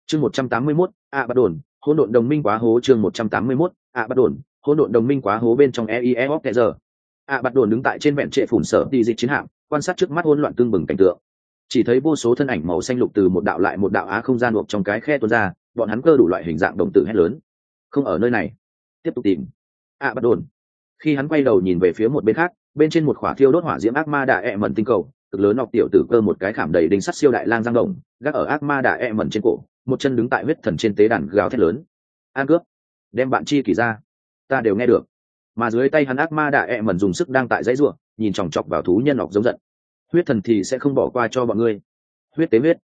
Chương 181, bắt đồn, hỗn độn đồng minh quá hố. Chương 181, bắt đồn, hỗn độn đồng minh quá hố. Bên trong EIE giờ, bắt đồn đứng tại trên vẹn trệ phủn sở đi dịch chiến hạm, quan sát trước mắt hỗn loạn tương bừng cảnh tượng. Chỉ thấy vô số thân ảnh màu xanh lục từ một đạo lại một đạo á không gian buộc trong cái khe tuôn ra, bọn hắn cơ đủ loại hình dạng đồng tử hét lớn. Không ở nơi này, tiếp tục tìm. Bắt đồn. Khi hắn quay đầu nhìn về phía một bên khác, bên trên một khỏa thiêu đốt hỏa diễm ác ma đạ mẩn tinh cầu, cực lớn nọc tiểu tử cơ một cái khảm đầy đinh sắt siêu đại lang giang động, gác ở ác ma đạ mẩn trên cổ, một chân đứng tại huyết thần trên tế đàn gào thét lớn. An cướp, đem bạn chi kỷ ra, ta đều nghe được. Mà dưới tay hắn ác ma đạ mẩn dùng sức đang tại dãy ruộng, nhìn chòng chọc vào thú nhân nọc giống giận. Huyết thần thì sẽ không bỏ qua cho bọn ngươi. Huyết tế huyết.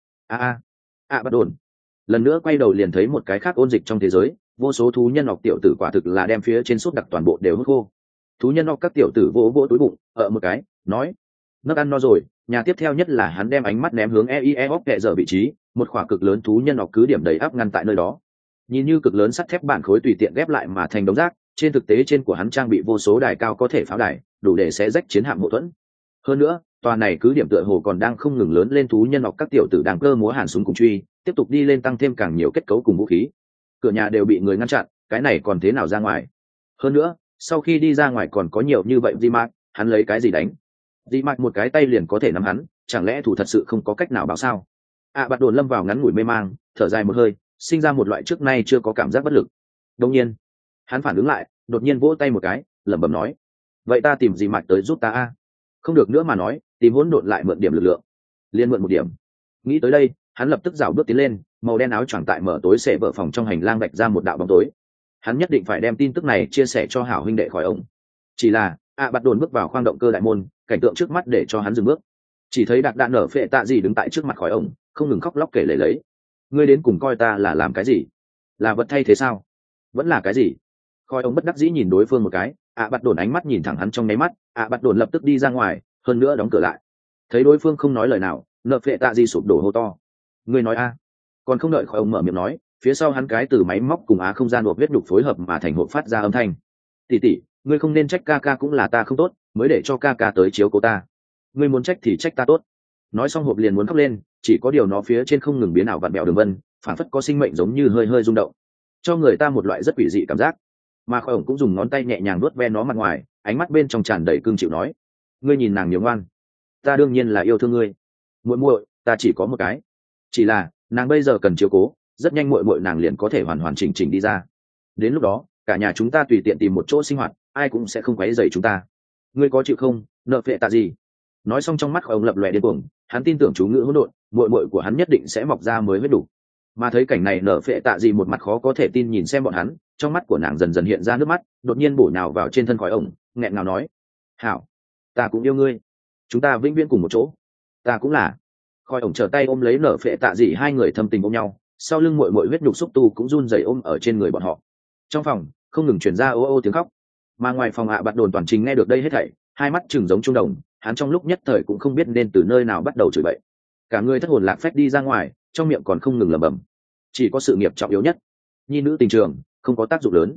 Bắt đồn. Lần nữa quay đầu liền thấy một cái khác ôn dịch trong thế giới, vô số thú nhân nọc tiểu tử quả thực là đem phía trên sút đặc toàn bộ đều hút khô. Thú nhân nọc các tiểu tử vỗ vỗ túi bụng, ở một cái, nói: nấc ăn no rồi. Nhà tiếp theo nhất là hắn đem ánh mắt ném hướng EIE kệ giờ vị trí, một khỏa cực lớn thú nhân nọc cứ điểm đầy áp ngăn tại nơi đó. Nhìn như cực lớn sắt thép bản khối tùy tiện ghép lại mà thành đống rác, trên thực tế trên của hắn trang bị vô số đài cao có thể pháo đài, đủ để xé rách chiến hạm hậu thuẫn. Hơn nữa, tòa này cứ điểm tựa hồ còn đang không ngừng lớn lên, thú nhân nọc các tiểu tử đang cơ múa hàn súng cùng truy, tiếp tục đi lên tăng thêm càng nhiều kết cấu cùng vũ khí. Cửa nhà đều bị người ngăn chặn, cái này còn thế nào ra ngoài? Hơn nữa, sau khi đi ra ngoài còn có nhiều như vậy di mạc, hắn lấy cái gì đánh? Di mạc một cái tay liền có thể nắm hắn, chẳng lẽ thủ thật sự không có cách nào báo sao? Bắt đồn lâm vào ngắn ngủi mê mang, thở dài một hơi, sinh ra một loại trước nay chưa có cảm giác bất lực. Đột nhiên, hắn phản ứng lại, đột nhiên vỗ tay một cái, lẩm bẩm nói: vậy ta tìm Di mạc tới giúp ta a. Không được nữa mà nói, tìm hỗn độn lại mượn điểm lực lượng, liên mượn một điểm. Nghĩ tới đây, hắn lập tức rảo bước tiến lên, màu đen áo choàng tại mở tối sẽ vỡ phòng trong hành lang vạch ra một đạo bóng tối. Hắn nhất định phải đem tin tức này chia sẻ cho hảo huynh đệ khỏi ông. Chỉ là bắt đồn bước vào khoang động cơ đại môn, cảnh tượng trước mắt để cho hắn dừng bước. Chỉ thấy đặc đạn nở phệ tạ gì đứng tại trước mặt khỏi ông, không ngừng khóc lóc kể lể lấy: ngươi đến cùng coi ta là làm cái gì? Là vật thay thế sao? Vẫn là cái gì? Khỏi ông bất đắc dĩ nhìn đối phương một cái, bắt đồn ánh mắt nhìn thẳng hắn trong nháy mắt, bắt đồn lập tức đi ra ngoài, hơn nữa đóng cửa lại. Thấy đối phương không nói lời nào, nở phệ tạ gì sụp đổ hô to: ngươi nói a? Còn không đợi khỏi ông mở miệng nói, phía sau hắn cái từ máy móc cùng không gian hộp huyết đục phối hợp mà thành hộp phát ra âm thanh: tỷ tỷ, ngươi không nên trách ca ca, cũng là ta không tốt, mới để cho ca ca tới chiếu cố ta. Ngươi muốn trách thì trách ta tốt. Nói xong hộp liền muốn khóc lên, chỉ có điều nó phía trên không ngừng biến ảo vặn bẹo đường vân, phản phất có sinh mệnh giống như hơi hơi rung động, cho người ta một loại rất quỷ dị cảm giác. Mà khỏi ổng cũng dùng ngón tay nhẹ nhàng vuốt ve nó mặt ngoài, ánh mắt bên trong tràn đầy cương chịu nói: ngươi nhìn nàng nhiều ngoan. Ta đương nhiên là yêu thương ngươi. Muội muội, ta chỉ có một cái. Chỉ là nàng bây giờ cần chiếu cố, rất nhanh muội muội nàng liền có thể hoàn hoàn chỉnh chỉnh đi ra. Đến lúc đó, cả nhà chúng ta tùy tiện tìm một chỗ sinh hoạt, ai cũng sẽ không quấy rầy chúng ta. Ngươi có chịu không, nợ phệ tạ gì? Nói xong trong mắt của ông lập lòe điên cuồng, hắn tin tưởng chú ngữ hỗn độn, muội muội của hắn nhất định sẽ mọc ra mới huyết đủ. Mà thấy cảnh này, nợ phệ tạ gì một mặt khó có thể tin nhìn xem bọn hắn, trong mắt của nàng dần dần hiện ra nước mắt, đột nhiên bổ nhào vào trên thân khỏi ông, nghẹn ngào nói: hảo, ta cũng yêu ngươi, chúng ta vĩnh viễn cùng một chỗ. Ta cũng là. Khỏi ổng trở tay ôm lấy nở phệ tạ dị, hai người thâm tình ôm nhau, sau lưng muội muội huyết nhục xúc tu cũng run rẩy ôm ở trên người bọn họ. Trong phòng không ngừng truyền ra ô ô tiếng khóc, mà ngoài phòng bắt đồn toàn trình nghe được đây hết thảy, hai mắt chừng giống trung đồng, hắn trong lúc nhất thời cũng không biết nên từ nơi nào bắt đầu chửi bậy. Cả người thất hồn lạc phách đi ra ngoài, trong miệng còn không ngừng lẩm bẩm: chỉ có sự nghiệp trọng yếu nhất, nhi nữ tình trường không có tác dụng lớn.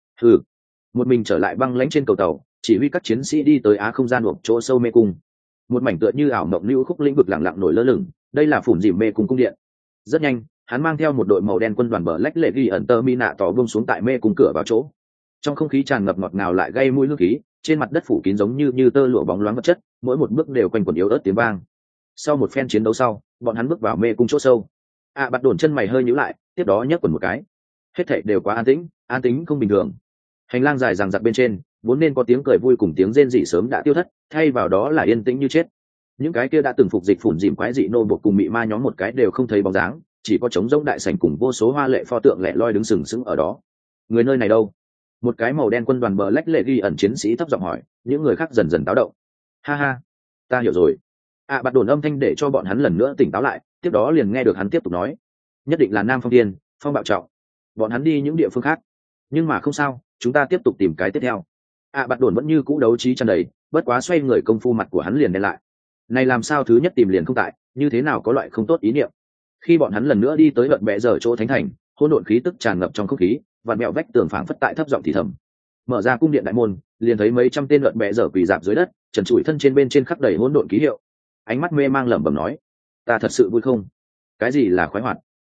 Một mình trở lại băng lãnh trên cầu tàu, chỉ huy các chiến sĩ đi tới không gian hộp chỗ sâu mê cung. Một mảnh tựa như ảo mộng lưu khúc lĩnh vực lặng lặng nổi lơ lửng, đây là phủn dìm mê cung cung điện. Rất nhanh, hắn mang theo một đội màu đen quân đoàn bờ lách lệ ghi ẩn tơ mi nạ tỏ buông xuống tại mê cung cửa vào chỗ. Trong không khí tràn ngập ngọt ngào lại gây mũi hương khí, trên mặt đất phủ kín giống như tơ lụa bóng loáng vật chất, mỗi một bước đều quanh quẩn yếu ớt tiếng vang. Sau một phen chiến đấu sau, bọn hắn bước vào mê cung chỗ sâu. Bắt đồn chân mày hơi nhíu lại, tiếp đó nhấc quần một cái. Hết thảy đều quá an tĩnh không bình thường. Hành lang dài dằng dặc bên trên, vốn nên có tiếng cười vui cùng tiếng rên rỉ sớm đã tiêu thất, thay vào đó là yên tĩnh như chết. Những cái kia đã từng phục dịch phủn dìm quái dị nô buộc cùng mị ma nhóm một cái đều không thấy bóng dáng, chỉ có trống rỗng đại sảnh cùng vô số hoa lệ pho tượng lẻ loi đứng sừng sững ở đó. Người nơi này đâu? Một cái màu đen quân đoàn bờ lách lệ ghi ẩn chiến sĩ thấp giọng hỏi. Những người khác dần dần táo động. Ha ha, ta hiểu rồi. Bắt đồn âm thanh để cho bọn hắn lần nữa tỉnh táo lại, tiếp đó liền nghe được hắn tiếp tục nói: nhất định là Nam Phong Thiên, Phong Bạo Trọng. Bọn hắn đi những địa phương khác, nhưng mà không sao, chúng ta tiếp tục tìm cái tiếp theo. Bắt đồn vẫn như cũ đấu trí tràn đầy, bất quá xoay người công phu mặt của hắn liền đen lại. Này làm sao thứ nhất tìm liền không tại, như thế nào có loại không tốt ý niệm. Khi bọn hắn lần nữa đi tới gợn bẽ giờ chỗ thánh thành, hỗn độn khí tức tràn ngập trong không khí, vặn mẹo vách tường phảng phất tại thấp giọng thì thầm. Mở ra cung điện đại môn, liền thấy mấy trăm tên gợn bẽ giờ quỳ rạp dưới đất, trần trụi thân trên bên trên khắc đầy hỗn độn ký hiệu. Ánh mắt mê mang lẩm bẩm nói: ta thật sự vui không? Cái gì là khoái hoạt?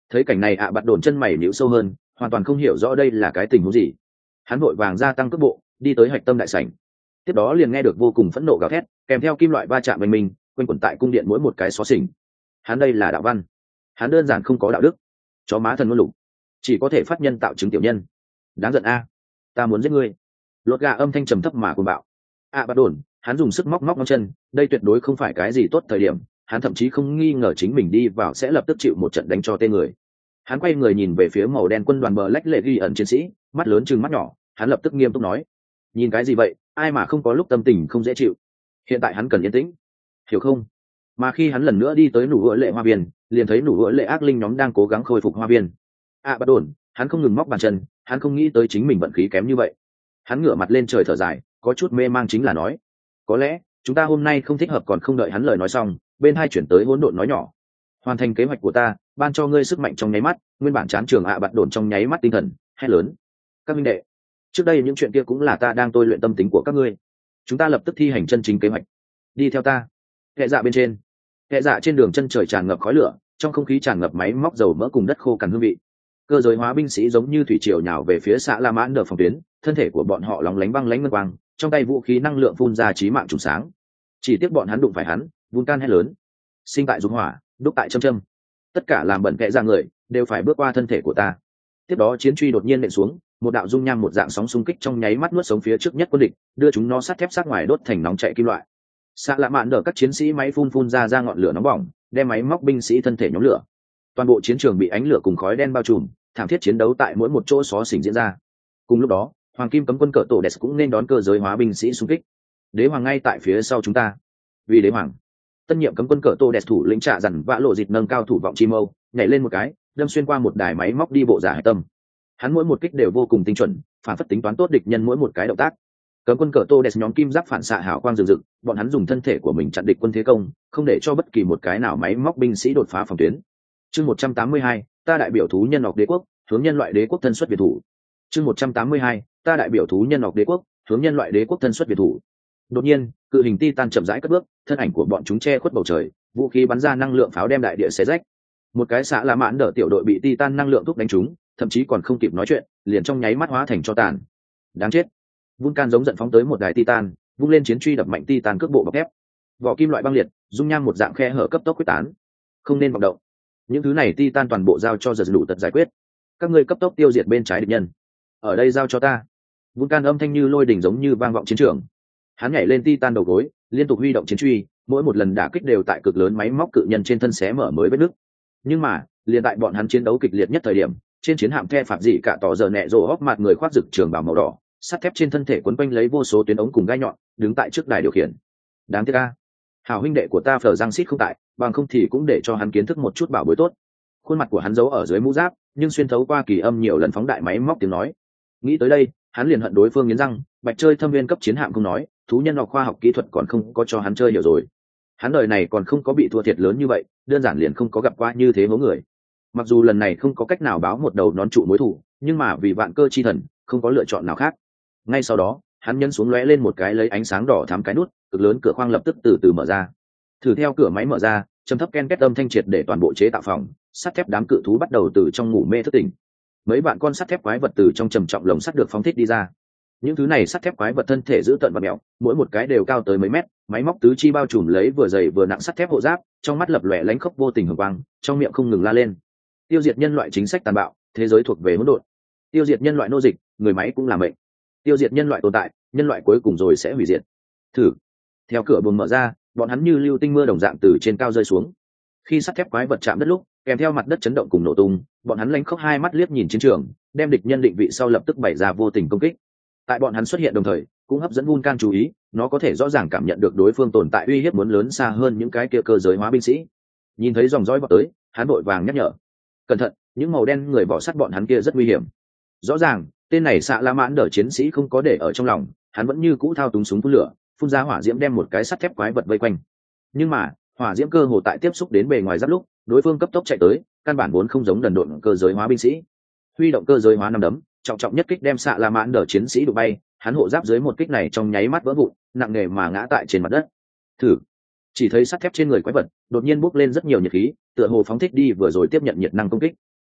Thấy cảnh này ạ bạt đồn chân mày nhíu sâu hơn, hoàn toàn không hiểu rõ đây là cái tình huống gì. Hắn vội vàng gia tăng cước bộ, đi tới hạch tâm đại sảnh. Tiếp đó liền nghe được vô cùng phẫn nộ gào thét, kèm theo kim loại va chạm bên mình, quanh quẩn tại cung điện mỗi một cái xó xỉnh. Hắn đây là đạo văn, hắn đơn giản không có đạo đức, chó má thần ngôn lục, chỉ có thể phát nhân tạo chứng tiểu nhân. Đáng giận a, ta muốn giết ngươi. Lột gà âm thanh trầm thấp mà cuồng bạo. ạ bạt đồn, hắn dùng sức móc ngón chân, đây tuyệt đối không phải cái gì tốt thời điểm. Hắn thậm chí không nghi ngờ chính mình đi vào sẽ lập tức chịu một trận đánh cho tê người. Hắn quay người nhìn về phía màu đen quân đoàn bờ lách lệ ghi ẩn chiến sĩ, mắt lớn chừng mắt nhỏ, hắn lập tức nghiêm túc nói: nhìn cái gì vậy, ai mà không có lúc tâm tình không dễ chịu. Hiện tại hắn cần yên tĩnh, hiểu không? Mà khi hắn lần nữa đi tới nụ gỡ lệ hoa viên, liền thấy nụ gỡ lệ ác linh nhóm đang cố gắng khôi phục hoa viên. Bạt đồn, hắn không ngừng móc bàn chân, hắn không nghĩ tới chính mình vận khí kém như vậy. Hắn ngửa mặt lên trời thở dài, có chút mê mang chính là nói: có lẽ chúng ta hôm nay không thích hợp. Còn không đợi hắn lời nói xong, bên hai chuyển tới hỗn độn nói nhỏ: hoàn thành kế hoạch của ta, ban cho ngươi sức mạnh trong nháy mắt. Nguyên bản chán trường bạt đồn trong nháy mắt tinh thần hét lớn: các minh đệ, trước đây những chuyện kia cũng là ta đang tôi luyện tâm tính của các ngươi. Chúng ta lập tức thi hành chân chính kế hoạch. Đi theo ta. Kệ dạ bên trên, kệ dạ trên đường chân trời tràn ngập khói lửa, trong không khí tràn ngập máy móc dầu mỡ cùng đất khô cằn hương vị. Cơ giới hóa binh sĩ giống như thủy triều nhào về phía xã La Mãn Đờ phòng tuyến, thân thể của bọn họ lóng lánh băng lánh ngân quang, trong tay vũ khí năng lượng phun ra chí mạng trùng sáng. Chỉ tiếc bọn hắn đụng phải hắn, Vulcan hét lớn: sinh tại dung hỏa, đúc tại châm châm. Tất cả làm bẩn kệ dạ người đều phải bước qua thân thể của ta. Tiếp đó chiến truy đột nhiên nện xuống, một đạo dung nham một dạng sóng xung kích trong nháy mắt nuốt sống phía trước nhất quân địch, đưa chúng nó sắt thép sát ngoài đốt thành nóng chảy kim loại. Xã La Mãn Đờ các chiến sĩ máy phun ra ngọn lửa nóng bỏng, đem máy móc binh sĩ thân thể nhóm lửa. Toàn bộ chiến trường bị ánh lửa cùng khói đen bao trùm, thảm thiết chiến đấu tại mỗi một chỗ xó xỉnh diễn ra. Cùng lúc đó, hoàng kim cấm quân cỡ tổ đẹp cũng nên đón cơ giới hóa binh sĩ xung kích. Đế hoàng ngay tại phía sau chúng ta. Vì đế hoàng, tân nhiệm cấm quân cỡ tổ đẹp thủ lĩnh Trạ Dằn Vạ Lộ Dịt nâng cao thủ vọng chi mâu, nhảy lên một cái, đâm xuyên qua một đài máy móc đi bộ giả hải tâm. Hắn mỗi một kích đều vô cùng tinh chuẩn, phản phất tính toán tốt địch nhân mỗi một cái động tác. Cấm quân cỡ tổ đẹp nhóm kim giáp phản xạ hào quang rực rực, bọn hắn dùng thân thể của mình chặn địch quân thế công, không để cho bất kỳ một cái nào máy móc binh sĩ đột phá phòng tuyến. Chương 182, ta đại biểu thú nhân học đế quốc, hướng nhân loại đế quốc thân xuất biệt thủ. Chương 182, ta đại biểu thú nhân học đế quốc, hướng nhân loại đế quốc thân xuất biệt thủ. Đột nhiên, cự hình titan chậm rãi cất bước, thân ảnh của bọn chúng che khuất bầu trời, vũ khí bắn ra năng lượng pháo đem đại địa xé rách. Một cái xã La Mãn Đờ tiểu đội bị titan năng lượng thúc đánh trúng, thậm chí còn không kịp nói chuyện, liền trong nháy mắt hóa thành tro tàn. Đáng chết! Vulcan giống giận phóng tới một đài titan, vung lên chiến truy đập mạnh titan cước bộ bọc thép. Vỏ kim loại băng liệt, dung nham một dạng khe hở cấp tốc quyết tán. Không nên vọng động. Những thứ này titan toàn bộ giao cho giật đủ tật giải quyết. Các ngươi cấp tốc tiêu diệt bên trái địch nhân. Ở đây giao cho ta. Vulcan âm thanh như lôi đình giống như vang vọng chiến trường. Hắn nhảy lên titan đầu gối, liên tục huy động chiến truy, mỗi một lần đả kích đều tại cực lớn máy móc cự nhân trên thân xé mở mới vết nứt. Nhưng mà, liền tại bọn hắn chiến đấu kịch liệt nhất thời điểm, trên chiến hạm The Phạm Dị cả tỏ giờ nẹ rồ hốc mặt người khoác rực trường bào màu đỏ, sắt thép trên thân thể quấn quanh lấy vô số tuyến ống cùng gai nhọn, đứng tại trước đài điều khiển. Đáng tiếc a, hảo huynh đệ của ta Phở Giang Sít không tại, bằng không thì cũng để cho hắn kiến thức một chút bảo bối tốt. Khuôn mặt của hắn giấu ở dưới mũ giáp, nhưng xuyên thấu qua kỳ âm nhiều lần phóng đại máy móc tiếng nói. Nghĩ tới đây, hắn liền hận đối phương nghiến răng, bạch chơi thâm viên cấp chiến hạm không nói, thú nhân học khoa học kỹ thuật còn không có cho hắn chơi hiểu rồi. Hắn đời này còn không có bị thua thiệt lớn như vậy, đơn giản liền không có gặp qua như thế mẫu người. Mặc dù lần này không có cách nào báo một đầu nón trụ mối thù, nhưng mà vì vạn cơ chi thần, không có lựa chọn nào khác. Ngay sau đó, hắn nhấn xuống lóe lên một cái lấy ánh sáng đỏ thắm cái nút, cực lớn cửa khoang lập tức từ từ mở ra. Thử theo cửa máy mở ra, trầm thấp ken két âm thanh triệt để toàn bộ chế tạo phòng, sắt thép đám cự thú bắt đầu từ trong ngủ mê thức tỉnh. Mấy bạn con sắt thép quái vật từ trong trầm trọng lồng sắt được phóng thích đi ra. Những thứ này sắt thép quái vật thân thể giữ tợn và mèo, mỗi một cái đều cao tới mấy mét, máy móc tứ chi bao trùm lấy vừa dày vừa nặng sắt thép hộ giáp, trong mắt lập lòe lánh khốc vô tình hừng quang, trong miệng không ngừng la lên: tiêu diệt nhân loại chính sách tàn bạo, thế giới thuộc về hỗn độn. Tiêu diệt nhân loại nô dịch, người máy cũng là mệnh. Tiêu diệt nhân loại tồn tại, nhân loại cuối cùng rồi sẽ hủy diệt. Thử. Theo cửa buồng mở ra, bọn hắn như lưu tinh mưa đồng dạng từ trên cao rơi xuống. Khi sắt thép quái vật chạm đất lúc, kèm theo mặt đất chấn động cùng nổ tung, bọn hắn lánh khóc hai mắt liếc nhìn chiến trường, đem địch nhân định vị sau lập tức bày ra vô tình công kích. Tại bọn hắn xuất hiện đồng thời, cũng hấp dẫn Vulcan chú ý, nó có thể rõ ràng cảm nhận được đối phương tồn tại uy hiếp muốn lớn xa hơn những cái kia cơ giới hóa binh sĩ. Nhìn thấy dòng dõi vọt tới, hắn vội vàng nhắc nhở: cẩn thận, những màu đen người vỏ sắt bọn hắn kia rất nguy hiểm. Rõ ràng, tên này xạ La Mãn Đờ chiến sĩ không có để ở trong lòng, hắn vẫn như cũ thao túng súng phun lửa, phun ra hỏa diễm đem một cái sắt thép quái vật vây quanh. Nhưng mà, hỏa diễm cơ hồ tại tiếp xúc đến bề ngoài giáp lúc, đối phương cấp tốc chạy tới, căn bản vốn không giống đần độn cơ giới hóa binh sĩ. Huy động cơ giới hóa năm đấm, trọng trọng nhất kích đem xạ La Mãn Đờ chiến sĩ đụng bay, hắn hộ giáp dưới một kích này trong nháy mắt vỡ vụn, nặng nề mà ngã tại trên mặt đất. Thử. Chỉ thấy sắt thép trên người quái vật đột nhiên bốc lên rất nhiều nhiệt khí, tựa hồ phóng thích đi vừa rồi tiếp nhận nhiệt năng công kích.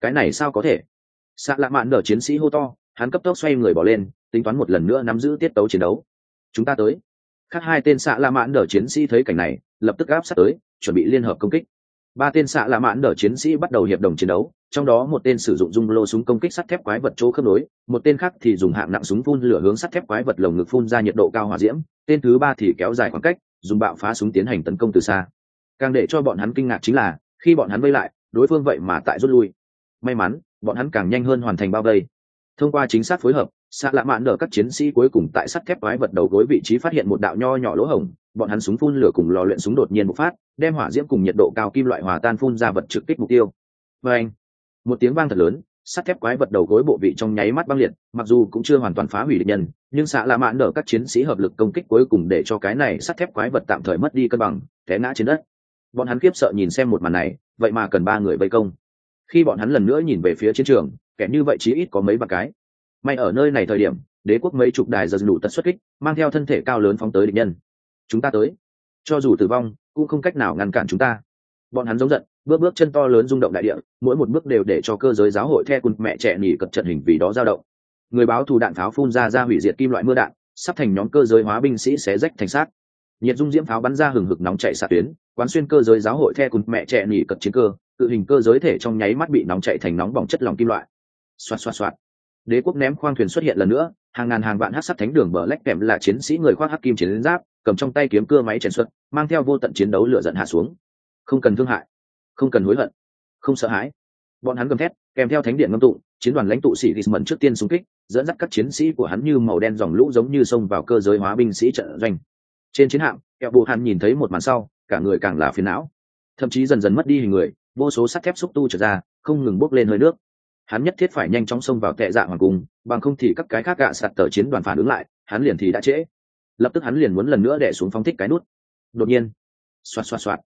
cái này sao có thể? Xạ lạ mạn đờ chiến sĩ hô to, hắn cấp tốc xoay người bỏ lên, tính toán một lần nữa nắm giữ tiết tấu chiến đấu. Chúng ta tới. Khác hai tên xạ lạ mạn đờ chiến sĩ thấy cảnh này, lập tức áp sát tới, chuẩn bị liên hợp công kích. Ba tên xạ lạ mạn đờ chiến sĩ bắt đầu hiệp đồng chiến đấu, trong đó một tên sử dụng dung lô súng công kích sắt thép quái vật chỗ khớp nối, một tên khác thì dùng hạng nặng súng phun lửa hướng sắt thép quái vật lồng ngực phun ra nhiệt độ cao hỏa diễm, tên thứ ba thì kéo dài khoảng cách, dùng bạo phá súng tiến hành tấn công từ xa. Càng để cho bọn hắn kinh ngạc chính là, khi bọn hắn vây lại, đối phương vậy mà tại rút lui. May mắn, bọn hắn càng nhanh hơn hoàn thành bao vây. Thông qua chính xác phối hợp, xạ lạ mạn đờ các chiến sĩ cuối cùng tại sắt thép quái vật đầu gối vị trí phát hiện một đạo nho nhỏ lỗ hổng, bọn hắn súng phun lửa cùng lò luyện súng đột nhiên bộc phát, đem hỏa diễm cùng nhiệt độ cao kim loại hòa tan phun ra vật trực kích mục tiêu. Và anh, một tiếng vang thật lớn, sắt thép quái vật đầu gối bộ vị trong nháy mắt băng liệt, mặc dù cũng chưa hoàn toàn phá hủy địch nhân, nhưng xạ lạ mạn đờ các chiến sĩ hợp lực công kích cuối cùng để cho cái này sắt thép quái vật tạm thời mất đi cân bằng, té ngã trên đất. Bọn hắn khiếp sợ nhìn xem một màn này, vậy mà cần ba người vây công. Khi bọn hắn lần nữa nhìn về phía chiến trường, kẻ như vậy chí ít có mấy ba cái. May ở nơi này thời điểm, đế quốc mấy chục đài giật đủ tật xuất kích, mang theo thân thể cao lớn phóng tới địch nhân. Chúng ta tới, cho dù tử vong cũng không cách nào ngăn cản chúng ta. Bọn hắn giống giận, bước chân to lớn rung động đại địa, mỗi một bước đều để cho cơ giới giáo hội The Cun mẹ trẻ nhỉ cật trận hình vì đó dao động. Người báo thù đạn pháo phun ra hủy diệt kim loại mưa đạn, sắp thành nhóm cơ giới hóa binh sĩ xé rách thành xác. Nhiệt dung diễm pháo bắn ra hừng hực nóng chảy xạ tuyến, quán xuyên cơ giới giáo hội The Cun mẹ trẻ nhỉ cật chiến cơ, tự hình cơ giới thể trong nháy mắt bị nóng chảy thành nóng bỏng chất lỏng kim loại. Xoạt xoạt xoạt. Đế quốc ném khoang thuyền xuất hiện lần nữa, hàng ngàn hàng vạn hắc sắt thánh đường bờ lách kèm là chiến sĩ người khoác hắc kim chiến giáp, cầm trong tay kiếm cưa máy chèn xuất, mang theo vô tận chiến đấu lửa giận hạ xuống. Không cần thương hại, không cần hối hận, không sợ hãi. Bọn hắn gầm thét, kèm theo thánh điện ngâm tụng, chiến đoàn lãnh tụ sĩ Gismond trước tiên xung kích, dẫn dắt các chiến sĩ của hắn như màu đen dòng lũ giống như xông vào cơ giới hóa binh sĩ trận doanh. Trên chiến hạm, kẹo bộ hàn nhìn thấy một màn sau, cả người càng là phiền não, thậm chí dần dần mất đi hình người, vô số sắt thép xúc tu trượt ra, không ngừng bốc lên hơi nước. Hắn nhất thiết phải nhanh chóng xông vào tệ dạ hoàng cung, bằng không thì các cái khác gạ sạt tờ chiến đoàn phản ứng lại, hắn liền thì đã trễ. Lập tức hắn liền muốn lần nữa đè xuống phóng thích cái nút. Đột nhiên, xoạt xoạt xoạt,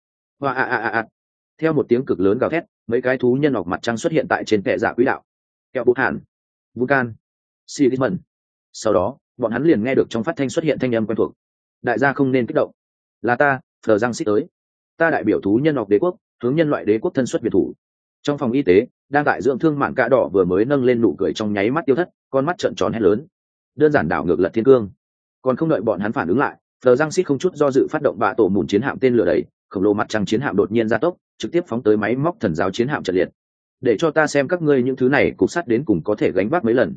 hoa theo một tiếng cực lớn gào thét, mấy cái thú nhân ọc mặt trăng xuất hiện tại trên tệ dạ quỹ đạo. Kẹo bút hàn, Vulcan, Sigismund. Sau đó, bọn hắn liền nghe được trong phát thanh xuất hiện thanh âm quen thuộc. Đại gia không nên kích động, là ta, Phờ Giang Xít tới. Ta đại biểu thú nhân ọc đế quốc, hướng nhân loại đế quốc thân xuất biệt thủ. Trong phòng y tế, đang tại dưỡng thương mạn cạ đỏ vừa mới nâng lên nụ cười trong nháy mắt tiêu thất, con mắt trợn tròn hét lớn. Đơn giản đảo ngược lật thiên cương. Còn không đợi bọn hắn phản ứng lại, Phờ Giang Xít không chút do dự phát động bạ tổ mùn chiến hạm tên lửa đẩy, khổng lồ mặt trăng chiến hạm đột nhiên gia tốc, trực tiếp phóng tới máy móc thần giáo chiến hạm trận liệt. Để cho ta xem các ngươi những thứ này cục sắt đến cùng có thể gánh vác mấy lần.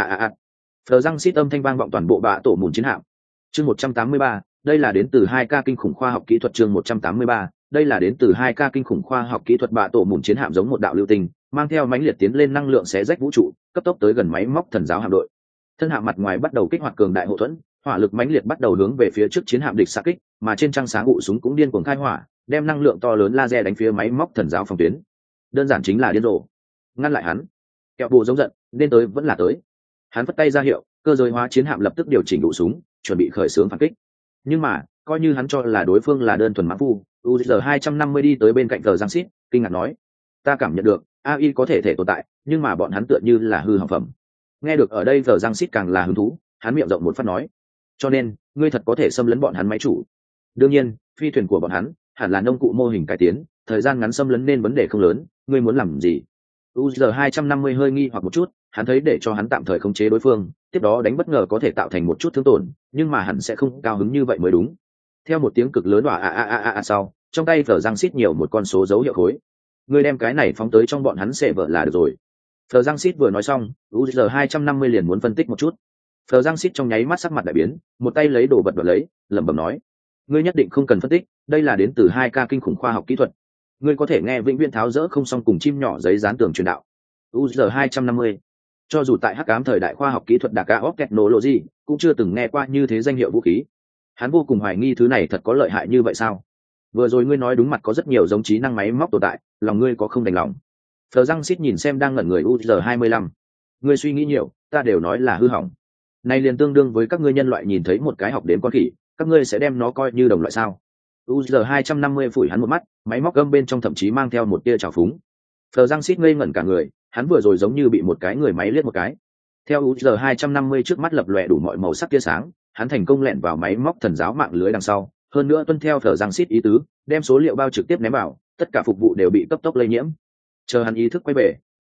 Phờ Giang Xít âm thanh vang vọng toàn bộ bạ tổ mùn chiến hạm. Chương 183, đây là đến từ 2K kinh khủng khoa học kỹ thuật. Chương 183, đây là đến từ 2K kinh khủng khoa học kỹ thuật. Bạ tổ mùn chiến hạm giống một đạo lưu tinh, mang theo mãnh liệt tiến lên năng lượng xé rách vũ trụ, cấp tốc tới gần máy móc thần giáo hạm đội. Thân hạm mặt ngoài bắt đầu kích hoạt cường đại hộ thuẫn, hỏa lực mãnh liệt bắt đầu hướng về phía trước chiến hạm địch xạ kích, mà trên trăng sáng ụ súng cũng điên cuồng khai hỏa, đem năng lượng to lớn laser đánh phía máy móc thần giáo phòng tuyến. Đơn giản chính là điên rồ. Ngăn lại hắn. Kẹo bù giống giận, nên tới vẫn là tới. Hắn vất tay ra hiệu, cơ giới hóa chiến hạm lập tức điều chỉnh ụ súng, chuẩn bị khởi xướng phản kích. Nhưng mà, coi như hắn cho là đối phương là đơn thuần mã phu, UZ 250 đi tới bên cạnh Giang Xít, kinh ngạc nói: "Ta cảm nhận được, AI có thể tồn tại, nhưng mà bọn hắn tựa như là hư hỏng phẩm." Nghe được ở đây Giang Xít càng là hứng thú, hắn miệng rộng một phát nói: "Cho nên, ngươi thật có thể xâm lấn bọn hắn máy chủ. Đương nhiên, phi thuyền của bọn hắn hẳn là nông cụ mô hình cải tiến, thời gian ngắn xâm lấn nên vấn đề không lớn, ngươi muốn làm gì?" UZ 250 hơi nghi hoặc một chút, hắn thấy để cho hắn tạm thời khống chế đối phương, tiếp đó đánh bất ngờ có thể tạo thành một chút thương tổn, nhưng mà hắn sẽ không cao hứng như vậy mới đúng. Theo một tiếng cực lớn sau, trong tay Phở Giang Xít nhiều một con số dấu hiệu khối. Ngươi đem cái này phóng tới trong bọn hắn sẽ vợ là được rồi. Phở Giang Xít vừa nói xong, UZ 250 liền muốn phân tích một chút. Phở Giang Xít trong nháy mắt sắc mặt đại biến, một tay lấy đồ vật đoạt lấy, lẩm bẩm nói: "Ngươi nhất định không cần phân tích, đây là đến từ 2K kinh khủng khoa học kỹ thuật. Ngươi có thể nghe vĩnh viễn tháo rỡ không xong cùng chim nhỏ giấy dán tường truyền đạo." UZ 250. Cho dù tại hắc ám thời đại khoa học kỹ thuật Dakar of Technology, cũng chưa từng nghe qua như thế danh hiệu vũ khí. Hắn vô cùng hoài nghi thứ này thật có lợi hại như vậy sao? Vừa rồi ngươi nói đúng mặt có rất nhiều giống trí năng máy móc tồn tại, lòng ngươi có không đành lòng? Phờ Giang Xít nhìn xem đang ngẩn người UZ 25. Ngươi suy nghĩ nhiều, ta đều nói là hư hỏng. Này liền tương đương với các ngươi nhân loại nhìn thấy một cái học đến con khỉ, các ngươi sẽ đem nó coi như đồng loại sao? UZ 250 phủi hắn một mắt, máy móc gâm bên trong thậm chí mang theo một tia trào phúng. Phờ Giang Xít ngây ngẩn cả người, hắn vừa rồi giống như bị một cái người máy liếc một cái. Theo UZ 250 trước mắt lập lòe đủ mọi màu sắc tia sáng, hắn thành công lẻn vào máy móc thần giáo mạng lưới đằng sau, hơn nữa tuân theo Phở Giang Xít ý tứ, đem số liệu bao trực tiếp ném vào, tất cả phục vụ đều bị cấp tốc lây nhiễm. Chờ hắn ý thức quay về,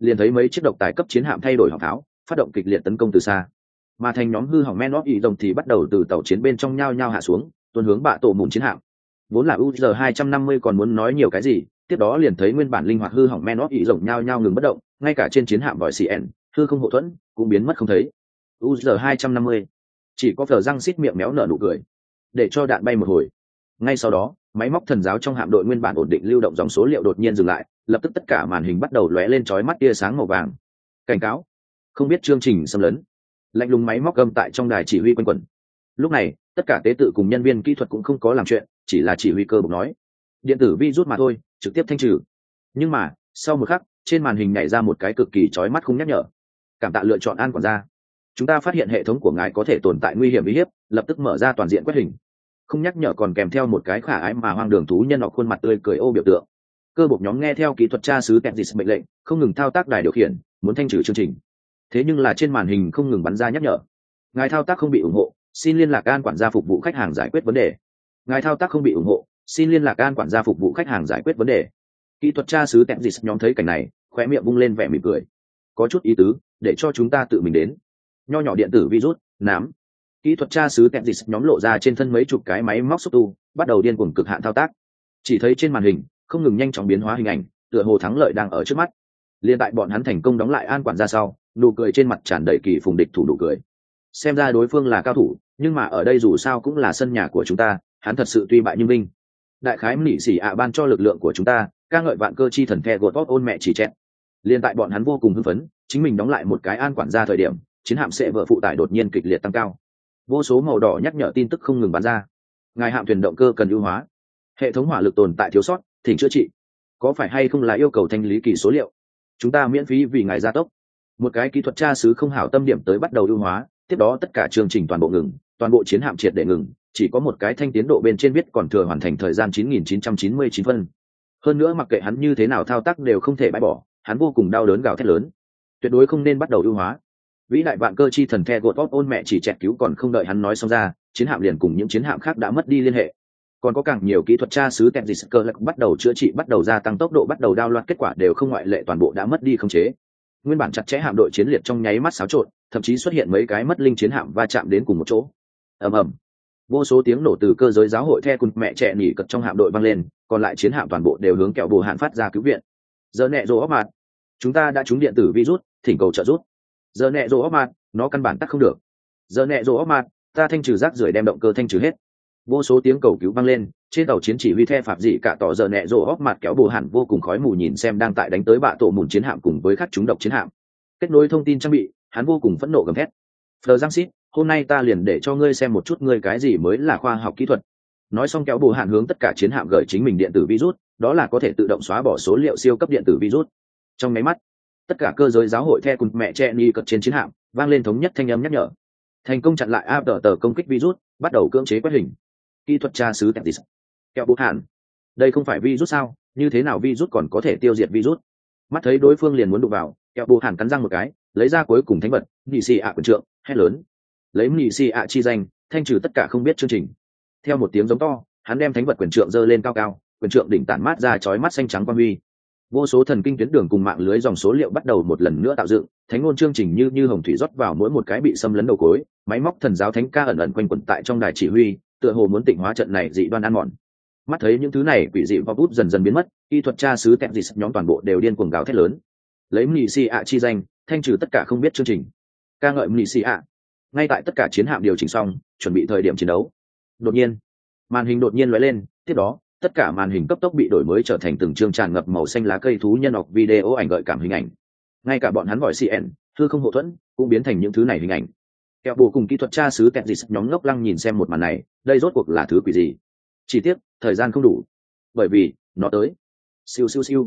liền thấy mấy chiếc độc tài cấp chiến hạm thay đổi họng pháo, phát động kịch liệt tấn công từ xa. Mà thành nhóm hư hỏng men óp ý rồng thì bắt đầu từ tàu chiến bên trong nhao nhao hạ xuống, tuôn hướng bạ tổ mùn chiến hạm. Vốn là UZ 250 còn muốn nói nhiều cái gì, tiếp đó liền thấy nguyên bản linh hoạt hư hỏng men óp ý rồng nhao nhao ngừng bất động, ngay cả trên chiến hạm vòi CN, hư không hộ thuẫn cũng biến mất không thấy. UZ 250 chỉ có phở răng xít miệng méo nở nụ cười, để cho đạn bay một hồi. Ngay sau đó, máy móc thần giáo trong hạm đội nguyên bản ổn định lưu động dòng số liệu đột nhiên dừng lại, lập tức tất cả màn hình bắt đầu lóe lên chói mắt tia sáng màu vàng. Cảnh cáo, không biết chương trình xâm lấn. Lạnh lùng máy móc gầm tại trong đài chỉ huy quanh quẩn. Lúc này, tất cả tế tự cùng nhân viên kỹ thuật cũng không có làm chuyện, chỉ là chỉ huy cơ bộc nói, điện tử virus mà thôi, trực tiếp thanh trừ. Nhưng mà, sau một khắc, trên màn hình nhảy ra một cái cực kỳ chói mắt không nhắc nhở. Cảm tạ lựa chọn An quản gia. Chúng ta phát hiện hệ thống của ngài có thể tồn tại nguy hiểm uy hiếp, lập tức mở ra toàn diện quét hình. Không nhắc nhở còn kèm theo một cái khả ái mà hoang đường thú nhân hoặc khuôn mặt tươi cười ô biểu tượng. Cơ bộc nhóm nghe theo kỹ thuật tra sứ Tenzis mệnh lệnh, không ngừng thao tác đài điều khiển, muốn thanh trừ chương trình. Thế nhưng là trên màn hình không ngừng bắn ra nhắc nhở. Ngài thao tác không bị ủng hộ, xin liên lạc An quản gia phục vụ khách hàng giải quyết vấn đề. Ngài thao tác không bị ủng hộ, xin liên lạc An quản gia phục vụ khách hàng giải quyết vấn đề. Kỹ thuật tra sứ Tenzis nhóm thấy cảnh này, khóe miệng vung lên vẻ mỉm cười. Có chút ý tứ, để cho chúng ta tự mình đến. Nho nhỏ điện tử virus, nám. Kỹ thuật tra sứ Tenzis nhóm lộ ra trên thân mấy chục cái máy móc xúc tu, bắt đầu điên cuồng cực hạn thao tác. Chỉ thấy trên màn hình không ngừng nhanh chóng biến hóa hình ảnh, tựa hồ thắng lợi đang ở trước mắt. Liên tại bọn hắn thành công đóng lại An quản gia sau, nụ cười trên mặt tràn đầy kỳ phùng địch thủ nụ cười. Xem ra đối phương là cao thủ, nhưng mà ở đây dù sao cũng là sân nhà của chúng ta, hắn thật sự tuy bại nhưng vinh. Đại khái nỉ xỉ ạ ban cho lực lượng của chúng ta, ca ngợi vạn cơ chi thần the gột ôn mẹ chỉ chẹn. Liên tại bọn hắn vô cùng hưng phấn, chính mình đóng lại một cái An quản gia thời điểm, chiến hạm sẽ vỡ phụ tải đột nhiên kịch liệt tăng cao. Vô số màu đỏ nhắc nhở tin tức không ngừng bắn ra. Ngài hạm thuyền động cơ cần ưu hóa, hệ thống hỏa lực tồn tại thiếu sót, thỉnh chữa trị. Có phải hay không là yêu cầu thanh lý kỳ số liệu? Chúng ta miễn phí vì ngài gia tốc. Một cái kỹ thuật tra sứ không hảo tâm điểm tới bắt đầu ưu hóa, tiếp đó tất cả chương trình toàn bộ ngừng, toàn bộ chiến hạm triệt để ngừng, chỉ có một cái thanh tiến độ bên trên viết còn thừa hoàn thành thời gian 9999 phân. Hơn nữa mặc kệ hắn như thế nào thao tác đều không thể bãi bỏ, hắn vô cùng đau đớn gào thét lớn. Tuyệt đối không nên bắt đầu ưu hóa. Vĩ đại vạn cơ chi thần the gột ôn mẹ chỉ chẹt cứu còn không đợi hắn nói xong ra, chiến hạm liền cùng những chiến hạm khác đã mất đi liên hệ. Còn có càng nhiều kỹ thuật tra sứ Tenzis cơ lạc bắt đầu chữa trị, bắt đầu gia tăng tốc độ, bắt đầu đao loạt, kết quả đều không ngoại lệ toàn bộ đã mất đi khống chế. Nguyên bản chặt chẽ hạm đội chiến liệt trong nháy mắt xáo trộn, thậm chí xuất hiện mấy cái mất linh chiến hạm va chạm đến cùng một chỗ. Ầm ầm, vô số tiếng nổ từ cơ giới giáo hội the cùng mẹ trẻ nỉ cật trong hạm đội vang lên, còn lại chiến hạm toàn bộ đều hướng kẹo bồ hạn phát ra cứu viện. Giờ nẹ rồ óc mặt, chúng ta đã trúng điện tử virus, thỉnh cầu trợ giúp. Giờ nẹ rồ óc mặt, nó căn bản tắt không được. Giờ nẹ rồ óc mặt, ta thanh trừ rác rưởi đem động cơ thanh trừ hết. Vô số tiếng cầu cứu vang lên, trên tàu chiến chỉ huy the phạm dị cả tỏ giờ nẹ rồ óc mặt kéo bồ hẳn vô cùng khói mù nhìn xem đang tại đánh tới bạ tổ mùn chiến hạm cùng với các chúng độc chiến hạm. Kết nối thông tin trang bị, hắn vô cùng phẫn nộ gầm thét. Phờ Giang Sít, hôm nay ta liền để cho ngươi xem một chút ngươi cái gì mới là khoa học kỹ thuật. Nói xong kéo bồ hàn hướng tất cả chiến hạm gửi chính mình điện tử virus, đó là có thể tự động xóa bỏ số liệu siêu cấp điện tử virus. Trong máy mắt, tất cả cơ giới giáo hội the cùng mẹ che ni cật trên chiến hạm vang lên thống nhất thanh âm nhắc nhở. Thành công chặn lại áp tờ công kích virus, bắt đầu cưỡng chế quét hình. Kỹ thuật tra sứ Tenzis. Kéo bồ hàn, đây không phải virus sao? Như thế nào virus còn có thể tiêu diệt virus? Mắt thấy đối phương liền muốn đụng vào, kéo bồ hàn cắn răng một cái, lấy ra cuối cùng thánh vật, nhị xì ạ quyền trượng, hét lớn. Lấy nhị xì ạ chi danh, thanh trừ tất cả không biết chương trình. Theo một tiếng giống to, hắn đem thánh vật quyền trượng giơ lên cao cao, quyền trượng đỉnh tản mát ra chói mắt xanh trắng quang huy. Vô số thần kinh tuyến đường cùng mạng lưới dòng số liệu bắt đầu một lần nữa tạo dựng, thánh ngôn chương trình như hồng thủy rót vào mỗi một cái bị xâm lấn đầu cối, máy móc thần giáo thánh ca ẩn ẩn quanh quẩn tại trong đài chỉ huy, tựa hồ muốn tịnh hóa trận này dị đoan ăn mòn. Mắt thấy những thứ này quỷ dị và bút dần dần biến mất, kỹ thuật tra sứ Tenzis nhóm toàn bộ đều điên cuồng gào thét lớn. Lấy nhị xì ạ chi danh, thanh trừ tất cả không biết chương trình. Ca ngợi nhị xì ạ. Ngay tại tất cả chiến hạm điều chỉnh xong, chuẩn bị thời điểm chiến đấu. Đột nhiên, màn hình đột nhiên lóe lên, tiếp đó tất cả màn hình cấp tốc bị đổi mới trở thành từng chương tràn ngập màu xanh lá cây thú nhân học video ảnh gợi cảm hình ảnh. Ngay cả bọn hắn gọi CN, thư không hậu thuẫn, cũng biến thành những thứ này hình ảnh. Kẹo bồ cùng kỹ thuật tra sứ Tenzis nhóm ngốc lăng nhìn xem một màn này, đây rốt cuộc là thứ quỷ gì? Chỉ tiếc, thời gian không đủ, bởi vì nó tới. Siêu siêu siêu.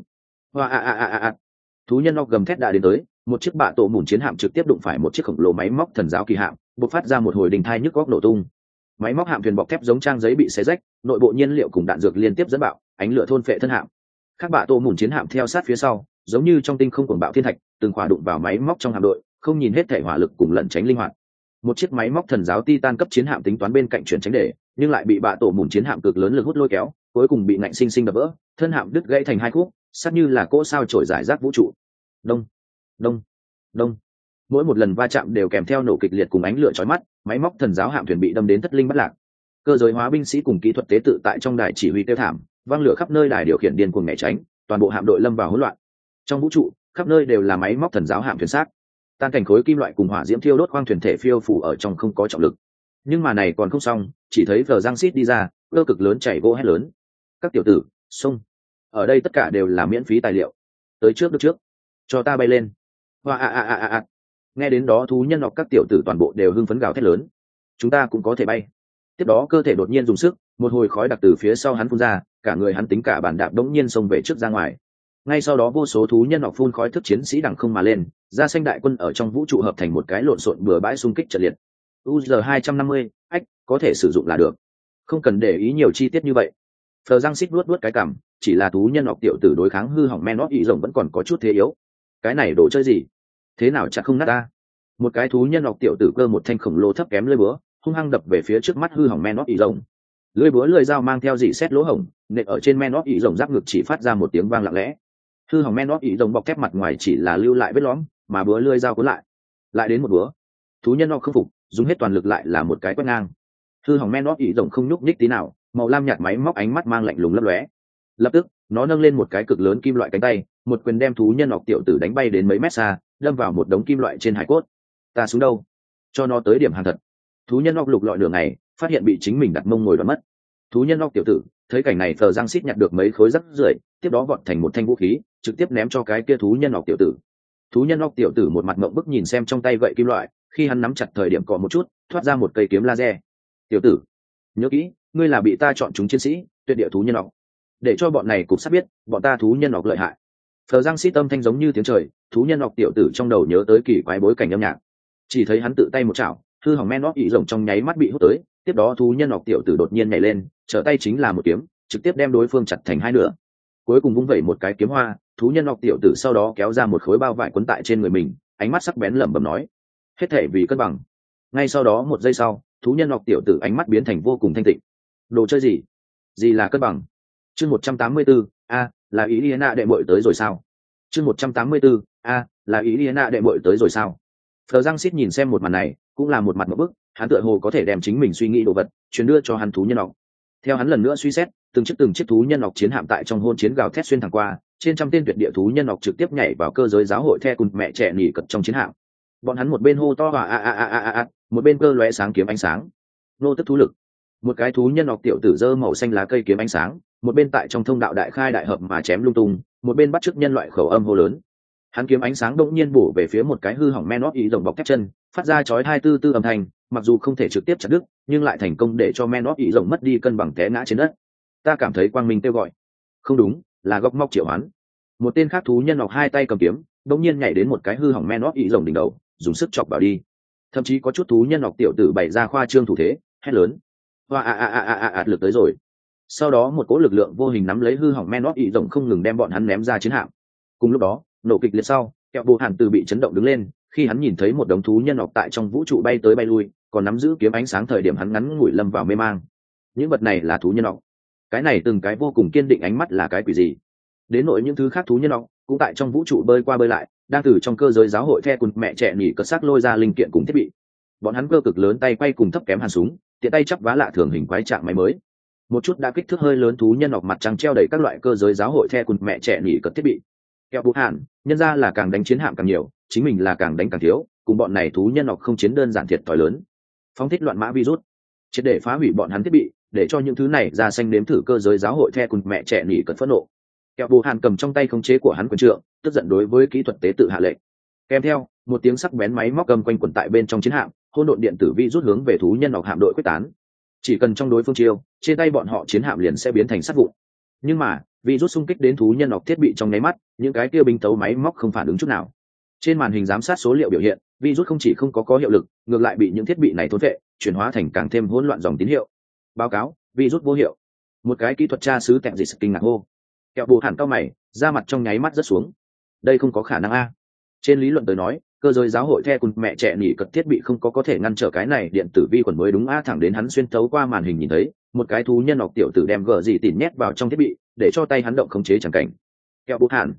Hoa. Thú nhân óc gầm thét đã đến tới, một chiếc bạ tổ mùn chiến hạm trực tiếp đụng phải một chiếc khổng lồ máy móc thần giáo kỳ hạm, bộc phát ra một hồi đình thai nhức góc nổ tung. Máy móc hạm thuyền bọc thép giống trang giấy bị xé rách, nội bộ nhiên liệu cùng đạn dược liên tiếp dẫn bạo, ánh lửa thôn phệ thân hạm. Các bạ tổ mùn chiến hạm theo sát phía sau, giống như trong tinh không cuồng bạo thiên thạch, từng khóa đụng vào máy móc trong hạm đội, không nhìn hết thể hỏa lực cùng lẩn tránh linh hoạt. Một chiếc máy móc thần giáo titan cấp chiến hạm tính toán bên cạnh chuyển tránh để, nhưng lại bị bạ tổ mùn chiến hạm cực lớn lực hút lôi kéo, cuối cùng bị ngạnh sinh sinh đập vỡ, thân hạm đứt gãy thành hai khúc, sát như là cỗ sao trổi giải rác vũ trụ. Đông. Đông, đông. Mỗi một lần va chạm đều kèm theo nổ kịch liệt cùng ánh lửa chói mắt, máy móc thần giáo hạm thuyền bị đâm đến thất linh bất lạc. Cơ giới hóa binh sĩ cùng kỹ thuật tế tự tại trong đài chỉ huy tiêu thảm, vang lửa khắp nơi, đài điều khiển điên cuồng né tránh, toàn bộ hạm đội lâm vào hỗn loạn. Trong vũ trụ, khắp nơi đều là máy móc thần giáo hạm thuyền xác, tan cảnh khối kim loại cùng hỏa diễm thiêu đốt khoang thuyền thể phiêu phủ ở trong không có trọng lực. Nhưng mà này còn không xong, chỉ thấy Phờ Giang Sít đi ra, cơ cực lớn chảy gỗ hét lớn: các tiểu tử, xông! Ở đây tất cả đều là miễn phí tài liệu, tới trước được trước, cho ta bay lên! Hoa. Nghe đến đó thú nhân hoặc các tiểu tử toàn bộ đều hưng phấn gào thét lớn: chúng ta cũng có thể bay! Tiếp đó cơ thể đột nhiên dùng sức, một hồi khói đặc từ phía sau hắn phun ra, cả người hắn tính cả bàn đạp đống nhiên xông về trước ra ngoài. Ngay sau đó vô số thú nhân hoặc phun khói thức chiến sĩ đằng không mà lên, ra xanh đại quân ở trong vũ trụ hợp thành một cái lộn xộn bừa bãi xung kích trận liệt. UZ 250, ách, có thể sử dụng là được, không cần để ý nhiều chi tiết như vậy. Phờ Giang Xít luốt cái cằm, chỉ là thú nhân hoặc tiểu tử đối kháng hư hỏng men nót ý rồng vẫn còn có chút thế yếu. Cái này đồ chơi gì? Thế nào chả không nát ta? Một cái thú nhân hoặc tiểu tử cơ một thanh khổng lồ thấp kém lưỡi búa, hung hăng đập về phía trước mắt hư hỏng men nót ý rồng. Lưỡi búa lưỡi dao mang theo dị xét lỗ hổng, nện ở trên men nót ý rồng giáp ngực chỉ phát ra một tiếng vang lặng lẽ. Hư hỏng men nót ý rồng bọc thép mặt ngoài chỉ là lưu lại vết lõm, mà búa lưỡi dao cuốn lại đến một búa. Thú nhân nó không phục, dùng hết toàn lực lại là một cái quét ngang. Hư hỏng men nót ý rồng không nhúc nhích tí nào, màu lam nhạt máy móc ánh mắt mang lạnh lùng lấp lóe. Lập tức nó nâng lên một cái cực lớn kim loại cánh tay, một quyền đem thú nhân ngọc tiểu tử đánh bay đến mấy mét xa, đâm vào một đống kim loại trên hải cốt. Ta xuống đâu, cho nó tới điểm hàng thật. Thú nhân ngọc lục lọi đường này, phát hiện bị chính mình đặt mông ngồi đoán mất. Thú nhân ngọc tiểu tử thấy cảnh này, Phờ Giang Xít nhặt được mấy khối rác rưởi, tiếp đó vọt thành một thanh vũ khí, trực tiếp ném cho cái kia thú nhân ngọc tiểu tử. Thú nhân ngọc tiểu tử một mặt ngậm bức nhìn xem trong tay gậy kim loại, khi hắn nắm chặt thời điểm cọ một chút, thoát ra một cây kiếm laser. Tiểu tử, nhớ kỹ, ngươi là bị ta chọn chúng chiến sĩ tuyệt địa thú nhân ngọc, để cho bọn này cục sát biết bọn ta thú nhân ngọc lợi hại. Phờ Giang Xít âm thanh giống như tiếng trời, thú nhân ngọc tiểu tử trong đầu nhớ tới kỳ quái bối cảnh âm nhạc, chỉ thấy hắn tự tay một chảo, hư hỏng men nót ỉ rồng trong nháy mắt bị hút tới, tiếp đó thú nhân ngọc tiểu tử đột nhiên nhảy lên, trở tay chính là một kiếm, trực tiếp đem đối phương chặt thành hai nửa, cuối cùng vung vẩy một cái kiếm hoa, thú nhân ngọc tiểu tử sau đó kéo ra một khối bao vải quấn tại trên người mình, ánh mắt sắc bén lẩm bẩm nói: hết thể vì cân bằng. Ngay sau đó một giây sau, thú nhân ngọc tiểu tử ánh mắt biến thành vô cùng thanh tịnh. Đồ chơi gì là cân bằng? Chương 184, a là ý Liena đệ muội tới rồi sao? Chương 184, a là ý Liena đệ muội tới rồi sao? Phờ Giang Xít nhìn xem một màn này, cũng là một mặt một bức, hắn tựa hồ có thể đem chính mình suy nghĩ đồ vật truyền đưa cho hắn thú nhân ngọc. Theo hắn lần nữa suy xét, từng chiếc thú nhân ngọc chiến hạm tại trong hôn chiến gào thét xuyên thẳng qua, trên trăm tên tuyệt địa thú nhân ngọc trực tiếp nhảy vào cơ giới giáo hội the cùng mẹ trẻ nỉ cật trong chiến hạm. Bọn hắn một bên hô to a, một bên cơ lóe sáng kiếm ánh sáng. Nô tức thú lực. Một cái thú nhân ngọc tiểu tử giơ màu xanh lá cây kiếm ánh sáng, một bên tại trong thông đạo đại khai đại hợp mà chém lung tung, một bên bắt chước nhân loại khẩu âm hô lớn. Hắn kiếm ánh sáng đột nhiên bổ về phía một cái hư hỏng men nót ý rồng bọc thép chân, phát ra chói tai tư âm thanh, mặc dù không thể trực tiếp chặt đứt, nhưng lại thành công để cho men nót ý rồng mất đi cân bằng té ngã trên đất. Ta cảm thấy quang minh kêu gọi. Không đúng, là góc móc triệu hoán. Một tên khác thú nhân ngọc hai tay cầm kiếm, đột nhiên nhảy đến một cái hư hỏng men nót ý rồng đỉnh đầu, dùng sức chọc vào đi. Thậm chí có chút thú nhân ngọc tiểu tử bày ra khoa trương thủ thế, hét lớn: hoa lực tới rồi. Sau đó một cỗ lực lượng vô hình nắm lấy hư hỏng men nót ý rồng, không ngừng đem bọn hắn ném ra chiến hạm. Cùng lúc đó, nổ kịch liệt sau, kẹo bộ hàn từ bị chấn động đứng lên, khi hắn nhìn thấy một đống thú nhân ngọc tại trong vũ trụ bay tới bay lui, còn nắm giữ kiếm ánh sáng thời điểm hắn ngắn ngủi lâm vào mê mang. Những vật này là thú nhân ngọc? Cái này từng cái vô cùng kiên định ánh mắt là cái quỷ gì? Đến nỗi những thứ khác thú nhân ngọc cũng tại trong vũ trụ bơi qua bơi lại, đang từ trong cơ giới giáo hội the cùng mẹ trẻ nỉ cất xác lôi ra linh kiện cùng thiết bị. Bọn hắn cơ cực lớn tay quay cùng thấp kém hàn súng, tiện tay chắp vá lạ thường hình quái trạng máy mới. Một chút đã kích thước hơi lớn thú nhân ngọc mặt trăng treo đầy các loại cơ giới giáo hội the cùng mẹ trẻ nỉ cất thiết bị. Kẹo bù hàn, nhân ra là càng đánh chiến hạm càng nhiều, chính mình là càng đánh càng thiếu, cùng bọn này thú nhân ngọc không chiến đơn giản thiệt thòi lớn. Phóng thích loạn mã virus, triệt để phá hủy bọn hắn thiết bị, để cho những thứ này ra xanh nếm thử cơ giới giáo hội the cùng mẹ trẻ nỉ cất phẫn nộ. Kẹo bù hàn cầm trong tay khống chế của hắn quyền trượng, tức giận đối với kỹ thuật tế tự hạ lệnh. Kèm theo một tiếng sắc bén máy móc cầm quanh quẩn tại bên trong chiến hạm, hỗn độn điện tử vi rút hướng về thú nhân ngọc hạm đội quyết tán. Chỉ cần trong đối phương chiêu, trên tay bọn họ chiến hạm liền sẽ biến thành sắt vụn. Nhưng mà vi rút xung kích đến thú nhân ngọc thiết bị trong nháy mắt, những cái kia binh tấu máy móc không phản ứng chút nào. Trên màn hình giám sát số liệu biểu hiện, vi rút không chỉ không có hiệu lực, ngược lại bị những thiết bị này thôn phệ, chuyển hóa thành càng thêm hỗn loạn dòng tín hiệu. Báo cáo, vi rút vô hiệu. Một cái kỹ thuật tra sứ tẹt dịch kinh ngạc hô. Kẹo bù hẳn cao mày, da mặt trong nháy mắt rất xuống. Đây không có khả năng a. Trên lý luận tới nói, cơ giới giáo hội the cùng mẹ trẻ nỉ cật thiết bị không có thể ngăn trở cái này điện tử vi khuẩn mới đúng a. Thẳng đến hắn xuyên thấu qua màn hình nhìn thấy một cái thú nhân ngọc tiểu tử đem gờ gì tỉn nhét vào trong thiết bị, để cho tay hắn động khống chế chẳng cảnh. Kẹo bù hẳn,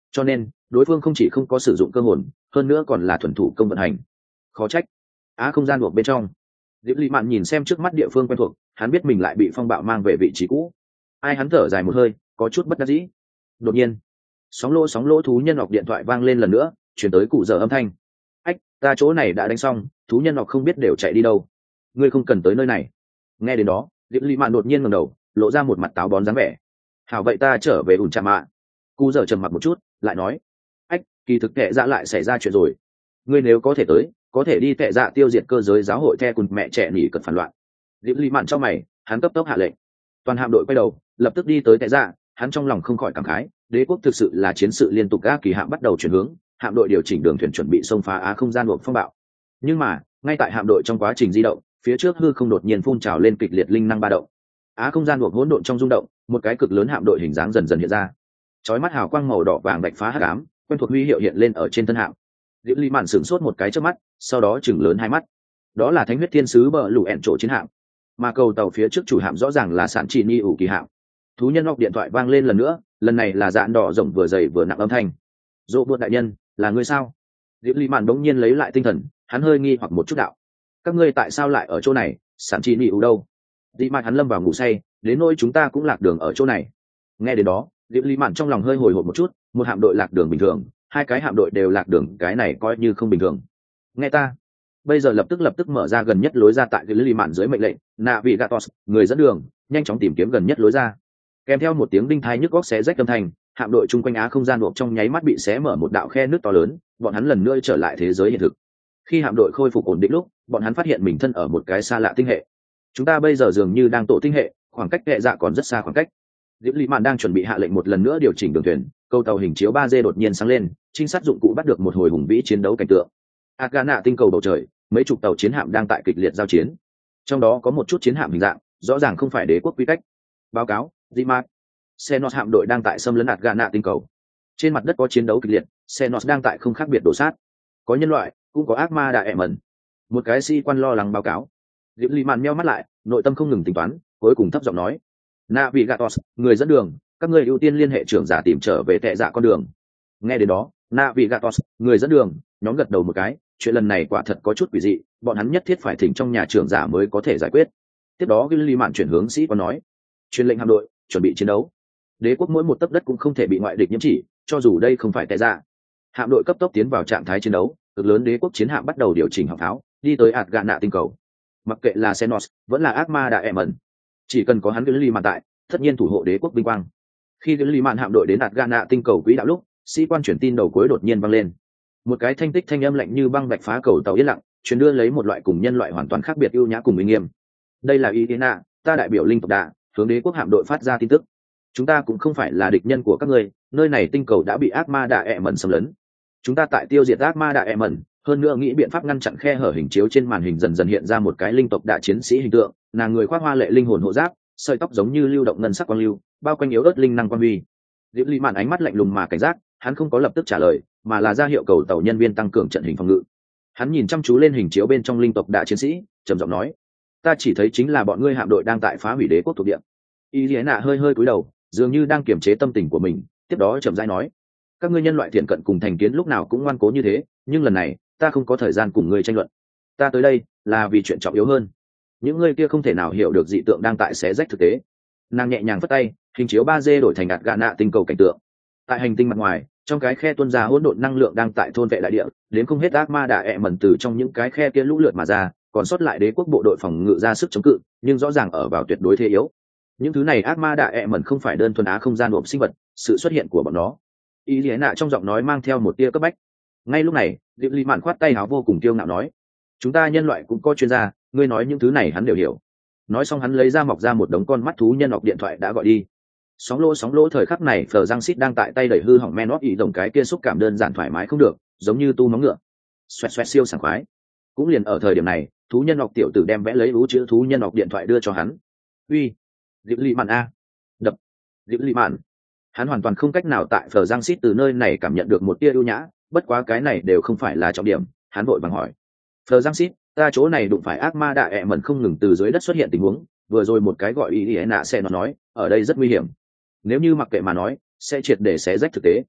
cho nên đối phương không chỉ không có sử dụng cơ hồn, hơn nữa còn là thuần thủ công vận hành. Khó trách không gian buộc bên trong. Diệp Lý Mạn nhìn xem trước mắt địa phương quen thuộc, hắn biết mình lại bị phong bạo mang về vị trí cũ. Ai hắn thở dài một hơi, có chút bất đắc dĩ. Đột nhiên, sóng lỗ thú nhân ngọc điện thoại vang lên lần nữa, chuyển tới cụ giờ âm thanh. Ách, ta chỗ này đã đánh xong, thú nhân ngọc không biết đều chạy đi đâu. Ngươi không cần tới nơi này. Nghe đến đó, Diệp Lý Mạn đột nhiên ngẩng đầu, lộ ra một mặt táo bón dáng vẻ. Hảo vậy ta trở về ủn trà mạ. Cụ giờ trầm mặc một chút, lại nói. Ách, kỳ thực tệ dạ lại xảy ra chuyện rồi. Ngươi nếu có thể tới, có thể đi tệ dạ tiêu diệt cơ giới giáo hội the cùng mẹ trẻ nỉ cật phản loạn. Diệp Lý Mạn cho mày, hắn cấp tốc hạ lệnh. Toàn hạm đội quay đầu, lập tức đi tới tệ dạ. Hắn trong lòng không khỏi cảm khái, đế quốc thực sự là chiến sự liên tục, các kỳ hạm bắt đầu chuyển hướng, hạm đội điều chỉnh đường thuyền chuẩn bị xông phá không gian buộc phong bạo. Nhưng mà ngay tại hạm đội trong quá trình di động, phía trước hư không đột nhiên phun trào lên kịch liệt linh năng ba động. Không gian buộc hỗn độn trong rung động, một cái cực lớn hạm đội hình dáng dần dần hiện ra. Chói mắt hào quang màu đỏ vàng bạch phá hắc ám, quen thuộc huy hiệu hiện lên ở trên thân hạm. Diệp Lý Mạn sửng sốt một cái trước mắt, sau đó chừng lớn hai mắt. Đó là Thánh huyết thiên sứ bờ lũ ẹn chỗ chiến hạm, mà cầu tàu phía trước chủ hạm rõ ràng là sản chỉ ni ủ kỳ hạm. Thú nhân ngọc điện thoại vang lên lần nữa, lần này là dạn đỏ rộng vừa dày vừa nặng âm thanh. Dỗ buồn đại nhân, là ngươi sao? Diệp Lý Mạn đống nhiên lấy lại tinh thần, hắn hơi nghi hoặc một chút đạo. Các ngươi tại sao lại ở chỗ này? Sản chỉ ni ủ đâu? Dị Mạn hắn lâm vào ngủ say, đến nỗi chúng ta cũng lạc đường ở chỗ này. Nghe đến đó, Diệp Lý Mạn trong lòng hơi hồi hộp một chút, một hạm đội lạc đường bình thường, hai cái hạm đội đều lạc đường, cái này coi như không bình thường. Nghe ta, bây giờ lập tức mở ra gần nhất lối ra tại Diệp Lý Mạn dưới mệnh lệnh, nạ vị Gatos, người dẫn đường, nhanh chóng tìm kiếm gần nhất lối ra. Kèm theo một tiếng đinh thai nhức góc xé rách âm thanh, hạm đội chung quanh không gian buộc trong nháy mắt bị xé mở một đạo khe nước to lớn, bọn hắn lần nữa trở lại thế giới hiện thực. Khi hạm đội khôi phục ổn định lúc, bọn hắn phát hiện mình thân ở một cái xa lạ tinh hệ. Chúng ta bây giờ dường như đang tổ tinh hệ, khoảng cách hệ dạ còn rất xa khoảng cách. Diệp Lý Mạn đang chuẩn bị hạ lệnh một lần nữa điều chỉnh đường thuyền, câu tàu hình chiếu 3D đột nhiên sáng lên, trinh sát dụng cụ bắt được một hồi hùng vĩ chiến đấu cảnh tượng. Agana tinh cầu bầu trời, mấy chục tàu chiến hạm đang tại kịch liệt giao chiến. Trong đó có một chút chiến hạm hình dạng, rõ ràng không phải đế quốc quy cách. Báo cáo, Dimat. Xenos hạm đội đang tại xâm lấn Agana tinh cầu. Trên mặt đất có chiến đấu kịch liệt, Xenos đang tại không khác biệt đổ sát. Có nhân loại, cũng có ác ma đại ẻ mẩn. Một cái sĩ quan lo lắng báo cáo. Diệp Lý Mạn nheo mắt lại, nội tâm không ngừng tính toán, cuối cùng thấp giọng nói: Navigatos, người dẫn đường, các ngươi ưu tiên liên hệ trưởng giả tìm trở về tệ dạ con đường. Nghe đến đó, Navigatos, người dẫn đường, nhóm gật đầu một cái, chuyện lần này quả thật có chút quỷ dị, bọn hắn nhất thiết phải thỉnh trong nhà trưởng giả mới có thể giải quyết. Tiếp đó Gilly Mạn chuyển hướng sĩ quan nói: truyền lệnh hạm đội, chuẩn bị chiến đấu. Đế quốc mỗi một tấc đất cũng không thể bị ngoại địch nhiễm chỉ, cho dù đây không phải tệ dạ. Hạm đội cấp tốc tiến vào trạng thái chiến đấu, cực lớn đế quốc chiến hạm bắt đầu điều chỉnh họng pháo, đi tới Agana tinh cầu. Mặc kệ là Xenos, vẫn là ác ma đại ẻ mẩn, chỉ cần có hắn Gilly Mạn tại, tất nhiên thủ hộ đế quốc vinh quang. Khi Gilly Mạn hạm đội đến Agana tinh cầu quỹ đạo lúc, sĩ quan truyền tin đầu cuối đột nhiên vang lên. Một cái thanh tích thanh âm lạnh như băng bạch phá cầu tàu yên lặng, truyền đưa lấy một loại cùng nhân loại hoàn toàn khác biệt ưu nhã cùng uy nghiêm. Đây là Irina, ta đại biểu linh tộc đạ, hướng đế quốc hạm đội phát ra tin tức. Chúng ta cũng không phải là địch nhân của các ngươi, nơi này tinh cầu đã bị ác ma đại ẻ mẩn xâm lấn. Chúng ta tại tiêu diệt ác ma đại ẻ mẩn, hơn nữa nghĩ biện pháp ngăn chặn khe hở. Hình chiếu trên màn hình dần dần hiện ra một cái linh tộc đại chiến sĩ hình tượng, nàng người khoác hoa lệ linh hồn hộ giáp, sợi tóc giống như lưu động ngân sắc quang lưu, bao quanh yếu ớt linh năng quang huy. Diệp Lý Mạn ánh mắt lạnh lùng mà cảnh giác, hắn không có lập tức trả lời, mà là ra hiệu cầu tàu nhân viên tăng cường trận hình phòng ngự. Hắn nhìn chăm chú lên hình chiếu bên trong linh tộc đại chiến sĩ, trầm giọng nói: ta chỉ thấy chính là bọn ngươi hạm đội đang tại phá hủy đế quốc thuộc địa. Irina hơi hơi cúi đầu, dường như đang kiềm chế tâm tình của mình, tiếp đó chậm rãi nói: các ngươi nhân loại thiện cận cùng thành kiến lúc nào cũng ngoan cố như thế, nhưng lần này ta không có thời gian cùng ngươi tranh luận. Ta tới đây là vì chuyện trọng yếu hơn. Những ngươi kia không thể nào hiểu được dị tượng đang tại xé rách thực tế. Nàng nhẹ nhàng phất tay, hình chiếu 3D đổi thành Agana tinh cầu cảnh tượng. Tại hành tinh mặt ngoài, trong cái khe tuôn ra hỗn độn năng lượng đang tại thôn vệ đại địa, đến không hết ác ma đại ẹ mẩn từ trong những cái khe kia lũ lượt mà ra, còn sót lại đế quốc bộ đội phòng ngự ra sức chống cự, nhưng rõ ràng ở vào tuyệt đối thế yếu. Những thứ này ác ma đại ẹ mẩn không phải đơn thuần không gian hộp sinh vật, sự xuất hiện của bọn nó. Ý lý nạ trong giọng nói mang theo một tia cấp bách. Ngay lúc này, Diệp Lý Mạn khoát tay áo vô cùng kiêu ngạo nói: chúng ta nhân loại cũng có chuyên gia, ngươi nói những thứ này hắn đều hiểu. Nói xong hắn lấy ra mọc ra một đống con mắt thú nhân ngọc điện thoại đã gọi đi. Sóng lỗ thời khắc này Phờ Giang Sít đang tại tay đẩy hư hỏng men óp ý đồng cái kia xúc cảm đơn giản thoải mái không được, giống như tu móng ngựa. Xoẹt xoẹt siêu sảng khoái. Cũng liền ở thời điểm này, thú nhân ngọc tiểu tử đem vẽ lấy ú chữ thú nhân ngọc điện thoại đưa cho hắn. Uy, Diệp Lý Mạn a. Đập. Diệp Lý Mạn. Hắn hoàn toàn không cách nào tại Phờ Giang Sít từ nơi này cảm nhận được một tia ưu nhã, bất quá cái này đều không phải là trọng điểm, hắn vội vàng hỏi: Phờ Giang Sít, ta chỗ này đụng phải ác ma đại ẹ mẩn không ngừng từ dưới đất xuất hiện tình huống, vừa rồi một cái gọi ý nạ sẽ nó nói ở đây rất nguy hiểm, nếu như mặc kệ mà nói sẽ triệt để xé rách thực tế.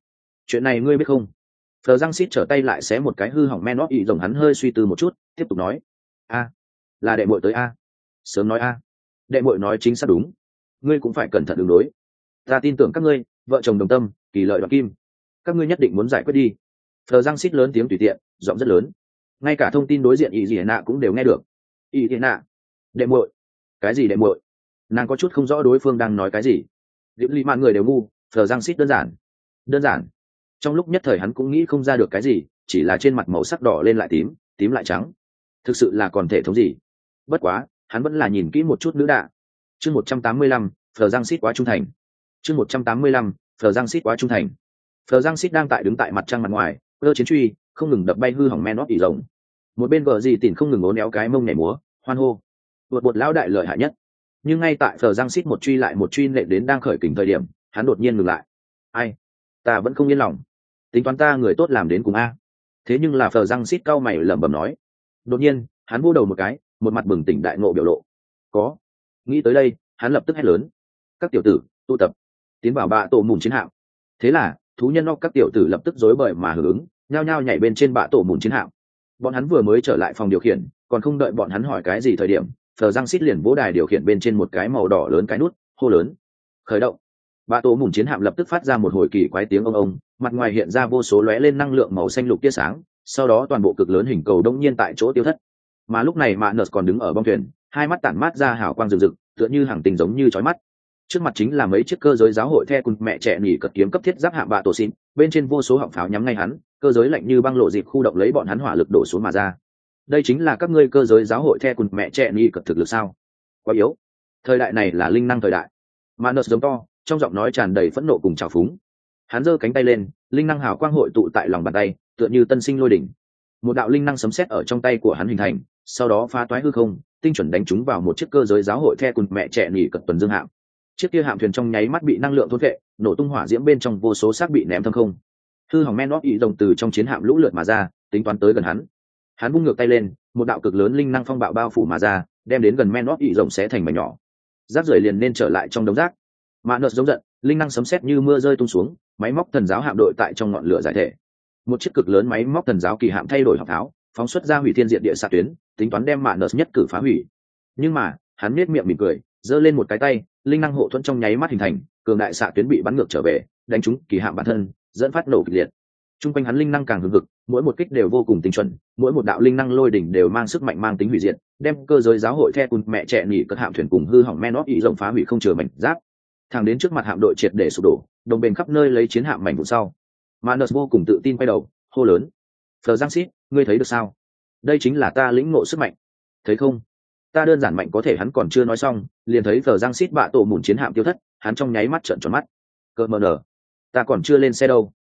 chuyện này ngươi biết không? Phờ Giang Sít trở tay lại xé một cái hư hỏng men óp ý rồng, hắn hơi suy tư một chút tiếp tục nói. A, là đệ muội tới a. Sớm nói a. Đệ muội nói chính xác đúng, ngươi cũng phải cẩn thận ứng đối. Ta tin tưởng các ngươi vợ chồng đồng tâm, kỳ lợi đoạt kim, các ngươi nhất định muốn giải quyết đi. Phờ Giang Sít lớn tiếng tùy tiện, giọng rất lớn, ngay cả thông tin đối diện ý gì nạ cũng đều nghe được. Ý gì nạ? Đệ muội? Cái gì đệ muội? Nàng có chút không rõ đối phương đang nói cái gì. Liễu Lý Mạn người đều ngu, Phờ Giang Sít đơn giản. Trong lúc nhất thời hắn cũng nghĩ không ra được cái gì, chỉ là trên mặt màu sắc đỏ lên lại tím, tím lại trắng, thực sự là còn thể thống gì. Bất quá hắn vẫn là nhìn kỹ một chút nữ đạ. Chương 185, Phờ Giang Sít quá trung thành. Chương 185, Phờ Giang Sít quá trung thành. Phờ Giang Sít đang đứng tại mặt trăng mặt ngoài, cơ chiến truy không ngừng đập bay hư hỏng men óp ỉ rồng. Một bên vợ gì tỉn không ngừng ố néo cái mông nhảy múa hoan hô, vượt bột lão đại lợi hại nhất. Nhưng ngay tại Phờ Giang Sít một truy lại một truy nệ đến đang khởi kình thời điểm, hắn đột nhiên ngừng lại. Ai? Ta vẫn không yên lòng, tính toán ta người tốt làm đến cùng a. Thế nhưng là Phờ Giang Sít cau mày lẩm bẩm nói. Đột nhiên hắn vô đầu một cái, một mặt bừng tỉnh đại ngộ biểu lộ. Có. Nghĩ tới đây hắn lập tức hét lớn. Các tiểu tử tụ tập, tiến vào bạ tổ mùn chiến hạm. Thế là thú nhân óc các tiểu tử lập tức rối bời mà hưởng ứng, nhao nhao nhảy bên trên bạ tổ mùn chiến hạm. Bọn hắn vừa mới trở lại phòng điều khiển, còn không đợi bọn hắn hỏi cái gì thời điểm, Phờ Giang Sít liền vỗ đài điều khiển bên trên một cái màu đỏ lớn cái nút, hô lớn. Khởi động. Bạ tổ mùn chiến hạm lập tức phát ra một hồi kỳ quái tiếng ông, mặt ngoài hiện ra vô số lóe lên năng lượng màu xanh lục tia sáng, sau đó toàn bộ cực lớn hình cầu đông nhiên tại chỗ tiêu thất. Mà lúc này Mạ Nợt còn đứng ở bong thuyền, hai mắt tản mát ra hào quang rực rực, tựa như hàng tình giống như chói mắt. Trước mặt chính là mấy chiếc cơ giới giáo hội the cùng mẹ trẻ nỉ cật kiếm cấp thiết giáp hạm bạ tổ xin, bên trên vô số họng pháo nhắm ngay hắn, cơ giới lạnh như băng lộ dịp khu động lấy bọn hắn hỏa lực đổ xuống mà ra. Đây chính là các ngươi cơ giới giáo hội the cùng mẹ trẻ nỉ cật thực lực sao? Quá yếu. Thời đại này là linh năng thời đại. Mạ Nợt giống to, trong giọng nói tràn đầy phẫn nộ cùng trào phúng. Hắn giơ cánh tay lên, linh năng hào quang hội tụ tại lòng bàn tay, tựa như tân sinh lôi đỉnh. Một đạo linh năng sấm sét ở trong tay của hắn hình thành, sau đó phá toái hư không, tinh chuẩn đánh trúng vào một chiếc cơ giới giáo hội the cùng mẹ trẻ nỉ cật tuần dương hạm. Chiếc kia hạm thuyền trong nháy mắt bị năng lượng thôn vệ, nổ tung hỏa diễm bên trong vô số xác bị ném thâm không. Hư hỏng men óp ý rồng từ trong chiến hạm lũ lượt mà ra, tính toán tới gần hắn. Hắn vung ngược tay lên, một đạo cực lớn linh năng phong bạo bao phủ mà ra, đem đến gần men óp ý rồng xé thành mảnh nhỏ. Rác rưởi liền nên trở lại trong đống rác. Mạ Nợt giống giận, linh năng sấm sét như mưa rơi tung xuống, máy móc thần giáo hạm đội tại trong ngọn lửa giải thể. Một chiếc cực lớn máy móc thần giáo kỳ hạm thay đổi học tháo, phóng xuất ra hủy thiên diệt địa xạ tuyến, tính toán đem Mạ Nợt nhất cử phá hủy. Nhưng mà hắn nhếch miệng mỉm cười, giơ lên một cái tay, linh năng hộ thuẫn trong nháy mắt hình thành, cường đại xạ tuyến bị bắn ngược trở về, đánh trúng kỳ hạm bản thân, dẫn phát nổ kịch liệt. Trung quanh hắn linh năng càng hừng hực, mỗi một kích đều vô cùng tinh chuẩn, mỗi một đạo linh năng lôi đỉnh đều mang sức mạnh mang tính hủy diệt, đem cơ giới giáo hội the cùng mẹ trẻ nỉ cất hạm thuyền cùng hư hỏng men óp ý rộng phá hủy không chừa mảnh giáp. Thẳng đến trước mặt hạm đội triệt để sụp đổ, đồng bền khắp nơi lấy chiến hạm mảnh vụn sau. Manus vô cùng tự tin quay đầu, hô lớn: "Phờ Giang Sít, ngươi thấy được sao? Đây chính là ta lĩnh ngộ sức mạnh. Thấy không? Ta đơn giản mạnh có thể." Hắn còn chưa nói xong, liền thấy Phờ Giang Sít bạ tổ mùn chiến hạm tiêu thất, hắn trong nháy mắt trợn tròn mắt. Cơ mờ nở, ta còn chưa lên xe đâu.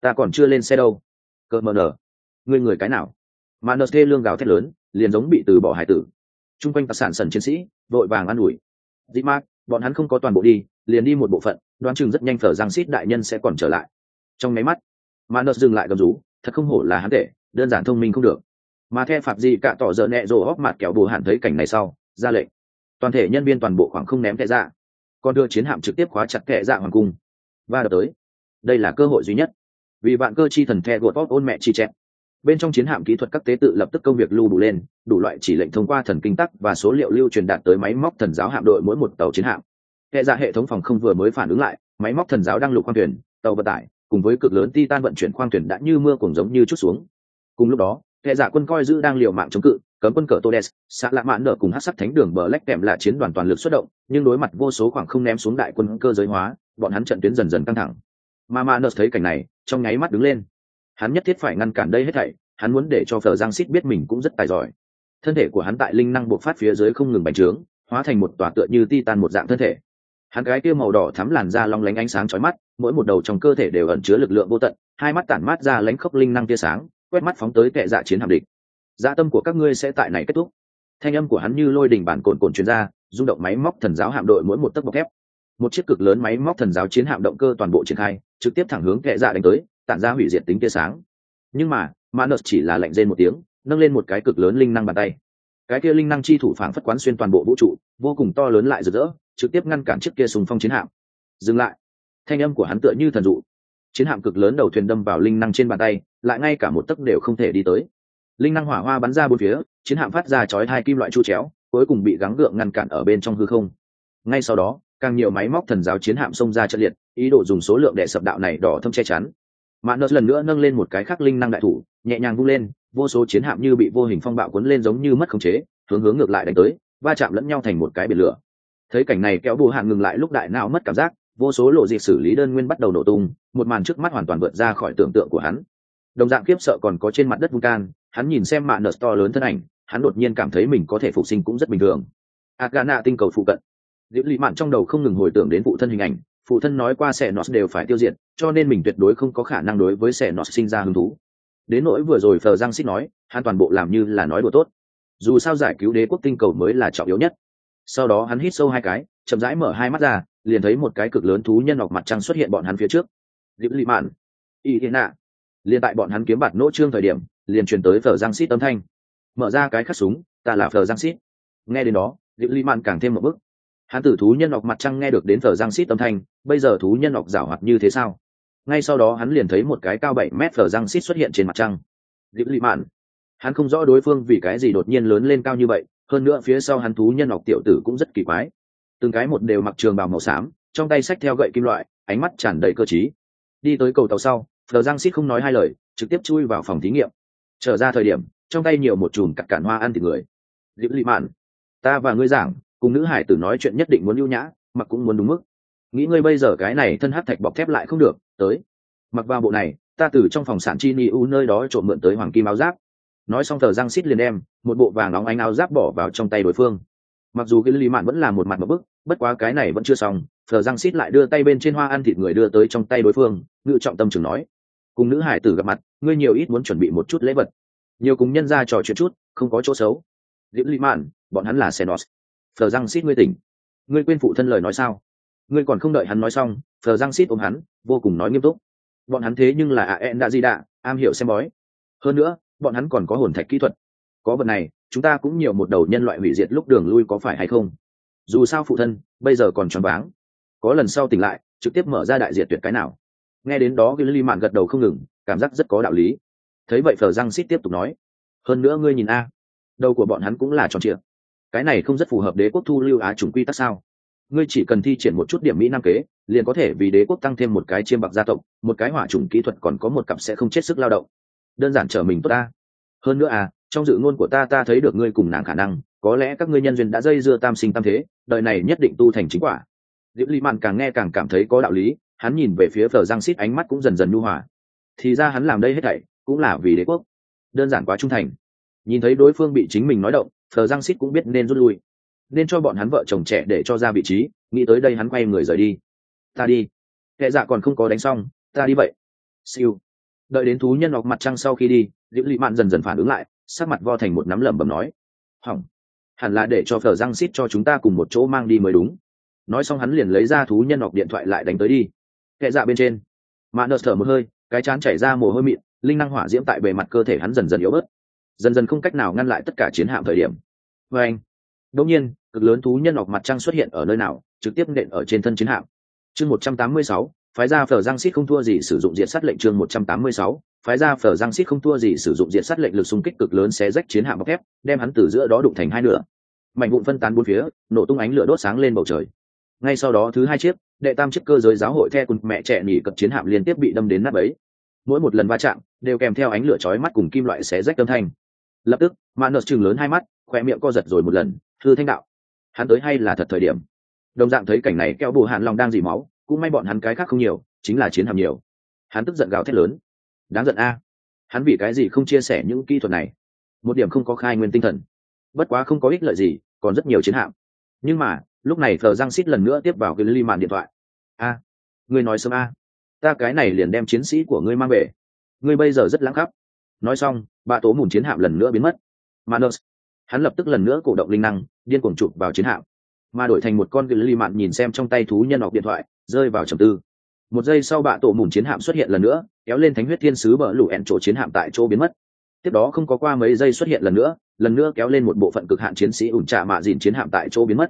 Cơ mờ nở, ngươi người cái nào? Manus thê lương gào thét lớn, liền giống bị từ bỏ hải tử. Trung quanh tạc sản sần chiến sĩ vội vàng an ủi: "Dĩ Mạc, bọn hắn không có toàn bộ đi, liền đi một bộ phận, đoán chừng rất nhanh Phở Giang Sít đại nhân sẽ còn trở lại." Trong máy mắt Manus dừng lại gầm rú, thật không hổ là hắn tệ, đơn giản thông minh không được. Mà The Phạm gì cả tỏ giờ nẹ rồ hốc mặt kéo bù hạn thấy cảnh này sau, ra lệnh toàn thể nhân viên toàn bộ khoảng không ném kẻ dạ, còn đưa chiến hạm trực tiếp khóa chặt kẻ dạ hoàng cung và đập tới. Đây là cơ hội duy nhất, vì vạn cơ chi thần The gột ôn mẹ chi chẹt. Bên trong chiến hạm kỹ thuật các tế tự lập tức công việc lưu đủ lên, đủ loại chỉ lệnh thông qua thần kinh tắc và số liệu lưu truyền đạt tới máy móc thần giáo hạm đội mỗi một tàu chiến hạm. Kẻ dạ hệ thống phòng không vừa mới phản ứng lại, máy móc thần giáo đang lục khoang thuyền, tàu vận tải cùng với cực lớn titan vận chuyển khoang thuyền đã như mưa cùng giống như chút xuống. Cùng lúc đó, kẻ dạ quân coi giữ đang liều mạng chống cự, cấm quân cờ Todes, xạ lạ mạn nở cùng hắc sắc thánh đường bờ lách kèm là chiến đoàn toàn lực xuất động, nhưng đối mặt vô số khoảng không ném xuống đại quân cơ giới hóa, bọn hắn trận tuyến dần dần căng thẳng. Mà Manus thấy cảnh này, trong nháy mắt đứng lên. Hắn nhất thiết phải ngăn cản đây hết thảy, hắn muốn để cho Phở Giang Sít biết mình cũng rất tài giỏi. Thân thể của hắn tại linh năng bộc phát phía dưới không ngừng bành trướng, hóa thành một tòa tựa như titan một dạng thân thể. Hắn cái kia màu đỏ thắm làn da long lánh ánh sáng chói mắt, mỗi một đầu trong cơ thể đều ẩn chứa lực lượng vô tận, hai mắt tản mát ra lánh khốc linh năng tia sáng, quét mắt phóng tới kẻ dạ chiến hạm địch. Dạ tâm của các ngươi sẽ tại này kết thúc. Thanh âm của hắn như lôi đình bản cồn truyền ra, rung động máy móc thần giáo hạm đội mỗi một tấc bọc thép. Một chiếc cực lớn máy móc thần giáo chiến hạm động cơ toàn bộ triển khai, trực tiếp thẳng hướng kẻ dạ đánh tới, tản ra hủy diệt tính tia sáng. Nhưng mà Manus chỉ là lạnh rên một tiếng, nâng lên một cái cực lớn linh năng bàn tay. Cái kia linh năng chi thủ phảng phất quán xuyên toàn bộ vũ trụ, vô cùng to lớn lại rực rỡ, trực tiếp ngăn cản chiếc kia xung phong chiến hạm. Dừng lại! Thanh âm của hắn tựa như thần dụ. Chiến hạm cực lớn đầu thuyền đâm vào linh năng trên bàn tay, lại ngay cả một tấc đều không thể đi tới. Linh năng hỏa hoa bắn ra bốn phía, chiến hạm phát ra chói hai kim loại chu chéo, cuối cùng bị gắng gượng ngăn cản ở bên trong hư không. Ngay sau đó, càng nhiều máy móc thần giáo chiến hạm xông ra trận liệt, ý đồ dùng số lượng để sập đạo này đỏ thâm che chắn. Magnus lần nữa nâng lên một cái khắc linh năng đại thủ, nhẹ nhàng vung lên, vô số chiến hạm như bị vô hình phong bạo cuốn lên giống như mất khống chế, hướng ngược lại đánh tới, va chạm lẫn nhau thành một cái biển lửa. Thấy cảnh này, kéo bù hạn ngừng lại lúc đại não mất cảm giác, vô số lộ dịch xử lý đơn nguyên bắt đầu nổ tung, một màn trước mắt hoàn toàn vượt ra khỏi tưởng tượng của hắn. Đồng dạng kiếp sợ còn có trên mặt đất vulcan, hắn nhìn xem Magnus to lớn thân ảnh, hắn đột nhiên cảm thấy mình có thể phục sinh cũng rất bình thường. Agana tinh cầu phụ cận, Diệu Lý Mạn trong đầu không ngừng hồi tưởng đến phụ thân hình ảnh, phụ thân nói qua Xenos đều phải tiêu diệt, cho nên mình tuyệt đối không có khả năng đối với Xenos sinh ra hứng thú. Đến nỗi vừa rồi Phờ Giang Xít nói, hắn toàn bộ làm như là nói đùa tốt. Dù sao giải cứu đế quốc tinh cầu mới là trọng yếu nhất. Sau đó hắn hít sâu hai cái, chậm rãi mở hai mắt ra, liền thấy một cái cực lớn thú nhân ngọc mặt trăng xuất hiện bọn hắn phía trước. Diệu Lý Mạn, Y Thiên Nạ. Liên tại bọn hắn kiếm bạt nỗ trương thời điểm, liền truyền tới Phờ Giang Xít âm thanh. Mở ra cái khắc súng, ta là Phờ Giang Xít. Nghe đến đó, Diệu Lý Mạn càng thêm một bước. Hắn tử thú nhân ngọc mặt trăng nghe được đến Phờ Giang Xít âm thanh, bây giờ thú nhân ngọc giảo hoạt như thế sao? Ngay sau đó hắn liền thấy một cái cao 7 mét Phờ Giang Xít xuất hiện trên mặt trăng. Diệu Lý Mạn, hắn không rõ đối phương vì cái gì đột nhiên lớn lên cao như vậy, hơn nữa phía sau hắn thú nhân ngọc tiểu tử cũng rất kỳ quái. Từng cái một đều mặc trường bào màu xám, trong tay xách theo gậy kim loại, ánh mắt tràn đầy cơ trí. Đi tới cầu tàu sau, Phờ Giang Xít không nói hai lời, trực tiếp chui vào phòng thí nghiệm. Trở ra thời điểm, trong tay nhiều một chùm cặn hoa ăn thịt người. Diệu Lý Mạn, ta và ngươi giảng, cùng nữ hải tử nói chuyện nhất định muốn ưu nhã, mặc cũng muốn đúng mức. Nghĩ ngươi bây giờ cái này thân hắc thạch bọc thép lại không được, tới mặc vào bộ này, ta từ trong phòng sản chi ni u nơi đó trộm mượn tới hoàng kim áo giáp. Nói xong Phờ Giang Xít liền đem một bộ vàng óng ánh áo giáp bỏ vào trong tay đối phương. Mặc dù cái Lý Mạn vẫn là một mặt một bức, bất quá cái này vẫn chưa xong, Phờ Giang Xít lại đưa tay bên trên hoa ăn thịt người đưa tới trong tay đối phương, ngự trọng tâm trường nói: cùng nữ hải tử gặp mặt, ngươi nhiều ít muốn chuẩn bị một chút lễ vật, nhiều cùng nhân ra trò chuyện chút, không có chỗ xấu. Diệu Lý Mạn, bọn hắn là Xenos. Phờ Giang Xít, ngươi tỉnh, ngươi quên phụ thân lời nói sao? Ngươi còn không đợi hắn nói xong, Phờ Giang Xít ôm hắn, vô cùng nói nghiêm túc: bọn hắn thế nhưng là Aen đã di đạ, am hiểu xem bói. Hơn nữa, bọn hắn còn có hồn thạch kỹ thuật. Có vật này, chúng ta cũng nhiều một đầu nhân loại hủy diệt lúc đường lui, có phải hay không? Dù sao phụ thân bây giờ còn choáng váng, có lần sau tỉnh lại, trực tiếp mở ra đại diệt tuyệt cái nào. Nghe đến đó, Gilly Mạn gật đầu không ngừng, cảm giác rất có đạo lý. Thấy vậy Phờ Giang Xít tiếp tục nói: hơn nữa ngươi nhìn a, đầu của bọn hắn cũng là tròn trịa, cái này không rất phù hợp đế quốc thu lưu á chủng quy tắc sao? Ngươi chỉ cần thi triển một chút điểm mỹ nam kế, liền có thể vì đế quốc tăng thêm một cái chiêm bạc gia tộc, một cái hỏa chủng kỹ thuật, còn có một cặp sẽ không chết sức lao động. Đơn giản trở mình tốt ta. Hơn nữa trong dự ngôn của ta thấy được ngươi cùng nàng khả năng, có lẽ các ngươi nhân duyên đã dây dưa tam sinh tam thế, đời này nhất định tu thành chính quả. Diệu Lý Mạn càng nghe càng cảm thấy có đạo lý, hắn nhìn về phía Phờ Giang Xít, ánh mắt cũng dần dần nhu hòa. Thì ra hắn làm đây hết thảy cũng là vì đế quốc, đơn giản quá trung thành. Nhìn thấy đối phương bị chính mình nói động, Phờ Giang Xít cũng biết nên rút lui, nên cho bọn hắn vợ chồng trẻ để cho ra vị trí. Nghĩ tới đây hắn quay người rời đi. Ta đi. Kệ dạ còn không có đánh xong, ta đi vậy. Siêu. Đợi đến thú nhân ngọc mặt trăng sau khi đi, Diệu Lý Mạn dần dần phản ứng lại, sắc mặt vo thành một nắm, lẩm bẩm nói: hỏng, hẳn là để cho Phờ Giang Xít cho chúng ta cùng một chỗ mang đi mới đúng. Nói xong hắn liền lấy ra thú nhân ngọc điện thoại lại đánh tới đi. Kệ dạ bên trên, Magnus thở một hơi, cái trán chảy ra mồ hôi mịn, linh năng hỏa diễm tại bề mặt cơ thể hắn dần dần yếu bớt, dần dần không cách nào ngăn lại tất cả chiến hạm thời điểm. Và anh, đột nhiên, cực lớn thú nhân ngọc mặt trăng xuất hiện ở nơi nào, trực tiếp nện ở trên thân chiến hạm. Chương 186, phái ra Phờ Giang Xít không thua gì sử dụng diệt sát lệnh. Chương 186, phái ra Phờ Giang Xít không thua gì sử dụng diệt sát lệnh, lực xung kích cực lớn xé rách chiến hạm bọc thép, đem hắn từ giữa đó đụng thành hai nửa. Mảnh vụn phân tán bốn phía, nổ tung ánh lửa đốt sáng lên bầu trời. Ngay sau đó thứ hai chiếc, đệ tam chiếc cơ giới giáo hội The cùng mẹ trẻ nhỉ cập chiến hạm liên tiếp bị đâm đến nát bấy. Mỗi một lần va chạm đều kèm theo ánh lửa chói mắt cùng kim loại xé rách âm thanh. Lập tức, Magnus trừng lớn hai mắt, khóe miệng co giật rồi một lần, hư thanh đạo: hắn tới hay là thật thời điểm? Đồng dạng thấy cảnh này, kéo bù hạn lòng đang dỉ máu, cũng may bọn hắn cái khác không nhiều, chính là chiến hạm nhiều. Hắn tức giận gào thét lớn: đáng giận a! Hắn vì cái gì không chia sẻ những kỹ thuật này? Một điểm không có khai nguyên tinh thần. Bất quá không có ích lợi gì, còn rất nhiều chiến hạm. Nhưng mà lúc này Phờ Giang Xít lần nữa tiếp vào cái Lý Mạn điện thoại. Ngươi nói sớm ta cái này liền đem chiến sĩ của ngươi mang về. Ngươi bây giờ rất lãng khắp. Nói xong, bạ tố mùn chiến hạm lần nữa biến mất. Magnus, hắn lập tức lần nữa cổ động linh năng, điên cuồng chụp vào chiến hạm, mà đổi thành một con cái Lý Mạn nhìn xem trong tay thú nhân ngọc điện thoại, rơi vào trầm tư. Một giây sau, bạ tổ mùn chiến hạm xuất hiện lần nữa, kéo lên thánh huyết thiên sứ bờ lũ ẹn chỗ chiến hạm tại chỗ biến mất. Tiếp đó không có qua mấy giây xuất hiện lần nữa kéo lên một bộ phận cực hạn chiến sĩ ủn trạ mạ dìn chiến hạm tại chỗ biến mất.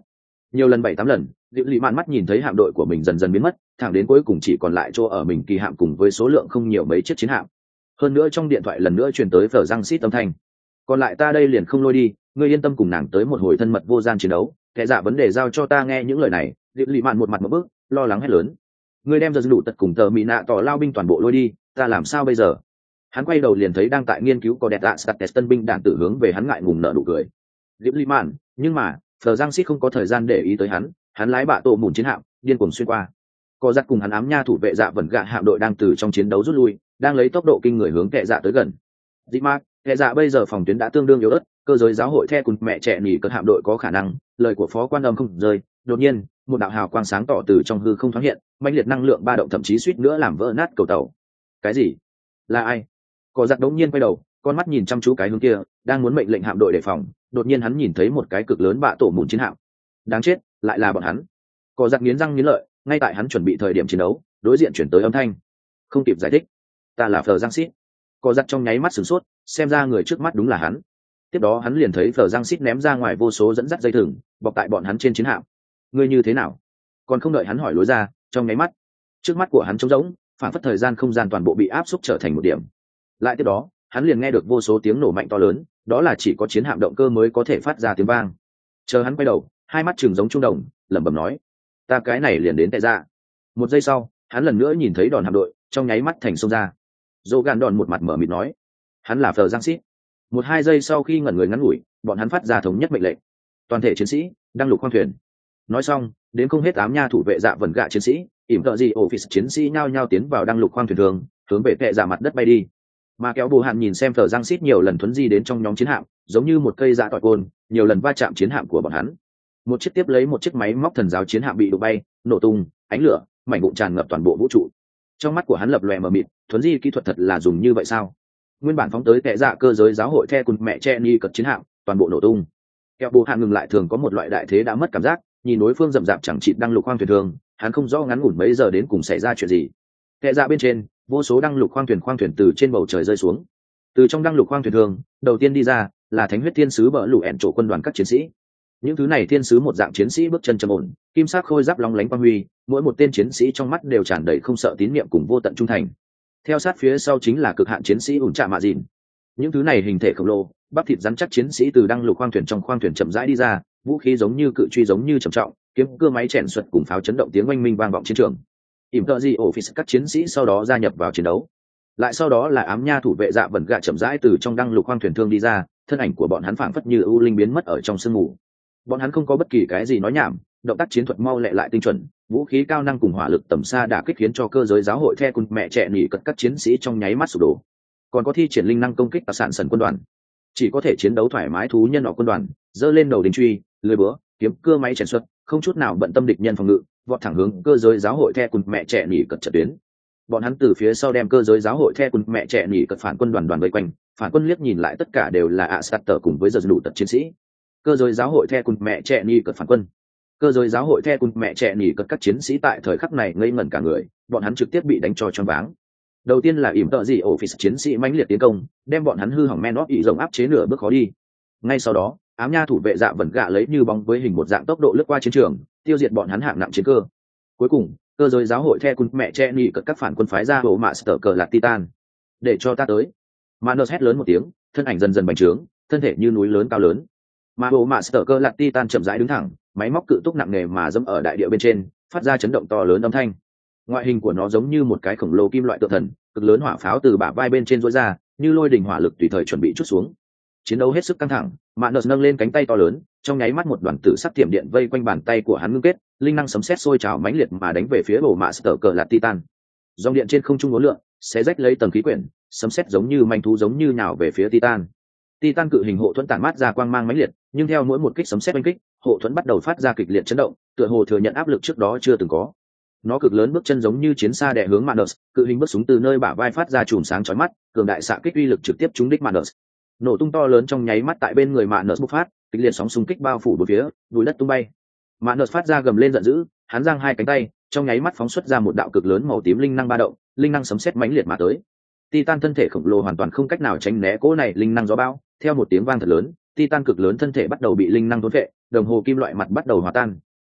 nhiều lần 7-8 lần, Diệu Lị Mạn mắt nhìn thấy hạm đội của mình dần dần biến mất, thẳng đến cuối cùng chỉ còn lại chỗ ở mình kỳ hạm cùng với số lượng không nhiều mấy chiếc chiến hạm. Hơn nữa trong điện thoại lần nữa truyền tới phở răng xít âm thanh. Còn lại ta đây liền không lôi đi, ngươi yên tâm cùng nàng tới một hồi thân mật vô gian chiến đấu. Kẻ dạ vấn đề giao cho ta nghe những lời này. Diệu Lị Mạn một mặt một bước, lo lắng hét lớn. Ngươi đem giờ đủ tật cùng tờ mỹ nạ tỏ lao binh toàn bộ lôi đi, ta làm sao bây giờ? Hắn quay đầu liền thấy đang tại nghiên cứu có đẹp đạn sạt tân binh đạn tử hướng về hắn ngại ngùng nở nụ cười. Diệu Lị Mạn, nhưng mà phở răng xít không có thời gian để ý tới hắn lái bạ tổ mùn chiến hạm điên cuồng xuyên qua. Có giặc cùng hắn ám nha thủ vệ dạ vẩn gạ hạm đội đang từ trong chiến đấu rút lui, đang lấy tốc độ kinh người hướng kẻ dạ tới gần. Dị mạc, kẻ dạ bây giờ phòng tuyến đã tương đương yếu ớt, cơ giới giáo hội the cùng mẹ trẻ nỉ cất hạm đội có khả năng. Lời của phó quan âm không rơi, đột nhiên một đạo hào quang sáng tỏ từ trong hư không thoáng hiện, mãnh liệt năng lượng ba động thậm chí suýt nữa làm vỡ nát cầu tàu. Cái gì? Là ai? Có giặc đống nhiên quay đầu, con mắt nhìn chăm chú cái hướng kia, đang muốn mệnh lệnh hạm đội đề phòng. Đột nhiên hắn nhìn thấy một cái cực lớn bạ tổ mùn chiến hạm. Đáng chết, lại là bọn hắn. Có giặc nghiến răng nghiến lợi, ngay tại hắn chuẩn bị thời điểm chiến đấu, đối diện chuyển tới âm thanh. Không kịp giải thích, ta là Phờ Giang Sít. Có giặc trong nháy mắt sửng sốt, xem ra người trước mắt đúng là hắn. Tiếp đó hắn liền thấy Phờ Giang Sít ném ra ngoài vô số dẫn dắt dây thừng, bọc tại bọn hắn trên chiến hạm. Ngươi như thế nào? Còn không đợi hắn hỏi lối ra, trong nháy mắt, trước mắt của hắn trống rỗng, phản phất thời gian không gian toàn bộ bị áp xúc trở thành một điểm. Lại tiếp đó, hắn liền nghe được vô số tiếng nổ mạnh to lớn, đó là chỉ có chiến hạm động cơ mới có thể phát ra tiếng vang. Chờ hắn quay đầu, hai mắt trừng giống trung đồng, lẩm bẩm nói: ta cái này liền đến tại ra. Một giây sau, hắn lần nữa nhìn thấy đòn hạm đội, trong nháy mắt thành sông ra. Dô Gan đòn một mặt mở mịt nói: hắn là Phờ Giang Sít. 1-2 giây sau khi ngẩn người ngắn ngủi, bọn hắn phát ra thống nhất mệnh lệnh: toàn thể chiến sĩ đăng lục khoang thuyền. Nói xong, đến không hết ám nha thủ vệ dạ vần gạ chiến sĩ, ỉm tợ gì office chiến sĩ nhao nhao tiến vào đăng lục khoang thuyền thường, hướng về kệ dạ mặt đất bay đi. Mà kéo bù hạn nhìn xem Phờ Giang Sít nhiều lần thuấn di đến trong nhóm chiến hạm, giống như một cây dạ tỏi côn, nhiều lần va chạm chiến hạm của bọn hắn. Một chiếc tiếp lấy một chiếc máy móc thần giáo chiến hạm bị đụng bay, nổ tung, ánh lửa, mảnh vụn tràn ngập toàn bộ vũ trụ. Trong mắt của hắn lập lòe mờ mịt, thuấn di kỹ thuật thật là dùng như vậy sao? Nguyên bản phóng tới kẻ dạ cơ giới giáo hội the cùng mẹ che ni cật chiến hạm, toàn bộ nổ tung. Kéo bù hạn ngừng lại thường có một loại đại thế đã mất cảm giác, nhìn đối phương rậm rạp chẳng chịt đang lục khoang thuyền thường, hắn không rõ ngắn ngủn mấy giờ đến cùng xảy ra chuyện gì. Kẻ dạ bên trên, vô số đăng lục khoang thuyền từ trên bầu trời rơi xuống. Từ trong đăng lục khoang thuyền thường, đầu tiên đi ra là thánh huyết thiên sứ bỡ lũ ẹn chỗ quân đoàn các chiến sĩ. Những thứ này thiên sứ một dạng chiến sĩ bước chân trầm ổn, kim sắc khôi giáp long lánh quang huy, mỗi một tên chiến sĩ trong mắt đều tràn đầy không sợ tín niệm cùng vô tận trung thành. Theo sát phía sau chính là cực hạn chiến sĩ ủn trạ mạ dìn. Những thứ này hình thể khổng lồ, bắp thịt rắn chắc chiến sĩ từ đăng lục khoang thuyền trong khoang thuyền chậm rãi đi ra, vũ khí giống như cự truy giống như trầm trọng, kiếm cưa máy chèn xoẹt cùng pháo chấn động tiếng oanh minh vang vọng chiến trường. Ỉm tợ gì office các chiến sĩ sau đó gia nhập vào chiến đấu. Lại sau đó là ám nha thủ vệ dạ vẩn gạ chậm rãi từ trong đăng lục khoang thuyền thương đi ra, thân ảnh của bọn hắn phảng phất như ưu linh biến mất ở trong sương mù. Bọn hắn không có bất kỳ cái gì nói nhảm, động tác chiến thuật mau lẹ lại tinh chuẩn, vũ khí cao năng cùng hỏa lực tầm xa đả kích khiến cho cơ giới giáo hội the cùng mẹ trẻ nỉ cật các chiến sĩ trong nháy mắt sụp đổ. Còn có thi triển linh năng công kích tạc sản sần quân đoàn, chỉ có thể chiến đấu thoải mái thú nhân họ quân đoàn, giơ lên đầu đình truy, lưỡi búa, kiếm cưa máy chèn xuất, không chút nào bận tâm địch nhân phòng ngự, vọt thẳng hướng cơ giới giáo hội the cùng mẹ trẻ nỉ cật trận tuyến. Bọn hắn từ phía sau đem cơ giới giáo hội the cùng mẹ trẻ nỉ cật phản quân đoàn vây quanh, phản quân liếc nhìn lại tất cả đều là ạ sát tờ cùng với giờ đủ tật chiến sĩ. Cơ giới giáo hội the cùng mẹ trẻ nỉ cật phản quân, cơ giới giáo hội the cùng mẹ trẻ nỉ cật các chiến sĩ tại thời khắc này ngây ngẩn cả người, bọn hắn trực tiếp bị đánh cho choáng váng. Đầu tiên là ỉm tợ gì office chiến sĩ mãnh liệt tiến công, đem bọn hắn hư hỏng men óp ỉ rồng áp chế nửa bước khó đi. Ngay sau đó, ám nha thủ vệ dạ vẩn gạ lấy như bóng với hình một dạng tốc độ lướt qua chiến trường, tiêu diệt bọn hắn hạng nặng chiến cơ. Cuối cùng, cơ giới giáo hội the cùng mẹ che nỉ cật các phản quân phái ra bộ mạ sở cờ là titan. Để cho ta tới. Manos hét lớn một tiếng, thân ảnh dần dần bành trướng, thân thể như núi lớn cao lớn. Mà bộ mạ sở cờ là titan chậm rãi đứng thẳng, máy móc cự túc nặng nề mà dẫm ở đại địa bên trên, phát ra chấn động to lớn âm thanh. Ngoại hình của nó giống như một cái khổng lồ kim loại tượng thần, cực lớn hỏa pháo từ bả vai bên trên rối ra, như lôi đình hỏa lực tùy thời chuẩn bị trút xuống. Chiến đấu hết sức căng thẳng, Manos nâng lên cánh tay to lớn, trong nháy mắt một đoàn tử sắc tiệm điện vây quanh bàn tay của hắn ngưng kết, linh năng sấm sét sôi trào mãnh liệt mà đánh về phía bộ mạ sở cờ là titan. Dòng điện trên không trung uốn lượn, xé rách lấy tầng khí quyển, sấm sét giống như manh thú giống như nhào về phía titan. Titan cự hình hộ thuẫn tản mát ra quang mang mãnh liệt, nhưng theo mỗi một kích sấm sét oanh kích, hộ thuẫn bắt đầu phát ra kịch liệt chấn động, tựa hồ thừa nhận áp lực trước đó chưa từng có. Nó cực lớn bước chân giống như chiến xa đè hướng Manos, cự hình bước súng từ nơi bả vai phát ra chùm sáng chói mắt, cường đại xạ kích uy lực trực tiếp trúng đích Manos. Nổ tung to lớn trong nháy mắt tại bên người Manos bộc phát, kịch liệt sóng xung kích bao phủ bốn phía, núi đất tung bay. Manos phát ra gầm lên giận dữ, hắn giang hai cánh tay, trong nháy mắt phóng xuất ra một đạo cực lớn màu tím linh năng ba động, linh năng sấm sét mãnh liệt mà tới. Titan thân thể khổng lồ hoàn toàn không cách nào tránh né cỗ này linh năng gió bão, theo một tiếng vang thật lớn, Titan cực lớn thân thể bắt đầu bị linh năng thôn phệ, đồng hồ kim loại mặt bắt đầu hòa tan,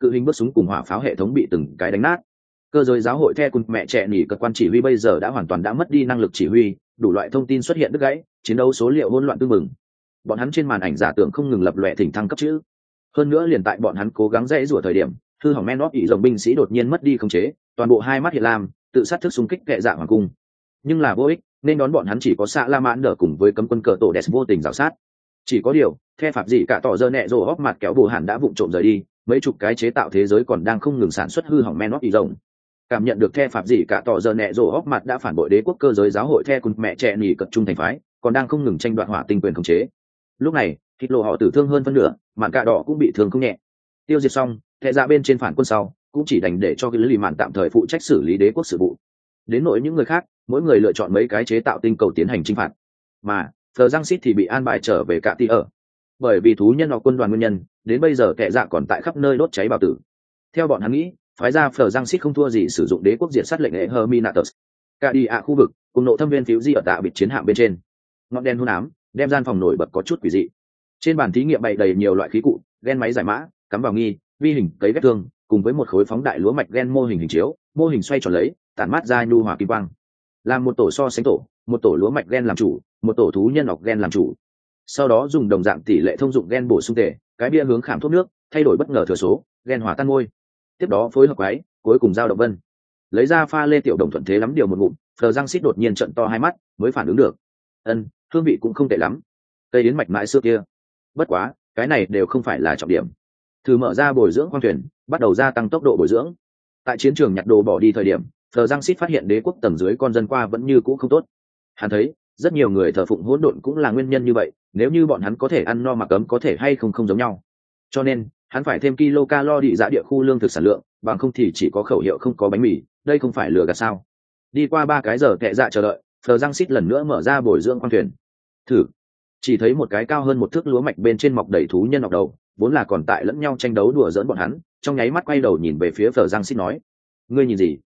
cự hình bước súng cùng hỏa pháo hệ thống bị từng cái đánh nát. Cơ giới giáo hội The cùng mẹ trẻ nỉ cật quan chỉ huy bây giờ đã hoàn toàn đã mất đi năng lực chỉ huy, đủ loại thông tin xuất hiện đứt gãy, chiến đấu số liệu hỗn loạn tương mừng. Bọn hắn trên màn ảnh giả tưởng không ngừng lập lòe thỉnh thăng cấp chữ. Hơn nữa liền tại bọn hắn cố gắng dãy rủa thời điểm, hư hỏng men óp ỉ rồng binh sĩ đột nhiên mất đi khống chế, toàn bộ hai mắt hiện lam, tự sát thức xung kích kệ dạ hoàng cung. Nhưng là vô ích, nên đón bọn hắn chỉ có xạ la mãn đỡ cùng với cấm quân cờ tổ Des vô tình rào sát. Chỉ có điều, The phạm gì cả tỏ dơ nẹ rồ hóc mặt kéo bù hẳn đã vụng trộm rời đi, mấy chục cái chế tạo thế giới còn đang không ngừng sản xuất hư hỏng men óp ỉ rồng. Cảm nhận được The phạm gì cả tỏ dơ nẹ rồ hóc mặt đã phản bội đế quốc cơ giới giáo hội The cùng mẹ trẻ nỉ cật trung thành phái, còn đang không ngừng tranh đoạt hỏa tinh quyền khống chế. Lúc này, thịt lộ họ tử thương hơn phân nửa, mạn cạ đỏ cũng bị thương không nhẹ. Tiêu diệt xong, thệ ra bên trên phản quân sau cũng chỉ đành để cho cái lì mạn tạm thời phụ trách xử lý đế quốc sự vụ. Đến nỗi những người khác, mỗi người lựa chọn mấy cái chế tạo tinh cầu tiến hành chinh phạt, mà Phờ Giang Sít thì bị an bài trở về Cạ Ti ở. Bởi vì thú nhân hoặc quân đoàn nguyên nhân, đến bây giờ kẻ dạ còn tại khắp nơi đốt cháy bào tử. Theo bọn hắn nghĩ, phái ra Phờ Giang Sít không thua gì sử dụng đế quốc diệt sát lệnh hệ Herminatus. Cạ đi ạ khu vực cùng nộ thâm viên phiếu di ở tạ bịt chiến hạm bên trên, ngọn đèn hôn ám đem gian phòng nổi bật có chút quỷ dị. Trên bàn thí nghiệm bày đầy nhiều loại khí cụ, gen máy giải mã, cắm vào nghi, vi hình cấy ghép thương, cùng với một khối phóng đại lúa mạch gen mô hình hình chiếu, mô hình xoay tròn lấy, tản mát ra nhu hòa kim quang. Làm một tổ so sánh tổ, một tổ lúa mạch gen làm chủ, một tổ thú nhân học gen làm chủ. Sau đó dùng đồng dạng tỷ lệ thông dụng gen bổ sung tể, cái bia hướng khảm thuốc nước, thay đổi bất ngờ thừa số, gen hòa tan môi. Tiếp đó phối hợp quái, cuối cùng giao động vân. Lấy ra pha lê tiểu đồng thuận thế lắm điều một ngụm, Phờ Giang Sít đột nhiên trợn to hai mắt, mới phản ứng được. Hương vị cũng không tệ lắm. Cây đến mạch mãi xưa kia. Bất quá, cái này đều không phải là trọng điểm. Thử mở ra bồi dưỡng khoang thuyền, bắt đầu gia tăng tốc độ bồi dưỡng. Tại chiến trường nhặt đồ bỏ đi thời điểm, Phờ Giang Sít phát hiện đế quốc tầng dưới con dân qua vẫn như cũ không tốt. Hắn thấy, rất nhiều người thờ phụng hỗn độn cũng là nguyên nhân như vậy, nếu như bọn hắn có thể ăn no mặc ấm có thể hay không giống nhau. Cho nên, hắn phải thêm kilocalo đi giá địa khu lương thực sản lượng, bằng không thì chỉ có khẩu hiệu không có bánh mì, đây không phải lừa gạt sao? Đi qua 3 cái giờ kệ dạ chờ đợi, Phờ Giang Sít lần nữa mở ra bồi dưỡng khoang thuyền. Thử, chỉ thấy một cái cao hơn một thước lúa mạch bên trên mọc đầy thú nhân nọc đầu, vốn là còn tại lẫn nhau tranh đấu đùa giỡn bọn hắn, trong nháy mắt quay đầu nhìn về phía Phờ Giang Sít nói: "Ngươi nhìn gì?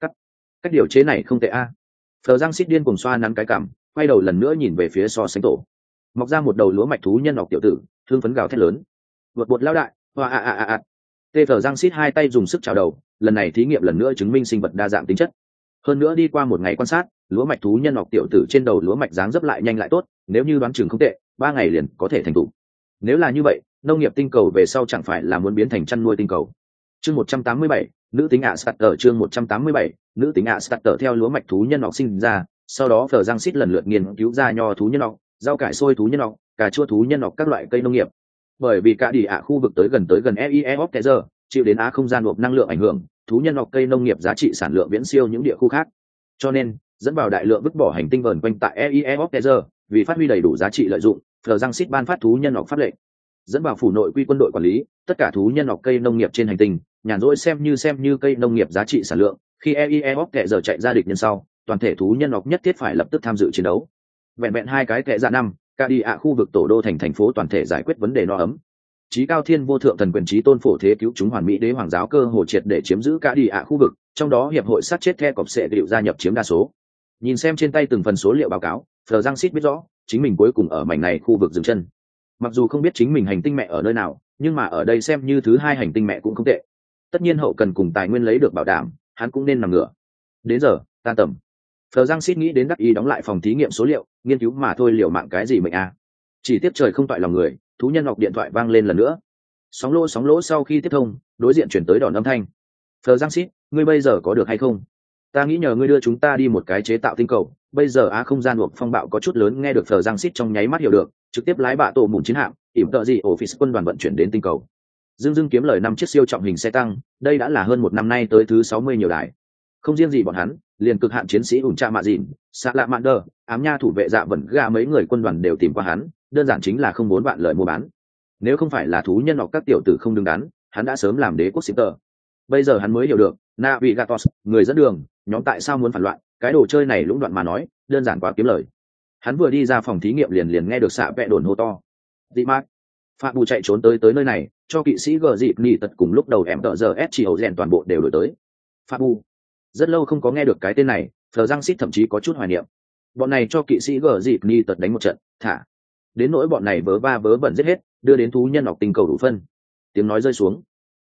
Cách điều chế này không tệ a." Phờ Giang Sít điên cùng xoa nắn cái cằm, quay đầu lần nữa nhìn về phía so sánh tổ, mọc ra một đầu lúa mạch thú nhân nọc tiểu tử, thương phấn gào thét lớn: "Vượt bột lao đại, hoa a." Tê Phờ Giang Sít hai tay dùng sức chào đầu, lần này thí nghiệm lần nữa chứng minh sinh vật đa dạng tính chất. Hơn nữa đi qua một ngày quan sát, lúa mạch thú nhân nọc tiểu tử trên đầu lúa mạch dáng dấp lại nhanh lại tốt, nếu như đoán chừng không tệ, 3 ngày liền có thể thành thủ. Nếu là như vậy, nông nghiệp tinh cầu về sau chẳng phải là muốn biến thành chăn nuôi tinh cầu. Chương 187, nữ tính ạ starter. Chương 187, nữ tính ạ starter. Theo lúa mạch thú nhân nọc sinh ra, sau đó Phờ Giang Sít lần lượt nghiên cứu ra nho thú nhân nọc, rau cải xôi thú nhân nọc, cà chua thú nhân nọc các loại cây nông nghiệp. Bởi vì cả đi ạ khu vực tới gần EIE chịu đến á không gian nộp năng lượng ảnh hưởng, thú nhân nọc cây nông nghiệp giá trị sản lượng viễn siêu những địa khu khác. Cho nên, dẫn vào đại lượng vứt bỏ hành tinh vờn quanh tại EIE vì phát huy đầy đủ giá trị lợi dụng, Phờ Giang Sít ban phát thú nhân nọc pháp lệnh, dẫn vào phủ nội quy quân đội quản lý tất cả thú nhân nọc cây nông nghiệp trên hành tinh, nhàn rỗi xem như cây nông nghiệp giá trị sản lượng. Khi EIE giờ chạy ra địch nhân sau, toàn thể thú nhân nọc nhất thiết phải lập tức tham dự chiến đấu. Vẹn 2 cái kệ dạ năm, cả đi ạ khu vực tổ đô thành phố toàn thể giải quyết vấn đề no ấm. Chí cao thiên vô thượng thần quyền trí tôn phổ thế cứu chúng hoàn mỹ đế hoàng giáo cơ hồ triệt để chiếm giữ cả đi ạ khu vực, trong đó hiệp hội sát chết the cọp sẽ điệu gia nhập chiếm đa số. Nhìn xem trên tay từng phần số liệu báo cáo, Phờ Giang Sít biết rõ chính mình cuối cùng ở mảnh này khu vực dừng chân. Mặc dù không biết chính mình hành tinh mẹ ở nơi nào, nhưng mà ở đây xem như thứ 2 hành tinh mẹ cũng không tệ. Tất nhiên hậu cần cùng tài nguyên lấy được bảo đảm, hắn cũng nên nằm ngửa. Đến giờ tan tầm, Phờ Giang Sít nghĩ đến đắc ý đóng lại phòng thí nghiệm số liệu, nghiên cứu mà thôi, liệu mạng cái gì mệnh a. Chỉ tiếc trời không toại lòng người, thú nhân ngọc điện thoại vang lên lần nữa. Sóng lỗ sau khi tiếp thông, đối diện chuyển tới đòn âm thanh: "Phờ Giang Sít, ngươi bây giờ có được hay không? Ta nghĩ nhờ ngươi đưa chúng ta đi một cái chế tạo tinh cầu, bây giờ á không gian buộc phong bạo có chút lớn." Nghe được Phờ Giang Sít trong nháy mắt hiểu được, trực tiếp lái bạ tổ mùn chiến hạm, ỉm tợ gì office quân đoàn vận chuyển đến tinh cầu. Dương kiếm lời 5 chiếc siêu trọng hình xe tăng, đây đã là hơn 1 năm nay tới thứ 60 nhiều đài. Không riêng gì bọn hắn, liền cực hạn chiến sĩ ủn tra mạ dìn, xạ lạ mạn đờ, ám nha thủ vệ dạ vẩn ga mấy người quân đoàn đều tìm qua hắn, đơn giản chính là không muốn bạn lời mua bán. Nếu không phải là thú nhân hoặc các tiểu tử không đứng đắn, hắn đã sớm làm đế quốc xịt tờ. Bây giờ hắn mới hiểu được, Navigatos, người dẫn đường, nhóm tại sao muốn phản loạn, cái đồ chơi này lũng đoạn mà nói, đơn giản quá kiếm lời. Hắn vừa đi ra phòng thí nghiệm liền nghe được xạ vẹ đồn hô to: "Dị Mạc!" Phạm Bù chạy trốn tới nơi này, cho kỵ sĩ gờ dịp nỉ tật cùng lúc đầu em tợ giờ s chỉ hậu rèn toàn bộ đều đổi tới. Phạm Bù rất lâu không có nghe được cái tên này, Phờ Giang Sít thậm chí có chút hoài niệm. Bọn này cho kỵ sĩ gờ dịp nỉ tật đánh một trận, thả đến nỗi bọn này vớ va vớ vẩn giết hết, đưa đến thú nhân học tinh cầu đủ phân. Tiếng nói rơi xuống,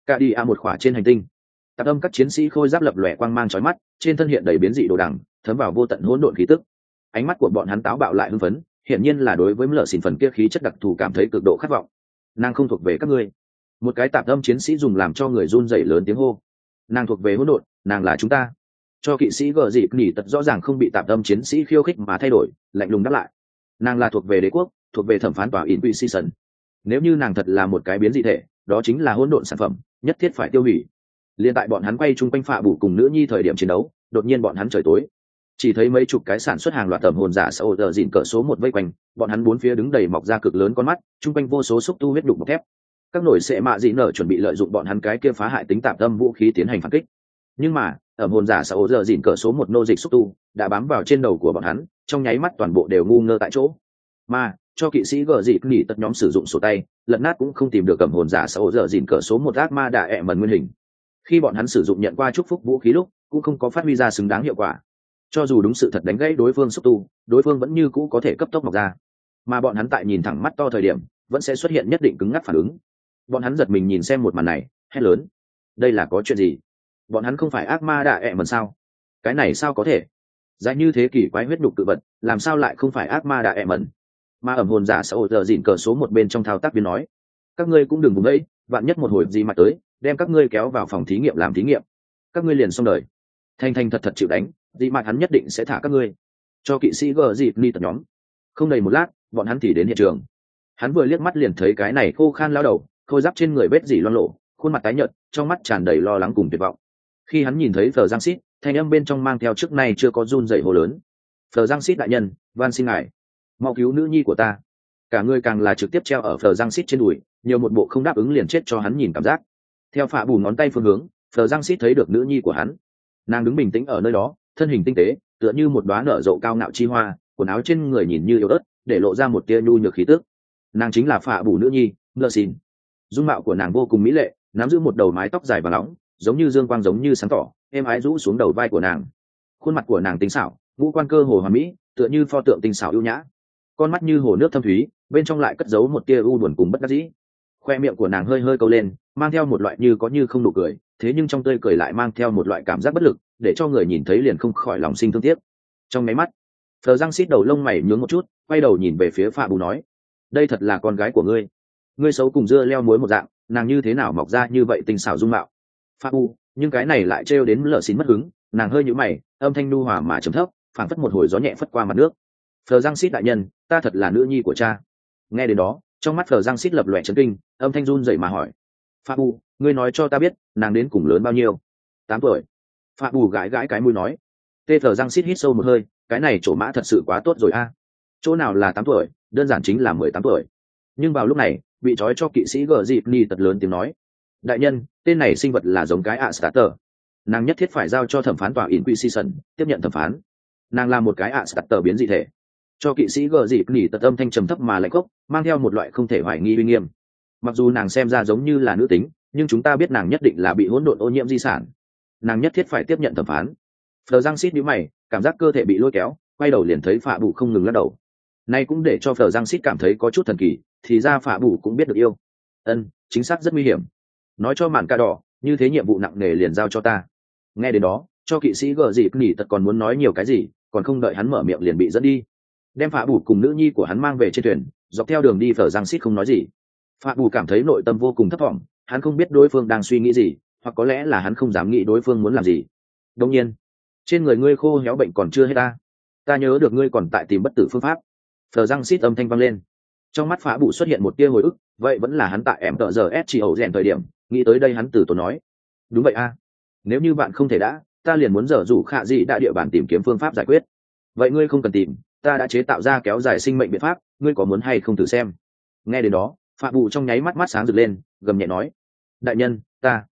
cả đi một khỏa trên hành tinh. Tạp âm các chiến sĩ khôi giáp lập lòe quang mang chói mắt, trên thân hiện đầy biến dị đồ đằng, thấm vào vô tận hỗn độn khí tức. Ánh mắt của bọn hắn táo bạo lại hưng phấn, hiển nhiên là đối với lở xỉn phần kia khí chất đặc thù cảm thấy cực độ khát vọng. Nàng không thuộc về các ngươi. Một cái tạp âm chiến sĩ dùng làm cho người run rẩy lớn tiếng hô. Nàng thuộc về hỗn độn, nàng là chúng ta. Cho kỵ sĩ gờ dịp nỉ tật rõ ràng không bị tạp âm chiến sĩ khiêu khích mà thay đổi, lạnh lùng đáp lại. Nàng là thuộc về đế quốc, thuộc về thẩm phán tòa Inquisition. Nếu như nàng thật là một cái biến dị thể, đó chính là hỗn độn sản phẩm, nhất thiết phải tiêu hủy. Liên tại bọn hắn quay chung quanh phạ bù cùng nữ nhi thời điểm chiến đấu, đột nhiên bọn hắn trời tối, chỉ thấy mấy chục cái sản xuất hàng loạt tầm hồn giả sau giờ dịn cỡ số một vây quanh, bọn hắn bốn phía đứng đầy mọc ra cực lớn con mắt, chung quanh vô số xúc tu huyết đục bọc thép. Các nổi sệ mạ dị nở chuẩn bị lợi dụng bọn hắn cái kia phá hại tính tạp tâm vũ khí tiến hành phản kích, nhưng mà ẩm hồn giả sau giờ dịn cỡ số một nô dịch xúc tu đã bám vào trên đầu của bọn hắn, trong nháy mắt toàn bộ đều ngu ngơ tại chỗ. Mà cho kỵ sĩ gờ dịt nghỉ tật nhóm sử dụng sổ tay lật nát cũng không tìm được ẩm hồn giả sau giờ dịn cỡ số một ác ma đạ ẹ mần nguyên hình. Khi bọn hắn sử dụng nhận qua chúc phúc vũ khí lúc cũng không có phát huy ra xứng đáng hiệu quả. Cho dù đúng sự thật đánh gãy đối phương xúc tu, đối phương vẫn như cũ có thể cấp tốc mọc ra. Mà bọn hắn tại nhìn thẳng mắt to thời điểm vẫn sẽ xuất hiện nhất định cứng ngắc phản ứng. Bọn hắn giật mình nhìn xem một màn này, hét lớn: đây là có chuyện gì? Bọn hắn không phải ác ma đạ ẹ mần sao? Cái này sao có thể? Dài như thế kỷ quái huyết đục tự vật làm sao lại không phải ác ma đạ ẹ mần? Mà ẩm hồn giả sau giờ dịn cờ số một bên trong thao tác viên nói: các ngươi cũng đừng vùng ấy, vạn nhất một hồi gì mà tới đem các ngươi kéo vào phòng thí nghiệm làm thí nghiệm, các ngươi liền xong đời. Thành thành thật thật chịu đánh, dị mạt hắn nhất định sẽ thả các ngươi. Cho kỵ sĩ gờ dịp ni tật nhóm. Không đầy một lát bọn hắn thì đến hiện trường. Hắn vừa liếc mắt liền thấy cái này khô khan lao đầu, khôi giáp trên người vết dỉ loang lộ, khuôn mặt tái nhợt, trong mắt tràn đầy lo lắng cùng tuyệt vọng. Khi hắn nhìn thấy Phờ Giang Sít, thanh âm bên trong mang theo trước nay chưa có run rẩy hô lớn: Phờ Giang Sít đại nhân, van xin ngài mau cứu nữ nhi của ta. Cả người càng là trực tiếp treo ở Phờ Giang Sít trên đùi, nhiều một bộ không đáp ứng liền chết cho hắn nhìn cảm giác. Theo phạ bù ngón tay phương hướng, Phờ Giang Sít thấy được nữ nhi của hắn. Nàng đứng bình tĩnh ở nơi đó, thân hình tinh tế, tựa như một đóa nở rộ cao ngạo chi hoa, quần áo trên người nhìn như yếu ớt, để lộ ra một tia nhu nhược khí tức. Nàng chính là phạ bù nữ nhi, Lơ Xin. Dung mạo của nàng vô cùng mỹ lệ, nắm giữ một đầu mái tóc dài và nóng, giống như dương quang giống như sáng tỏ, êm ái rũ xuống đầu vai của nàng. Khuôn mặt của nàng tinh xảo, ngũ quan cơ hồ hoàn mỹ, tựa như pho tượng tinh xảo ưu nhã. Con mắt như hồ nước thâm thúy, bên trong lại cất giấu một tia u buồn cùng bất đắc dĩ. Khoe miệng của nàng hơi hơi câu lên, mang theo một loại như có như không nụ cười, thế nhưng trong tươi cười lại mang theo một loại cảm giác bất lực, để cho người nhìn thấy liền không khỏi lòng sinh thương tiếc. Trong mấy mắt, Phờ Giang Sít đầu lông mày nhướng một chút, quay đầu nhìn về phía Phạ Bù nói: đây thật là con gái của ngươi? Ngươi xấu cùng dưa leo muối một dạng, nàng như thế nào mọc ra như vậy tinh xảo dung mạo? Phạ Bù, nhưng cái này lại trêu đến Lở Xin mất hứng, nàng hơi nhíu mày, âm thanh nu hòa mà trầm thấp, phảng phất một hồi gió nhẹ phất qua mặt nước. Phờ Giang Sít đại nhân, ta thật là nữ nhi của cha. Nghe đến đó, trong mắt Phờ Giang Sít lập lòe chấn kinh, âm thanh run rẩy mà hỏi: Phạ Bù, ngươi nói cho ta biết, nàng đến cùng lớn bao nhiêu? 8 tuổi. Phạ Bù gãi gãi cái mũi nói. Tê Phờ Giang Sít hít sâu một hơi, cái này chỗ mã thật sự quá tốt rồi a. Chỗ nào là 8 tuổi, đơn giản chính là 18 tuổi. Nhưng vào lúc này, bị trói cho kỵ sĩ gờ dịp ni tật lớn tiếng nói: đại nhân, tên này sinh vật là giống cái ạ starter, nàng nhất thiết phải giao cho thẩm phán tòa Inquisition tiếp nhận thẩm phán. Nàng là một cái ạ starter biến dị thể. Cho kỵ sĩ gờ dịp nỉ tật âm thanh trầm thấp mà lạnh khốc, mang theo một loại không thể hoài nghi uy nghiêm. Mặc dù nàng xem ra giống như là nữ tính, nhưng chúng ta biết nàng nhất định là bị hỗn độn ô nhiễm di sản. Nàng nhất thiết phải tiếp nhận thẩm phán. Phờ Giang Sít nhíu mày, cảm giác cơ thể bị lôi kéo, quay đầu liền thấy Phạ Bù không ngừng lắc đầu. Nay cũng để cho Phờ Giang Sít cảm thấy có chút thần kỳ, thì ra Phạ Bù cũng biết được yêu. Chính xác rất nguy hiểm. Nói cho màn ca đỏ, như thế nhiệm vụ nặng nề liền giao cho ta. Nghe đến đó, cho kỵ sĩ gờ dịp nỉ tật còn muốn nói nhiều cái gì, còn không đợi hắn mở miệng liền bị dẫn đi. Đem Phạ Bù cùng nữ nhi của hắn mang về trên thuyền, dọc theo đường đi Phờ Giang Sít không nói gì. Phạ Bù cảm thấy nội tâm vô cùng thấp thỏm, hắn không biết đối phương đang suy nghĩ gì, hoặc có lẽ là hắn không dám nghĩ đối phương muốn làm gì. Đương nhiên, trên người ngươi khô héo bệnh còn chưa hết ta nhớ được ngươi còn tại tìm bất tử phương pháp. Phờ Giang Sít âm thanh vang lên. Trong mắt Phạ Bù xuất hiện một tia hồi ức, vậy vẫn là hắn tại em tợ giờ s chỉ hậu rèn thời điểm, nghĩ tới đây hắn từ tốn nói: đúng vậy nếu như bạn không thể ta liền muốn dở dụ khạ dị đại địa bàn tìm kiếm phương pháp giải quyết. Vậy ngươi không cần tìm, ta đã chế tạo ra kéo dài sinh mệnh biện pháp, ngươi có muốn hay không thử xem? Nghe đến đó, Phạ Bù trong nháy mắt sáng rực lên, gầm nhẹ nói: đại nhân, ta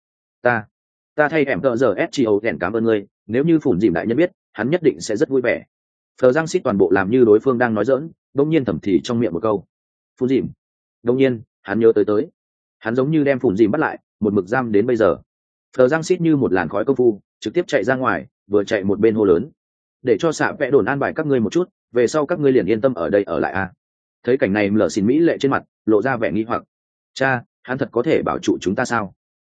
thay em tợ giờ s chỉ hậu rèn cảm ơn ngươi, nếu như phủn dìm đại nhân biết, hắn nhất định sẽ rất vui vẻ. Phờ Giang Sít toàn bộ làm như đối phương đang nói giỡn, đông nhiên thầm thì trong miệng một câu: phủn dìm. Đông nhiên hắn nhớ tới hắn giống như đem phủn dìm bắt lại, một mực giam đến bây giờ. Phờ Giang Sít như một làn khói công phu trực tiếp chạy ra ngoài, vừa chạy một bên hô lớn: để cho xạ vẽ đồn an bài các ngươi một chút, về sau các ngươi liền yên tâm ở đây ở lại Thấy cảnh này Lở Xin mỹ lệ trên mặt lộ ra vẻ nghi hoặc: cha, hắn thật có thể bảo trụ chúng ta sao?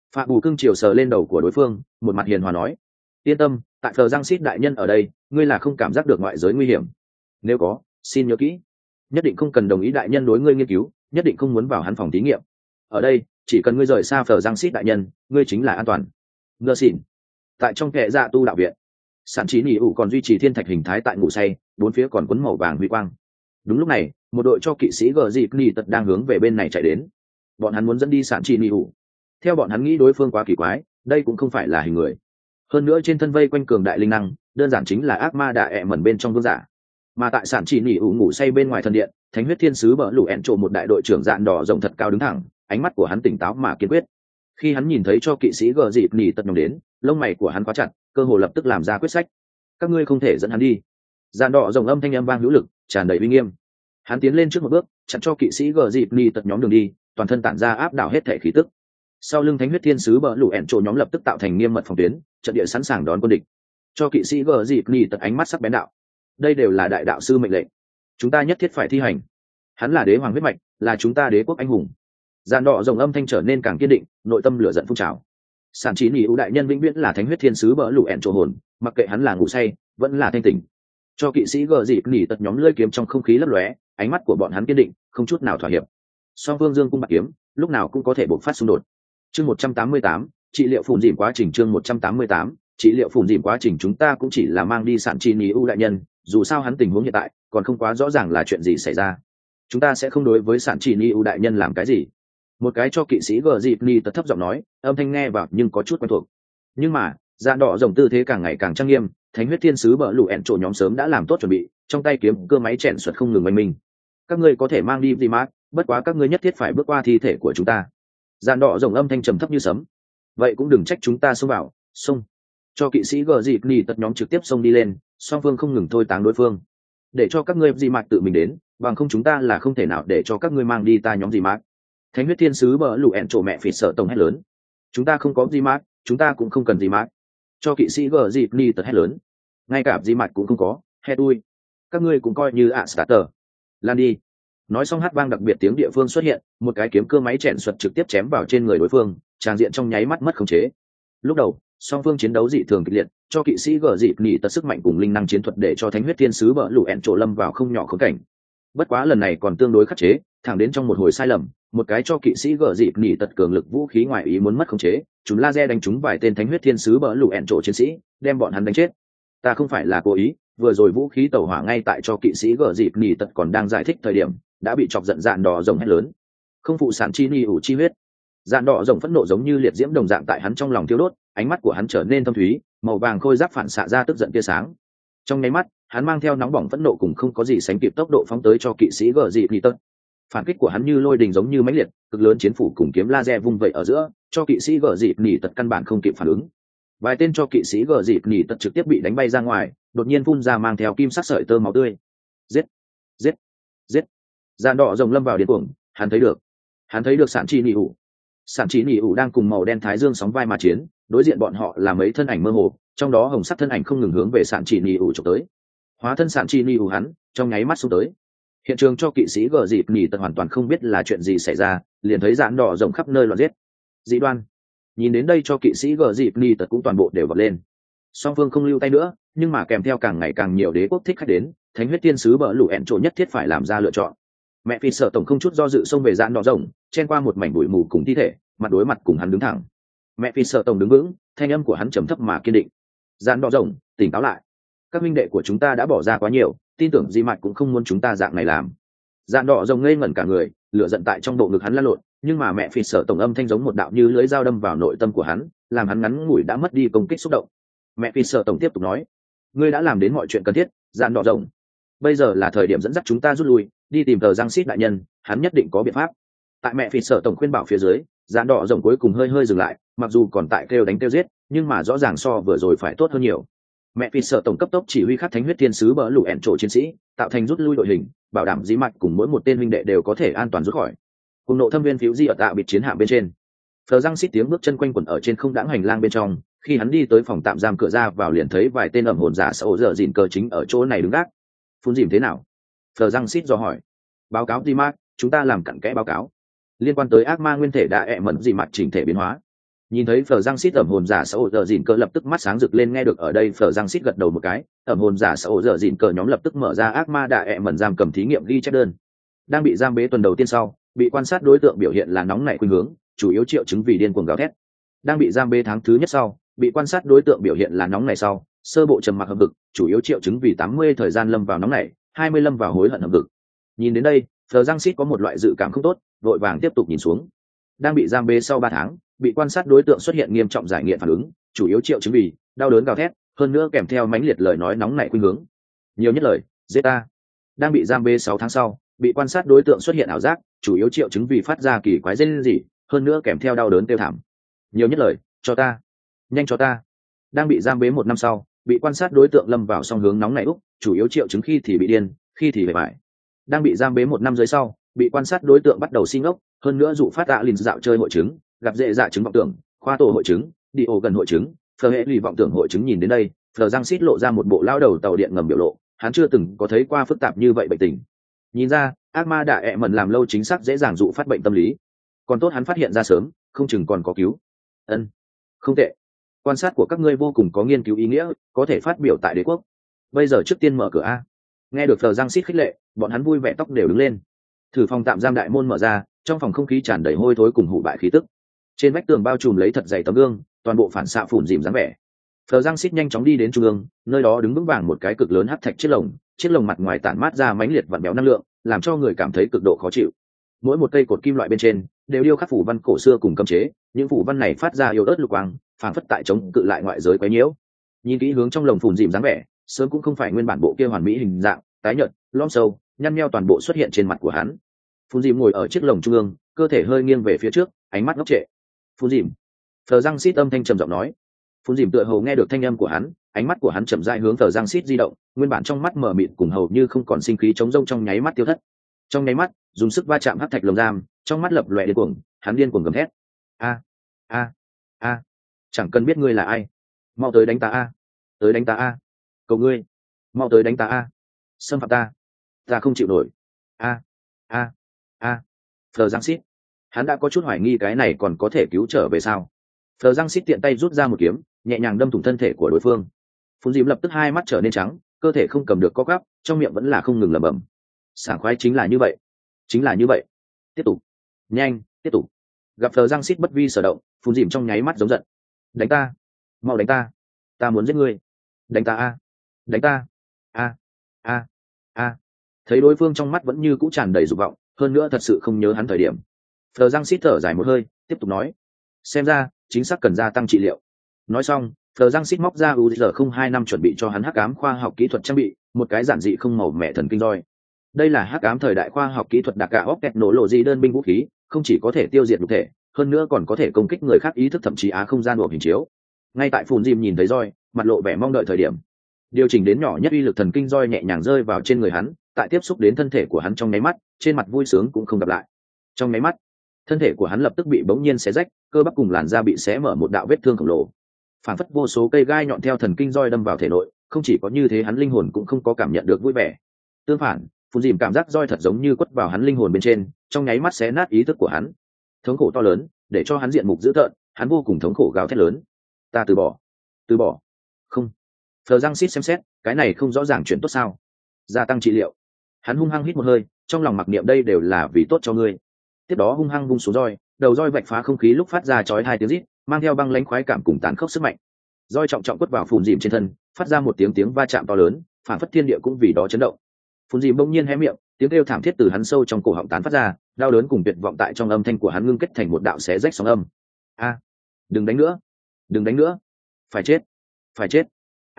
Phạm Bù cưng chiều sờ lên đầu của đối phương, một mặt hiền hòa nói: yên tâm, tại Phờ Giang Sít đại nhân ở đây, ngươi là không cảm giác được ngoại giới nguy hiểm. Nếu có, xin nhớ kỹ, nhất định không cần đồng ý đại nhân đối ngươi nghiên cứu, nhất định không muốn vào hắn phòng thí nghiệm. Ở đây, chỉ cần ngươi rời xa Phờ Giang Sít đại nhân, ngươi chính là an toàn. Ngơ xỉn. Tại trong kệ dạ tu đạo viện, Sản Chí Nỉ ủ còn duy trì thiên thạch hình thái tại ngủ say, bốn phía còn quấn màu vàng huy quang. Đúng lúc này, một đội cho kỵ sĩ gờ dịp nỉ tật đang hướng về bên này chạy đến. Bọn hắn muốn dẫn đi Sản Chí Nỉ ủ. Theo bọn hắn nghĩ đối phương quá kỳ quái, đây cũng không phải là hình người. Hơn nữa trên thân vây quanh cường đại linh năng, đơn giản chính là ác ma đạ ẹ mẩn bên trong vương giả. Mà tại Sản Chí Nỉ ủ ngủ say bên ngoài thần điện, thánh huyết thiên sứ bờ lũ ẹn trộ một đại đội trưởng dạn đỏ rộng thật cao đứng thẳng, ánh mắt của hắn tỉnh táo mà kiên quyết. Khi hắn nhìn thấy cho kỵ sĩ gờ dịp nỉ tật nhóm đến, lông mày của hắn khóa chặt, cơ hồ lập tức làm ra quyết sách. Các ngươi không thể dẫn hắn đi. Dạn đỏ rộng âm thanh âm vang hữu lực, tràn đầy uy nghiêm. Hắn tiến lên trước một bước, chặn cho kỵ sĩ gờ dịp nỉ tật nhóm đường đi, toàn thân tản ra áp đảo hết thể khí tức. Sau lưng thánh huyết thiên sứ bờ lũ ẹn trộ nhóm lập tức tạo thành nghiêm mật phòng tuyến, trận địa sẵn sàng đón quân địch. Cho kỵ sĩ gờ dịp nỉ tật ánh mắt sắc bén đạo: đây đều là đại đạo sư mệnh lệnh, chúng ta nhất thiết phải thi hành. Hắn là đế hoàng huyết mạch, là chúng ta đế quốc anh hùng. Dàn đỏ rồng âm thanh trở nên càng kiên định, nội tâm lửa giận phun trào. Sản Chí Nỉ ưu đại nhân vĩnh viễn là thánh huyết thiên sứ bờ lũ ẹn trộ hồn, mặc kệ hắn là ngủ say vẫn là thanh tỉnh. Cho kỵ sĩ gờ dịp nỉ tật nhóm lưỡi kiếm trong không khí lấp lóe, ánh mắt của bọn hắn kiên định, không chút nào thỏa hiệp. Song phương dương cung bạc kiếm, lúc nào cũng có thể bộc phát xung đột. Chương 188, trị liệu phùn dìm quá trình. Chương 188, trị liệu phùn dìm quá trình. Chúng ta cũng chỉ là mang đi Sản Chí Nỉ ưu đại nhân, dù sao hắn tình huống hiện tại còn không quá rõ ràng là chuyện gì xảy ra. Chúng ta sẽ không đối với Sản Chí Nỉ ưu đại nhân làm cái gì. Một cái cho kỵ sĩ gờ dịp ni tật thấp giọng nói, âm thanh nghe vào nhưng có chút quen thuộc. Nhưng mà dạn đỏ rồng tư thế càng ngày càng trang nghiêm, thánh huyết thiên sứ bờ lũ ẹn trộ nhóm sớm đã làm tốt chuẩn bị, trong tay kiếm cơ máy chèn xuất không ngừng oanh minh. Các ngươi có thể mang đi gì mát, bất quá các ngươi nhất thiết phải bước qua thi thể của chúng ta. Dạn đỏ rồng âm thanh trầm thấp như sấm. Vậy cũng đừng trách chúng ta xông vào. Xông. Cho kỵ sĩ gờ dịp ni tật nhóm trực tiếp xông đi lên, song phương không ngừng thôi táng đối phương. Để cho các ngươi gì mát tự mình đến, bằng không chúng ta là không thể nào để cho các ngươi mang đi ta nhóm gì mát. Thánh huyết thiên sứ bờ lũ ẹn trộ mẹ phỉ sợ tổng hét lớn: chúng ta không có gì mát, chúng ta cũng không cần gì mát. Cho kỵ sĩ gờ dịp ni tật hét lớn: ngay cả gì mát cũng không có, hét ui, các ngươi cũng coi như ạ starter, lan đi. Nói xong hát vang đặc biệt tiếng địa phương xuất hiện, một cái kiếm cơ máy chèn xuất trực tiếp chém vào trên người đối phương, tràng diện trong nháy mắt mất khống chế. Lúc đầu song phương chiến đấu dị thường kịch liệt, cho kỵ sĩ gờ dịp ni tật sức mạnh cùng linh năng chiến thuật để cho thánh huyết thiên sứ bờ lũ ẹn trộ lâm vào không nhỏ khốn cảnh. Bất quá lần này còn tương đối khắc chế, thẳng đến trong một hồi sai lầm, một cái cho kỵ sĩ gờ dịp nỉ tật cường lực vũ khí ngoài ý muốn mất khống chế, chúng laser đánh trúng vài tên thánh huyết thiên sứ bờ lũ ẹn trộ chiến sĩ, đem bọn hắn đánh chết. Ta không phải là cố ý, vừa rồi vũ khí tẩu hỏa ngay tại cho kỵ sĩ gờ dịp nỉ tật còn đang giải thích thời điểm, đã bị chọc giận dạn đỏ rồng hét lớn: không phụ Sản Chí Nỉ ủ chi huyết. Dạn đỏ rồng phẫn nộ giống như liệt diễm đồng dạng tại hắn trong lòng thiêu đốt, ánh mắt của hắn trở nên thâm thúy, màu vàng khôi giáp phản xạ ra tức giận tia sáng. Trong nháy mắt, hắn mang theo nóng bỏng phẫn nộ cùng không có gì sánh kịp tốc độ phóng tới cho kỵ sĩ gờ dịp nỉ tật. Phản kích của hắn như lôi đình giống như mãnh liệt, cực lớn chiến phủ cùng kiếm laser vung vẩy ở giữa, cho kỵ sĩ gờ dịp nỉ tật căn bản không kịp phản ứng. Vài tên cho kỵ sĩ gờ dịp nỉ tật trực tiếp bị đánh bay ra ngoài, đột nhiên phun ra mang theo kim sắc sợi tơ máu tươi. Giết, giết, giết. Dạn đỏ rồng lâm vào điên cuồng, hắn thấy được Sản Chí Nỉ ủ. Sản Chí Nỉ ủ đang cùng màu đen thái dương sóng vai mà chiến, đối diện bọn họ là mấy thân ảnh mơ hồ, trong đó hồng sắc thân ảnh không ngừng hướng về Sản Chí Nỉ ủ chụp tới. Hóa thân Sản Chí Nỉ ủ hắn, trong nháy mắt xuống tới. Hiện trường cho kỵ sĩ gờ dịp nỉ tật hoàn toàn không biết là chuyện gì xảy ra, liền thấy dạn đỏ rồng khắp nơi loạn giết. Dị đoan. Nhìn đến đây cho kỵ sĩ gờ dịp nỉ tật cũng toàn bộ đều vọt lên. Song phương không lưu tay nữa, nhưng mà kèm theo càng ngày càng nhiều đế quốc thích khách đến, thánh huyết thiên sứ bờ lũ ẹn trộ nhất thiết phải làm ra lựa chọn. Mẹ phi sợ tổng không chút do dự xông về dạn đỏ rồng, chen qua một mảnh bụi mù cùng thi thể, mặt đối mặt cùng hắn đứng thẳng. Mẹ phi sợ tổng đứng vững, thanh âm của hắn trầm thấp mà kiên định: dạn đỏ rồng, tỉnh táo lại. Các huynh đệ của chúng ta đã bỏ ra quá nhiều, tin tưởng gì mạch cũng không muốn chúng ta dạng này làm. Dạn đỏ rồng ngây ngẩn cả người, lửa giận tại trong bộ ngực hắn lăn lộn, nhưng mà mẹ phi sợ tổng âm thanh giống một đạo như lưỡi dao đâm vào nội tâm của hắn, làm hắn ngắn ngủi đã mất đi công kích xúc động. Mẹ phi sợ tổng tiếp tục nói: ngươi đã làm đến mọi chuyện cần thiết, dạn đỏ rồng. Bây giờ là thời điểm dẫn dắt chúng ta rút lui, đi tìm tờ Giang Sít đại nhân, hắn nhất định có biện pháp. Tại mẹ phi sợ tổng khuyên bảo phía dưới, dạn đỏ rồng cuối cùng hơi dừng lại, mặc dù còn tại kêu đánh kêu giết, nhưng mà rõ ràng so vừa rồi phải tốt hơn nhiều. Mẹ phi sợ tổng cấp tốc chỉ huy khắc thánh huyết thiên sứ bờ lũ ẹn trộ chiến sĩ, tạo thành rút lui đội hình, bảo đảm dí mạch cùng mỗi một tên huynh đệ đều có thể an toàn rút khỏi. Cùng nộ thâm viên phiếu di ở tạo biệt chiến hạm bên trên, Phờ Giang Sít tiếng bước chân quanh quẩn ở trên không đãng hành lang bên trong, khi hắn đi tới phòng tạm giam cửa ra vào liền thấy vài tên ẩm hồn giả sợ dở dịn cờ chính ở chỗ này đứng gác. Phun dìm thế nào? Phờ Giang Sít dò hỏi. Báo cáo di mạch, chúng ta làm cặn kẽ báo cáo liên quan tới ác ma nguyên thể đã ẹ mẩn gì mặt chỉnh thể biến hóa. Nhìn thấy phờ giang xít ẩm hồn giả xã hội dở dịn cờ lập tức mắt sáng rực lên, nghe được ở đây phờ giang xít gật đầu một cái, ẩm hồn giả xã hội dở dịn cờ nhóm lập tức mở ra ác ma đại ẹ mẩn giam cầm thí nghiệm ghi chép đơn. Đang bị giam bế tuần đầu tiên sau, bị quan sát đối tượng biểu hiện là nóng nảy khuynh hướng, chủ yếu triệu chứng vì điên cuồng gào thét. Đang bị giam bế tháng thứ nhất sau, bị quan sát đối tượng biểu hiện là nóng nảy sau, sơ bộ trầm mặc hậm hực, chủ yếu triệu chứng vì 80 thời gian lâm vào nóng nảy, 20 lâm vào hối hận hậm hực. Nhìn đến đây, phờ giang xít có một loại dự cảm không tốt, vội vàng tiếp tục nhìn xuống. Đang bị giam bế sau 3 tháng, bị quan sát đối tượng xuất hiện nghiêm trọng giải nghiện phản ứng, chủ yếu triệu chứng vì đau đớn gào thét, hơn nữa kèm theo mãnh liệt lời nói nóng nảy khuynh hướng. Nhiều nhất lời, giết ta. Đang bị giam bế 6 tháng sau, bị quan sát đối tượng xuất hiện ảo giác, chủ yếu triệu chứng vì phát ra kỳ quái rên rỉ, hơn nữa kèm theo đau đớn kêu thảm. Nhiều nhất lời, cho ta, nhanh cho ta. Đang bị giam bế 1 năm sau, bị quan sát đối tượng lâm vào song hướng nóng nảy úc, chủ yếu triệu chứng khi thì bị điên, khi thì bề bại. Đang bị giam bế 1 năm dưới sau, bị quan sát đối tượng bắt đầu sinh ốc, hơn nữa dụ phát lìn dạo chơi hội chứng, gặp dễ dạ chứng vọng tưởng, khoa tổ hội chứng, đi ổ gần hội chứng, phờ hệ lì vọng tưởng hội chứng. Nhìn đến đây, phờ giang xít lộ ra một bộ lao đầu tàu điện ngầm biểu lộ, hắn chưa từng có thấy qua phức tạp như vậy bệnh tình. Nhìn ra ác ma đại ẹ mẩn làm lâu chính xác dễ dàng dụ phát bệnh tâm lý, còn tốt hắn phát hiện ra sớm, không chừng còn có cứu. Không tệ, quan sát của các ngươi vô cùng có nghiên cứu ý nghĩa, có thể phát biểu tại đế quốc. Bây giờ trước tiên mở cửa a. Nghe được phờ giang xít khích lệ, bọn hắn vui vẻ tóc đều đứng lên. Thử phòng tạm giam đại môn mở ra, trong phòng không khí tràn đầy hôi thối cùng hủ bại khí tức. Trên vách tường bao trùm lấy thật dày tấm gương, toàn bộ phản xạ phủn dìm dáng vẻ. Phờ giang xít nhanh chóng đi đến trung ương, nơi đó đứng vững vàng một cái cực lớn hắc thạch chiếc lồng mặt ngoài tản mát ra mãnh liệt vặn béo năng lượng, làm cho người cảm thấy cực độ khó chịu. Mỗi một cây cột kim loại bên trên đều điêu khắc phủ văn cổ xưa cùng cấm chế, những phủ văn này phát ra yếu ớt lục quang, phảng phất tại chống cự lại ngoại giới quấy nhiễu. Nhìn kỹ hướng trong lồng phủn dìm dáng vẻ, sớm cũng không phải nguyên bản bộ kia hoàn mỹ hình dạng, tái nhợt, lõm sâu, nhăn nheo toàn bộ xuất hiện trên mặt của hắn. Phun dìm ngồi ở chiếc lồng trung ương, cơ thể hơi nghiêng về phía trước, ánh mắt ngốc trệ. Phun dìm, Phờ Giang Sít âm thanh trầm giọng nói. Phun dìm tựa hồ nghe được thanh âm của hắn, ánh mắt của hắn chậm rãi hướng Phờ Giang Sít di động, nguyên bản trong mắt mờ mịt cùng hầu như không còn sinh khí chống rông trong nháy mắt tiêu thất. Trong nháy mắt, dùng sức va chạm hắc thạch lồng giam, trong mắt lập lòe điên cuồng, hắn điên cuồng gầm thét. A, chẳng cần biết ngươi là ai, mau tới đánh ta a, tới đánh ta a, cầu ngươi, mau tới đánh ta a, xâm phạm ta không chịu nổi. Phờ Giang Sít, hắn đã có chút hoài nghi cái này còn có thể cứu trở về sao. Phờ Giang Sít tiện tay rút ra một kiếm, nhẹ nhàng đâm thủng thân thể của đối phương. Phun dìm lập tức hai mắt trở nên trắng, cơ thể không cầm được co gắp, trong miệng vẫn là không ngừng lẩm bẩm. Sảng khoái chính là như vậy, chính là như vậy. Tiếp tục, nhanh, tiếp tục. Gặp Phờ Giang Sít bất vi sở động, Phun dìm trong nháy mắt giống giận. Đánh ta, mau đánh ta muốn giết ngươi. Đánh ta a, đánh ta, a. Thấy đối phương trong mắt vẫn như cũ tràn đầy dục vọng, hơn nữa thật sự không nhớ hắn thời điểm. Phờ Giang Sít thở dài một hơi, tiếp tục nói. Xem ra, chính xác cần gia tăng trị liệu. Nói xong, Phờ Giang Sít móc ra UZ-02 chuẩn bị cho hắn hắc ám khoa học kỹ thuật trang bị, một cái giản dị không màu mẹ thần kinh roi. Đây là hắc ám thời đại khoa học kỹ thuật đặc cả óc nổ lộ gì đơn binh vũ khí, không chỉ có thể tiêu diệt nhục thể, hơn nữa còn có thể công kích người khác ý thức, thậm chí không gian buộc hình chiếu. Ngay tại Phùn Dìm nhìn thấy roi, mặt lộ vẻ mong đợi thời điểm. Điều chỉnh đến nhỏ nhất uy lực thần kinh roi nhẹ nhàng rơi vào trên người hắn, tại tiếp xúc đến thân thể của hắn trong nháy mắt, trên mặt vui sướng cũng không gặp lại. Trong nháy mắt, thân thể của hắn lập tức bị bỗng nhiên xé rách, cơ bắp cùng làn da bị xé mở một đạo vết thương khổng lồ. Phản phất vô số cây gai nhọn theo thần kinh roi đâm vào thể nội, không chỉ có như thế, hắn linh hồn cũng không có cảm nhận được vui vẻ. Tương phản, Phùn Dìm cảm giác roi thật giống như quất vào hắn linh hồn bên trên, trong nháy mắt xé nát ý thức của hắn. Thống khổ to lớn, để cho hắn diện mục dữ tợn, hắn vô cùng thống khổ gào thét lớn. Ta từ bỏ. Không. Phờ Giang Sít xem xét, cái này không rõ ràng chuyện tốt sao? Gia tăng trị liệu. Hắn hung hăng hít một hơi, trong lòng mặc niệm đây đều là vì tốt cho ngươi. Tiếp đó hung hăng vung xuống roi, đầu roi vạch phá không khí lúc phát ra chói hai tiếng rít, mang theo băng lãnh khoái cảm cùng tàn khốc sức mạnh. Roi trọng trọng quất vào Phùn Dìm trên thân, phát ra một tiếng va chạm to lớn, phản phất thiên địa cũng vì đó chấn động. Phùn Dìm bỗng nhiên hé miệng, tiếng kêu thảm thiết từ hắn sâu trong cổ họng tán phát ra, đau đớn cùng tuyệt vọng tại trong âm thanh của hắn ngưng kết thành một đạo xé rách sóng âm. Đừng đánh nữa, phải chết.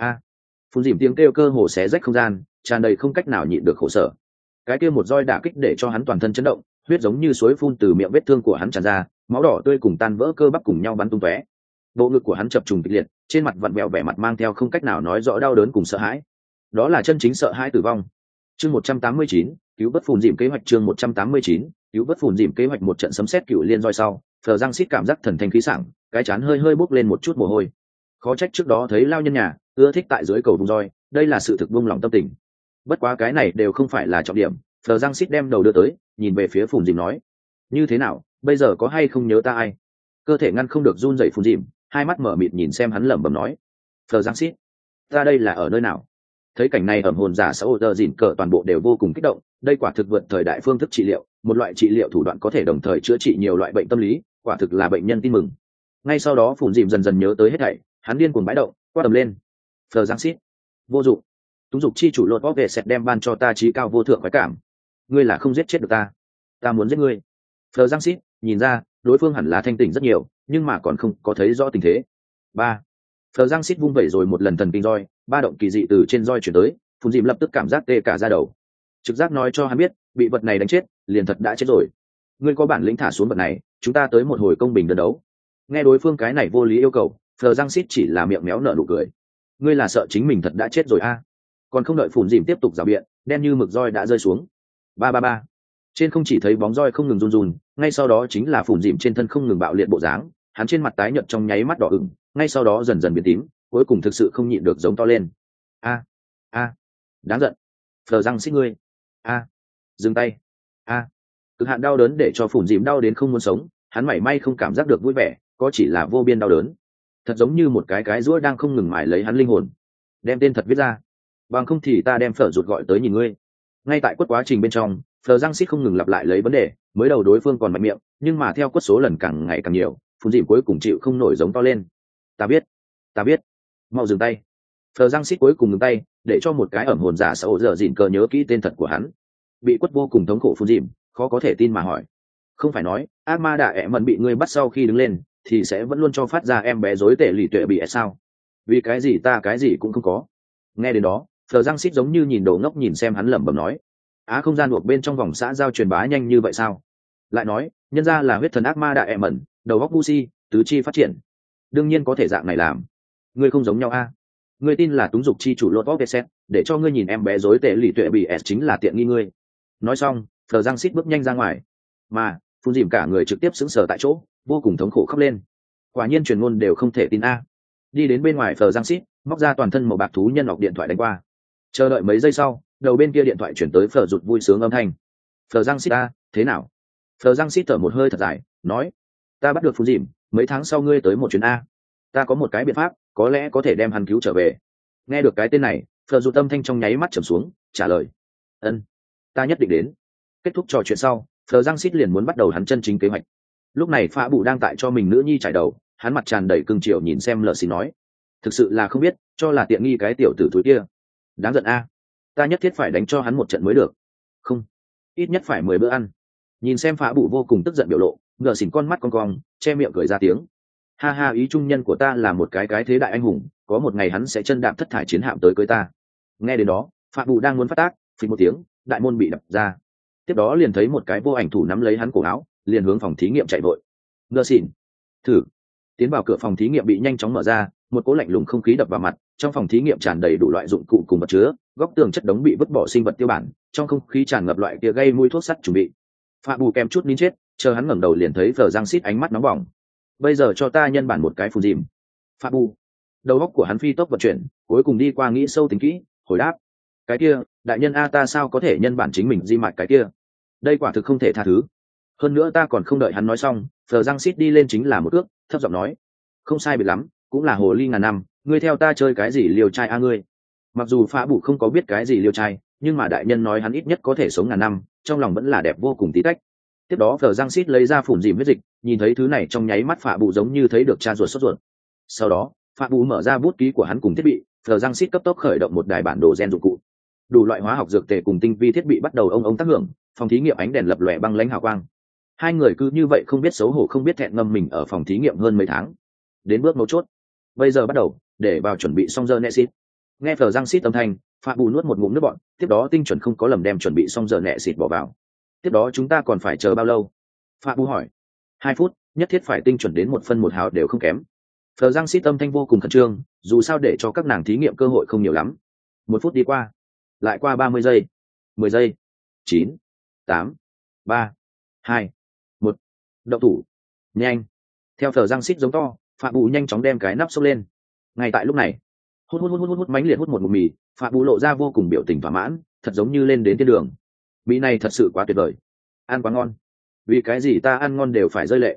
Phùn Dìm tiếng kêu cơ hồ xé rách không gian, tràn đầy không cách nào nhịn được khổ sở. Cái kia một roi đả kích để cho hắn toàn thân chấn động, huyết giống như suối phun từ miệng vết thương của hắn tràn ra, máu đỏ tươi cùng tan vỡ cơ bắp cùng nhau bắn tung tóe. Bộ ngực của hắn chập trùng kịch liệt, trên mặt vặn vẹo vẻ mặt mang theo không cách nào nói rõ đau đớn cùng sợ hãi. Đó là chân chính sợ hãi tử vong. Chương 189, cứu vớt Phùn Dìm kế hoạch. Chương 189, cứu vớt Phùn Dìm kế hoạch. Một trận sấm sét cựu liên roi sau, Phờ Giang Sít cảm giác thần thanh khí sảng, cái trán hơi bốc lên một chút mồ hôi. Khó trách trước đó thấy lao nhân nhà ưa thích tại dưới cầu vùng roi, đây là sự thực buông lòng tâm tình. Bất quá cái này đều không phải là trọng điểm. Phờ Giang Sít đem đầu đưa tới, nhìn về phía Phùn Dìm nói. Như thế nào, bây giờ có hay không nhớ ta ai? cơ thể ngăn không được run rẩy phun dìm, hai mắt mở mịt nhìn xem hắn lẩm bẩm nói: "Phờ Giang Sít, ta đây là ở nơi nào?" Thấy cảnh này ẩm hồn giả xã hội dìn cờ toàn bộ đều vô cùng kích động, đây quả thực vượt thời đại phương thức trị liệu, một loại trị liệu thủ đoạn có thể đồng thời chữa trị nhiều loại bệnh tâm lý, quả thực là bệnh nhân tin mừng. Ngay sau đó phun dìm dần dần nhớ tới hết thảy, hắn điên cuồng bãi động, quát tầm lên: "Phờ Giang Sít, vô dụng! Túng dục chi chủ lột bóp về sẹt đem ban cho ta trí cao vô thượng khoái cảm. Ngươi là không giết chết được ta, ta muốn giết ngươi." Phờ Giang Sít nhìn ra đối phương hẳn là thanh tỉnh rất nhiều, nhưng mà còn không có thấy rõ tình thế. Ba, Phờ Giang Sít vung vẩy rồi một lần thần kinh roi, ba động kỳ dị từ trên roi chuyển tới, phun dìm lập tức cảm giác tê cả da đầu. Trực giác nói cho hắn biết bị vật này đánh chết liền thật đã chết rồi. Ngươi có bản lĩnh thả xuống vật này, chúng ta tới một hồi công bình đơn đấu. Nghe đối phương cái này vô lý yêu cầu, Phờ Giang Sít chỉ là miệng méo nở nụ cười. Ngươi là sợ chính mình thật đã chết rồi a? Còn không đợi phun dìm tiếp tục rào biện, đen như mực roi đã rơi xuống. Ba ba ba. Trên không chỉ thấy bóng roi không ngừng run run, ngay sau đó chính là phun dìm trên thân không ngừng bạo liệt bộ dáng, hắn trên mặt tái nhợt trong nháy mắt đỏ ửng, ngay sau đó dần dần biến tím, cuối cùng thực sự không nhịn được giống to lên: a a đáng giận! Phờ Răng Xít ngươi! A dừng tay! A cực hạn đau đớn để cho phủn dìm đau đến không muốn sống, hắn mảy may không cảm giác được vui vẻ, có chỉ là vô biên đau đớn, thật giống như một cái rũa đang không ngừng mài lấy hắn linh hồn. Đem tên thật viết ra, bằng không thì ta đem Phở Rụt gọi tới nhìn ngươi. Ngay tại quất quá trình bên trong, Phờ Răng Xít không ngừng lặp lại lấy vấn đề, mới đầu đối phương còn mạnh miệng, nhưng mà theo quất số lần càng ngày càng nhiều, phủn dìm cuối cùng chịu không nổi giống to lên: ta biết, mau dừng tay! Phờ Răng Xít cuối cùng ngừng tay, để cho một cái ẩm hồn giả xã hội dở dịn cờ nhớ kỹ tên thật của hắn. Bị quất vô cùng thống khổ phun dìm, khó có thể tin mà hỏi: không phải nói ác ma đạ ẹ mần bị ngươi bắt sau khi đứng lên thì sẽ vẫn luôn cho phát ra em bé dối tệ lì tuệ bị sao? Vì cái gì ta cái gì cũng không có? Nghe đến đó, Phờ Răng Xít giống như nhìn đồ ngốc nhìn xem hắn lẩm bẩm nói: á, không gian buộc bên trong vòng xã giao truyền bá nhanh như vậy sao? Lại nói nhân ra là huyết thần ác ma đạ ẹ mần, đầu góc si, tứ chi phát triển, đương nhiên có thể dạng này làm. Ngươi không giống nhau a? Ngươi tin là túng dục chi chủ lột bóp set, để cho ngươi nhìn em bé dối tệ lì tuệ bị s chính là tiện nghi ngươi. Nói xong, Phờ Răng Xít bước nhanh ra ngoài, mà phun dìm cả người trực tiếp sững sờ tại chỗ, vô cùng thống khổ khóc lên. Quả nhiên truyền ngôn đều không thể tin a. Đi đến bên ngoài, Phờ Răng Xít móc ra toàn thân màu bạc thú nhân ngọc điện thoại đánh qua. Chờ đợi mấy giây sau, đầu bên kia điện thoại chuyển tới Phờ Rụt vui sướng âm thanh: Phờ Răng Xít a, thế nào? Phờ Răng Xít thở một hơi thật dài, nói: ta bắt được phun dìm, mấy tháng sau ngươi tới một chuyến a. Ta có một cái biện pháp, có lẽ có thể đem hắn cứu trở về. Nghe được cái tên này, Phờ Rụt tâm thanh trong nháy mắt trầm xuống, trả lời: ân, ta nhất định đến. Kết thúc trò chuyện sau, Phờ Răng Xít liền muốn bắt đầu hắn chân chính kế hoạch. Lúc này Phá Bụ đang tại cho mình nữ nhi trải đầu, hắn mặt tràn đầy cưng chiều nhìn xem Lờ Xì nói: thực sự là không biết, cho là tiện nghi cái tiểu tử thúi kia. Đáng giận a, ta nhất thiết phải đánh cho hắn một trận mới được. Không, ít nhất phải 10 bữa ăn. Nhìn xem Phá Bụ vô cùng tức giận biểu lộ, Lờ Xì con mắt cong cong, che miệng cười ra tiếng: ha ha, ý trung nhân của ta là một cái thế đại anh hùng, có một ngày hắn sẽ chân đạp thất thải chiến hạm tới cưới ta. Nghe đến đó, Phá Bụ đang muốn phát tác, phình một tiếng, đại môn bị đập ra. Tiếp đó liền thấy một cái vô ảnh thủ nắm lấy hắn cổ áo, liền hướng phòng thí nghiệm chạy vội. Ngơ xỉn, thử. Tiến vào cửa phòng thí nghiệm bị nhanh chóng mở ra, một cỗ lạnh lùng không khí đập vào mặt, trong phòng thí nghiệm tràn đầy đủ loại dụng cụ cùng vật chứa, góc tường chất đống bị vứt bỏ sinh vật tiêu bản, trong không khí tràn ngập loại kia gây mùi thuốc sắt chuẩn bị. Phạm Bù kèm chút nín chết, chờ hắn ngẩng đầu liền thấy Phờ Răng Xít ánh mắt nóng bỏng. Bây giờ cho ta nhân bản một cái phù dìm. Phạm Bù, đầu óc của hắn phi tốc vận chuyển, cuối cùng đi qua nghĩ sâu tính kỹ, hồi đáp: cái kia, đại nhân a, ta sao có thể nhân bản chính mình di mạch cái kia? Đây quả thực không thể tha thứ. Hơn nữa ta còn không đợi hắn nói xong, Phờ Răng Xít đi lên chính là một ước, thấp giọng nói: không sai biệt lắm, cũng là hồ ly ngàn năm, ngươi theo ta chơi cái gì liều trai a ngươi? Mặc dù Phá Bụ không có biết cái gì liều trai, nhưng mà đại nhân nói hắn ít nhất có thể sống ngàn năm, trong lòng vẫn là đẹp vô cùng tí tách. Tiếp đó Phờ Răng Xít lấy ra phủn dìm huyết dịch, nhìn thấy thứ này trong nháy mắt Phá Bụ giống như thấy được cha ruột sốt ruột. Sau đó Phá Bụ mở ra bút ký của hắn cùng thiết bị, Phờ Răng Xít cấp tốc khởi động một đài bản đồ gen dụng cụ. Đủ loại hóa học dược tề cùng tinh vi thiết bị bắt đầu ông tác hưởng, phòng thí nghiệm ánh đèn lập lòe băng lãnh hào quang. Hai người cứ như vậy không biết xấu hổ không biết thẹn ngâm mình ở phòng thí nghiệm hơn mấy tháng. Đến bước mấu chốt, bây giờ bắt đầu để vào chuẩn bị xong giờ nẹ xịt. Nghe Phờ Răng Xít âm thanh, Phá Bù nuốt một ngụm nước bọt, tiếp đó tinh chuẩn không có lầm đem chuẩn bị xong giờ nẹ xịt bỏ vào. Tiếp đó chúng ta còn phải chờ bao lâu? Phá Bù hỏi. 2 phút, nhất thiết phải tinh chuẩn đến 1 phân 1 hào đều không kém. Phờ Răng Xít âm thanh vô cùng khẩn trương, dù sao để cho các nàng thí nghiệm cơ hội không nhiều lắm. 1 phút đi qua, lại qua 30 giây, 10 giây, 9, 8, 3, 2, 1, động thủ, nhanh! Theo Phờ Răng Xít giống to, Phá Bù nhanh chóng đem cái nắp xốc lên. Ngay tại lúc này, hút mánh liệt hút một ngụm mì, Phá Bù lộ ra vô cùng biểu tình thỏa mãn, thật giống như lên đến thiên đường. Mì này thật sự quá tuyệt vời, ăn quá ngon. Vì cái gì ta ăn ngon đều phải rơi lệ?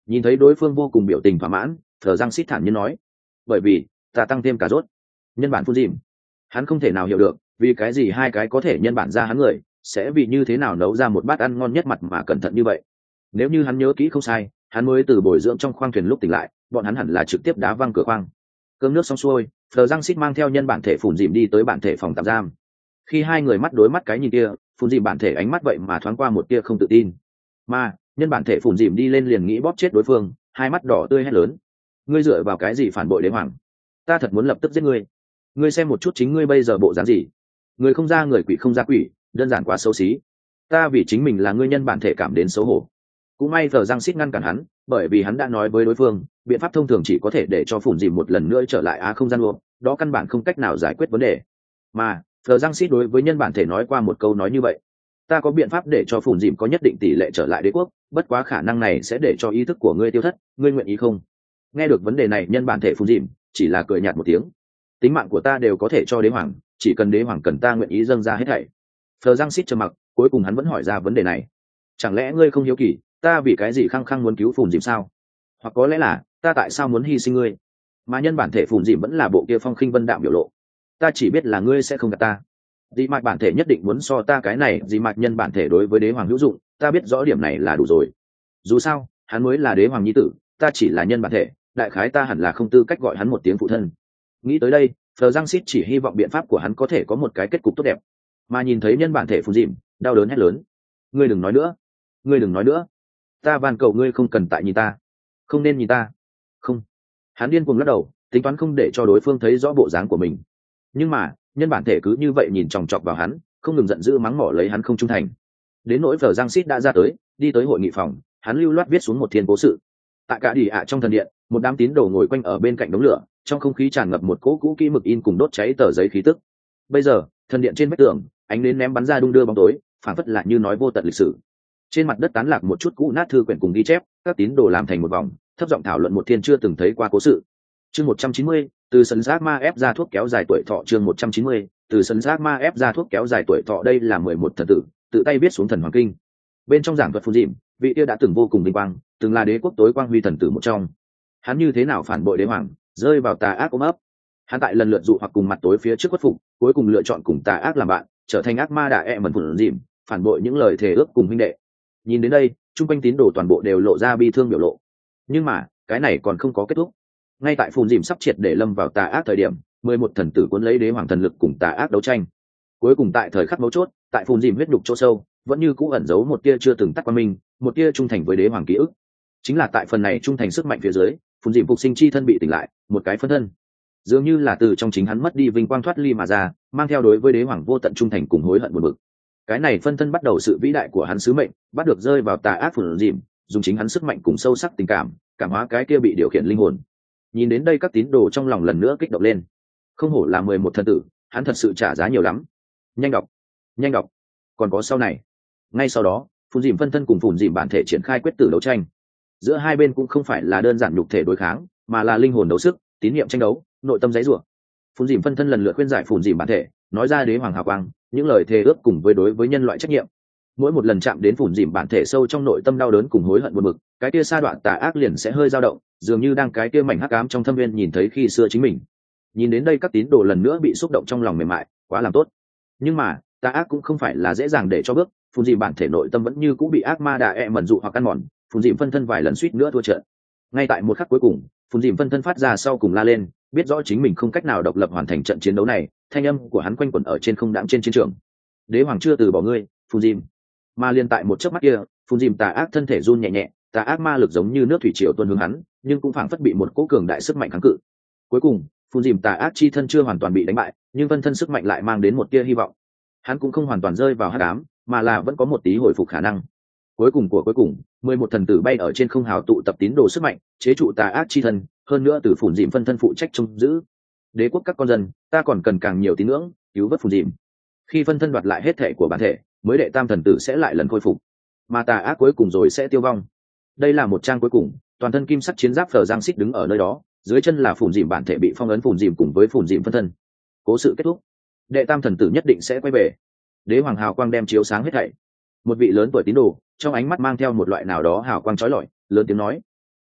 Nhìn thấy đối phương vô cùng biểu tình thỏa mãn, thờ răng xít thản nhiên nói, bởi vì ta tăng thêm cà rốt. Nhân bản phun dìm. Hắn không thể nào hiểu được vì cái gì hai cái có thể nhân bản ra hắn người sẽ vì như thế nào nấu ra một bát ăn ngon nhất mặt mà cẩn thận như vậy. Nếu như hắn nhớ kỹ không sai, hắn mới từ bồi dưỡng trong khoang thuyền lúc tỉnh lại, bọn hắn hẳn là trực tiếp đá văng cửa khoang. Cơm nước xong xuôi, thờ răng xít mang theo nhân bản thể phun dìm đi tới bản thể phòng tạm giam. Khi hai người mắt đối mắt cái nhìn kia, phun dìm bản thể ánh mắt vậy mà thoáng qua một tia không tự tin, mà nhân bản thể phun dìm đi lên liền nghĩ bóp chết đối phương, hai mắt đỏ tươi hét lớn, ngươi dựa vào cái gì phản bội đế hoàng? Ta thật muốn lập tức giết ngươi. Ngươi xem một chút chính ngươi bây giờ bộ dáng gì, người không ra người, quỷ không ra quỷ, đơn giản quá xấu xí. Ta vì chính mình là ngươi nhân bản thể cảm đến xấu hổ. Cũng may giờ Giang Sít ngăn cản hắn, bởi vì hắn đã nói với đối phương biện pháp thông thường chỉ có thể để cho phủn dìm một lần nữa trở lại không gian luôn, đó căn bản không cách nào giải quyết vấn đề. Mà giờ Giang Sít đối với nhân bản thể nói qua một câu nói như vậy, ta có biện pháp để cho phủn dìm có nhất định tỷ lệ trở lại đế quốc, bất quá khả năng này sẽ để cho ý thức của ngươi tiêu thất, ngươi nguyện ý không? Nghe được vấn đề này, nhân bản thể phủn dìm chỉ là cười nhạt một tiếng, tính mạng của ta đều có thể cho đế hoàng, chỉ cần đế hoàng cần ta nguyện ý dâng ra hết thảy. Phờ Giang Sít trầm mặc, cuối cùng hắn vẫn hỏi ra vấn đề này, chẳng lẽ ngươi không hiếu kỳ ta vì cái gì khăng khăng muốn cứu phùn dìm sao? Hoặc có lẽ là ta tại sao muốn hy sinh ngươi? Mà nhân bản thể phùn dìm vẫn là bộ kia phong khinh vân đạm biểu lộ, ta chỉ biết là ngươi sẽ không gạt ta. Dị mạch bản thể nhất định muốn so ta cái này dị mạch nhân bản thể đối với đế hoàng hữu dụng, ta biết rõ điểm này là đủ rồi. Dù sao hắn mới là đế hoàng nhi tử, ta chỉ là nhân bản thể, đại khái ta hẳn là không tư cách gọi hắn một tiếng phụ thân. Nghĩ tới đây, Phờ Giang Sít chỉ hy vọng biện pháp của hắn có thể có một cái kết cục tốt đẹp. Mà nhìn thấy nhân bản thể phun dìm, đau đớn hét lớn, ngươi đừng nói nữa, ngươi đừng nói nữa, ta van cầu ngươi không cần tại nhìn ta, không nên nhìn ta, không. Hắn điên cuồng lắc đầu, tính toán không để cho đối phương thấy rõ bộ dáng của mình. Nhưng mà nhân bản thể cứ như vậy nhìn chòng chọc vào hắn, không ngừng giận dữ mắng mỏ lấy hắn không trung thành. Đến nỗi Phờ Giang Sít đã ra tới, đi tới hội nghị phòng, hắn lưu loát viết xuống một thiên cố sự. Tại cả đi trong thần điện, một đám tín đồ ngồi quanh ở bên cạnh đống lửa, trong không khí tràn ngập một cỗ cũ kỹ mực in cùng đốt cháy tờ giấy khí tức. Bây giờ thần điện trên vách tường, ánh nến ném bắn ra đung đưa bóng tối, phảng phất lại như nói vô tận lịch sử. Trên mặt đất tán lạc một chút cũ nát thư quyển cùng ghi chép, các tín đồ làm thành một vòng, thấp giọng thảo luận một thiên chưa từng thấy qua cố sự. Chương 190, từ sân giác ma ép ra thuốc kéo dài tuổi thọ. Chương 190, từ sân giác ma ép ra thuốc kéo dài tuổi thọ. Đây là 11 thần tử tự tay viết xuống thần hoàng kinh. Bên trong giảng thuật phun dìm, vị kia đã từng vô cùng vinh quang, từng là đế quốc tối quang huy thần tử một trong. Hắn như thế nào phản bội đế hoàng, rơi vào tà ác ôm ấp. Hắn tại lần lượt dụ hoặc cùng mặt tối phía trước khuất phục, cuối cùng lựa chọn cùng tà ác làm bạn, trở thành ác ma đại mẩn phun dìm, phản bội những lời thề ước cùng huynh đệ. Nhìn đến đây, trung quanh tín đồ toàn bộ đều lộ ra bi thương biểu lộ. Nhưng mà cái này còn không có kết thúc. Ngay tại phun dìm sắp triệt để lâm vào tà ác thời điểm, 11 thần tử cuốn lấy đế hoàng thần lực cùng tà ác đấu tranh. Cuối cùng tại thời khắc mấu chốt, tại phun dìm huyết đục chỗ sâu, vẫn như cũ ẩn giấu một tia chưa từng tắt qua mình, một tia trung thành với đế hoàng ký ức. Chính là tại phần này trung thành sức mạnh phía dưới, phun dìm phục sinh chi thân bị tỉnh lại, một cái phân thân, dường như là từ trong chính hắn mất đi vinh quang thoát ly mà ra, mang theo đối với đế hoàng vô tận trung thành cùng hối hận buồn bực. Cái này phân thân bắt đầu sự vĩ đại của hắn sứ mệnh, bắt được rơi vào tà ác phun dìm, dùng chính hắn sức mạnh cùng sâu sắc tình cảm, cảm hóa cái kia bị điều khiển linh hồn. Nhìn đến đây, các tín đồ trong lòng lần nữa kích động lên. Không hổ là 11 thần tử, hắn thật sự trả giá nhiều lắm. Nhanh đọc, nhanh đọc. Còn có sau này. Ngay sau đó, phun dìm phân thân cùng phun dìm bản thể triển khai quyết tử đấu tranh. Giữa hai bên cũng không phải là đơn giản nhục thể đối kháng, mà là linh hồn đấu sức, tín niệm tranh đấu, nội tâm giấy rủa. Phun dìm phân thân lần lượt khuyên giải phun dìm bản thể, nói ra đế hoàng hào quang, những lời thề ước cùng với đối với nhân loại trách nhiệm. Mỗi một lần chạm đến phun dìm bản thể sâu trong nội tâm đau đớn cùng hối hận buồn bực, cái kia sa đoạn tà ác liền sẽ hơi dao động, dường như đang cái kia mảnh hắc ám trong thâm viên nhìn thấy khi xưa chính mình. Nhìn đến đây, các tín đồ lần nữa bị xúc động trong lòng mềm mại, quá làm tốt. Nhưng mà tà ác cũng không phải là dễ dàng để cho bước, phun dìm bản thể nội tâm vẫn như cũng bị ác ma đà mẩn dụ hoặc ăn mòn, phun dìm phân thân vài lần suýt nữa thua trận. Ngay tại một khắc cuối cùng, phun dìm phân thân phát ra sau cùng la lên, biết rõ chính mình không cách nào độc lập hoàn thành trận chiến đấu này, thanh âm của hắn quanh quẩn ở trên không đãng trên chiến trường. Đế hoàng chưa từ bỏ ngươi, phun dìm. Mà liên tại một chớp mắt kia, phun dìm tà ác thân thể run nhẹ nhẹ, tà ác ma lực giống như nước thủy triều tuôn hướng hắn, nhưng cũng phảng phất bị một cỗ cường đại sức mạnh kháng cự. Cuối cùng, phun dìm tà ác chi thân chưa hoàn toàn bị đánh bại, nhưng phân thân sức mạnh lại mang đến một tia hy vọng. Hắn cũng không hoàn toàn rơi vào hắc ám, mà là vẫn có một tí hồi phục khả năng. Cuối cùng của cuối cùng, 11 thần tử bay ở trên không hào tụ tập tín đồ sức mạnh, chế trụ tà ác chi thân, hơn nữa từ phun dìm phân thân phụ trách trông giữ. Đế quốc các con dân, ta còn cần càng nhiều tín ngưỡng, cứu vớt phun dìm. Khi phân thân đoạt lại hết thể của bản thể, mới đệ tam thần tử sẽ lại lần khôi phục, mà tà ác cuối cùng rồi sẽ tiêu vong. Đây là một trang cuối cùng, toàn thân kim sắc chiến giáp Phờ Giang Sít đứng ở nơi đó, dưới chân là phun dìm bản thể bị phong ấn phun dìm cùng với phun dìm phân thân. Cố sự kết thúc, đệ tam thần tử nhất định sẽ quay về. Đế hoàng hào quang đem chiếu sáng hết thảy. Một vị lớn tuổi tín đồ, trong ánh mắt mang theo một loại nào đó hào quang chói lọi, lớn tiếng nói: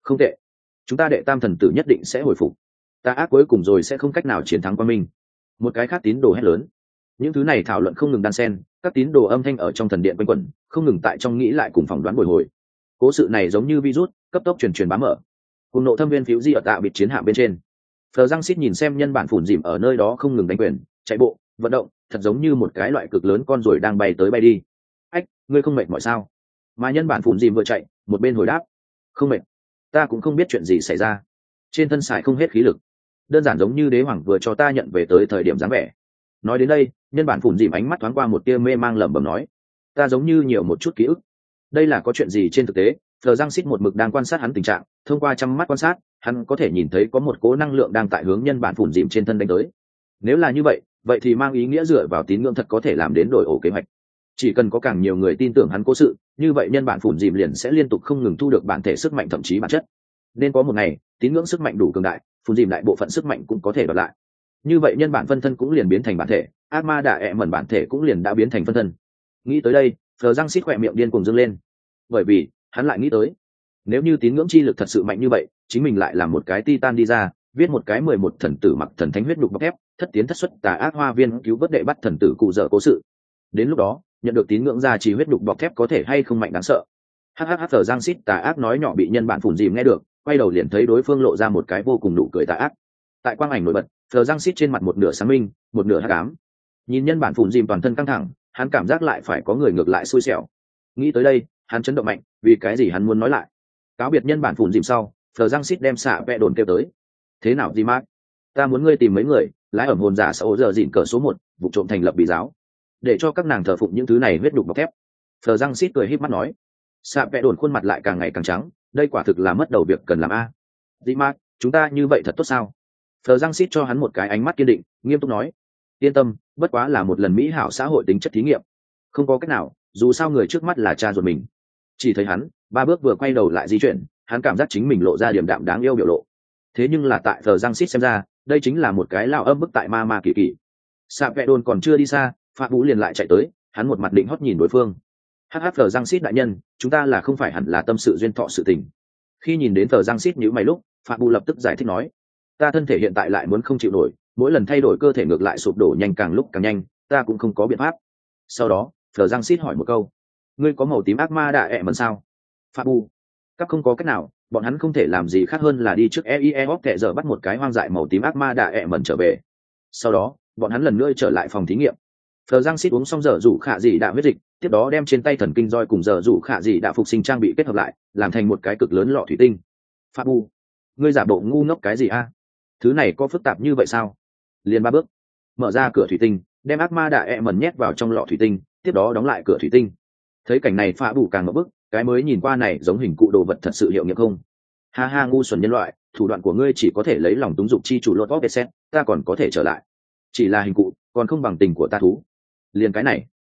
Không tệ, chúng ta đệ tam thần tử nhất định sẽ hồi phục, tà ác cuối cùng rồi sẽ không cách nào chiến thắng qua mình. Một cái khác tín đồ hét lớn. Những thứ này thảo luận không ngừng đan xen, các tín đồ âm thanh ở trong thần điện quanh quẩn, không ngừng tại trong nghĩ lại cùng phỏng đoán bồi hồi. Cố sự này giống như virus, cấp tốc truyền bá mở. Cùng nộ thâm viên phiếu di ở tạo biệt chiến hạm bên trên, Phờ Giang Sít nhìn xem nhân bản phủn dìm ở nơi đó không ngừng đánh quyền, chạy bộ, vận động, thật giống như một cái loại cực lớn con ruồi đang bay tới bay đi. Ách, ngươi không mệt mỏi sao? Mà nhân bản phủn dìm vừa chạy, một bên hồi đáp, không mệt, ta cũng không biết chuyện gì xảy ra, trên thân xài không hết khí lực, đơn giản giống như đế hoàng vừa cho ta nhận về tới thời điểm dáng vẻ. Nói đến đây, nhân bản phủn dìm ánh mắt thoáng qua một tia mê mang lẩm bẩm nói, ta giống như nhiều một chút ký ức. Đây là có chuyện gì trên thực tế? Phờ Giang Sít một mực đang quan sát hắn tình trạng, thông qua trăm mắt quan sát, hắn có thể nhìn thấy có một cỗ năng lượng đang tại hướng nhân bản phủn dìm trên thân đánh tới. Nếu là như vậy, vậy thì mang ý nghĩa dựa vào tín ngưỡng thật có thể làm đến đổi ổ kế hoạch. Chỉ cần có càng nhiều người tin tưởng hắn cố sự, như vậy nhân bản phủn dìm liền sẽ liên tục không ngừng thu được bản thể sức mạnh, thậm chí bản chất. Nên có một ngày, tín ngưỡng sức mạnh đủ cường đại, phủn dìm đại bộ phận sức mạnh cũng có thể đoạt lại. Như vậy nhân bản phân thân cũng liền biến thành bản thể, ác ma đạ ẹ mẩn bản thể cũng liền đã biến thành phân thân. Nghĩ tới đây, Phờ Giang Sít khỏe miệng điên cuồng dâng lên, bởi vì hắn lại nghĩ tới, nếu như tín ngưỡng chi lực thật sự mạnh như vậy, chính mình lại làm một cái titan đi ra, viết một cái 11 thần tử mặc thần thánh huyết đục bọc thép, thất tiến thất xuất tà ác hoa viên cứu vớt đệ bắt thần tử cụ dở cố sự. Đến lúc đó, nhận được tín ngưỡng gia trì huyết đục bọc thép có thể hay không mạnh đáng sợ. Phờ Giang Sít tà ác nói nhỏ bị nhân bản phủn dìm nghe được, quay đầu liền thấy đối phương lộ ra một cái vô cùng nụ cười tà ác. Tại quang ảnh nổi bật, Phờ Giang Sít trên mặt một nửa sáng minh, một nửa hắc ám. Nhìn nhân bản phủn dìm toàn thân căng thẳng, hắn cảm giác lại phải có người ngược lại xui xẻo. Nghĩ tới đây, hắn chấn động mạnh, vì cái gì hắn muốn nói lại. Cáo biệt nhân bản phủn dìm sau, Phờ Giang Sít đem xạ vẽ đồn kêu tới. Thế nào gì Mark? Ta muốn ngươi tìm mấy người, lái ẩm hồn giả sau giờ dịn cờ số 1, vụ trộm thành lập bị giáo, để cho các nàng thờ phụng những thứ này huyết đục bọc thép. Phờ Giang Sít cười híp mắt nói. Xạ vẽ đồn khuôn mặt lại càng ngày càng trắng, đây quả thực là mất đầu việc cần làm a. Dị Mark, chúng ta như vậy thật tốt sao? Phờ Giang Sít cho hắn một cái ánh mắt kiên định, nghiêm túc nói. Yên tâm, bất quá là một lần mỹ hảo xã hội tính chất thí nghiệm, không có cách nào, dù sao người trước mắt là cha ruột mình. Chỉ thấy hắn ba bước vừa quay đầu lại di chuyển, hắn cảm giác chính mình lộ ra điểm đạm đáng yêu biểu lộ. Thế nhưng là tại Phờ Giang Sít xem ra, đây chính là một cái lao âm bức tại ma kỳ kỳ. Sạ vẽ đồn còn chưa đi xa, Phạm Vũ liền lại chạy tới, hắn một mặt định hót nhìn đối phương. Phờ Giang Sít đại nhân, chúng ta là không phải hẳn là tâm sự duyên thọ sự tình. Khi nhìn đến Phờ Giang Sít nhíu mày lúc, Phạm Vũ lập tức giải thích nói, ta thân thể hiện tại lại muốn không chịu nổi, mỗi lần thay đổi cơ thể ngược lại sụp đổ nhanh, càng lúc càng nhanh, ta cũng không có biện pháp. Sau đó Phờ Giang Sít hỏi một câu, ngươi có màu tím ác ma đạ ẹ mẩn sao? Phạm Vũ, các không có cách nào, bọn hắn không thể làm gì khác hơn là đi trước EIEOP kệ giờ bắt một cái hoang dại màu tím ác ma đạ ẹ mẩn trở về. Sau đó bọn hắn lần nữa trở lại phòng thí nghiệm. Phờ Giang Sít uống xong giờ rủ khả dị đạ huyết dịch, tiếp đó đem trên tay thần kinh roi cùng giờ rủ khả dị đạ phục sinh trang bị kết hợp lại, làm thành một cái cực lớn lọ thủy tinh. Phạm Vũ, ngươi giả bộ ngu ngốc cái gì a? Thứ này có phức tạp như vậy sao? Liền 3 bước, mở ra cửa thủy tinh, đem ác ma đạ ẹ mẩn nhét vào trong lọ thủy tinh, tiếp đó đóng lại cửa thủy tinh. Thấy cảnh này Phạm Vũ càng ngập bức, cái mới nhìn qua này giống hình cụ đồ vật thật sự hiệu nghiệm không? Ha ha, ngu xuẩn nhân loại, thủ đoạn của ngươi chỉ có thể lấy lòng túng dục chi chủ lột vóc xét, ta còn có thể trở lại, chỉ là hình cụ, còn không bằng tình của ta thú. Liền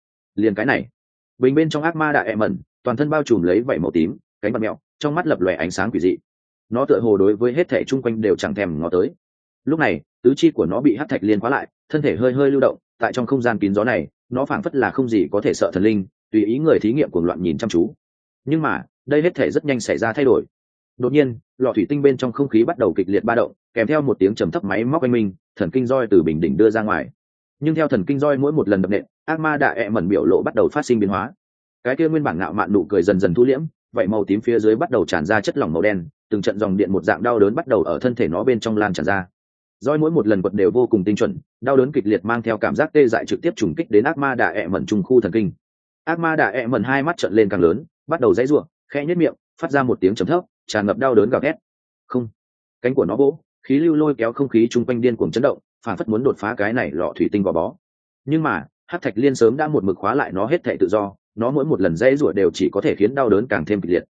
cái này bình bên trong ác ma đạ ẹ mẩn, toàn thân bao trùm lấy vảy màu tím, cánh bật mẹo, trong mắt lập lòe ánh sáng quỷ dị. Nó tựa hồ đối với hết thể chung quanh đều chẳng thèm ngó tới. Lúc này tứ chi của nó bị hắc thạch liên khóa lại, thân thể hơi hơi lưu động tại trong không gian kín gió này, nó phảng phất là không gì có thể sợ thần linh, tùy ý người thí nghiệm cuồng loạn nhìn chăm chú. Nhưng mà đây hết thể rất nhanh xảy ra thay đổi. Đột nhiên lọ thủy tinh bên trong không khí bắt đầu kịch liệt ba động, kèm theo một tiếng trầm thấp máy móc oanh minh, thần kinh roi từ bình đỉnh đưa ra ngoài. Nhưng theo thần kinh roi mỗi một lần đập nện, ác ma đạ ẹ mẩn biểu lộ bắt đầu phát sinh biến hóa. Cái kia nguyên bản ngạo mạn nụ cười dần dần thu liễm, vậy màu tím phía dưới bắt đầu tràn ra chất lỏng màu đen, từng trận dòng điện một dạng đau đớn bắt đầu ở thân thể nó bên trong lan tràn ra. Roi mỗi một lần quật đều vô cùng tinh chuẩn, đau đớn kịch liệt mang theo cảm giác tê dại trực tiếp trùng kích đến ác ma đạ ẹ mẩn trung khu thần kinh. Ác ma đạ ẹ mẩn hai mắt trợn lên càng lớn, bắt đầu giãy giụa, khẽ nhếch miệng, phát ra một tiếng trầm thấp, tràn ngập đau đớn gào thét. Không, cánh của nó vỗ, khí lưu lôi kéo không khí chung quanh điên cuồng chấn động, phản phất muốn đột phá cái này lọ thủy tinh gò bó. Nhưng mà hắc thạch liên sớm đã một mực khóa lại nó hết thảy tự do, nó mỗi một lần giãy giụa đều chỉ có thể khiến đau đớn càng thêm kịch liệt.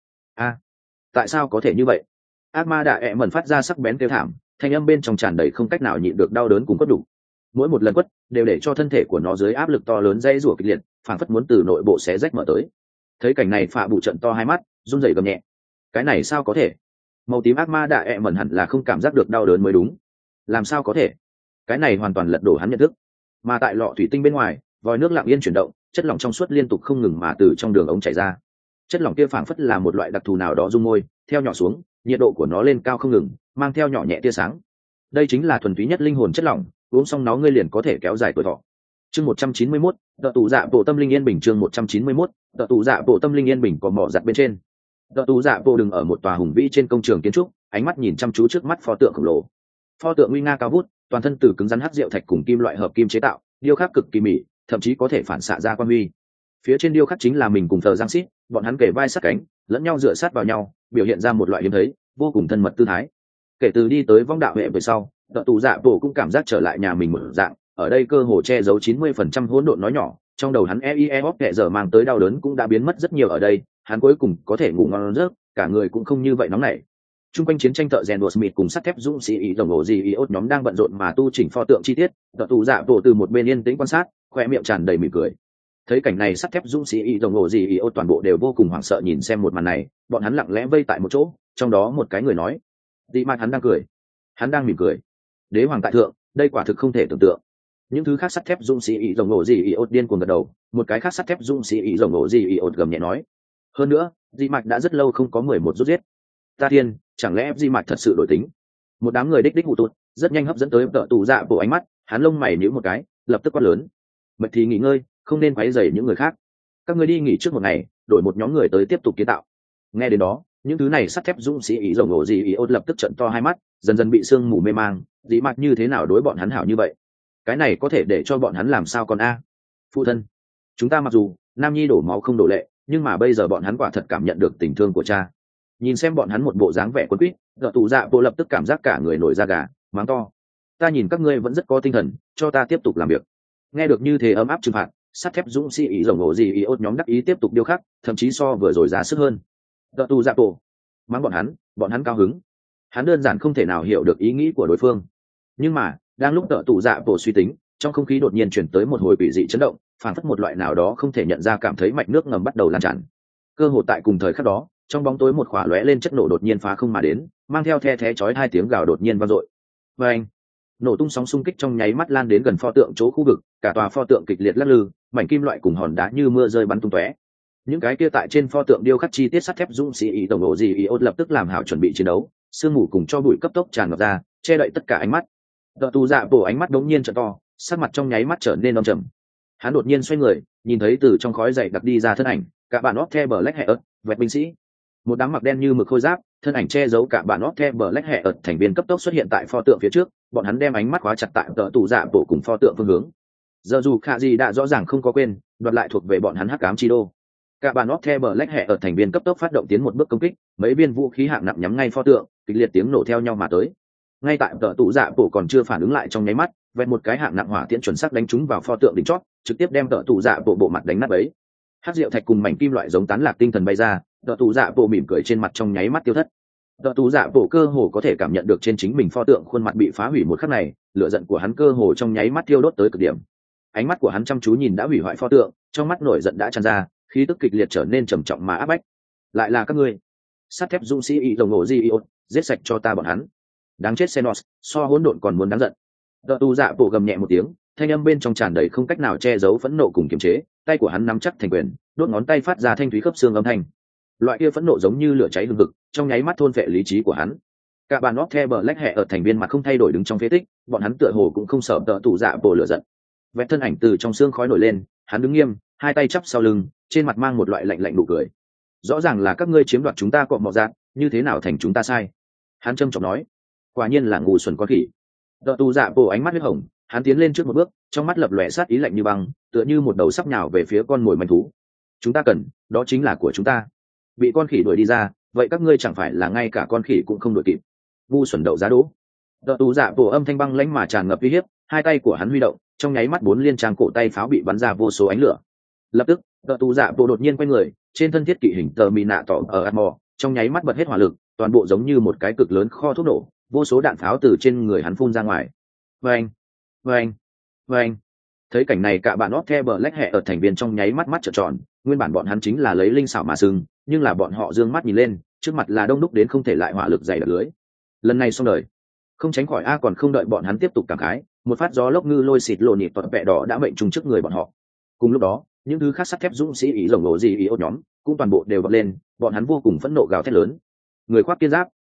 Tại sao có thể như vậy? Ác ma đạ ẹ mẩn phát ra sắc bén kêu thảm, thanh âm bên trong tràn đầy không cách nào nhịn được đau đớn cùng quất đủ. Mỗi một lần quất đều để cho thân thể của nó dưới áp lực to lớn giãy giụa kịch liệt, phản phất muốn từ nội bộ xé rách mở tới. Thấy cảnh này Phạ Bụ trận to hai mắt, run rẩy gầm nhẹ. Cái này sao có thể? Màu tím ác ma đạ ẹ mẩn hẳn là không cảm giác được đau đớn mới đúng. Làm sao có thể? Cái này hoàn toàn lật đổ hắn nhận thức. Mà tại lọ thủy tinh bên ngoài, vòi nước lặng yên chuyển động, chất lỏng trong suốt liên tục không ngừng mà từ trong đường ống chảy ra. Chất lỏng kia phảng phất là một loại đặc thù nào đó dung môi, theo nhỏ xuống, nhiệt độ của nó lên cao không ngừng, mang theo nhỏ nhẹ tia sáng. Đây chính là thuần túy nhất linh hồn chất lỏng, uống xong nó ngươi liền có thể kéo dài tuổi thọ. Chương 191, Đợ tụ dạ bộ tâm linh yên bình. Chương 191, Đợ tụ dạ bộ tâm linh yên bình. Còn mỏ giặt bên trên, Đợ tụ dạ bộ đứng ở một tòa hùng vĩ trên công trường kiến trúc, ánh mắt nhìn chăm chú trước mắt pho tượng khổng lồ. Pho tượng nguy nga cao vút, toàn thân từ cứng rắn hắc diệu thạch cùng kim loại hợp kim chế tạo, điêu khắc cực kỳ mỹ, thậm chí có thể phản xạ ra quang huy. Phía trên điêu khắc chính là mình cùng thờ giang xít, bọn hắn kề vai sát cánh, lẫn nhau dựa sát vào nhau, biểu hiện ra một loại hiếm thấy vô cùng thân mật tư thái. Kể từ đi tới vong đạo hệ về sau, Đợ tụ dạ bộ cũng cảm giác trở lại nhà mình một dạng, ở đây cơ hồ che giấu 90% hỗn độn nói nhỏ, trong đầu hắn EIE-OP kệ giờ mang tới đau đớn cũng đã biến mất rất nhiều ở đây, hắn cuối cùng có thể ngủ ngon giấc, cả người cũng không như vậy nóng nảy. Trung quanh chiến tranh thợ rèn Smith cùng sắt thép dũng sĩ ý rồng ổ gì iốt nhóm đang bận rộn mà tu chỉnh pho tượng chi tiết, Đợ tụ dạ bộ từ một bên yên tĩnh quan sát, khoe miệng tràn đầy mỉm cười. Thấy cảnh này, sắt thép dũng sĩ ý rồng ổ gì iốt toàn bộ đều vô cùng hoảng sợ nhìn xem một màn này, bọn hắn lặng lẽ vây tại một chỗ, trong đó một cái người nói: "Dị Mạt hắn đang cười, hắn đang mỉm cười. Đế hoàng tại thượng, đây quả thực không thể tưởng tượng." Những thứ khác sắt thép dũng sĩ ý rồng ổ gì iốt điên cuồng gật đầu, một cái khác sắt thép dũng sĩ ý rồng ổ gì iốt gầm nhẹ nói: "Hơn nữa, Dị Mạt đã rất lâu không có 11 rút giết. Ta thiên, chẳng lẽ Dị Mạt thật sự đổi tính?" Một đám người đích hụ tụt, rất nhanh hấp dẫn tới Đợ tụ dạ bộ ánh mắt, hắn lông mày nhíu một cái, lập tức quát lớn: "Mệt thì nghỉ ngơi, không nên quấy rầy những người khác. Các ngươi đi nghỉ trước một ngày, đổi một nhóm người tới tiếp tục kiến tạo." Nghe đến đó, những thứ này sắt thép dũng sĩ ý rồng ổ gì iốt lập tức trợn to hai mắt, dần dần bị sương mù mê mang. Dị Mạt như thế nào đối bọn hắn hảo như vậy? Cái này có thể để cho bọn hắn làm sao còn a? Phụ thân, chúng ta mặc dù nam nhi đổ máu không đổ lệ, nhưng mà bây giờ bọn hắn quả thật cảm nhận được tình thương của cha. Nhìn xem bọn hắn một bộ dáng vẻ quấn quýt, Đợ tụ dạ bộ lập tức cảm giác cả người nổi da gà, mắng to: "Ta nhìn các ngươi vẫn rất có tinh thần, cho ta tiếp tục làm việc." Nghe được như thế ấm áp trừng phạt, sắt thép dũng sĩ ý rồng ổ gì iốt nhóm đắc ý tiếp tục điêu khắc, thậm chí so vừa rồi giá sức hơn. Đợ tụ dạ bộ mắng bọn hắn cao hứng. Hắn đơn giản không thể nào hiểu được ý nghĩ của đối phương. Nhưng mà đang lúc Đợ tụ dạ bộ suy tính, trong không khí đột nhiên chuyển tới một hồi quỷ dị chấn động, phản phất một loại nào đó không thể nhận ra cảm thấy mạch nước ngầm bắt đầu lan tràn. Cơ hồ tại cùng thời khắc đó, trong bóng tối một khỏa lóe lên chất nổ đột nhiên phá không mà đến, mang theo the thé chói hai tiếng gào đột nhiên vang dội. Và anh, nổ tung sóng xung kích trong nháy mắt lan đến gần pho tượng chỗ khu vực, cả tòa pho tượng kịch liệt lắc lư, mảnh kim loại cùng hòn đá như mưa rơi bắn tung tóe. Những cái kia tại trên pho tượng điêu khắc chi tiết sắt thép dũng sĩ ý tổng ổ gì iốt lập tức làm hảo chuẩn bị chiến đấu, sương mù cùng cho bụi cấp tốc tràn ngập ra, che đậy tất cả ánh mắt. Đợ tụ dạ bộ ánh mắt đống nhiên trợ to, sắc mặt trong nháy mắt trở nên âm trầm. Hắn đột nhiên xoay người, nhìn thấy từ trong khói dày đặc đi ra thân ảnh, cả bạn óc the Black Heart, vẹt binh sĩ. Một đám mặc đen như mực khôi giáp, thân ảnh che giấu cả bạn óc the Black Heart thành viên cấp tốc xuất hiện tại pho tượng phía trước, bọn hắn đem ánh mắt khóa chặt tại Đợ tụ dạ bộ cùng pho tượng phương hướng. Giờ dù Khả Dị đã rõ ràng không có quên, đoạt lại thuộc về bọn hắn hắc ám chi đô. Cả bạn óc the Black Heart thành viên cấp tốc phát động tiến một bước công kích, mấy viên vũ khí hạng nặng nhắm ngay pho tượng, kịch liệt tiếng nổ theo nhau mà tới. Ngay tại Đợ tụ dạ bộ còn chưa phản ứng lại trong nháy mắt, vẹt một cái hạng nặng hỏa tiễn chuẩn xác đánh trúng vào pho tượng đỉnh chót, trực tiếp đem Đợ tụ dạ bộ mặt đánh nát bấy. Hắc diệu thạch cùng mảnh kim loại giống tán lạc tinh thần bay ra, Đợ tụ dạ bộ mỉm cười trên mặt trong nháy mắt tiêu thất. Đợ tụ dạ bộ cơ hồ có thể cảm nhận được trên chính mình pho tượng khuôn mặt bị phá hủy một khắc này, lửa giận của hắn cơ hồ trong nháy mắt thiêu đốt tới cực điểm. Ánh mắt của hắn chăm chú nhìn đã hủy hoại pho tượng, trong mắt nổi giận đã tràn ra, khí tức kịch liệt trở nên trầm trọng mà áp bách. Lại là các ngươi, sắt thép dũng sĩ ý rồng ổ di iốt, giết sạch cho ta bọn hắn. Đáng chết Xenos, so hỗn độn còn muốn đáng giận. Đợ tụ dạ bộ gầm nhẹ một tiếng, thanh âm bên trong tràn đầy không cách nào che giấu phẫn nộ cùng kiềm chế, tay của hắn nắm chắc thành quyền, đốt ngón tay phát ra thanh thúy khớp xương âm thanh. Loại kia phẫn nộ giống như lửa cháy hừng hực, trong nháy mắt thôn phệ lý trí của hắn. Cả bàn óc the Black Heart ở thành viên mặt không thay đổi đứng trong phế tích, bọn hắn tựa hồ cũng không sợ Đợ tụ dạ bộ lửa giận. Vẹt thân ảnh từ trong xương khói nổi lên, hắn đứng nghiêm, hai tay chắp sau lưng, trên mặt mang một loại lạnh lạnh nụ cười. Rõ ràng là các ngươi chiếm đoạt chúng ta cọm mọ dạng, như thế nào thành chúng ta sai? Hắn trầm trọng nói. Quả nhiên là ngu xuẩn con khỉ. Đợ tụ dạ bộ ánh mắt huyết hồng, hắn tiến lên trước một bước, trong mắt lập lòe sát ý lạnh như băng, tựa như một đầu sắp nhào về phía con mồi manh thú. Chúng ta cần, đó chính là của chúng ta. Bị con khỉ đuổi đi ra, vậy các ngươi chẳng phải là ngay cả con khỉ cũng không đuổi kịp? Ngu xuẩn đậu giá đỗ. Đợ tụ dạ bộ âm thanh băng lãnh mà tràn ngập uy hiếp, hai tay của hắn huy động, trong nháy mắt 4 liên trang cổ tay pháo bị bắn ra vô số ánh lửa. Lập tức, Đợ tụ dạ bộ đột nhiên quay người, trên thân thiết kỵ hình tờ mì nạ tỏ ở Atmore, trong nháy mắt bật hết hỏa lực, toàn bộ giống như một cái cực lớn kho thuốc nổ, vô số đạn pháo từ trên người hắn phun ra ngoài. Vâng, vâng, vâng. Thấy cảnh này, cả bạn óc the Black Heart ở thành viên trong nháy mắt mắt trợn tròn, nguyên bản bọn hắn chính là lấy linh xảo mà sừng, nhưng là bọn họ dương mắt nhìn lên, trước mặt là đông đúc đến không thể lại hỏa lực dày đặc lưới. Lần này xong đời, không tránh khỏi còn không đợi bọn hắn tiếp tục cảm khái, một phát gió lốc ngư lôi xịt lộ nhịp tuột vẹ đỏ đã mệnh trùng trước người bọn họ. Cùng lúc đó, những thứ khác sắt thép dũng sĩ ý rồng ổ gì ý ốt nhóm cũng toàn bộ đều vọt lên, bọn hắn vô cùng phẫn nộ gào thét lớn. Người khoác kiên giáp,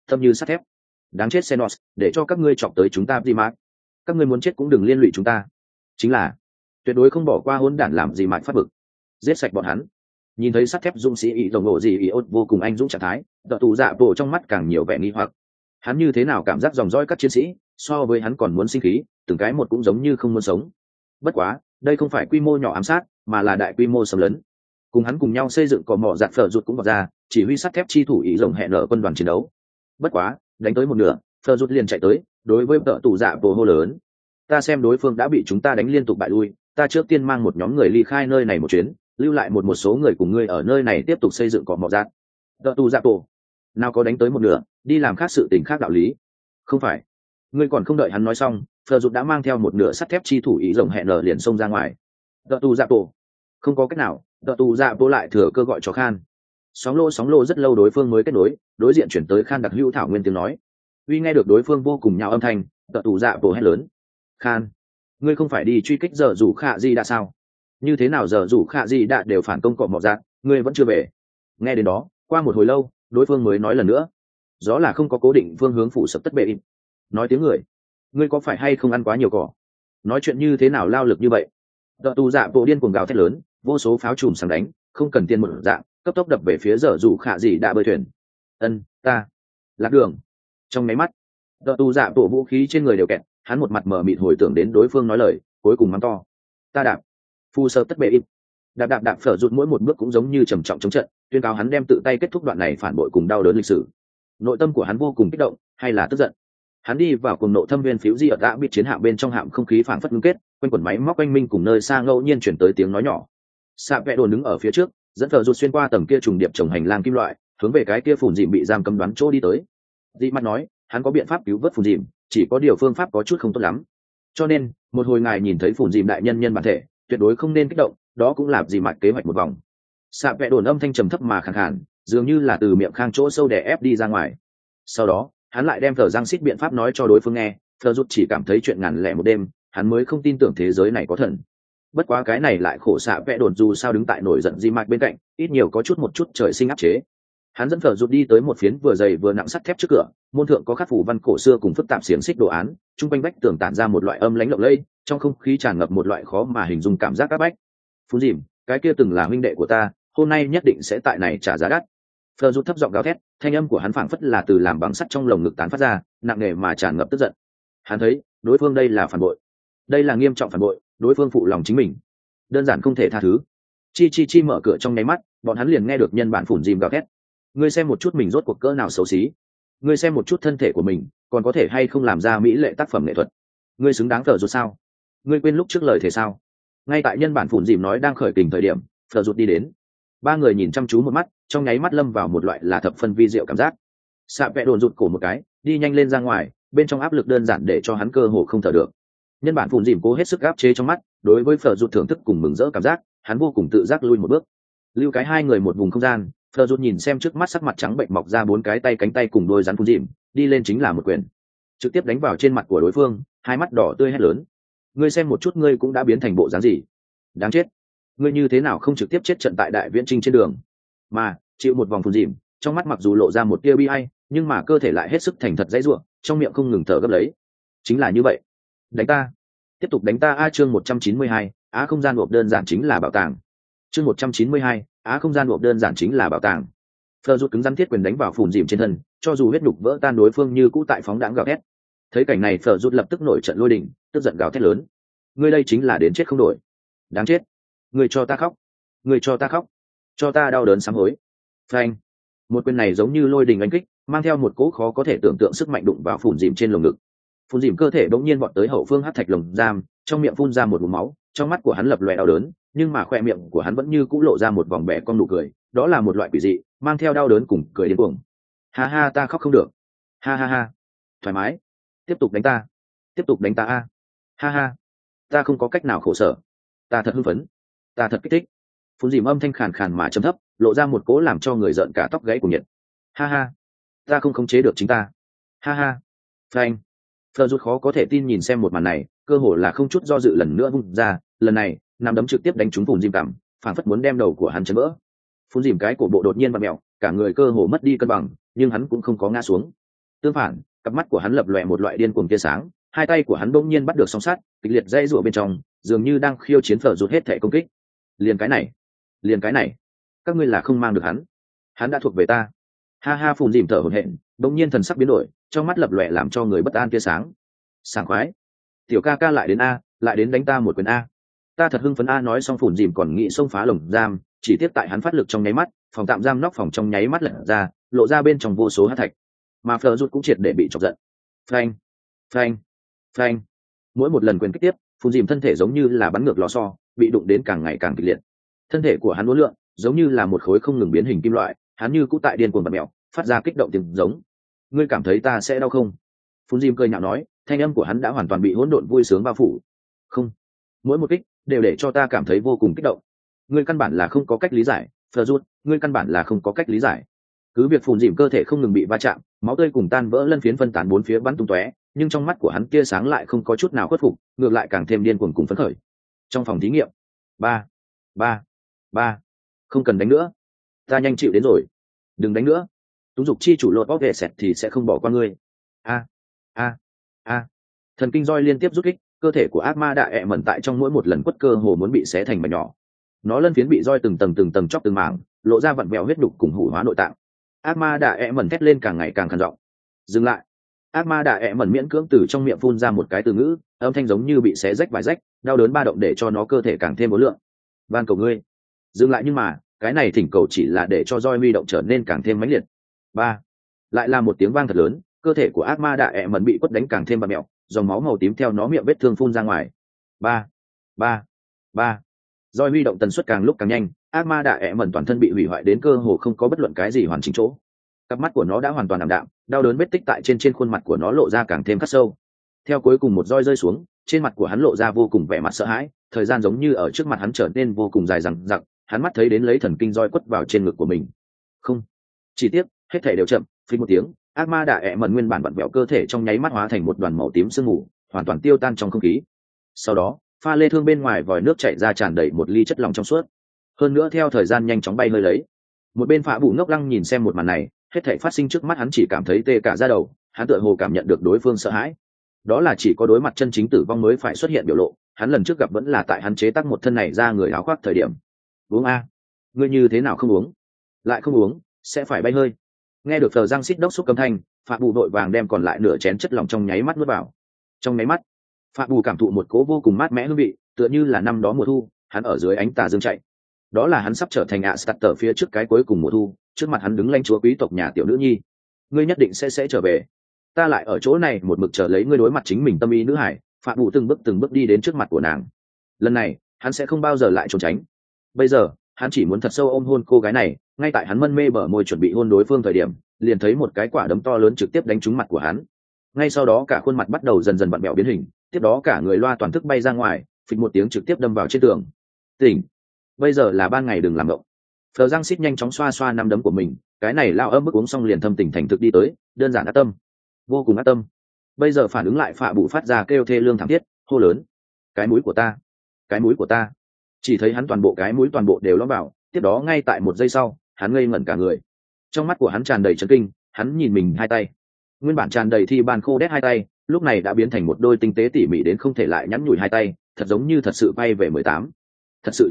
tâm như sắt thép. Đáng chết Xenos, để cho các ngươi chọc tới chúng ta Zimac. Các ngươi muốn chết cũng đừng liên lụy chúng ta. Chính là tuyệt đối không bỏ qua hỗn đản làm gì mạch phát bực, giết sạch bọn hắn. Nhìn thấy sắt thép dũng sĩ ý tổng nộ gì ý ốt vô cùng anh dũng trạng thái, tợ tù dạ bộ trong mắt càng nhiều vẻ nghi hoặc. Hắn như thế nào cảm giác dòng dõi các chiến sĩ so với hắn còn muốn sinh khí, từng cái một cũng giống như không muốn sống. Bất quá đây không phải quy mô nhỏ ám sát, mà là đại quy mô xâm lấn. Cùng hắn cùng nhau xây dựng cò mỏ giạt phở rụt cũng vọt ra, chỉ huy sắt thép chi thủ ý rồng hẹn nở quân đoàn chiến đấu. Bất quá đánh tới một nửa, phở rụt liền chạy tới, đối với tợ tù dạ bộ hô lớn: ta xem đối phương đã bị chúng ta đánh liên tục bại lui, ta trước tiên mang một nhóm người ly khai nơi này một chuyến, lưu lại một số người cùng ngươi ở nơi này tiếp tục xây dựng cỏ mỏ giạt. Tợ tù dạ bộ nào có đánh tới một nửa đi làm khác sự tình khác đạo lý. Không phải. Ngươi còn không đợi hắn nói xong, phờ rụt đã mang theo một nửa sắt thép chi thủ ý rồng hẹn nở liền xông ra ngoài. Tợ tù dạ bộ không có cách nào, tợ tù dạ bộ lại thừa cơ gọi cho Khan. Sóng lô rất lâu đối phương mới kết nối, đối diện chuyển tới Khan đặc hữu thảo nguyên tiếng nói. Uy nghe được đối phương vô cùng nhào âm thanh, tợ tù dạ bộ hét lớn: Khan, ngươi không phải đi truy kích giờ rủ khạ gì đã sao? Như thế nào giờ rủ khạ gì đã đều phản công cọ mỏ giạt, ngươi vẫn chưa về? Nghe đến đó, qua một hồi lâu, đối phương mới nói lần nữa: gió là không có cố định phương hướng phủ sập tất bệ im. Nói tiếng người, ngươi có phải hay không ăn quá nhiều cỏ? Nói chuyện như thế nào lao lực như vậy? Tợ tù dạ bộ điên cuồng gào thét lớn, vô số pháo chùm sáng đánh, không cần tiền một dạng, cấp tốc đập về phía giờ rủ khạ gì đã bơi thuyền. Ta lạc đường. Trong máy mắt, tợ tù dạ bộ vũ khí trên người đều kẹt, hắn một mặt mở mịt hồi tưởng đến đối phương nói lời, cuối cùng mắng to: ta đạp phu sơ tất bệ im. Đạp phở rụt mỗi một bước cũng giống như trầm trọng chống trận, tuyên cáo hắn đem tự tay kết thúc đoạn này phản bội cùng đau đớn lịch sử. Nội tâm của hắn vô cùng kích động, hay là tức giận. Hắn đi vào cùng nộ thâm viên phiếu di ở đã bị chiến hạm bên trong hạm không khí phảng phất ngưng kết, quanh quần máy móc quanh minh cùng nơi xa ngẫu nhiên chuyển tới tiếng nói nhỏ. Sạ vẽ đồn đứng ở phía trước, dẫn phở rụt xuyên qua tầng kia trùng điệp trồng hành lang kim loại, hướng về cái kia phủn dịm bị giam cấm đoán chỗ đi tới. Dị mặt nói, hắn có biện pháp cứu vớt phủn dịm, chỉ có điều phương pháp có chút không tốt lắm. Cho nên một hồi ngài nhìn thấy phủn dịm đại nhân bản thể, tuyệt đối không nên kích động, đó cũng là gì mặt kế hoạch một vòng. Sạ vẽ đồn âm thanh trầm thấp mà khàn khàn, dường như là từ miệng khang chỗ sâu đè ép đi ra ngoài. Sau đó hắn lại đem thờ giang xít biện pháp nói cho đối phương nghe. Thờ rút chỉ cảm thấy chuyện ngàn lẻ một đêm, hắn mới không tin tưởng thế giới này có thần. Bất quá cái này lại khổ xạ vẽ đồn dù sao đứng tại nổi giận di mạch bên cạnh, ít nhiều có một chút trời sinh áp chế. Hắn dẫn thờ rút đi tới một phiến vừa dày vừa nặng sắt thép trước cửa, môn thượng có khắc phủ văn cổ xưa cùng phức tạp xiềng xích đồ án, chung quanh vách tường tản ra một loại âm lãnh lộng lẫy, trong không khí tràn ngập một loại khó mà hình dung cảm giác áp bách. Phú dìm, cái kia từng là huynh đệ của ta, hôm nay nhất định sẽ tại này trả giá đắt. Phờ rút thấp giọng gào thét, thanh âm của hắn phảng phất là từ làm bằng sắt trong lồng ngực tán phát ra, nặng nề mà tràn ngập tức giận. Hắn thấy đối phương đây là phản bội, đây là nghiêm trọng phản bội, đối phương phụ lòng chính mình, đơn giản không thể tha thứ. Chi mở cửa trong nháy mắt, bọn hắn liền nghe được nhân bản phủn dìm gào thét: ngươi xem một chút mình rốt cuộc cỡ nào xấu xí, ngươi xem một chút thân thể của mình, còn có thể hay không làm ra mỹ lệ tác phẩm nghệ thuật, ngươi xứng đáng Phờ rút sao? Ngươi quên lúc trước lời thể sao? Ngay tại nhân bản phủn dìm nói đang khởi kình thời điểm, Phờ rút đi đến. Ba người nhìn chăm chú một mắt, trong nháy mắt lâm vào một loại là thập phân vi diệu cảm giác. Sạ vẽ đồn rụt cổ một cái, đi nhanh lên ra ngoài, bên trong áp lực đơn giản để cho hắn cơ hồ không thở được. Nhân bản phủn dìm cố hết sức áp chế trong mắt, đối với Phờ rút thưởng thức cùng mừng rỡ cảm giác, hắn vô cùng tự giác lui một bước. Lưu cái hai người một vùng không gian, Phờ rút nhìn xem trước mắt sắc mặt trắng bệnh mọc ra bốn cái tay cánh tay cùng đôi rắn phủn dìm, đi lên chính là một quyền, trực tiếp đánh vào trên mặt của đối phương, hai mắt đỏ tươi hét lớn: ngươi xem một chút ngươi cũng đã biến thành bộ dáng gì, đáng chết, ngươi như thế nào không trực tiếp chết trận tại đại viễn trinh trên đường, mà chịu một vòng phun dìm, trong mắt mặc dù lộ ra một tia bi ai, nhưng mà cơ thể lại hết sức thành thật dãy ruộng, trong miệng không ngừng thở gấp lấy. Chính là như vậy, đánh ta, tiếp tục đánh ta. A chương 192, á không gian hộp đơn giản chính là bảo tàng. Chương 192, á không gian hộp đơn giản chính là bảo tàng. Phờ rút cứng rắn thiết quyền đánh vào phùn dìm trên thân, cho dù huyết nhục vỡ tan đối phương như cũ tại phóng đãng gào thét. Thấy cảnh này Phờ rút lập tức nổi trận lôi đình, tức giận gào thét lớn: ngươi đây chính là đến chết không đổi, đáng chết, ngươi cho ta khóc, ngươi cho ta khóc, cho ta đau đớn sám hối. Phanh, một quyền này giống như lôi đình đánh kích, mang theo một cỗ khó có thể tưởng tượng sức mạnh đụng vào phùn dìm trên lồng ngực. Phùn dìm cơ thể bỗng nhiên vọt tới hậu phương hắc thạch lồng giam, trong miệng phun ra một vùng máu, trong mắt của hắn lập lòe đau đớn, nhưng mà khoe miệng của hắn vẫn như cũ lộ ra một vòng bẻ cong nụ cười, đó là một loại quỷ dị, mang theo đau đớn cùng cười điên cuồng. Ha ha, ta khóc không được. Ha ha ha, thoải mái, tiếp tục đánh ta, tiếp tục đánh ta a. Ha ha, ta không có cách nào khổ sở, ta thật hưng phấn, ta thật kích thích. Phun dìm âm thanh khàn khàn mà trầm thấp, lộ ra một cố làm cho người giận cả tóc gáy của nhiệt. Ha ha, ta không khống chế được chính ta. Ha ha. Phanh. Phờ rút khó có thể tin nhìn xem một màn này, cơ hồ là không chút do dự lần nữa vung ra, lần này nắm đấm trực tiếp đánh trúng phun dìm cằm, phảng phất muốn đem đầu của hắn chấn vỡ. Phun dìm cái cổ bộ đột nhiên vặn mèo, cả người cơ hồ mất đi cân bằng, nhưng hắn cũng không có ngã xuống. Tương phản, cặp mắt của hắn lập lòe một loại điên cuồng tia sáng, hai tay của hắn bỗng nhiên bắt được song sắt, kịch liệt dây rủa bên trong, dường như đang khiêu chiến phở rụt hết thể công kích. Liền cái này, các ngươi là không mang được hắn đã thuộc về ta. Ha ha, phùn dìm thở hổn hển, bỗng nhiên thần sắc biến đổi, trong mắt lập lòe làm cho người bất an tia sáng. Sảng khoái, tiểu ca ca lại đến a, lại đến đánh ta một quyền a. Ta thật hưng phấn a. Nói xong phùn dìm còn nghĩ xông phá lồng giam, chỉ tiếp tại hắn phát lực trong nháy mắt, phòng tạm giam nóc phòng trong nháy mắt lật ra, lộ ra bên trong vô số hắc thạch, mà phở rụt cũng triệt để bị chọc giận. Phanh, phanh, phanh. Mỗi một lần quyền kích tiếp, phùn dìm thân thể giống như là bắn ngược lò xo, bị đụng đến càng ngày càng kịch liệt. Thân thể của hắn uốn lượn, giống như là một khối không ngừng biến hình kim loại, hắn như cũ tại điên cuồng bật mèo, phát ra kích động tiếng giống. Ngươi cảm thấy ta sẽ đau không? Phun Jim cười nhạo nói, thanh âm của hắn đã hoàn toàn bị hỗn độn vui sướng bao phủ. Không, mỗi một kích đều để cho ta cảm thấy vô cùng kích động. Ngươi căn bản là không có cách lý giải, Ferrut, ngươi căn bản là không có cách lý giải. Cứ việc Phun Jim cơ thể không ngừng bị va chạm, máu tươi cùng tan vỡ lân phiến phân tán bốn phía bắn tung tóe, nhưng trong mắt của hắn tia sáng lại không có chút nào khuất phục, ngược lại càng thêm điên cuồng cùng phấn khởi. Trong phòng thí nghiệm, ba, không cần đánh nữa, ta nhanh chịu đến rồi, đừng đánh nữa. Túng dục chi chủ lột bóc ghệ sẹt thì sẽ không bỏ qua ngươi. Thần kinh roi liên tiếp rút kích, cơ thể của ác ma đã ẹ mẩn tại trong mỗi một lần quất cơ hồ muốn bị xé thành mảnh nhỏ. Nó lân phiến bị roi từng tầng chóc từng mảng, lộ ra vặn vẹo huyết đục cùng hủ hóa nội tạng. Ác ma đã ẹ mẩn thét lên càng ngày càng khàn giọng. Dừng lại. Ác ma đã ẹ mẩn miễn cưỡng từ trong miệng phun ra một cái từ ngữ, âm thanh giống như bị xé rách vài rách, đau đớn ba động để cho nó cơ thể càng thêm vô lượng. Van cầu ngươi dừng lại, nhưng mà cái này thỉnh cầu chỉ là để cho roi huy động trở nên càng thêm mãnh liệt. Lại là một tiếng vang thật lớn, cơ thể của ác ma đạ ẹ mẩn bị quất đánh càng thêm bặm mẹo, dòng máu màu tím theo nó miệng vết thương phun ra ngoài. Roi huy động tần suất càng lúc càng nhanh, ác ma đạ ẹ mẩn toàn thân bị hủy hoại đến cơ hồ không có bất luận cái gì hoàn chỉnh chỗ. Cặp mắt của nó đã hoàn toàn ảm đạm, đau đớn vết tích tại trên khuôn mặt của nó lộ ra càng thêm khắc sâu. Theo cuối cùng một roi rơi xuống, trên mặt của hắn lộ ra vô cùng vẻ mặt sợ hãi, thời gian giống như ở trước mặt hắn trở nên vô cùng dài dằng dặc, hắn mắt thấy đến lấy thần kinh roi quất vào trên ngực của mình. Không, chỉ tiếc, hết thảy đều chậm, phình một tiếng, ác ma đạ ẹ mẩn nguyên bản vặn vẹo cơ thể trong nháy mắt hóa thành một đoàn màu tím sương mù, hoàn toàn tiêu tan trong không khí. Sau đó, pha lê thương bên ngoài vòi nước chảy ra tràn đầy một ly chất lỏng trong suốt. Hơn nữa theo thời gian nhanh chóng bay hơi lấy. Một bên Phạ Bụ ngốc lăng nhìn xem một màn này, hết thảy phát sinh trước mắt hắn chỉ cảm thấy tê cả da đầu, hắn tựa hồ cảm nhận được đối phương sợ hãi. Đó là chỉ có đối mặt chân chính tử vong mới phải xuất hiện biểu lộ, hắn lần trước gặp vẫn là tại hắn chế tác một thân này ra người áo khoác thời điểm. Uống a, ngươi như thế nào không uống? Lại không uống, sẽ phải bay hơi. Nghe được Phờ Giang xít đốc xúc âm thanh, Phạ Bù đội vàng đem còn lại nửa chén chất lỏng trong nháy mắt nuốt vào. Trong nháy mắt, Phạ Bù cảm thụ một cỗ vô cùng mát mẻ hương vị, tựa như là năm đó mùa thu, hắn ở dưới ánh tà dương chạy. Đó là hắn sắp trở thành ạ Starter phía trước cái cuối cùng mùa thu, trước mặt hắn đứng lãnh chúa quý tộc nhà tiểu nữ nhi. Ngươi nhất định sẽ trở về. Ta lại ở chỗ này một mực chờ lấy ngươi đối mặt chính mình tâm ý nữ hải. Phạ Bù từng bước đi đến trước mặt của nàng. Lần này, hắn sẽ không bao giờ lại trốn tránh. Bây giờ, hắn chỉ muốn thật sâu ôm hôn cô gái này. Ngay tại hắn mân mê bở môi chuẩn bị hôn đối phương thời điểm, liền thấy một cái quả đấm to lớn trực tiếp đánh trúng mặt của hắn. Ngay sau đó cả khuôn mặt bắt đầu dần dần vặn vẹo biến hình, tiếp đó cả người loa toàn thức bay ra ngoài, phịch một tiếng trực tiếp đâm vào trên tường. Tỉnh, bây giờ là ban ngày, đừng làm động. Phờ Giang xít nhanh chóng xoa xoa nắm đấm của mình, cái này lao ấm bức uống xong liền thâm tình thành thực đi tới, đơn giản ác tâm, vô cùng ác tâm. Bây giờ phản ứng lại Phạ Bụ phát ra kêu thê lương thảm thiết, hô lớn: cái mũi của ta, cái mũi của ta! Chỉ thấy hắn toàn bộ cái mũi toàn bộ đều lõm vào, tiếp đó ngay tại một giây sau, hắn ngây ngẩn cả người. Trong mắt của hắn tràn đầy chấn kinh, hắn nhìn mình hai tay, nguyên bản tràn đầy thi ban khô đét hai tay, lúc này đã biến thành một đôi tinh tế tỉ mỉ đến không thể lại nhắn nhủi hai tay, thật giống như thật sự bay về 18, thật sự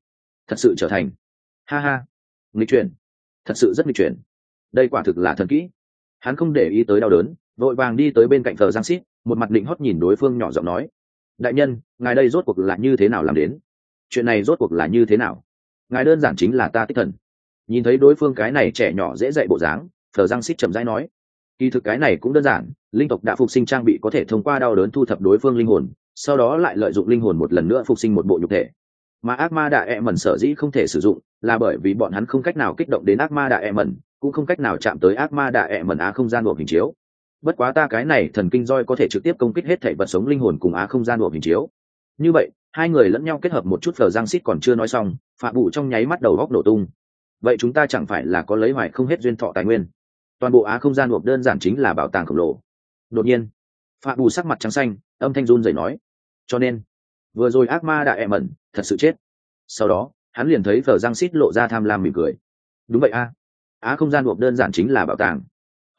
trở thành, ha ha, nghịch chuyển, thật sự rất nghịch chuyển. Đây quả thực là thần kỹ. Hắn không để ý tới đau đớn, vội vàng đi tới bên cạnh Phờ Giang xít, một mặt định hót nhìn đối phương nhỏ giọng nói: đại nhân, ngài đây rốt cuộc là như thế nào làm đến? Chuyện này rốt cuộc là như thế nào? Ngài đơn giản chính là ta tích thần. Nhìn thấy đối phương cái này trẻ nhỏ dễ dạy bộ dáng, Phờ Giang xít chậm rãi nói: kỳ thực cái này cũng đơn giản, linh tộc đã phục sinh trang bị có thể thông qua đau đớn thu thập đối phương linh hồn, sau đó lại lợi dụng linh hồn một lần nữa phục sinh một bộ nhục thể. Mà ác ma đạ ẹ mẩn sở dĩ không thể sử dụng, là bởi vì bọn hắn không cách nào kích động đến ác ma đạ ẹ mẩn, cũng không cách nào chạm tới ác ma đạ ẹ mẩn á không gian buộc hình chiếu. Bất quá ta cái này thần kinh roi có thể trực tiếp công kích hết thể vật sống linh hồn cùng á không gian buộc hình chiếu. Như vậy, hai người lẫn nhau kết hợp một chút. Phờ Giang xít còn chưa nói xong, Phạ Bụ trong nháy mắt đầu góc nổ tung. Vậy chúng ta chẳng phải là có lấy hoài không hết duyên thọ tài nguyên? Toàn bộ á không gian buộc đơn giản chính là bảo tàng khổng lồ. Đột nhiên, Phạ Bụ sắc mặt trắng xanh, âm thanh run rẩy nói: cho nên vừa rồi ác ma đạ ẹ mẩn thật sự chết. Sau đó hắn liền thấy Phờ Giang xít lộ ra tham lam mỉm cười. Đúng vậy a, á không gian buộc đơn giản chính là bảo tàng.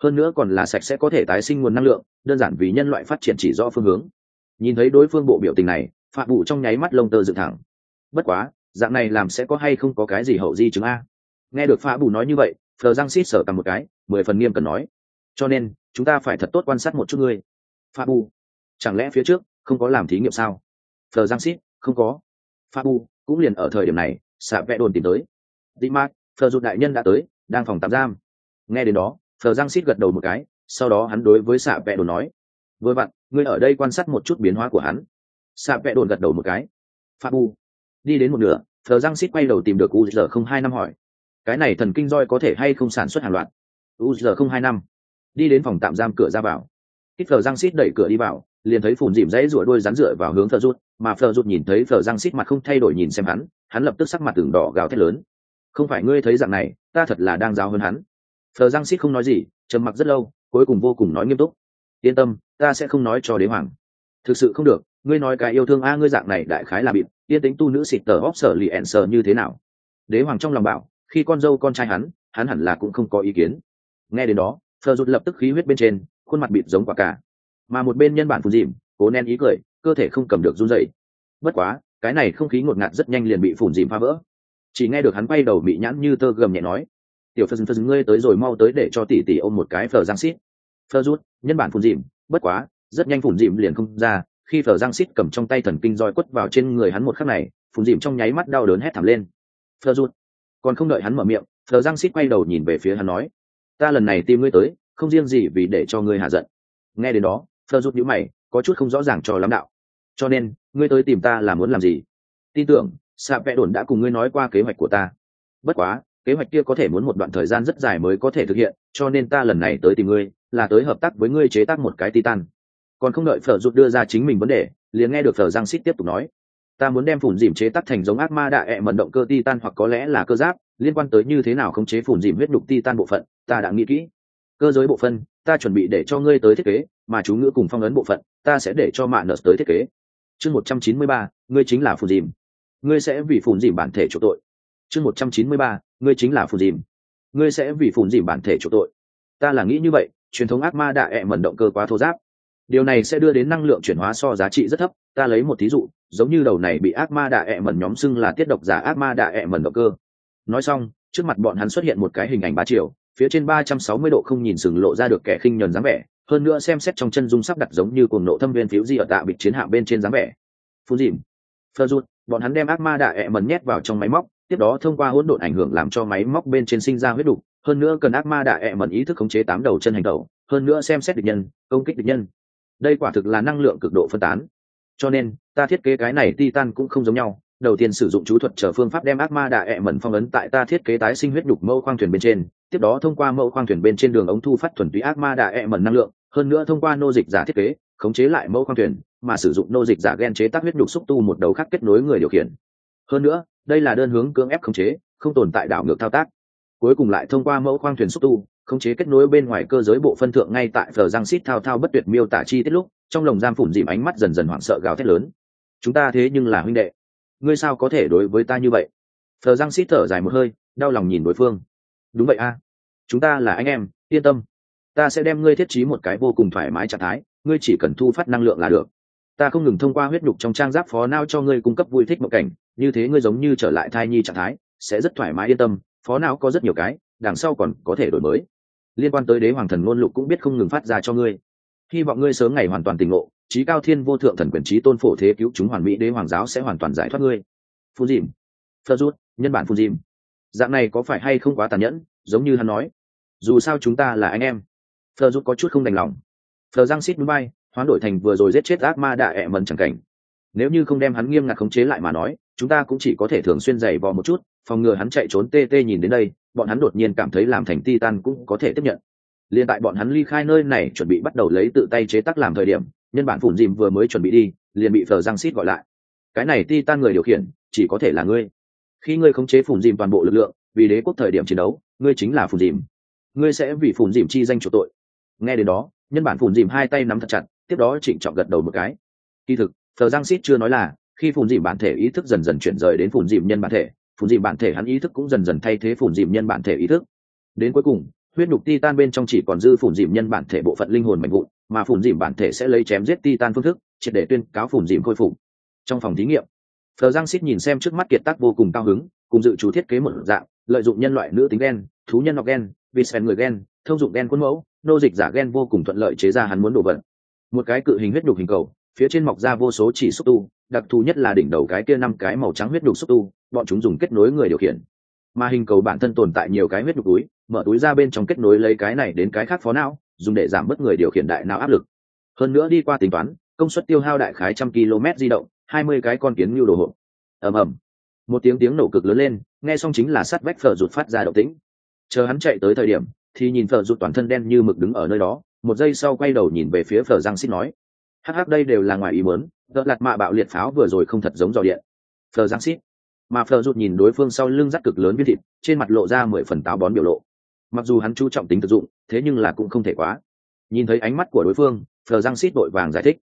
hơn nữa còn là sạch sẽ có thể tái sinh nguồn năng lượng, đơn giản vì nhân loại phát triển chỉ rõ phương hướng. Nhìn thấy đối phương bộ biểu tình này, Phạm Vũ trong nháy mắt lông tơ dựng thẳng. Bất quá, dạng này làm sẽ có hay không có cái gì hậu di chứng a? Nghe được Phạm Vũ nói như vậy, Phờ Giang Sít sở cầm một cái, 10 phần nghiêm cần nói. Cho nên, chúng ta phải thật tốt quan sát một chút ngươi. Phạm Vũ, chẳng lẽ phía trước không có làm thí nghiệm sao? Phờ Giang Sít, không có. Phạm Vũ cũng liền ở thời điểm này, xạ vẽ đồn tìm tới. Đi Mark, Phờ Rụt đại nhân đã tới, đang phòng tạm giam. Nghe đến đó, Phờ Giang Sít gật đầu một cái, sau đó hắn đối với xạ vẽ đồn nói: vừa vặn, ngươi ở đây quan sát một chút biến hóa của hắn. Xạ vẽ đồn gật đầu một cái. Phạm Vũ đi đến một nửa, Phờ Giang Sít quay đầu tìm được UZ025 hỏi: cái này thần kinh roi có thể hay không sản xuất hàng loạt? UZ025 đi đến phòng tạm giam cửa ra vào. Ít Phờ Giang Sít đẩy cửa đi vào, liền thấy phùn dìm dãy rủa đuôi rắn rựa vào hướng Phờ Rụt, mà Phờ Rụt nhìn thấy Phờ Giang Sít mặt không thay đổi nhìn xem hắn lập tức sắc mặt tưởng đỏ gào thét lớn: không phải ngươi thấy dạng này, ta thật là đang giáo hơn hắn. Phờ Giang Sít không nói gì, trầm mặc rất lâu, cuối cùng vô cùng nói nghiêm túc: yên tâm, ta sẽ không nói cho đế hoàng. Thực sự không được, ngươi nói cái yêu thương a, ngươi dạng này đại khái là bịt, yên tính tu nữ xịt tờ óp sở lì ẹn sờ như thế nào? Đế hoàng trong lòng bảo, khi con dâu con trai hắn hẳn là cũng không có ý kiến. Nghe đến đó, Phờ Rụt lập tức khí huyết bên trên, khuôn mặt bịt giống quả cả. Mà một bên nhân bản phù dìm, cố nén ý cười, cơ thể không cầm được run rẩy. Bất quá, cái này không khí ngột ngạt rất nhanh liền bị phùn dìm phá vỡ. Chỉ nghe được hắn quay đầu bị nhãn như tơ gầm nhẹ nói: tiểu Phờ Rụt, ngươi tới rồi, mau tới để cho tỷ tỷ ôm một cái Phờ Giang Sít. Phờ Rụt, nhân bản phùn dìm, bất quá, rất nhanh phùn dìm liền không ra, khi Phờ Giang Sít cầm trong tay thần kinh roi quất vào trên người hắn một khắc này, phùn dìm trong nháy mắt đau đớn hét thảm lên. Phờ Rụt, còn không đợi hắn mở miệng, Phờ Giang Sít quay đầu nhìn về phía hắn nói: ta lần này tìm ngươi tới, không riêng gì vì để cho ngươi hạ giận. Nghe đến đó, Phờ Rụt nhíu mày, có chút không rõ ràng cho lắm đạo. cho nên ngươi tới tìm ta là muốn làm gì? Tin tưởng xạ vẽ đồn đã cùng ngươi nói qua kế hoạch của ta. Bất quá kế hoạch kia có thể muốn một đoạn thời gian rất dài mới có thể thực hiện, cho nên ta lần này tới tìm ngươi là tới hợp tác với ngươi chế tác một cái titan. Còn không đợi Phở Rụt đưa ra chính mình vấn đề, liền nghe được Phở Giang Sít tiếp tục nói: ta muốn đem phủn dìm chế tác thành giống ác ma đạ ẹ mẩn động cơ titan, hoặc có lẽ là cơ giáp. Liên quan tới như thế nào khống chế phủn dìm huyết đục titan bộ phận, ta đã nghĩ kỹ. Cơ giới bộ phận ta chuẩn bị để cho ngươi tới thiết kế, mà chú ngữ cùng phong ấn bộ phận ta sẽ để cho Mạn Nợ tới thiết kế. Chương 193, ngươi chính là phủn dìm. Ngươi sẽ vì phủn dìm bản thể chỗ tội. Chương 193, ngươi chính là phủn dìm. Ngươi sẽ vì phủn dìm bản thể chỗ tội. Ta là nghĩ như vậy, truyền thống ác ma đạ ẹ mẩn động cơ quá thô ráp, điều này sẽ đưa đến năng lượng chuyển hóa so giá trị rất thấp. Ta lấy một thí dụ, giống như đầu này bị ác ma đạ ẹ mẩn nhóm xưng là tiết độc giả ác ma đạ ẹ mẩn động cơ. Nói xong, trước mặt bọn hắn xuất hiện một cái hình ảnh 3 chiều, phía trên 360 độ không nhìn sừng lộ ra được kẻ khinh nhờn dáng vẻ, hơn nữa xem xét trong chân dung sắp đặt giống như cuồng nộ thâm viên phiếu di ở tạ bịch chiến hạm bên trên dáng vẻ. Phun dìm, Phơ rút, bọn hắn đem ác ma đạ ẹ mẩn nhét vào trong máy móc, tiếp đó thông qua hỗn độn ảnh hưởng làm cho máy móc bên trên sinh ra huyết đục, hơn nữa cần ác ma đạ ẹ mẩn ý thức khống chế 8 đầu chân hành động, hơn nữa xem xét địch nhân, công kích địch nhân. Đây quả thực là năng lượng cực độ phân tán. Cho nên ta thiết kế cái này titan cũng không giống nhau. Đầu tiên sử dụng chú thuật chờ phương pháp đem ác ma đạ ẹ mẩn phong ấn tại ta thiết kế tái sinh huyết đục mẫu khoang thuyền bên trên, tiếp đó thông qua mẫu khoang thuyền bên trên đường ống thu phát thuần túy ác ma đạ ẹ mẩn năng lượng, hơn nữa thông qua nô dịch giả thiết kế khống chế lại mẫu khoang thuyền, mà sử dụng nô dịch giả gen chế tác huyết đục xúc tu một đầu khác kết nối người điều khiển. Hơn nữa đây là đơn hướng cưỡng ép khống chế, không tồn tại đảo ngược thao tác. Cuối cùng lại thông qua mẫu khoang thuyền xúc tu khống chế kết nối bên ngoài cơ giới bộ phân thượng. Ngay tại Phở Giang Sít thao thao bất tuyệt miêu tả chi tiết lúc, trong lồng giam phủn dìm ánh mắt dần dần hoảng sợ gào thét lớn: chúng ta thế nhưng là huynh đệ, ngươi sao có thể đối với ta như vậy? Phở Giang Sít thở dài một hơi, đau lòng nhìn đối phương. Đúng vậy a, chúng ta là anh em, yên tâm, ta sẽ đem ngươi thiết trí một cái vô cùng thoải mái trạng thái, ngươi chỉ cần thu phát năng lượng là được. Ta không ngừng thông qua huyết nhục trong trang giáp phó não cho ngươi cung cấp vui thích mộng cảnh, như thế ngươi giống như trở lại thai nhi trạng thái, sẽ rất thoải mái yên tâm. Phó não có rất nhiều cái, đằng sau còn có thể đổi mới. Liên quan tới đế hoàng thần ngôn lục cũng biết không ngừng phát ra cho ngươi. Hy vọng ngươi sớm ngày hoàn toàn tỉnh ngộ, chí cao thiên vô thượng thần quyền chí tôn phổ thế cứu chúng hoàn mỹ đế hoàng giáo sẽ hoàn toàn giải thoát ngươi. Phun dìm, Phật rút, nhân bản phun dìm. Dạng này có phải hay không quá tàn nhẫn? Giống như hắn nói, dù sao chúng ta là anh em. Phật rút có chút không đành lòng. Phật Giang Sít núi bay, hoán đổi thành vừa rồi giết chết ác ma đạ ẹ mẩn chẳng cảnh. Nếu như không đem hắn nghiêm ngặt khống chế lại mà nói, chúng ta cũng chỉ có thể thường xuyên giày vò một chút, phòng ngừa hắn chạy trốn. TT nhìn đến đây, bọn hắn đột nhiên cảm thấy làm thành titan cũng có thể tiếp nhận. Liên tại bọn hắn ly khai nơi này chuẩn bị bắt đầu lấy tự tay chế tác làm thời điểm, nhân bản phủn dìm vừa mới chuẩn bị đi, liền bị Phở Giang Sít gọi lại. Cái này titan người điều khiển chỉ có thể là ngươi. Khi ngươi khống chế phủn dìm toàn bộ lực lượng, vì đế quốc thời điểm chiến đấu, ngươi chính là phủn dìm. Ngươi sẽ vì phủn dìm chi danh chủ tội. Nghe đến đó, nhân bản phủn dìm hai tay nắm thật chặt, tiếp đó trịnh trọng gật đầu một cái. Kỳ thực, Phở Giang Sít chưa nói là, khi phủn dìm bản thể ý thức dần dần chuyển rời đến phủn dìm nhân bản thể, phủn dìm bản thể hắn ý thức cũng dần dần thay thế phủn dìm nhân bản thể ý thức. Đến cuối cùng, huyết nhục titan bên trong chỉ còn dư phủn dìm nhân bản thể bộ phận linh hồn mạnh vụn, mà phủn dìm bản thể sẽ lấy chém giết titan phương thức triệt để tuyên cáo phủn dìm khôi phục. Trong phòng thí nghiệm, Phờ Giang Sít nhìn xem trước mắt kiệt tác vô cùng cao hứng, cùng dự chú thiết kế một dạng, lợi dụng nhân loại nữ tính gen, thú nhân học gen, vịt người gen, thông dụng gen khuôn mẫu, nô dịch giả gen vô cùng thuận lợi chế ra hắn muốn đồ vật. Một cái cự hình huyết nhục hình cầu, phía trên mọc ra vô số chỉ xúc tu, đặc thù nhất là đỉnh đầu cái kia 5 cái màu trắng huyết nhục xúc tu, bọn chúng dùng kết nối người điều khiển. Mà hình cầu bản thân tồn tại nhiều cái huyết nhục túi, mở túi ra bên trong kết nối lấy cái này đến cái khác phó não, dùng để giảm bớt người điều khiển đại não áp lực. Hơn nữa đi qua tính toán, công suất tiêu hao đại khái 100 km di động, 20 cái con kiến nhu đồ hộ. Ầm ầm, một tiếng nổ cực lớn lên, nghe xong chính là sắt vách Phở rụt phát ra động tĩnh. Chờ hắn chạy tới thời điểm, thì nhìn Phở rụt toàn thân đen như mực đứng ở nơi đó, một giây sau quay đầu nhìn về phía Phở Giang Sít nói: "Hắc đây đều là ngoài ý muốn, đợt lạt mạ bạo liệt pháo vừa rồi không thật giống dò điện." Phở Giang Sít, mà Phở rụt nhìn đối phương sau lưng dắt cực lớn viên thịt, trên mặt lộ ra 10 phần táo bón biểu lộ. Mặc dù hắn chú trọng tính thực dụng, thế nhưng là cũng không thể quá. Nhìn thấy ánh mắt của đối phương, Phở Giang Sít vội vàng giải thích: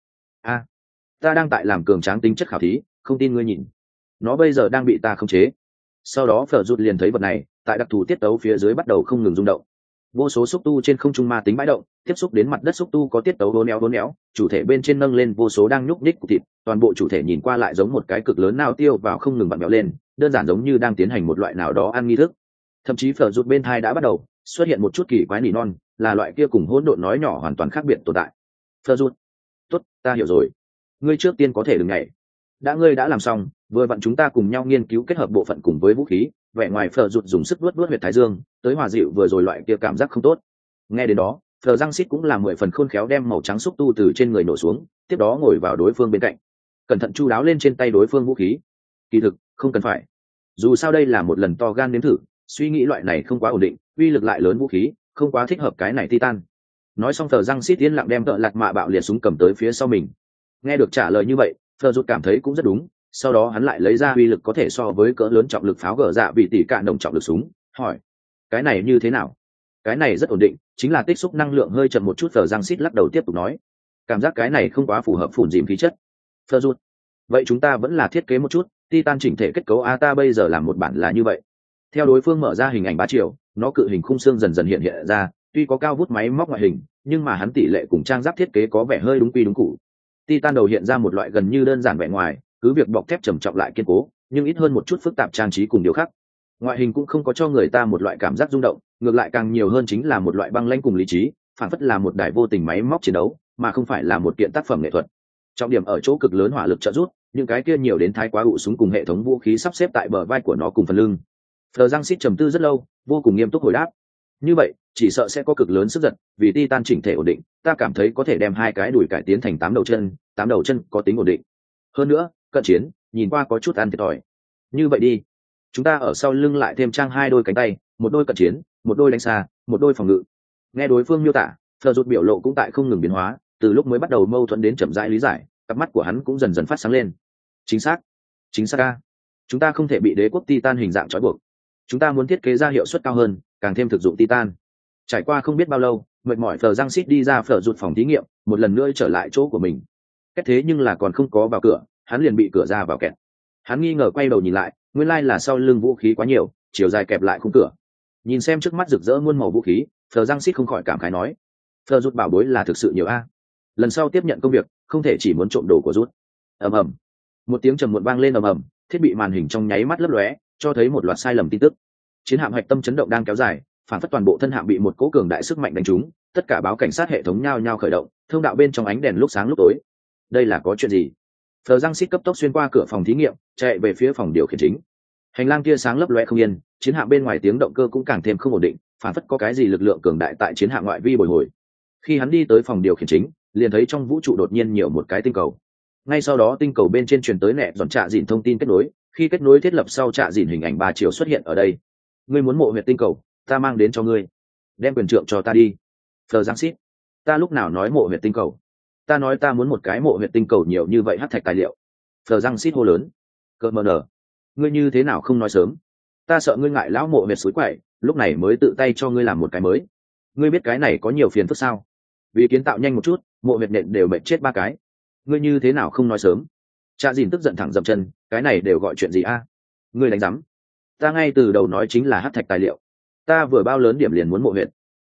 ta đang tại làm cường tráng tính chất khảo thí, không tin ngươi nhìn, nó bây giờ đang bị ta khống chế." Sau đó Phở rụt liền thấy vật này tại đặc thù tiết tấu phía dưới bắt đầu không ngừng rung động, vô số xúc tu trên không trung ma tính bãi động, tiếp xúc đến mặt đất xúc tu có tiết tấu đốn éo, chủ thể bên trên nâng lên vô số đang nhúc nhích của thịt, toàn bộ chủ thể nhìn qua lại giống một cái cực lớn nao tiêu vào không ngừng vặn vẹo lên, đơn giản giống như đang tiến hành một loại nào đó ăn nghi thức. Thậm chí Phở rụt bên thai đã bắt đầu xuất hiện một chút kỳ quái nỉ non, là loại kia cùng hỗn độn nói nhỏ hoàn toàn khác biệt tồn tại. Phở rụt, tốt, ta hiểu rồi, ngươi trước tiên có thể đừng nhảy, ngươi đã làm xong, vừa vặn chúng ta cùng nhau nghiên cứu kết hợp bộ phận cùng với vũ khí. Vẻ ngoài Phở rụt dùng sức vuốt huyệt thái dương, tới hòa dịu vừa rồi loại kia cảm giác không tốt. Nghe đến đó, Phở Giang Sít cũng là 10 phần khôn khéo đem màu trắng xúc tu từ trên người nổ xuống, tiếp đó ngồi vào đối phương bên cạnh, cẩn thận chu đáo lên trên tay đối phương vũ khí. Kỳ thực không cần phải, dù sao đây là một lần to gan nếm thử, suy nghĩ loại này không quá ổn định, uy lực lại lớn vũ khí không quá thích hợp cái này titan. Nói xong Phở Giang Sít yên lặng đem tợ lạt mạ bạo liệt súng cầm tới phía sau mình. Nghe được trả lời như vậy, Phở rụt cảm thấy cũng rất đúng. Sau đó hắn lại lấy ra uy lực có thể so với cỡ lớn trọng lực pháo gở dạ bị tỷ cạn đồng trọng lực súng, hỏi: cái này như thế nào? Cái này rất ổn định, chính là tích xúc năng lượng hơi chậm một chút. Phở Giang Sít lắc đầu tiếp tục nói: cảm giác cái này không quá phù hợp phủn dìm khí chất. Phở rụt: vậy chúng ta vẫn là thiết kế một chút titan chỉnh thể kết cấu a, ta bây giờ làm một bản là như vậy. Theo đối phương mở ra hình ảnh 3 chiều, nó cự hình khung xương dần dần hiện ra, tuy có cao vút máy móc ngoại hình, nhưng mà hắn tỷ lệ cùng trang giáp thiết kế có vẻ hơi đúng quy đúng cũ. Titan đầu hiện ra một loại gần như đơn giản vẻ ngoài, cứ việc bọc thép trầm trọng lại kiên cố, nhưng ít hơn một chút phức tạp trang trí cùng điều khác. Ngoại hình cũng không có cho người ta một loại cảm giác rung động, ngược lại càng nhiều hơn chính là một loại băng lãnh cùng lý trí, phản phất là một đài vô tình máy móc chiến đấu, mà không phải là một kiện tác phẩm nghệ thuật. Trọng điểm ở chỗ cực lớn hỏa lực trợ giúp, những cái kia nhiều đến thái quá ụ súng cùng hệ thống vũ khí sắp xếp tại bờ vai của nó cùng phần lưng. Phờ Giang Sít trầm tư rất lâu, vô cùng nghiêm túc hồi đáp: như vậy chỉ sợ sẽ có cực lớn sức giật, vì titan chỉnh thể ổn định, ta cảm thấy có thể đem 2 cái đùi cải tiến thành 8 đầu chân có tính ổn định. Hơn nữa, cận chiến nhìn qua có chút ăn thiệt thòi. Như vậy đi, chúng ta ở sau lưng lại thêm trang 2 đôi cánh tay, một đôi cận chiến, một đôi đánh xa, một đôi phòng ngự. Nghe đối phương miêu tả, Phờ rụt biểu lộ cũng tại không ngừng biến hóa, từ lúc mới bắt đầu mâu thuẫn đến chậm rãi lý giải, cặp mắt của hắn cũng dần dần phát sáng lên. Chính xác a, chúng ta không thể bị đế quốc titan hình dạng trói buộc, chúng ta muốn thiết kế ra hiệu suất cao hơn, càng thêm thực dụng titan. Trải qua không biết bao lâu, mệt mỏi Phờ Giang Sít đi ra Phở rụt phòng thí nghiệm, một lần nữa trở lại chỗ của mình. Kết thế nhưng là còn không có vào cửa, hắn liền bị cửa ra vào kẹt. Hắn nghi ngờ quay đầu nhìn lại, nguyên lai là sau lưng vũ khí quá nhiều, chiều dài kẹp lại khung cửa. Nhìn xem trước mắt rực rỡ muôn màu vũ khí, Phờ Giang Sít không khỏi cảm khái nói: Phở rụt bảo bối là thực sự nhiều a. Lần sau tiếp nhận công việc, không thể chỉ muốn trộm đồ của rút. Ầm ầm, một tiếng trầm muộn vang lên ầm ầm, thiết bị màn hình trong nháy mắt lấp lóe, cho thấy một loạt sai lầm tin tức. Chiến hạm hạch tâm chấn động đang kéo dài, phản phất toàn bộ thân hạm bị một cỗ cường đại sức mạnh đánh trúng, tất cả báo cảnh sát hệ thống nhao nhao khởi động, thông đạo bên trong ánh đèn lúc sáng lúc tối. Đây là có chuyện gì? Phờ Giang Sít cấp tốc xuyên qua cửa phòng thí nghiệm, chạy về phía phòng điều khiển chính. Hành lang kia sáng lấp lóe không yên, chiến hạm bên ngoài tiếng động cơ cũng càng thêm không ổn định, phản phất có cái gì lực lượng cường đại tại chiến hạm ngoại vi bồi hồi. Khi hắn đi tới phòng điều khiển chính, liền thấy trong vũ trụ đột nhiên nhiều một cái tinh cầu. Ngay sau đó tinh cầu bên trên truyền tới nẹ dọn trạ dịn thông tin kết nối, khi kết nối thiết lập sau trạ dịn hình ảnh 3 chiều xuất hiện ở đây. Ngươi muốn mộ huyệt tinh cầu, ta mang đến cho ngươi. Đem quyền trượng cho ta đi. Phờ Giang Sít, ta lúc nào nói mộ huyệt tinh cầu? Ta nói ta muốn một cái mộ huyệt tinh cầu nhiều như vậy hắc thạch tài liệu. Phờ Giang Sít hô lớn. Cợt mờ nở, ngươi như thế nào không nói sớm? Ta sợ ngươi ngại lão mộ huyệt suối quậy, lúc này mới tự tay cho ngươi làm một cái mới. Ngươi biết cái này có nhiều phiền phức sao? Vì kiến tạo nhanh một chút, mộ huyệt nện đều mệt chết 3 cái. Ngươi như thế nào không nói sớm? Cha dìn tức giận thẳng dậm chân, cái này đều gọi chuyện gì a? Ngươi đánh rắm. Ta ngay từ đầu nói chính là hắc thạch tài liệu. Ta vừa bao lớn điểm liền muốn mộ huyệt.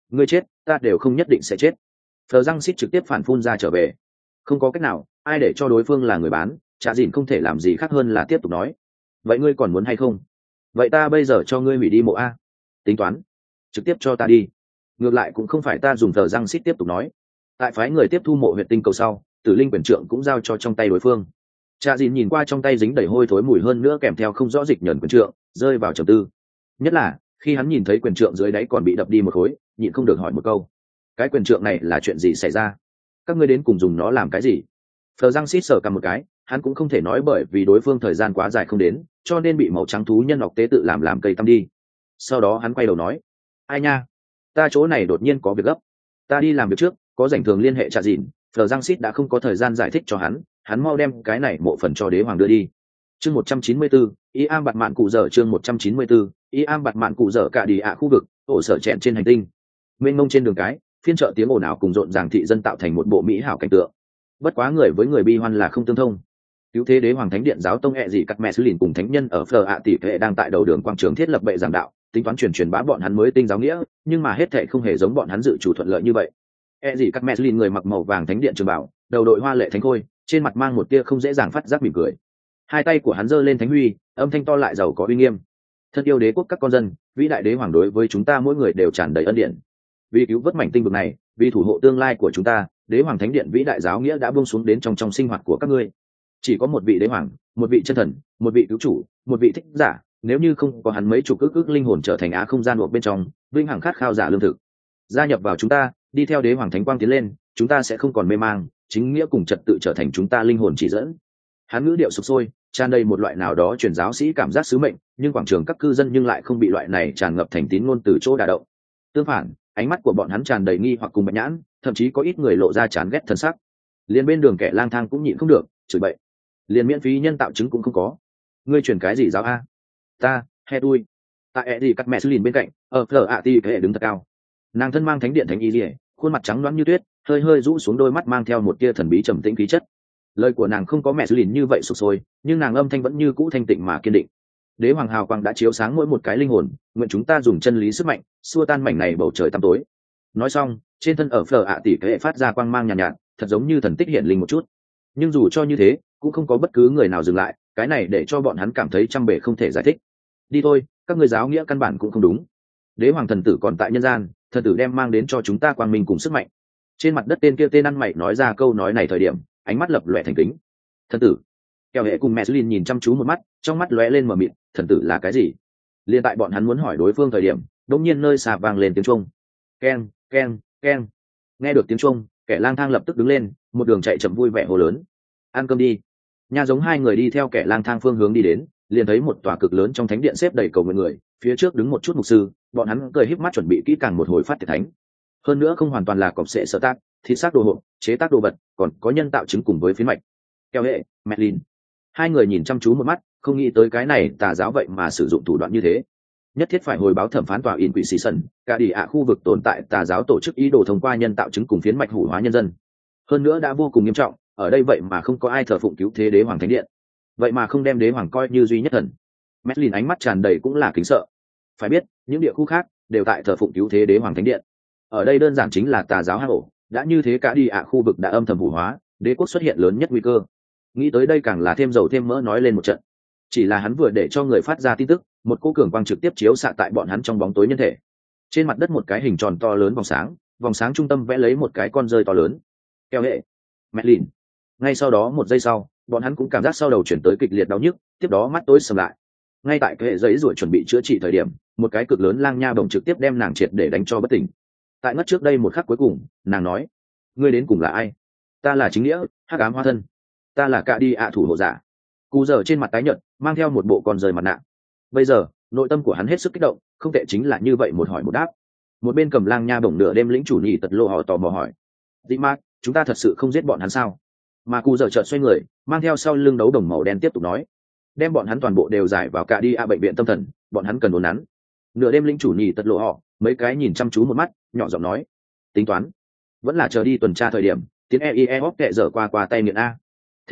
ngươi chết ta đều không nhất định sẽ chết. Phờ răng xít trực tiếp phản phun ra trở về. Không có cách nào, ai để cho đối phương là người bán, Trạ Dìn không thể làm gì khác hơn là tiếp tục nói. Vậy ngươi còn muốn hay không? Vậy ta bây giờ cho ngươi hủy đi mộ a. Tính toán, trực tiếp cho ta đi. Ngược lại cũng không phải ta dùng Phờ răng xít tiếp tục nói. Tại phái người tiếp thu mộ huyệt tinh cầu sau, Tử Linh quyền trượng cũng giao cho trong tay đối phương. Trạ Dìn nhìn qua trong tay dính đầy hôi thối mùi hơn nữa kèm theo không rõ dịch nhẫn quyền trượng, rơi vào trầm tư. Nhất là khi hắn nhìn thấy quyền trượng dưới đáy còn bị đập đi một khối, nhịn không được hỏi một câu: cái quyền trượng này là chuyện gì xảy ra? Các ngươi đến cùng dùng nó làm cái gì? Phờ răng xít sờ cầm một cái, hắn cũng không thể nói bởi vì đối phương thời gian quá dài không đến, cho nên bị màu trắng thú nhân ngọc tế tự làm cây tăm đi. Sau đó hắn quay đầu nói: ai nha, ta chỗ này đột nhiên có việc gấp, ta đi làm việc trước, có rảnh thường liên hệ Trạ Dìn. Phờ răng xít đã không có thời gian giải thích cho hắn mau đem cái này mộ phần cho đế hoàng đưa đi. Chương 194, ý am bạt mạn cụ dở. Chương 194, ý am bạt mạn cụ dở cả đi ạ khu vực ổ sở chẹn trên hành tinh. Mênh mông trên đường cái, phiên chợ tiếng ồn ào cùng rộn ràng thị dân tạo thành một bộ mỹ hảo cảnh tượng. Bất quá người với người bi hoan là không tương thông. Cứu thế đế hoàng thánh điện giáo tông dị cắt mẹ sứ lìn cùng thánh nhân ở phờ ạ tỷ vệ đang tại đầu đường quảng trường thiết lập bệ giảng đạo, tính toán truyền bá bọn hắn mới tinh giáo nghĩa, nhưng mà hết thệ không hề giống bọn hắn dự chủ thuận lợi như vậy. Dị cắt mẹ sứ lìn người mặc màu vàng thánh điện trường bảo, đầu đội hoa lệ thánh khôi, trên mặt mang một tia không dễ dàng phát giác mỉm cười. Hai tay của hắn giơ lên thánh huy, âm thanh to lại giàu có uy nghiêm. Thân yêu đế quốc các con dân, vĩ đại đế hoàng đối với chúng ta mỗi người đều tràn đầy ân điển. Vì cứu vớt mảnh tinh vực này, vì thủ hộ tương lai của chúng ta, đế hoàng thánh điện vĩ đại giáo nghĩa đã buông xuống đến trong sinh hoạt của các ngươi. Chỉ có một vị đế hoàng, một vị chân thần, một vị cứu chủ, một vị thích giả, nếu như không có hắn mấy chục ức linh hồn trở thành á không gian buộc bên trong, vĩnh hằng khát khao giả lương thực. Gia nhập vào chúng ta, đi theo đế hoàng thánh quang tiến lên, chúng ta sẽ không còn mê mang, chính nghĩa cùng trật tự trở thành chúng ta linh hồn chỉ dẫn. Hắn ngữ điệu sục sôi, tràn đầy một loại nào đó truyền giáo sĩ cảm giác sứ mệnh, nhưng quảng trường các cư dân nhưng lại không bị loại này tràn ngập thành tín ngôn từ chỗ đả động. Tương phản, ánh mắt của bọn hắn tràn đầy nghi hoặc cùng bạch nhãn, thậm chí có ít người lộ ra chán ghét thân sắc. Liên bên đường kẻ lang thang cũng nhịn không được, chửi bậy. Liên miễn phí nhân tạo chứng cũng không có. Ngươi truyền cái gì giáo a? Ta, he đuôi. Tại gì cắt mẹ sư lìn bên cạnh, ở phở ạ ti kệ đứng thật cao. Nàng thân mang thánh điện thánh y liễu, khuôn mặt trắng loáng như tuyết, hơi rũ xuống đôi mắt mang theo một tia thần bí trầm tĩnh khí chất. Lời của nàng không có mẹ sư lìn như vậy sụp sôi, nhưng nàng âm thanh vẫn như cũ thanh tịnh mà kiên định. Đế hoàng hào quang đã chiếu sáng mỗi một cái linh hồn, nguyện chúng ta dùng chân lý sức mạnh xua tan mảnh này bầu trời tăm tối. Nói xong, trên thân ở phở ạ tỷ kệ phát ra quang mang nhàn nhạt, thật giống như thần tích hiện linh một chút. Nhưng dù cho như thế, cũng không có bất cứ người nào dừng lại, cái này để cho bọn hắn cảm thấy trăm bề không thể giải thích. Đi thôi, các ngươi giáo nghĩa căn bản cũng không đúng. Đế hoàng thần tử còn tại nhân gian, thần tử đem mang đến cho chúng ta quang minh cùng sức mạnh. Trên mặt đất tên kia tên ăn mày nói ra câu nói này thời điểm, ánh mắt lập lòe thành kính. Thần tử. Kẻo hệ cùng mẹ Lin nhìn chăm chú một mắt, trong mắt lóe lên mờ mịt, thần tử là cái gì? Liên tại bọn hắn muốn hỏi đối phương thời điểm, đột nhiên nơi xa vang lên tiếng chuông. Keng, keng, keng. Nghe được tiếng chuông, kẻ lang thang lập tức đứng lên, một đường chạy chậm vui vẻ hô lớn: ăn cơm đi. Nha giống hai người đi theo kẻ lang thang phương hướng đi đến, liền thấy một tòa cực lớn trong thánh điện xếp đầy cầu nguyện người, phía trước đứng một chút mục sư, bọn hắn cười híp mắt chuẩn bị kỹ càng một hồi phát tiệc thánh. Hơn nữa không hoàn toàn là cọp sệ sở tác, thịt xác đồ hộp, chế tác đồ vật, còn có nhân tạo trứng cùng với phiến mạch. Keo hệ, Medlin. Hai người nhìn chăm chú một mắt, không nghĩ tới cái này tà giáo vậy mà sử dụng thủ đoạn như thế. Nhất thiết phải hồi báo thẩm phán tòa Inquisition, cả đi ạ khu vực tồn tại tà giáo tổ chức ý đồ thông qua nhân tạo trứng cùng phiến mạch hủ hóa nhân dân. Hơn nữa đã vô cùng nghiêm trọng, ở đây vậy mà không có ai thờ phụng cứu thế đế hoàng thánh điện, vậy mà không đem đế hoàng coi như duy nhất thần. Medlin ánh mắt tràn đầy cũng là kính sợ. Phải biết, những địa khu khác đều tại thờ phụng cứu thế đế hoàng thánh điện. Ở đây đơn giản chính là tà giáo hang ổ, đã như thế cả đi ạ khu vực đã âm thầm hủ hóa, đế quốc xuất hiện lớn nhất nguy cơ. Nghĩ tới đây càng là thêm dầu thêm mỡ nói lên một trận. Chỉ là hắn vừa để cho người phát ra tin tức, một cô cường quang trực tiếp chiếu xạ tại bọn hắn trong bóng tối nhân thể. Trên mặt đất một cái hình tròn to lớn vòng sáng trung tâm vẽ lấy một cái con rơi to lớn. Keo hệ, Medlin. Ngay sau đó một giây sau, bọn hắn cũng cảm giác sau đầu chuyển tới kịch liệt đau nhức, tiếp đó mắt tối sầm lại. Ngay tại cái hệ giấy ruồi chuẩn bị chữa trị thời điểm, một cái cực lớn lang nha bổng trực tiếp đem nàng triệt để đánh cho bất tỉnh. Tại ngất trước đây một khắc cuối cùng, nàng nói: ngươi đến cùng là ai? Ta là chính nghĩa, hắc ám hóa thân. Ta là cả đi ạ thủ hộ giả. Cú giờ trên mặt tái nhợt, mang theo một bộ con rơi mặt nạ. Bây giờ nội tâm của hắn hết sức kích động, không tệ chính là như vậy một hỏi một đáp. Một bên cầm lang nha bổng nửa đêm lĩnh chủ nhị tật lộ họ tò mò hỏi: Dị Mạc, chúng ta thật sự không giết bọn hắn sao? Mà cú giờ chợt xoay người, mang theo sau lưng đấu đồng màu đen tiếp tục nói: đem bọn hắn toàn bộ đều giải vào cả đi ạ bệnh viện tâm thần, bọn hắn cần đốn nắn. Nửa đêm lĩnh chủ nhị tật lộ họ mấy cái nhìn chăm chú một mắt, nhỏ giọng nói: tính toán, vẫn là chờ đi tuần tra thời điểm, tiến hóc kệ dở qua tay miệng a.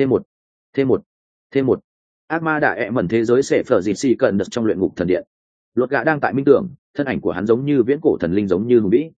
Thêm một ác ma đã mẩn thế giới sẽ phở dịt xì cận đợt trong luyện ngục thần điện. Luật gã đang tại minh tưởng, thân ảnh của hắn giống như viễn cổ thần linh giống như hùng vĩ.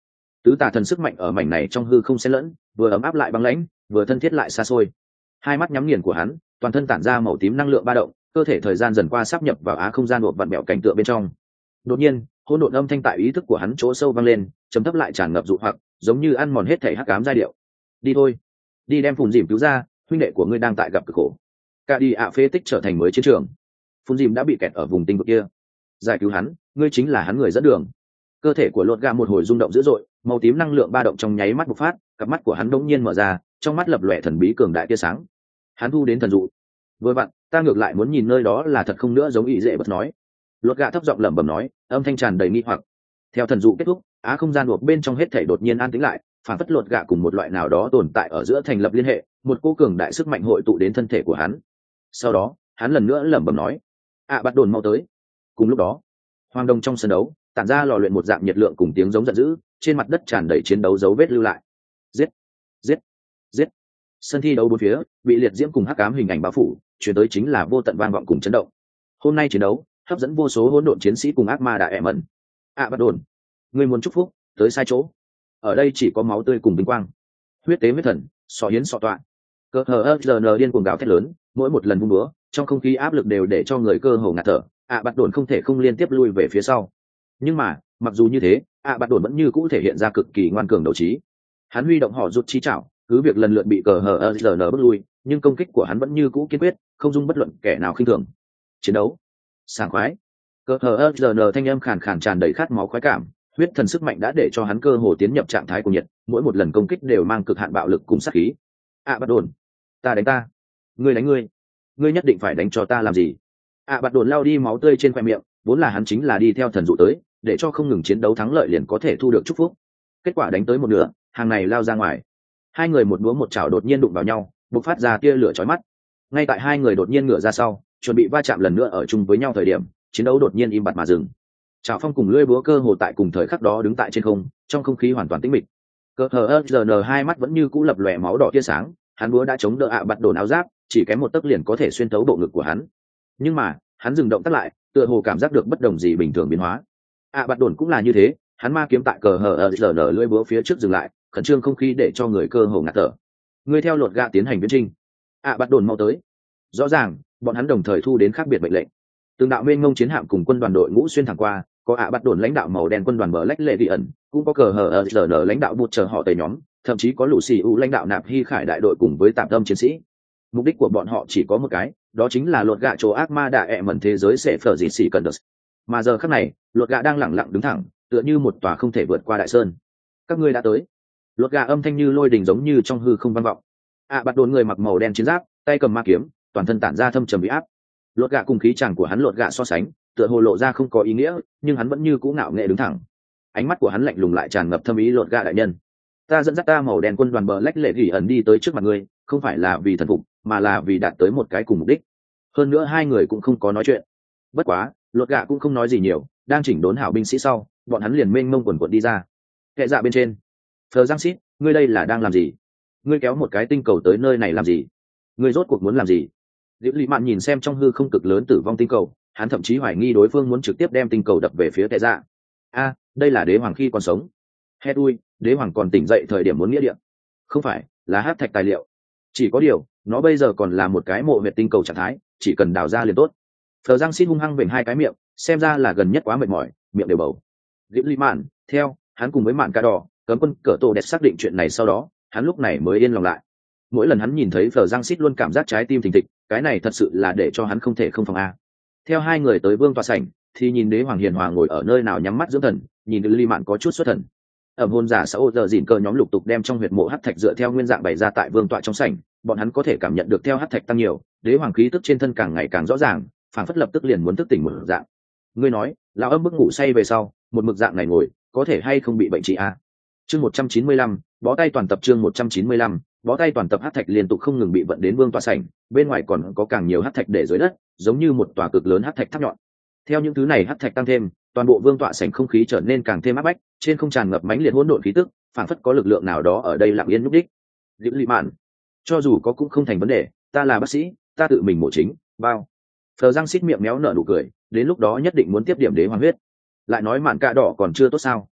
tứ tà thần sức mạnh ở mảnh này trong hư không xen lẫn, vừa ấm áp lại băng lãnh, vừa thân thiết lại xa xôi. Hai mắt nhắm nghiền của hắn, toàn thân tản ra màu tím năng lượng ba động, cơ thể thời gian dần qua sắp nhập vào á không gian hộp vặn bẹo cảnh tượng bên trong. Đột nhiên, hỗn độn âm thanh tại ý thức của hắn chỗ sâu vang lên, trầm thấp lại tràn ngập dụ hoặc, giống như ăn mòn hết thể hắc ám giai điệu. Đi thôi, đi đem Phùn Dìm cứu ra, huynh đệ của ngươi đang tại gặp cực khổ. Cả đi ạ phế tích trở thành mới chiến trường. Phùn Dìm đã bị kẹt ở vùng tinh vực kia, giải cứu hắn, ngươi chính là hắn người dẫn đường. Cơ thể của lột gà một hồi rung động dữ dội, màu tím năng lượng ba động trong nháy mắt bộc phát, cặp mắt của hắn đống nhiên mở ra, trong mắt lập lòe thần bí cường đại tia sáng. Hắn thu đến thần dụ. Vừa vặn, ta ngược lại muốn nhìn nơi đó là thật không nữa, giống ý dễ bất nói. Lột gà thấp giọng lẩm bẩm nói, âm thanh tràn đầy nghi hoặc. Theo thần dụ kết thúc, á không gian buộc bên trong hết thảy đột nhiên an tĩnh lại, phản phất lột gà cùng một loại nào đó tồn tại ở giữa thành lập liên hệ, một cô cường đại sức mạnh hội tụ đến thân thể của hắn. Sau đó, hắn lần nữa lẩm bẩm nói, bắt đồn mau tới. Cùng lúc đó, hoang đông trong sân đấu tản ra lò luyện một dạng nhiệt lượng cùng tiếng giống giận dữ, trên mặt đất tràn đầy chiến đấu dấu vết lưu lại. Giết, giết, giết. Sân thi đấu bốn phía bị liệt diễm cùng hắc ám hình ảnh bao phủ, chuyển tới chính là vô tận vang vọng cùng chấn động. Hôm nay chiến đấu hấp dẫn vô số hỗn độn chiến sĩ cùng ác ma đại ẻ mẩn. Bắt đồn, ngươi muốn chúc phúc tới sai chỗ. Ở đây chỉ có máu tươi cùng vinh quang. Huyết tế huyết thần, sọ hiến sọ tọa. Cơ hờ điên cuồng gào thét lớn, mỗi một lần vung búa, trong không khí áp lực đều để cho người cơ hồ ngạt thở. Bắt đồn không thể không liên tiếp lui về phía sau. Nhưng mà mặc dù như thế, bắt đồn vẫn như cũ thể hiện ra cực kỳ ngoan cường đấu trí. Hắn huy động họ rút chi chảo, cứ việc lần lượt bị cờ hờ bước lui, nhưng công kích của hắn vẫn như cũ kiên quyết, không dung bất luận kẻ nào khinh thường. Chiến đấu sảng khoái. Cờ hờ thanh âm khàn khàn tràn đầy khát máu khoái cảm, huyết thần sức mạnh đã để cho hắn cơ hồ tiến nhập trạng thái cuồng nhiệt, mỗi một lần công kích đều mang cực hạn bạo lực cùng sát khí. Bắt đồn, ta đánh ta, ngươi đánh ngươi, ngươi nhất định phải đánh cho ta làm gì? Bắt đồn lao đi máu tươi trên khoe miệng, vốn là hắn chính là đi theo thần dụ tới, để cho không ngừng chiến đấu thắng lợi liền có thể thu được chúc phúc. Kết quả đánh tới một nửa, hàng này lao ra ngoài. Hai người một đũa một chảo đột nhiên đụng vào nhau, bộc phát ra tia lửa chói mắt. Ngay tại hai người đột nhiên ngửa ra sau, chuẩn bị va chạm lần nữa ở chung với nhau thời điểm, chiến đấu đột nhiên im bặt mà dừng. Trảo phong cùng lưỡi búa cơ hồ tại cùng thời khắc đó đứng tại trên không, trong không khí hoàn toàn tĩnh mịch. Cơ hờ hai mắt vẫn như cũ lập lòe máu đỏ tia sáng, hắn búa đã chống đỡ Bắt đồn áo giáp, chỉ kém một tấc liền có thể xuyên thấu bộ ngực của hắn. Nhưng mà hắn dừng động tác lại, tựa hồ cảm giác được bất đồng gì bình thường biến hóa. Bắt đồn cũng là như thế, hắn ma kiếm tại cờ hờ lưỡi búa phía trước dừng lại, khẩn trương không khí để cho người cơ hồ ngạt thở. Người theo lột gạ tiến hành viễn trinh. Bắt đồn mau tới. Rõ ràng bọn hắn đồng thời thu đến khác biệt mệnh lệnh. Từng đạo mênh mông chiến hạm cùng quân đoàn đội ngũ xuyên thẳng qua, có Bắt đồn lãnh đạo màu đen quân đoàn bờ lách lệ vị ẩn, cũng có cờ hờ lãnh đạo bụt chờ họ tề nhóm, thậm chí có lũ xì u lãnh đạo nạp hy khải đại đội cùng với tạm tâm chiến sĩ. Mục đích của bọn họ chỉ có một cái, đó chính là lột gạ chỗ ác ma đại ẹ mẩn thế giới sẽ phở gì xì cần được. Mà giờ khắc này, lột gạ đang lẳng lặng đứng thẳng, tựa như một tòa không thể vượt qua đại sơn. Các ngươi đã tới. Lột gà âm thanh như lôi đình giống như trong hư không vang vọng. Bắt đồn người mặc màu đen chiến giáp, tay cầm ma kiếm, toàn thân tản ra thâm trầm bị áp. Lột gà cùng khí chàng của hắn lột gà so sánh, tựa hồ lộ ra không có ý nghĩa, nhưng hắn vẫn như cũ ngạo nghệ đứng thẳng. Ánh mắt của hắn lạnh lùng lại tràn ngập thâm ý. Lột gà đại nhân, ta dẫn dắt ta màu đen quân đoàn bờ lách lệ gỉ ẩn đi tới trước mặt ngươi, không phải là vì thần phục, mà là vì đạt tới một cái cùng mục đích. Hơn nữa hai người cũng không có nói chuyện. Bất quá, lột gà cũng không nói gì nhiều, đang chỉnh đốn hảo binh sĩ sau, bọn hắn liền mênh mông quần quần đi ra. Kệ dạ bên trên, Phờ Giang Sít, ngươi đây là đang làm gì? Ngươi kéo một cái tinh cầu tới nơi này làm gì? Ngươi rốt cuộc muốn làm gì? Diệu Lý Mạn nhìn xem trong hư không cực lớn tử vong tinh cầu, hắn thậm chí hoài nghi đối phương muốn trực tiếp đem tinh cầu đập về phía Kệ dạ. Đây là đế hoàng khi còn sống. Hedui, đế hoàng còn tỉnh dậy thời điểm muốn nghĩa địa. Không phải, là hắc thạch tài liệu. Chỉ có điều, nó bây giờ còn là một cái mộ huyệt tinh cầu trạng thái, chỉ cần đào ra liền tốt. Phờ Giang Sít hung hăng vểnh hai cái miệng, xem ra là gần nhất quá mệt mỏi, miệng đều bầu. Diệu Lý Mạn, theo, hắn cùng với Mạn Ca Đỏ, cấm quân cỡ tổ đẹp xác định chuyện này sau đó, hắn lúc này mới yên lòng lại. Mỗi lần hắn nhìn thấy Phờ Giang Sít luôn cảm giác trái tim thình thịch, cái này thật sự là để cho hắn không thể không phòng a. Theo hai người tới vương tọa sảnh, thì nhìn đế hoàng hiền hòa ngồi ở nơi nào nhắm mắt dưỡng thần, nhìn Ly Mạn có chút xuất thần. Ẩm hôn giả xã ô giờ dỉn cờ nhóm lục tục đem trong huyệt mộ hắc thạch dựa theo nguyên dạng bày ra tại vương tọa trong sảnh, bọn hắn có thể cảm nhận được theo hắc thạch tăng nhiều, đế hoàng khí tức trên thân càng ngày càng rõ ràng, phản phất lập tức liền muốn thức tỉnh một dạng. Ngươi nói, lão âm bức ngủ say về sau, một mực dạng này ngồi, có thể hay không bị bệnh trị a? Chương 195, bó tay toàn tập. Chương 195, bó tay toàn tập. Hắc thạch liên tục không ngừng bị vận đến vương tọa sảnh, bên ngoài còn có càng nhiều hắc thạch để dưới đất, giống như một tòa cực lớn hắc thạch tháp nhọn. Theo những thứ này hắc thạch tăng thêm, toàn bộ vương tọa sảnh không khí trở nên càng thêm áp bách, trên không tràn ngập mãnh liệt hỗn độn khí tức, phản phất có lực lượng nào đó ở đây lặng yên núp đích. Diệu Lị Mạn, cho dù có cũng không thành vấn đề, ta là bác sĩ, ta tự mình mổ chính, bao. Phờ Giang Sít miệng méo nở nụ cười, đến lúc đó nhất định muốn tiếp điểm đế hoàng huyết. Lại nói Mạn Cạ Đỏ còn chưa tốt sao?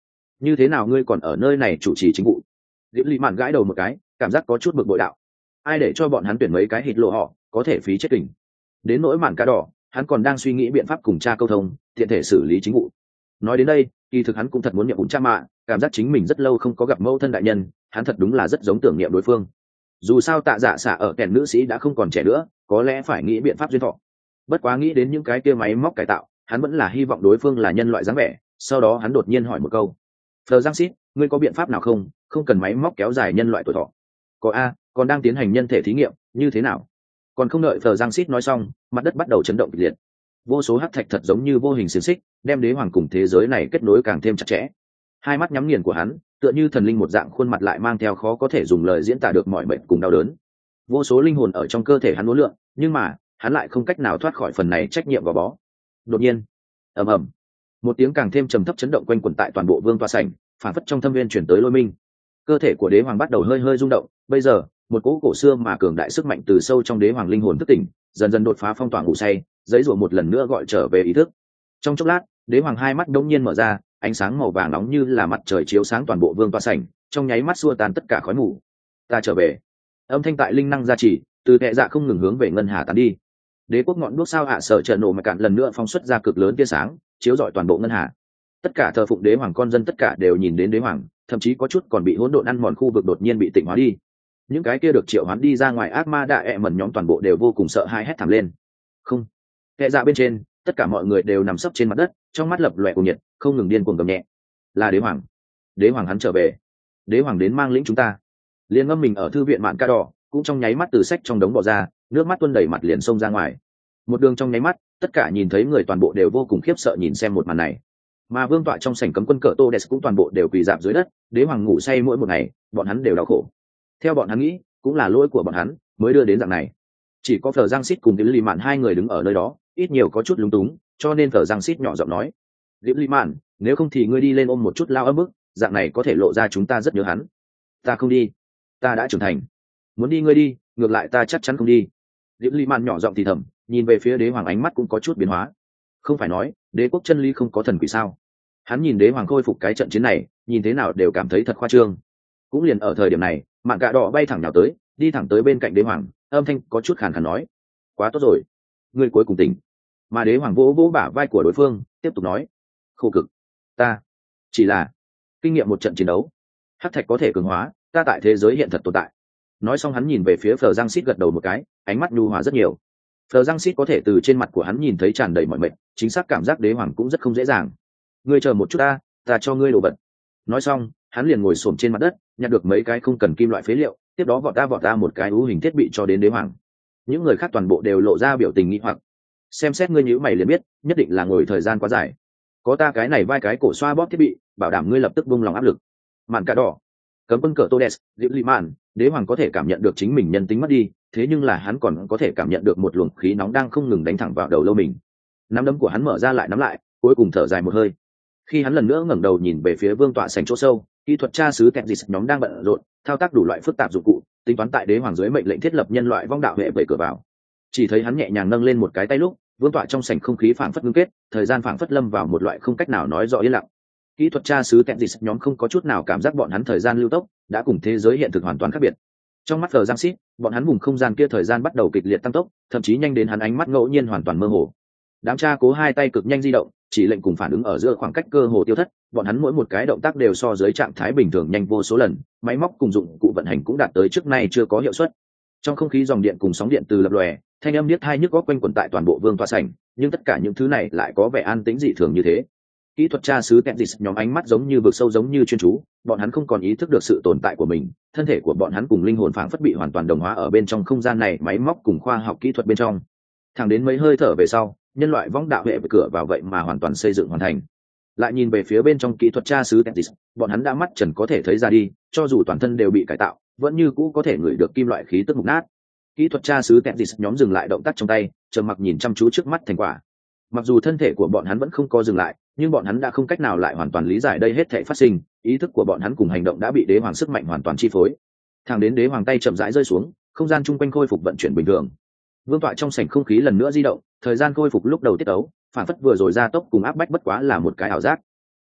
như thế nào ngươi còn ở nơi này chủ trì chính vụ? Diệp Lý Mạn gãi đầu một cái, cảm giác có chút bực bội đạo. Ai để cho bọn hắn tuyển mấy cái hít lộ họ, có thể phí chết kình. Đến nỗi Mạn Cá Đỏ, hắn còn đang suy nghĩ biện pháp cùng cha câu thông, tiện thể xử lý chính vụ. Nói đến đây, kỳ thực hắn cũng thật muốn nhiệm vụ cha mạ, cảm giác chính mình rất lâu không có gặp mẫu thân đại nhân, hắn thật đúng là rất giống tưởng niệm đối phương. Dù sao Tạ Dạ xạ ở kèn nữ sĩ đã không còn trẻ nữa, có lẽ phải nghĩ biện pháp duyên thọ. Bất quá nghĩ đến những cái kia máy móc cải tạo, hắn vẫn là hy vọng đối phương là nhân loại dáng vẻ. Sau đó hắn đột nhiên hỏi một câu: Phờ Giang Sít, ngươi có biện pháp nào không? Không cần máy móc kéo dài nhân loại tuổi thọ. Có a, còn đang tiến hành nhân thể thí nghiệm, như thế nào? Còn không đợi Phờ Giang Sít nói xong, mặt đất bắt đầu chấn động kịch liệt. Vô số hắc thạch thật giống như vô hình xiềng xích, đem đế hoàng cùng thế giới này kết nối càng thêm chặt chẽ. Hai mắt nhắm nghiền của hắn, tựa như thần linh một dạng, khuôn mặt lại mang theo khó có thể dùng lời diễn tả được mọi bệnh cùng đau đớn. Vô số linh hồn ở trong cơ thể hắn uốn lượn, nhưng mà hắn lại không cách nào thoát khỏi phần này trách nhiệm gò bó. Đột nhiên, ầm ầm, một tiếng càng thêm trầm thấp chấn động quanh quẩn tại toàn bộ vương tọa sảnh, phản phất trong thâm viên chuyển tới lôi minh. Cơ thể của đế hoàng bắt đầu hơi hơi rung động. Bây giờ một cỗ cổ xưa mà cường đại sức mạnh từ sâu trong đế hoàng linh hồn thức tỉnh, dần dần đột phá phong tỏa ngủ say, giấy rủa một lần nữa gọi trở về ý thức. Trong chốc lát, đế hoàng hai mắt đống nhiên mở ra, ánh sáng màu vàng nóng như là mặt trời chiếu sáng toàn bộ vương tọa sảnh, trong nháy mắt xua tan tất cả khói mù. Ta trở về. Âm thanh tại linh năng gia trì, từ hệ dạ không ngừng hướng về ngân hà tán đi. Đế quốc ngọn đuốc sao hạ sở trợ nổ mà cạn lần nữa phóng xuất ra cực lớn tia sáng, chiếu rọi toàn bộ ngân hà. Tất cả thờ phụng đế hoàng con dân tất cả đều nhìn đến đế hoàng, thậm chí có chút còn bị hỗn độn ăn mòn khu vực đột nhiên bị tịnh hóa đi. Những cái kia được triệu hoán đi ra ngoài ác ma đạ ẹ mẩn nhóm toàn bộ đều vô cùng sợ hãi, hét thảm lên. Không. Hệ dạ bên trên, tất cả mọi người đều nằm sấp trên mặt đất, trong mắt lập lòe cùng nhiệt, không ngừng điên cuồng gầm nhẹ. Là đế hoàng. Đế hoàng hắn trở về. Đế hoàng đến mang lĩnh chúng ta. Liên ngâm mình ở thư viện Mạn Ca Đỏ cũng trong nháy mắt từ sách trong đống bỏ ra, nước mắt tuôn đầy mặt liền xông ra ngoài. Một đường trong nháy mắt, tất cả nhìn thấy người toàn bộ đều vô cùng khiếp sợ nhìn xem một màn này. Mà vương tọa trong sảnh cấm quân cờ Todes cũng toàn bộ đều quỳ rạp dưới đất, đế hoàng ngủ say mỗi một ngày, bọn hắn đều đau khổ. Theo bọn hắn nghĩ, cũng là lỗi của bọn hắn mới đưa đến dạng này. Chỉ có Phở Giang Sít cùng Diệp Ly Mạn hai người đứng ở nơi đó, ít nhiều có chút lúng túng, cho nên Phở Giang Sít nhỏ giọng nói: "Diệp Ly Mạn, nếu không thì ngươi đi lên ôm một chút lao ấm bức, dạng này có thể lộ ra chúng ta rất nhớ hắn." "Ta không đi, ta đã trưởng thành. Muốn đi ngươi đi, ngược lại ta chắc chắn không đi." Diệp Ly Mạn nhỏ giọng thì thầm, nhìn về phía đế hoàng ánh mắt cũng có chút biến hóa. Không phải nói đế quốc chân lý không có thần quỷ sao? Hắn nhìn đế hoàng khôi phục cái trận chiến này, nhìn thế nào đều cảm thấy thật khoa trương. Cũng liền ở thời điểm này, Mạn Cạ Đỏ bay thẳng nhào tới, đi thẳng tới bên cạnh đế hoàng, âm thanh có chút khàn khàn nói: "Quá tốt rồi, ngươi cuối cùng tỉnh." Mà đế hoàng vỗ vỗ bả vai của đối phương, tiếp tục nói: "Khổ cực, ta chỉ là kinh nghiệm một trận chiến đấu. Hắc thạch có thể cường hóa, ta tại thế giới hiện thật tồn tại." Nói xong hắn nhìn về phía Phờ Giang Sít gật đầu một cái, ánh mắt nhu hòa rất nhiều. Phờ Giang Sít có thể từ trên mặt của hắn nhìn thấy tràn đầy mọi mệt, chính xác cảm giác đế hoàng cũng rất không dễ dàng. "Ngươi chờ một chút ta cho ngươi đồ vật." Nói xong hắn liền ngồi xổm trên mặt đất, nhặt được mấy cái không cần kim loại phế liệu, tiếp đó vọt ra một cái ưu hình thiết bị cho đến đế hoàng. Những người khác toàn bộ đều lộ ra biểu tình nghi hoặc. Xem xét ngươi nhíu mày liền biết, nhất định là ngồi thời gian quá dài. Có ta cái này vai cái cổ xoa bóp thiết bị, bảo đảm ngươi lập tức buông lòng áp lực. Mạn Cạ Đỏ, cấm quân cờ Todes, Diệp Ly Mạn, đế hoàng có thể cảm nhận được chính mình nhân tính mất đi, thế nhưng là hắn còn có thể cảm nhận được một luồng khí nóng đang không ngừng đánh thẳng vào đầu lâu mình. Nắm đấm của hắn mở ra lại nắm lại, cuối cùng thở dài một hơi. Khi hắn lần nữa ngẩng đầu nhìn về phía vương tọa sảnh chỗ sâu, kỹ thuật tra sứ kẹt dịch nhóm đang bận rộn thao tác đủ loại phức tạp dụng cụ, tính toán tại đế hoàng dưới mệnh lệnh thiết lập nhân loại vong đạo hệ về cửa vào. Chỉ thấy hắn nhẹ nhàng nâng lên một cái tay lúc, vương tọa trong sảnh không khí phảng phất ngưng kết, thời gian phảng phất lâm vào một loại không cách nào nói rõ yên lặng. Kỹ thuật tra sứ kẹt dịch nhóm không có chút nào cảm giác bọn hắn thời gian lưu tốc đã cùng thế giới hiện thực hoàn toàn khác biệt. Trong mắt Phờ Giang Sít, bọn hắn vùng không gian kia thời gian bắt đầu kịch liệt tăng tốc, thậm chí nhanh đến hắn ánh mắt ngẫu nhiên hoàn toàn mơ hồ. Đám tra cố hai tay cực nhanh di động, chỉ lệnh cùng phản ứng ở giữa khoảng cách cơ hồ tiêu thất, bọn hắn mỗi một cái động tác đều so dưới trạng thái bình thường nhanh vô số lần, máy móc cùng dụng cụ vận hành cũng đạt tới trước nay chưa có hiệu suất. Trong không khí dòng điện cùng sóng điện từ lập lòe, thanh âm điếc tai nhức óc quanh quẩn tại toàn bộ vương tọa sảnh, nhưng tất cả những thứ này lại có vẻ an tĩnh dị thường như thế. Kỹ thuật tra sứ Kenzis nhóm ánh mắt giống như vực sâu giống như chuyên chú, bọn hắn không còn ý thức được sự tồn tại của mình, thân thể của bọn hắn cùng linh hồn phảng phất bị hoàn toàn đồng hóa ở bên trong không gian này, máy móc cùng khoa học kỹ thuật bên trong. Thẳng đến mấy hơi thở về sau, nhân loại vong đạo hệ cửa vào vậy mà hoàn toàn xây dựng hoàn thành. Lại nhìn về phía bên trong kỹ thuật tra sứ Kenzis, bọn hắn đã mắt trần có thể thấy ra đi, cho dù toàn thân đều bị cải tạo, vẫn như cũ có thể ngửi được kim loại khí tức mục nát. Kỹ thuật tra sứ Kenzis nhóm dừng lại động tác trong tay, trầm mặc nhìn chăm chú trước mắt thành quả. Mặc dù thân thể của bọn hắn vẫn không có dừng lại, nhưng bọn hắn đã không cách nào lại hoàn toàn lý giải đây hết thảy phát sinh, ý thức của bọn hắn cùng hành động đã bị đế hoàng sức mạnh hoàn toàn chi phối. Thẳng đến đế hoàng tay chậm rãi rơi xuống, không gian chung quanh khôi phục vận chuyển bình thường. Vương tọa trong sảnh không khí lần nữa di động, thời gian khôi phục lúc đầu tiết tấu, phản phất vừa rồi ra tốc cùng áp bách bất quá là một cái ảo giác.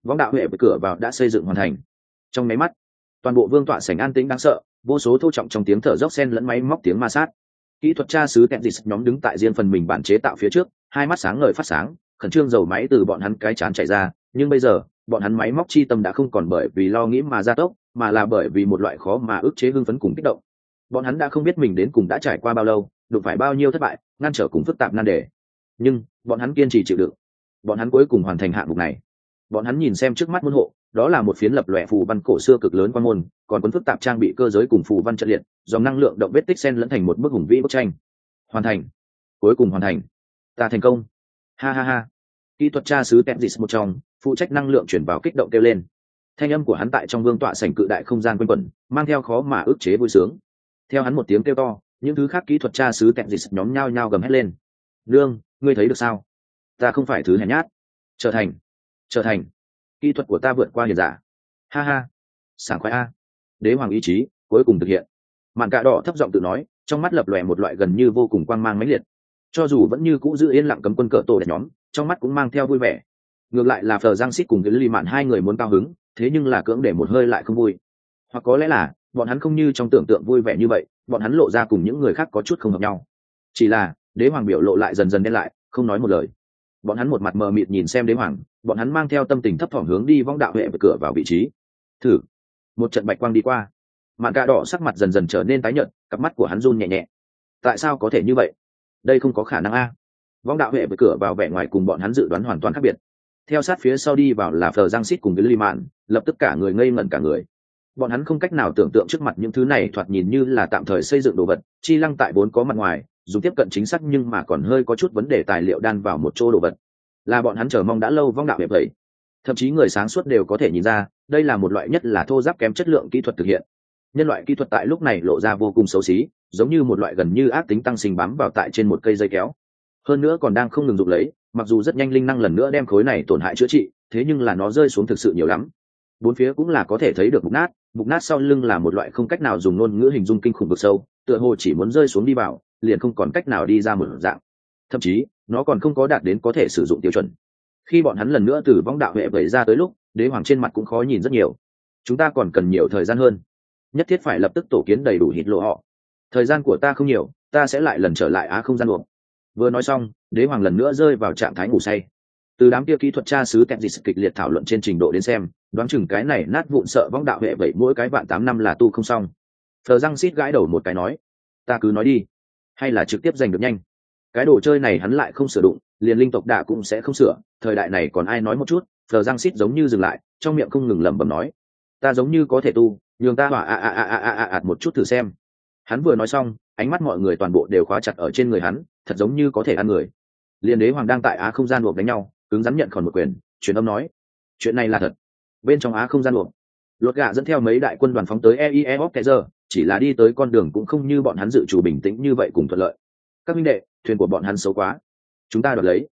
Võng đạo huệ cửa vào đã xây dựng hoàn thành. Trong máy mắt, toàn bộ vương tọa sảnh an tĩnh đáng sợ, vô số thô trọng trong tiếng thở dốc xen lẫn máy móc tiếng ma sát. Kỹ thuật tra sứ Texas nhóm đứng tại riêng phần mình bản chế tạo phía trước, hai mắt sáng ngời phát sáng, khẩn trương dầu máy từ bọn hắn cái chán chảy ra, nhưng bây giờ, bọn hắn máy móc chi tâm đã không còn bởi vì lo nghĩ mà gia tốc, mà là bởi vì một loại khó mà ức chế hưng phấn cùng kích động. Bọn hắn đã không biết mình đến cùng đã trải qua bao lâu, đụng phải bao nhiêu thất bại, ngăn trở cùng phức tạp nan đề. Nhưng, bọn hắn kiên trì chịu đựng. Bọn hắn cuối cùng hoàn thành hạng mục này. Bọn hắn nhìn xem trước mắt môn hộ, đó là một phiến lập lòe phù văn cổ xưa cực lớn quan môn, còn cuốn phức tạp trang bị cơ giới cùng phù văn trận liệt, dòng năng lượng động vết tích xen lẫn thành một bức hùng vĩ bức tranh. Hoàn thành, cuối cùng hoàn thành, ta thành công. Ha ha ha. Kỹ thuật tra sứ Texas một trong, phụ trách năng lượng chuyển vào kích động kêu lên. Thanh âm của hắn tại trong vương tọa sảnh cự đại không gian quanh quẩn, mang theo khó mà ức chế vui sướng. Theo hắn một tiếng kêu to, những thứ khác kỹ thuật tra sứ Texas nhóm nhao nhao gầm hét lên. Nương, ngươi thấy được sao? Ta không phải thứ hèn nhát. Trở thành, kỹ thuật của ta vượt qua hiền giả. Ha ha, sảng khoái a. Đế hoàng ý chí cuối cùng thực hiện. Mạn Cạ Đỏ thấp giọng tự nói, trong mắt lập lòe một loại gần như vô cùng quang mang mãnh liệt. Cho dù vẫn như cũ giữ yên lặng cấm quân cờ tổ đẹp nhóm, trong mắt cũng mang theo vui vẻ. Ngược lại là Phờ Giang Sít cùng cái Ly Mạn hai người muốn cao hứng, thế nhưng là cưỡng để một hơi lại không vui. Hoặc có lẽ là bọn hắn không như trong tưởng tượng vui vẻ như vậy, bọn hắn lộ ra cùng những người khác có chút không hợp nhau. Chỉ là đế hoàng biểu lộ lại dần dần đen lại, không nói một lời. Bọn hắn một mặt mờ mịt nhìn xem đế hoàng, bọn hắn mang theo tâm tình thấp thỏm hướng đi Võng đạo huệ cửa vào vị trí. Thử. Một trận bạch quang đi qua. Mạn Cạ Đỏ sắc mặt dần dần trở nên tái nhợt, cặp mắt của hắn run nhẹ nhẹ. Tại sao có thể như vậy? Đây không có khả năng a. Võng đạo huệ cửa vào vẻ ngoài cùng bọn hắn dự đoán hoàn toàn khác biệt. Theo sát phía sau đi vào là Phờ Giang Sít cùng với Ly Mạn, lập tức cả người ngây ngẩn cả người. Bọn hắn không cách nào tưởng tượng trước mặt những thứ này thoạt nhìn như là tạm thời xây dựng đồ vật, chi lăng tại vốn có mặt ngoài, dùng tiếp cận chính xác nhưng mà còn hơi có chút vấn đề tài liệu đan vào một chỗ đồ vật. Là bọn hắn chờ mong đã lâu Võng đạo huệ vậy. Thậm chí người sáng suốt đều có thể nhìn ra, đây là một loại nhất là thô ráp kém chất lượng kỹ thuật thực hiện. Nhân loại kỹ thuật tại lúc này lộ ra vô cùng xấu xí, giống như một loại gần như ác tính tăng sinh bám vào tại trên một cây dây kéo. Hơn nữa còn đang không ngừng dụng lấy, mặc dù rất nhanh linh năng lần nữa đem khối này tổn hại chữa trị, thế nhưng là nó rơi xuống thực sự nhiều lắm. Bốn phía cũng là có thể thấy được mục nát sau lưng là một loại không cách nào dùng ngôn ngữ hình dung kinh khủng vực sâu, tựa hồ chỉ muốn rơi xuống đi vào, liền không còn cách nào đi ra một dạng. Thậm chí, nó còn không có đạt đến có thể sử dụng tiêu chuẩn. Khi bọn hắn lần nữa từ Võng đạo huệ vẩy ra tới lúc, đế hoàng trên mặt cũng khó nhìn rất nhiều. Chúng ta còn cần nhiều thời gian hơn, nhất thiết phải lập tức tổ kiến đầy đủ hít lộ họ. Thời gian của ta không nhiều, ta sẽ lại lần trở lại á không gian luộc. Vừa nói xong, đế hoàng lần nữa rơi vào trạng thái ngủ say. Từ đám kia kỹ thuật tra sứ Texas kịch liệt thảo luận trên trình độ đến xem, đoán chừng cái này nát vụn sợ Võng đạo huệ vậy mỗi cái vạn 8 năm là tu không xong. Phờ Răng Sít gãi đầu một cái nói, ta cứ nói đi, hay là trực tiếp giành được nhanh. Cái đồ chơi này hắn lại không sửa đụng, liền linh tộc đạ cũng sẽ không sửa, thời đại này còn ai nói một chút. Phờ Răng Sít giống như dừng lại, trong miệng không ngừng lẩm bẩm nói, ta giống như có thể tu, nhường ta hỏa một chút thử xem. Hắn vừa nói xong, ánh mắt mọi người toàn bộ đều khóa chặt ở trên người hắn, thật giống như có thể ăn người. Liên đế hoàng đang tại á không gian luộc đánh nhau, cứng rắn nhận còn một quyền, truyền âm nói, chuyện này là thật. Bên trong á không gian luộc, Lột Gạ dẫn theo mấy đại quân đoàn phóng tới EIE Hopkezer, chỉ là đi tới con đường cũng không như bọn hắn dự chủ bình tĩnh như vậy cùng thuận lợi. Các huynh đệ, thuyền của bọn hắn xấu quá, chúng ta đoạt lấy.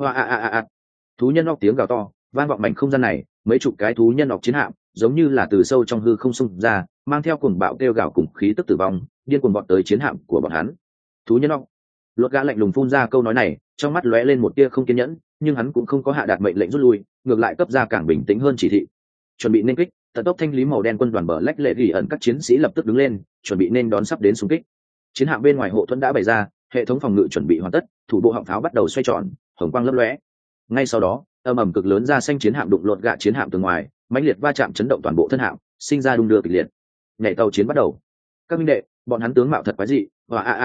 Thú nhân óc tiếng gào to, vang vọng mảnh không gian này, mấy chục cái thú nhân óc chiến hạm, giống như là từ sâu trong hư không xung ra, mang theo cuồng bạo kêu gào cùng khí tức tử vong, điên cuồng bọn tới chiến hạm của bọn hắn. Thú nhân óc. Lột Gạ lạnh lùng phun ra câu nói này, trong mắt lóe lên một tia không kiên nhẫn, nhưng hắn cũng không có hạ đạt mệnh lệnh rút lui, ngược lại cấp ra càng bình tĩnh hơn chỉ thị. Chuẩn bị nên kích, tận tốc thanh lý màu đen quân đoàn bờ lách lệ gỉ ẩn các chiến sĩ lập tức đứng lên, chuẩn bị nên đón sắp đến xung kích. Chiến hạm bên ngoài hộ thuẫn đã bày ra, hệ thống phòng ngự chuẩn bị hoàn tất, thủ bộ họng pháo bắt đầu xoay tròn, hồng quang lấp lóe. Ngay sau đó, âm ầm cực lớn ra xanh chiến hạm đụng Lột Gạ chiến hạm từ ngoài, mãnh liệt va chạm chấn động toàn bộ thân hạm, sinh ra đung đưa kịch liệt. Nhảy tàu chiến bắt đầu. Các minh đệ, bọn hắn tướng mạo thật quái dị.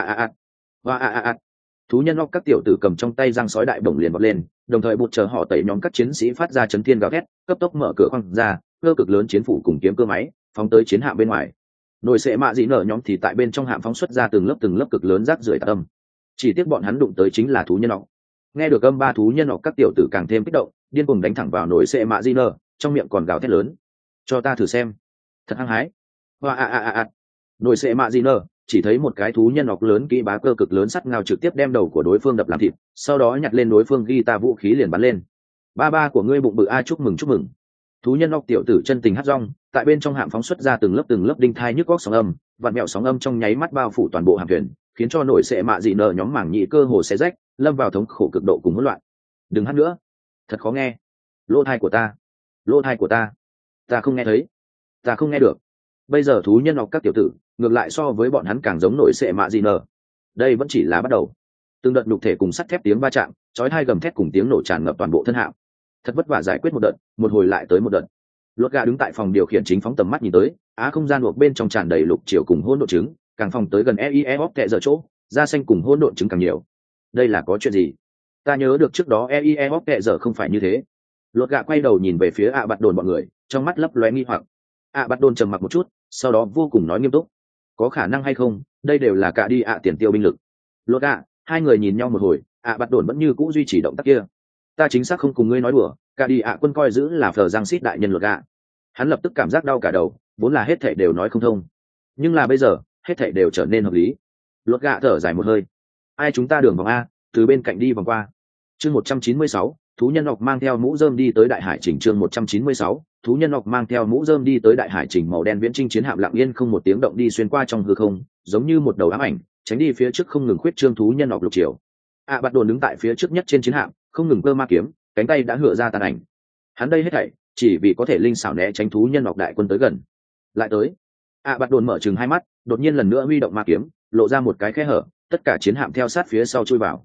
Thú nhân óc các tiểu tử cầm trong tay răng sói đại bổng liền vọt lên, đồng thời bụt chờ họ tẩy nhóm các chiến sĩ phát ra chấn thiên gào thét, cấp tốc mở cửa khoang ra, cơ cực lớn chiến phủ cùng kiếm cơ máy phóng tới chiến hạm bên ngoài. Nồi sệ mạ dị nở nhóm thì tại bên trong hạm phóng xuất ra từng lớp cực lớn rác rưởi tạc âm. Chỉ tiếc bọn hắn đụng tới chính là thú nhân óc. Nghe được âm ba thú nhân óc các tiểu tử càng thêm kích động, điên cuồng đánh thẳng vào nồi sệ mạ dị nở, trong miệng còn gào thét lớn, cho ta thử xem, thật hăng hái. Nồi sệ mạ dị nở chỉ thấy một cái thú nhân óc lớn kỹ bá cơ cực lớn sắt ngao trực tiếp đem đầu của đối phương đập làm thịt, sau đó nhặt lên đối phương guitar vũ khí liền bắn lên. Ba của ngươi bụng bự a, chúc mừng. Thú nhân óc tiểu tử chân tình hát rong, tại bên trong hạm phóng xuất ra từng lớp đinh thai nhức góc sóng âm, vạn mẹo sóng âm trong nháy mắt bao phủ toàn bộ hạm thuyền, khiến cho nổi sệ mạ dị nở nhóm mảng nhị cơ hồ xé rách, lâm vào thống khổ cực độ cùng hỗn loạn. Đừng hát nữa, thật khó nghe. Lỗ tai của ta. lỗ thai của ta không nghe thấy, ta không nghe được. Bây giờ thú nhân học các tiểu tử ngược lại so với bọn hắn càng giống nổi sệ mạ gì nở. Đây vẫn chỉ là bắt đầu. Từng đợt nhục thể cùng sắt thép tiếng va chạm, chói hai gầm thét cùng tiếng nổ tràn ngập toàn bộ thân hạm. Thật vất vả giải quyết một đợt, một hồi lại tới một đợt. Luật gà đứng tại phòng điều khiển chính phóng tầm mắt nhìn tới, không gian buộc bên trong tràn đầy lục chiều cùng hỗn độn trứng, càng phòng tới gần EIE tệ giờ chỗ, da xanh cùng hỗn độn trứng càng nhiều. Đây là có chuyện gì? Ta nhớ được trước đó EIE tệ giờ không phải như thế. Luật gà quay đầu nhìn về phía Bạt Đồn bọn người, trong mắt lấp lóe nghi hoặc. Bạt Đồn trầm mặc một chút, sau đó vô cùng nói nghiêm túc: có khả năng hay không, đây đều là cả đi tiền tiêu binh lực. Luật gà, hai người nhìn nhau một hồi, Bạt Đồn vẫn như cũ duy trì động tác kia. Ta chính xác không cùng ngươi nói đùa, cả đi quân coi giữ là phờ giang xít đại nhân Luật gà. Hắn lập tức cảm giác đau cả đầu, vốn là hết thảy đều nói không thông, nhưng là bây giờ hết thảy đều trở nên hợp lý. Luật gà thở dài một hơi: ai chúng ta đường vòng a, từ bên cạnh đi vòng qua. Chương 196, thú nhân ngọc mang theo mũ rơm đi tới đại hải trình. Chương 196, thú nhân ngọc mang theo mũ rơm đi tới đại hải trình. Màu đen viễn trinh chiến hạm lặng yên không một tiếng động đi xuyên qua trong hư không, giống như một đầu ám ảnh, tránh đi phía trước không ngừng khuyết trương thú nhân ngọc lục triều. Bạt Đồn đứng tại phía trước nhất trên chiến hạm, không ngừng cơ ma kiếm, cánh tay đã hựa ra tàn ảnh. Hắn đây hết thảy chỉ vì có thể linh xảo né tránh thú nhân ngọc đại quân tới gần. Lại tới. Bạt Đồn mở chừng hai mắt, đột nhiên lần nữa huy động ma kiếm, lộ ra một cái khe hở, tất cả chiến hạm theo sát phía sau chui vào.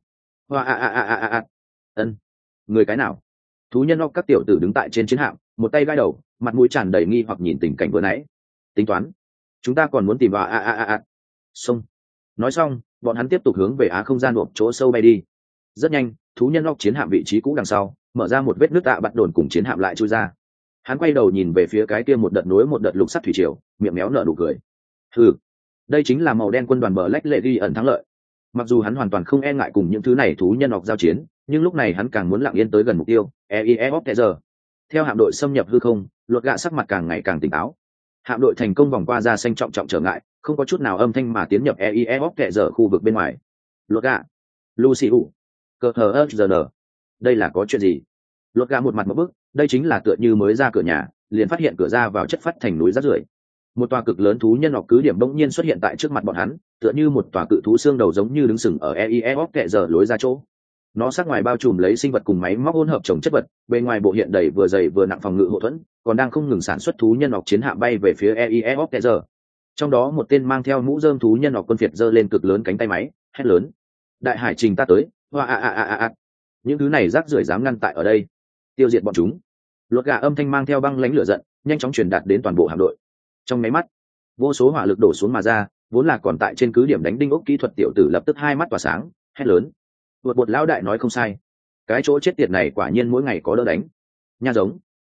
Ân, người cái nào? Thú nhân ngọc các tiểu tử đứng tại trên chiến hạm, một tay gai đầu, mặt mũi tràn đầy nghi hoặc nhìn tình cảnh vừa nãy. Tính toán, chúng ta còn muốn tìm vào Xông. Nói xong, bọn hắn tiếp tục hướng về không gian buộc chỗ sâu bay đi. Rất nhanh, thú nhân ngọc chiến hạm vị trí cũ đằng sau, mở ra một vết nứt. Bạt Đồn cùng chiến hạm lại chui ra. Hắn quay đầu nhìn về phía cái kia một đợt nối một đợt lục sắt thủy triều, miệng méo nở nụ cười. Đây chính là màu đen quân đoàn Black Legion thắng lợi. Mặc dù hắn hoàn toàn không e ngại cùng những thứ này thú nhân ngọc giao chiến, nhưng lúc này hắn càng muốn lặng yên tới gần mục tiêu, EIE. Theo hạm đội xâm nhập hư không, Luật gạ sắc mặt càng ngày càng tỉnh táo. Hạm đội thành công vòng qua ra xanh trọng trở ngại, không có chút nào âm thanh mà tiến nhập EIE khu vực bên ngoài. Luật gạ, Luciu, CHRN, đây là có chuyện gì? Luật gạ một mặt một bức, đây chính là tựa như mới ra cửa nhà, liền phát hiện cửa ra vào chất phát thành núi rác rưởi. Một tòa cực lớn thú nhân ngọc cứ điểm bỗng nhiên xuất hiện tại trước mặt bọn hắn, tựa như một tòa cự thú xương đầu giống như đứng sừng ở EIE lối ra chỗ. Nó sắc ngoài bao trùm lấy sinh vật cùng máy móc hỗn hợp trồng chất vật, bên ngoài bộ hiện đầy vừa dày vừa nặng phòng ngự hộ thuẫn, còn đang không ngừng sản xuất thú nhân ngọc chiến hạm bay về phía EIE. Trong đó một tên mang theo mũ rơm thú nhân ngọc quân phiệt giơ lên cực lớn cánh tay máy, hét lớn: đại hải trình ta tới! Những thứ này rác rưởi dám ngăn tại ở đây, tiêu diệt bọn chúng! Luật gà âm thanh mang theo băng lãnh lửa giận, nhanh chóng truyền đạt đến toàn bộ hạm đội. Trong máy mắt, vô số hỏa lực đổ xuống mà ra, vốn là còn tại trên cứ điểm đánh đinh ốc kỹ thuật tiểu tử lập tức hai mắt tỏa sáng, hét lớn: bột lão đại nói không sai, cái chỗ chết tiệt này quả nhiên mỗi ngày có đỡ đánh nha giống.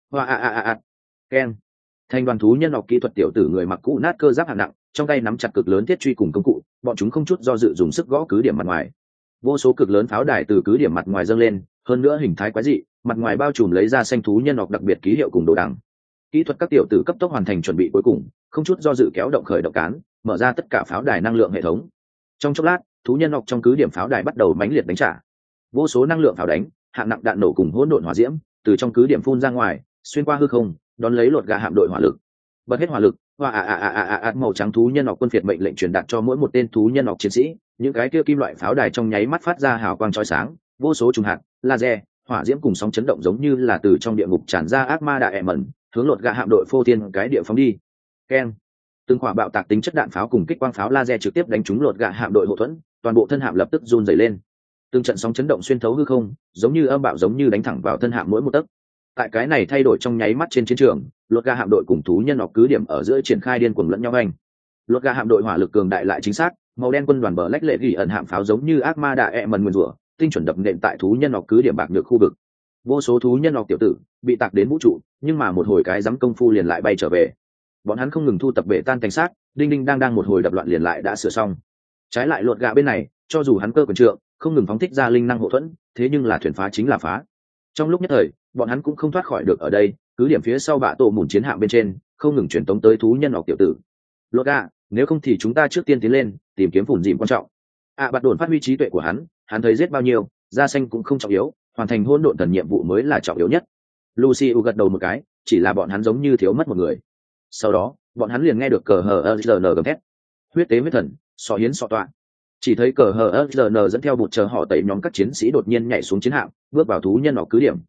Keng. Thành đoàn thú nhân học kỹ thuật tiểu tử người mặc cũ nát cơ giáp hạng nặng, trong tay nắm chặt cực lớn thiết truy cùng công cụ, bọn chúng không chút do dự dùng sức gõ cứ điểm mặt ngoài. Vô số cực lớn pháo đài từ cứ điểm mặt ngoài dâng lên, hơn nữa hình thái quái dị, mặt ngoài bao trùm lấy ra xanh thú nhân học đặc biệt ký hiệu cùng đồ đằng. Kỹ thuật các tiểu tử cấp tốc hoàn thành chuẩn bị cuối cùng, không chút do dự kéo động khởi động cán, mở ra tất cả pháo đài năng lượng hệ thống. Trong chốc lát, thú nhân học trong cứ điểm pháo đài bắt đầu mãnh liệt đánh trả. Vô số năng lượng pháo đánh, hạng nặng đạn nổ cùng hỗn độn hỏa diễm từ trong cứ điểm phun ra ngoài, xuyên qua hư không, đón lấy Lột gà hạm đội hỏa lực. Bật hết hỏa lực, màu trắng thú nhân học quân phiệt mệnh lệnh truyền đạt cho mỗi một tên thú nhân học chiến sĩ, những cái kia kim loại pháo đài trong nháy mắt phát ra hào quang chói sáng, vô số trùng hạt, laser, hỏa diễm cùng sóng chấn động giống như là từ trong địa ngục tràn ra ác ma đại mẩn, hướng Lột gà hạm đội phô thiên cái địa phóng đi. Keng. Từng quả bạo tạc tính chất đạn pháo cùng kích quang pháo laser trực tiếp đánh trúng Lột gà hạm đội hậu thuẫn, toàn bộ thân hạm lập tức run rẩy lên. Từng trận sóng chấn động xuyên thấu hư không, giống như âm bạo giống như đánh thẳng vào thân hạm mỗi một tấc. Tại cái này thay đổi trong nháy mắt trên chiến trường, Lột gà hạm đội cùng thú nhân học cứ điểm ở giữa triển khai điên cuồng lẫn nhau anh. Lột gà hạm đội hỏa lực cường đại lại chính xác, màu đen quân đoàn bờ lách lệ gỉ ẩn hạm pháo giống như ác ma đại mần nguyên rủa, tinh chuẩn đập nện tại thú nhân học cứ điểm bạc nhược khu vực. Vô số thú nhân học tiểu tử bị tạc đến vũ trụ, nhưng mà một hồi cái giấm công phu liền lại bay trở về. Bọn hắn không ngừng thu tập bể tan cảnh sát, đinh đinh đang một hồi đập loạn liền lại đã sửa xong. Trái lại Lột gà bên này, cho dù hắn cơ quyền trượng không ngừng phóng thích ra linh năng hộ thuẫn, thế nhưng là thuyền phá chính là phá. Trong lúc nhất thời, bọn hắn cũng không thoát khỏi được ở đây, cứ điểm phía sau bạ tổ mùn chiến hạm bên trên không ngừng truyền tống tới thú nhân học tiểu tử. Lột gà, nếu không thì chúng ta trước tiên tiến lên tìm kiếm phủn dìm quan trọng. Bạt đồn phát huy trí tuệ của hắn thấy giết bao nhiêu da xanh cũng không trọng yếu, hoàn thành hỗn độn thần nhiệm vụ mới là trọng yếu nhất. Lucy gật đầu một cái, chỉ là bọn hắn giống như thiếu mất một người. Sau đó bọn hắn liền nghe được cờ hờ gầm thét: huyết tế huyết thần, sọ hiến sọ tọa. Chỉ thấy cờ hờ dẫn theo bụt chờ họ tẩy nhóm các chiến sĩ đột nhiên nhảy xuống chiến hạm, bước vào thú nhân học cứ điểm.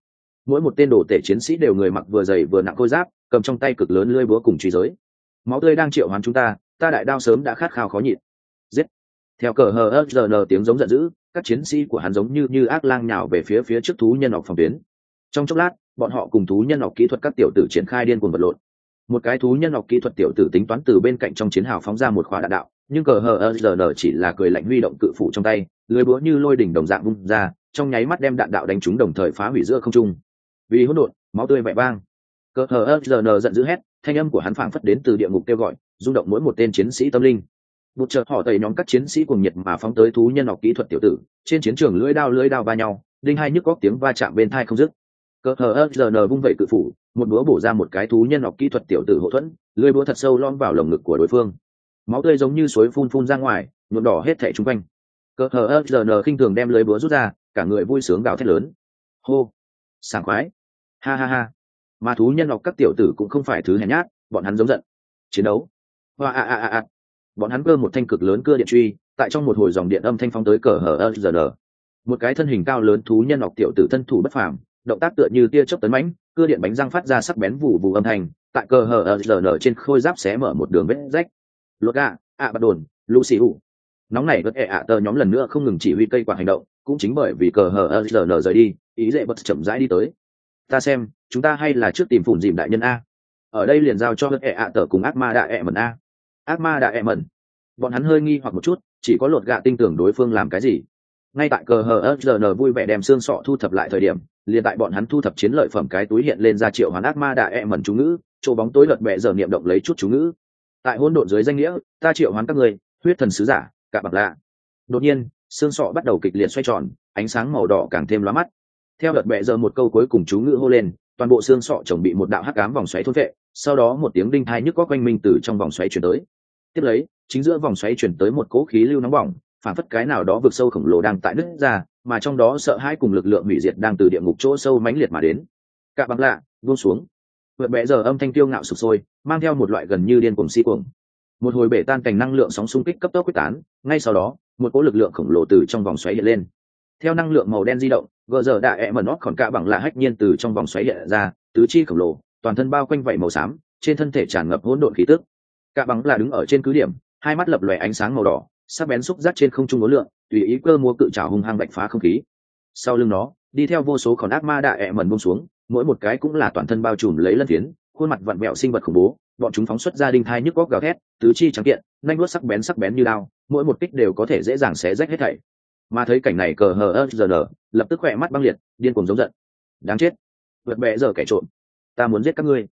mỗi một tên đồ tể chiến sĩ đều người mặc vừa dày vừa nặng khôi giáp, cầm trong tay cực lớn lưỡi búa cùng truy giới. Máu tươi đang triệu hoán chúng ta đại đao sớm đã khát khao khó nhịn. Giết! Theo cờ hờ tiếng giống giận dữ, các chiến sĩ của hắn giống như ác lang nhào về phía trước thú nhân ọc phòng tuyến. Trong chốc lát, bọn họ cùng thú nhân ọc kỹ thuật các tiểu tử triển khai điên cuồng vật lộn. Một cái thú nhân ọc kỹ thuật tiểu tử tính toán từ bên cạnh trong chiến hào phóng ra một quả đạn đạo, nhưng cờ hờ chỉ là cười lạnh huy động cự phủ trong tay, lưới búa như lôi đỉnh đồng dạng vung ra, trong nháy mắt đem đạn đạo đánh trúng, đồng thời phá hủy giữa không trung. Vì hỗn độn, máu tươi vẽ vang. Cờ hờ giận dữ hét, thanh âm của hắn phảng phất đến từ địa ngục kêu gọi, rung động mỗi một tên chiến sĩ tâm linh. Một chợt họ tẩy nhóm các chiến sĩ cuồng nhiệt mà phóng tới thú nhân học kỹ thuật tiểu tử, trên chiến trường lưỡi đao va nhau, đinh hai nhức góc tiếng va chạm bên tai không dứt. Cờ hờ vung vẩy cự phủ, một búa bổ ra một cái thú nhân học kỹ thuật tiểu tử hộ thuẫn, lưỡi búa thật sâu lom vào lồng ngực của đối phương. Máu tươi giống như suối phun ra ngoài, nhuộm đỏ hết thảy xung quanh. Cờ hờ khinh thường đem lưỡi búa rút ra, cả người vui sướng gào thét lớn. Hô, sảng khoái, ha ha ha. Mà thú nhân học các tiểu tử cũng không phải thứ hèn nhát, bọn hắn giống giận. Chiến đấu. Hoa. Bọn hắn cơ một thanh cực lớn cưa điện truy, tại trong một hồi dòng điện âm thanh phóng tới cờ hờ một cái thân hình cao lớn thú nhân học tiểu tử thân thủ bất phàm, động tác tựa như tia chớp tấn mãnh, cưa điện bánh răng phát ra sắc bén vù âm thanh, tại cờ hờ trên khôi giáp xé mở một đường vết rách. Lột gà, bắt đồn, Lucy ủ. Nóng này vật tờ nhóm lần nữa không ngừng chỉ huy cây quả hành động, cũng chính bởi vì cờ hờ rời đi, ý dễ bật chậm rãi đi tới. Ta xem, chúng ta hay là trước tìm phủn dìm đại nhân a. Ở đây liền giao cho vật tờ cùng ác ma đại mẩn a. Ác ma đại mẩn. Bọn hắn hơi nghi hoặc một chút, chỉ có lột gạ tin tưởng đối phương làm cái gì. Ngay tại cờ hờ vui vẻ đem xương sọ thu thập lại thời điểm, liền tại bọn hắn thu thập chiến lợi phẩm cái túi hiện lên ra triệu hoán ác ma đại mẩn chú ngữ, chỗ bóng tối lật bẹ giờ niệm động lấy chút chú ngữ. Tại hỗn độn dưới danh nghĩa, ta triệu hoán các người, huyết thần sứ giả, cả bạc lạ. Đột nhiên, xương sọ bắt đầu kịch liệt xoay tròn, ánh sáng màu đỏ càng thêm lóa mắt. Theo lật bẹ giờ một câu cuối cùng chú ngữ hô lên, toàn bộ xương sọ chồng bị một đạo hắc ám vòng xoáy thôn vệ, sau đó một tiếng đinh thai nhức có quanh minh từ trong vòng xoáy chuyển tới. Tiếp lấy, chính giữa vòng xoáy chuyển tới một cỗ khí lưu nóng bỏng, phản phất cái nào đó vực sâu khổng lồ đang tại nứt ra, mà trong đó sợ hãi cùng lực lượng hủy diệt đang từ địa ngục chỗ sâu mãnh liệt mà đến. Cả bằng lạ, buông xuống. Vượt bẽ giờ âm thanh tiêu ngạo sụp sôi, mang theo một loại gần như điên cuồng si cuồng. Một hồi bể tan cảnh năng lượng sóng xung kích cấp tốc quyết tán, ngay sau đó, một cỗ lực lượng khổng lồ từ trong vòng xoáy hiện lên. Theo năng lượng màu đen di động, gờ giờ đã nót còn cả bằng lạ hách nhiên từ trong vòng xoáy hiện ra, tứ chi khổng lồ, toàn thân bao quanh vảy màu xám, trên thân thể tràn ngập hỗn độn khí tức. Cả bằng lạ đứng ở trên cứ điểm, hai mắt lập lòe ánh sáng màu đỏ, sắc bén xúc giác trên không trung uốn lượn, tùy ý cơ múa cự trảo hung hăng bạch phá không khí. Sau lưng nó, đi theo vô số con ác ma đại mẩn buông xuống, mỗi một cái cũng là toàn thân bao trùm lấy lân phiến, khuôn mặt vặn vẹo sinh vật khủng bố, bọn chúng phóng xuất ra đinh thai nhức góc gào thét, tứ chi trắng kiện, nhanh đuốt sắc bén như đao, mỗi một kích đều có thể dễ dàng xé rách hết thảy. Mà thấy cảnh này cờ hờ lập tức khỏe mắt băng liệt, điên cuồng giống giận. Đáng chết, vượt bẽ giờ kẻ trộm, ta muốn giết các ngươi.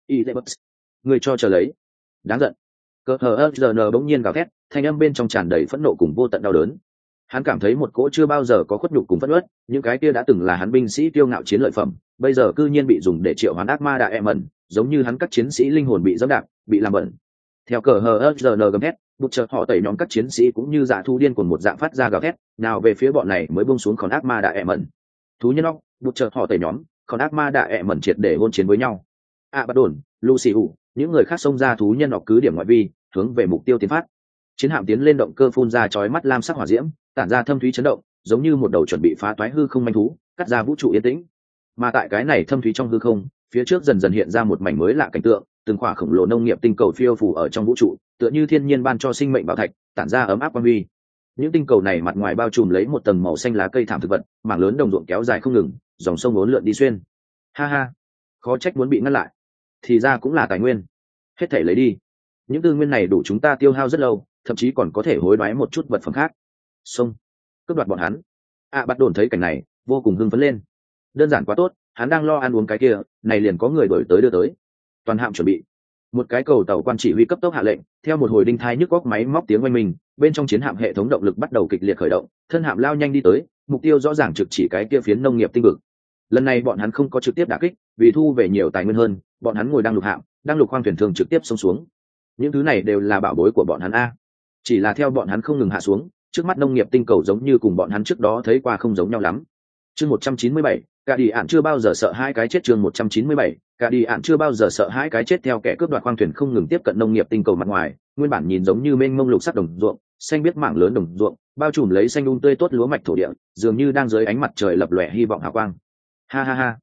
Ngươi cho chờ lấy. Đáng giận. Cờ hờ bỗng nhiên gào thét, thanh âm bên trong tràn đầy phẫn nộ cùng vô tận đau đớn. Hắn cảm thấy một cỗ chưa bao giờ có khuất nhục cùng phẫn uất, những cái kia đã từng là hắn binh sĩ kiêu ngạo chiến lợi phẩm, bây giờ cư nhiên bị dùng để triệu hoán ác ma đại mẩn, giống như hắn các chiến sĩ linh hồn bị dẫm đạp, bị làm bẩn. Theo cờ hờ gầm thét, bục chợt họ tẩy nhóm các chiến sĩ cũng như dạ thu điên cuồng một dạng phát ra gào thét, nào về phía bọn này mới buông xuống còn ác ma đại mẩn. Thú nhân óc, bục chợt họ tẩy nhóm, còn ác ma đại mẩn triệt để hôn chiến với nhau. Bắt đồn, Lucy ủ, những người khác xông ra thú nhân óc cứ điểm ngoại vi, hướng về mục tiêu tiến phát. Chiến hạm tiến lên động cơ phun ra chói mắt lam sắc hỏa diễm, tản ra thâm thúy chấn động, giống như một đầu chuẩn bị phá toái hư không manh thú, cắt ra vũ trụ yên tĩnh. Mà tại cái này thâm thúy trong hư không, phía trước dần dần hiện ra một mảnh mới lạ cảnh tượng, từng khỏa khổng lồ nông nghiệp tinh cầu phiêu phù ở trong vũ trụ, tựa như thiên nhiên ban cho sinh mệnh bảo thạch, tản ra ấm áp quang huy. Những tinh cầu này mặt ngoài bao trùm lấy một tầng màu xanh lá cây thảm thực vật, mảng lớn đồng ruộng kéo dài không ngừng, dòng sông uốn lượn đi xuyên. Ha ha, khó trách muốn bị ngăn lại. Thì ra cũng là tài nguyên. Hết thảy lấy đi. Những tư nguyên này đủ chúng ta tiêu hao rất lâu, thậm chí còn có thể hối đoái một chút vật phẩm khác. Xông, cướp đoạt bọn hắn. Bắt đồn thấy cảnh này, vô cùng hưng phấn lên. Đơn giản quá tốt, hắn đang lo ăn uống cái kia, này liền có người đổi tới đưa tới. Toàn hạm chuẩn bị. Một cái cầu tàu quan chỉ huy cấp tốc hạ lệnh, theo một hồi đinh thai nhức góc máy móc tiếng oanh minh, bên trong chiến hạm hệ thống động lực bắt đầu kịch liệt khởi động, thân hạm lao nhanh đi tới, mục tiêu rõ ràng trực chỉ cái kia phiến nông nghiệp tinh vực. Lần này bọn hắn không có trực tiếp đả kích, vì thu về nhiều tài nguyên hơn, bọn hắn ngồi đang lục hạm, đang lục khoang thuyền thường trực tiếp xông xuống. Những thứ này đều là bảo bối của bọn hắn a. Chỉ là theo bọn hắn không ngừng hạ xuống, trước mắt nông nghiệp tinh cầu giống như cùng bọn hắn trước đó thấy qua không giống nhau lắm. Chương 197, cả đi ạn chưa bao giờ sợ hai cái chết. Chương 197, cả đi ạn chưa bao giờ sợ hai cái chết. Theo kẻ cướp đoạt khoang thuyền không ngừng tiếp cận nông nghiệp tinh cầu mặt ngoài, nguyên bản nhìn giống như mênh mông lục sắc đồng ruộng, xanh biếc mảng lớn đồng ruộng, bao trùm lấy xanh tươi tốt lúa mạch thổ địa, dường như đang dưới ánh mặt trời lập lòe hy vọng hào quang. Ha ha ha,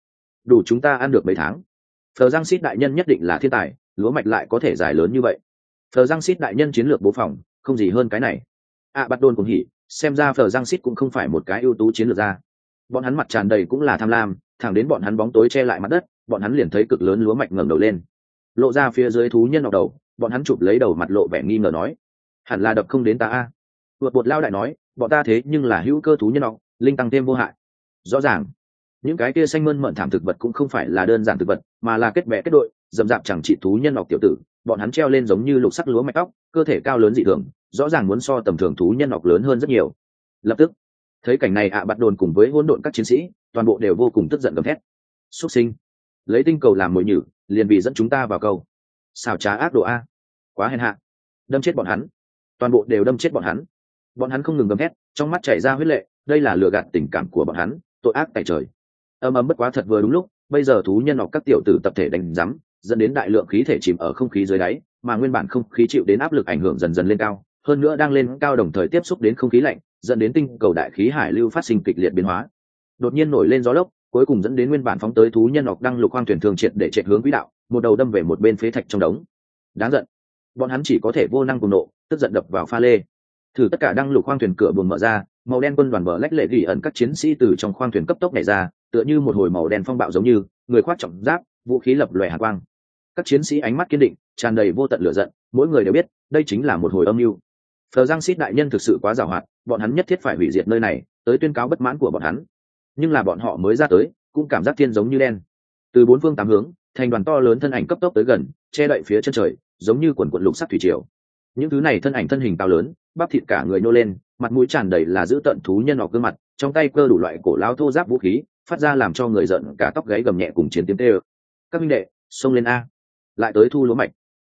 đủ chúng ta ăn được mấy tháng. Phờ Giang Sít đại nhân nhất định là thiên tài, lúa mạch lại có thể dài lớn như vậy. Phờ Giang Sít đại nhân chiến lược bố phòng không gì hơn cái này. Bắt đồn cũng hỉ, xem ra Phờ Giang Sít cũng không phải một cái ưu tú chiến lược gia. Bọn hắn mặt tràn đầy cũng là tham lam, thẳng đến bọn hắn bóng tối che lại mặt đất, bọn hắn liền thấy cực lớn lúa mạch ngẩng đầu lên, lộ ra phía dưới thú nhân nọc đầu. Bọn hắn chụp lấy đầu mặt lộ vẻ nghi ngờ nói, hẳn là đập không đến ta a. Vượt bột lao đại nói, bọn ta thế nhưng là hữu cơ thú nhân nọc, linh tăng thêm vô hại. Rõ ràng những cái kia xanh mơn mởn thảm thực vật cũng không phải là đơn giản thực vật, mà là kết bè kết đội, dầm dạp chẳng trị thú nhân nọc tiểu tử. Bọn hắn treo lên giống như lục sắc lúa mạch tóc, cơ thể cao lớn dị thường, rõ ràng muốn so tầm thường thú nhân nọc lớn hơn rất nhiều. Lập tức thấy cảnh này Bắt đồn cùng với hỗn độn các chiến sĩ toàn bộ đều vô cùng tức giận gầm thét, xuất sinh, lấy tinh cầu làm mồi nhử, liền bị dẫn chúng ta vào câu, xảo trá ác độ a, quá hèn hạ, đâm chết bọn hắn, toàn bộ đều đâm chết bọn hắn. Bọn hắn không ngừng gầm thét, trong mắt chảy ra huyết lệ, đây là lừa gạt tình cảm của bọn hắn, tội ác tại trời. Ầm bất quá thật vừa đúng lúc, bây giờ thú nhân nọc các tiểu tử tập thể đánh rắm, dẫn đến đại lượng khí thể chìm ở không khí dưới đáy, mà nguyên bản không khí chịu đến áp lực ảnh hưởng dần dần lên cao, hơn nữa đang lên cao đồng thời tiếp xúc đến không khí lạnh, dẫn đến tinh cầu đại khí hải lưu phát sinh kịch liệt biến hóa. Đột nhiên nổi lên gió lốc, cuối cùng dẫn đến nguyên bản phóng tới thú nhân nọc đăng lục khoang thuyền thường triệt để chạy hướng quỹ đạo, một đầu đâm về một bên phế thạch trong đống. Đáng giận, bọn hắn chỉ có thể vô năng cùng nộ, tức giận đập vào pha lê. Thử tất cả đăng lục khoang thuyền cửa buồng mở ra, màu đen quân đoàn bờ lách lệ gỉ ẩn các chiến sĩ từ trong khoang thuyền cấp tốc nhảy ra, tựa như một hồi màu đen phong bạo, giống như người khoác trọng giáp, vũ khí lập lòe hàn quang. Các chiến sĩ ánh mắt kiên định, tràn đầy vô tận lửa giận, mỗi người đều biết đây chính là một hồi âm mưu. Phờ Giang Sít đại nhân thực sự quá giàu hoạt, bọn hắn nhất thiết phải hủy diệt nơi này, tới tuyên cáo bất mãn của bọn hắn. Nhưng là bọn họ mới ra tới, cũng cảm giác thiên giống như đen. Từ bốn phương tám hướng, thành đoàn to lớn thân ảnh cấp tốc tới gần, che đậy phía chân trời, giống như quần quần lục sắc thủy triều. Những thứ này thân ảnh thân hình cao lớn, bắp thịt cả người nô lên, mặt mũi tràn đầy là giữ tận thú nhân nọc gương mặt, trong tay cơ đủ loại cổ lão thô giáp vũ khí, phát ra làm cho người giận cả tóc gáy gầm nhẹ cùng chiến tiếng tê ơ. Các minh đệ, xông lên a, lại tới thu lúa mạch.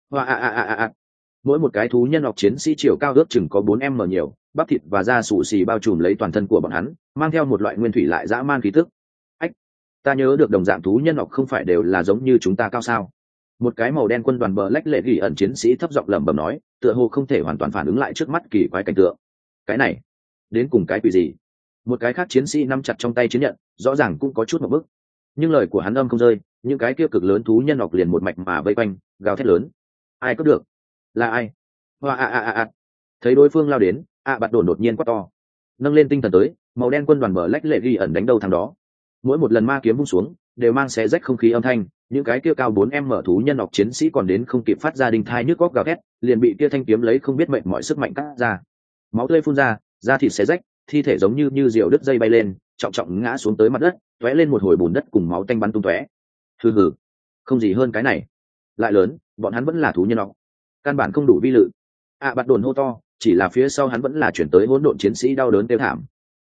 Hoa. Mỗi một cái thú nhân nọc chiến sĩ chiều cao ước chừng có 4m nhiều, bắp thịt và da sụ xì bao trùm lấy toàn thân của bọn hắn, mang theo một loại nguyên thủy lại dã man khí tức. Ách, ta nhớ được đồng dạng thú nhân nọc không phải đều là giống như chúng ta cao sao? Một cái màu đen quân đoàn bờ lách lệ gỉ ẩn chiến sĩ thấp giọng lẩm bẩm nói, tựa hồ không thể hoàn toàn phản ứng lại trước mắt kỳ quái cảnh tượng. Cái này đến cùng cái quỷ gì? Một cái khác chiến sĩ nắm chặt trong tay chiến nhận, rõ ràng cũng có chút một bức, nhưng lời của hắn âm không rơi, những cái kia cực lớn thú nhân nọc liền một mạch mà vây quanh, gào thét lớn. Ai cướp được? Là ai? Hoa. Thấy đối phương lao đến, Bắt đồn đột nhiên quát to, nâng lên tinh thần tới, màu đen quân đoàn bờ lách lệ gỉ ẩn đánh đầu thằng đó. Mỗi một lần ma kiếm vung xuống, đều mang xé rách không khí âm thanh, những cái kia cao 4m thú nhân nọc chiến sĩ còn đến không kịp phát ra đinh thai nhức góc gào thét, liền bị kia thanh kiếm lấy không biết mệnh mọi sức mạnh cắt ra. Máu tươi phun ra, da thịt xé rách, thi thể giống như diều đứt dây bay lên, trọng trọng ngã xuống tới mặt đất, tóe lên một hồi bùn đất cùng máu tanh bắn tung tóe. Hừ, không gì hơn cái này. Lại lớn, bọn hắn vẫn là thú nhân nọc, căn bản không đủ vi lự. Bắt đồn hô to, chỉ là phía sau hắn vẫn là chuyển tới hỗn độn chiến sĩ đau đớn kêu thảm.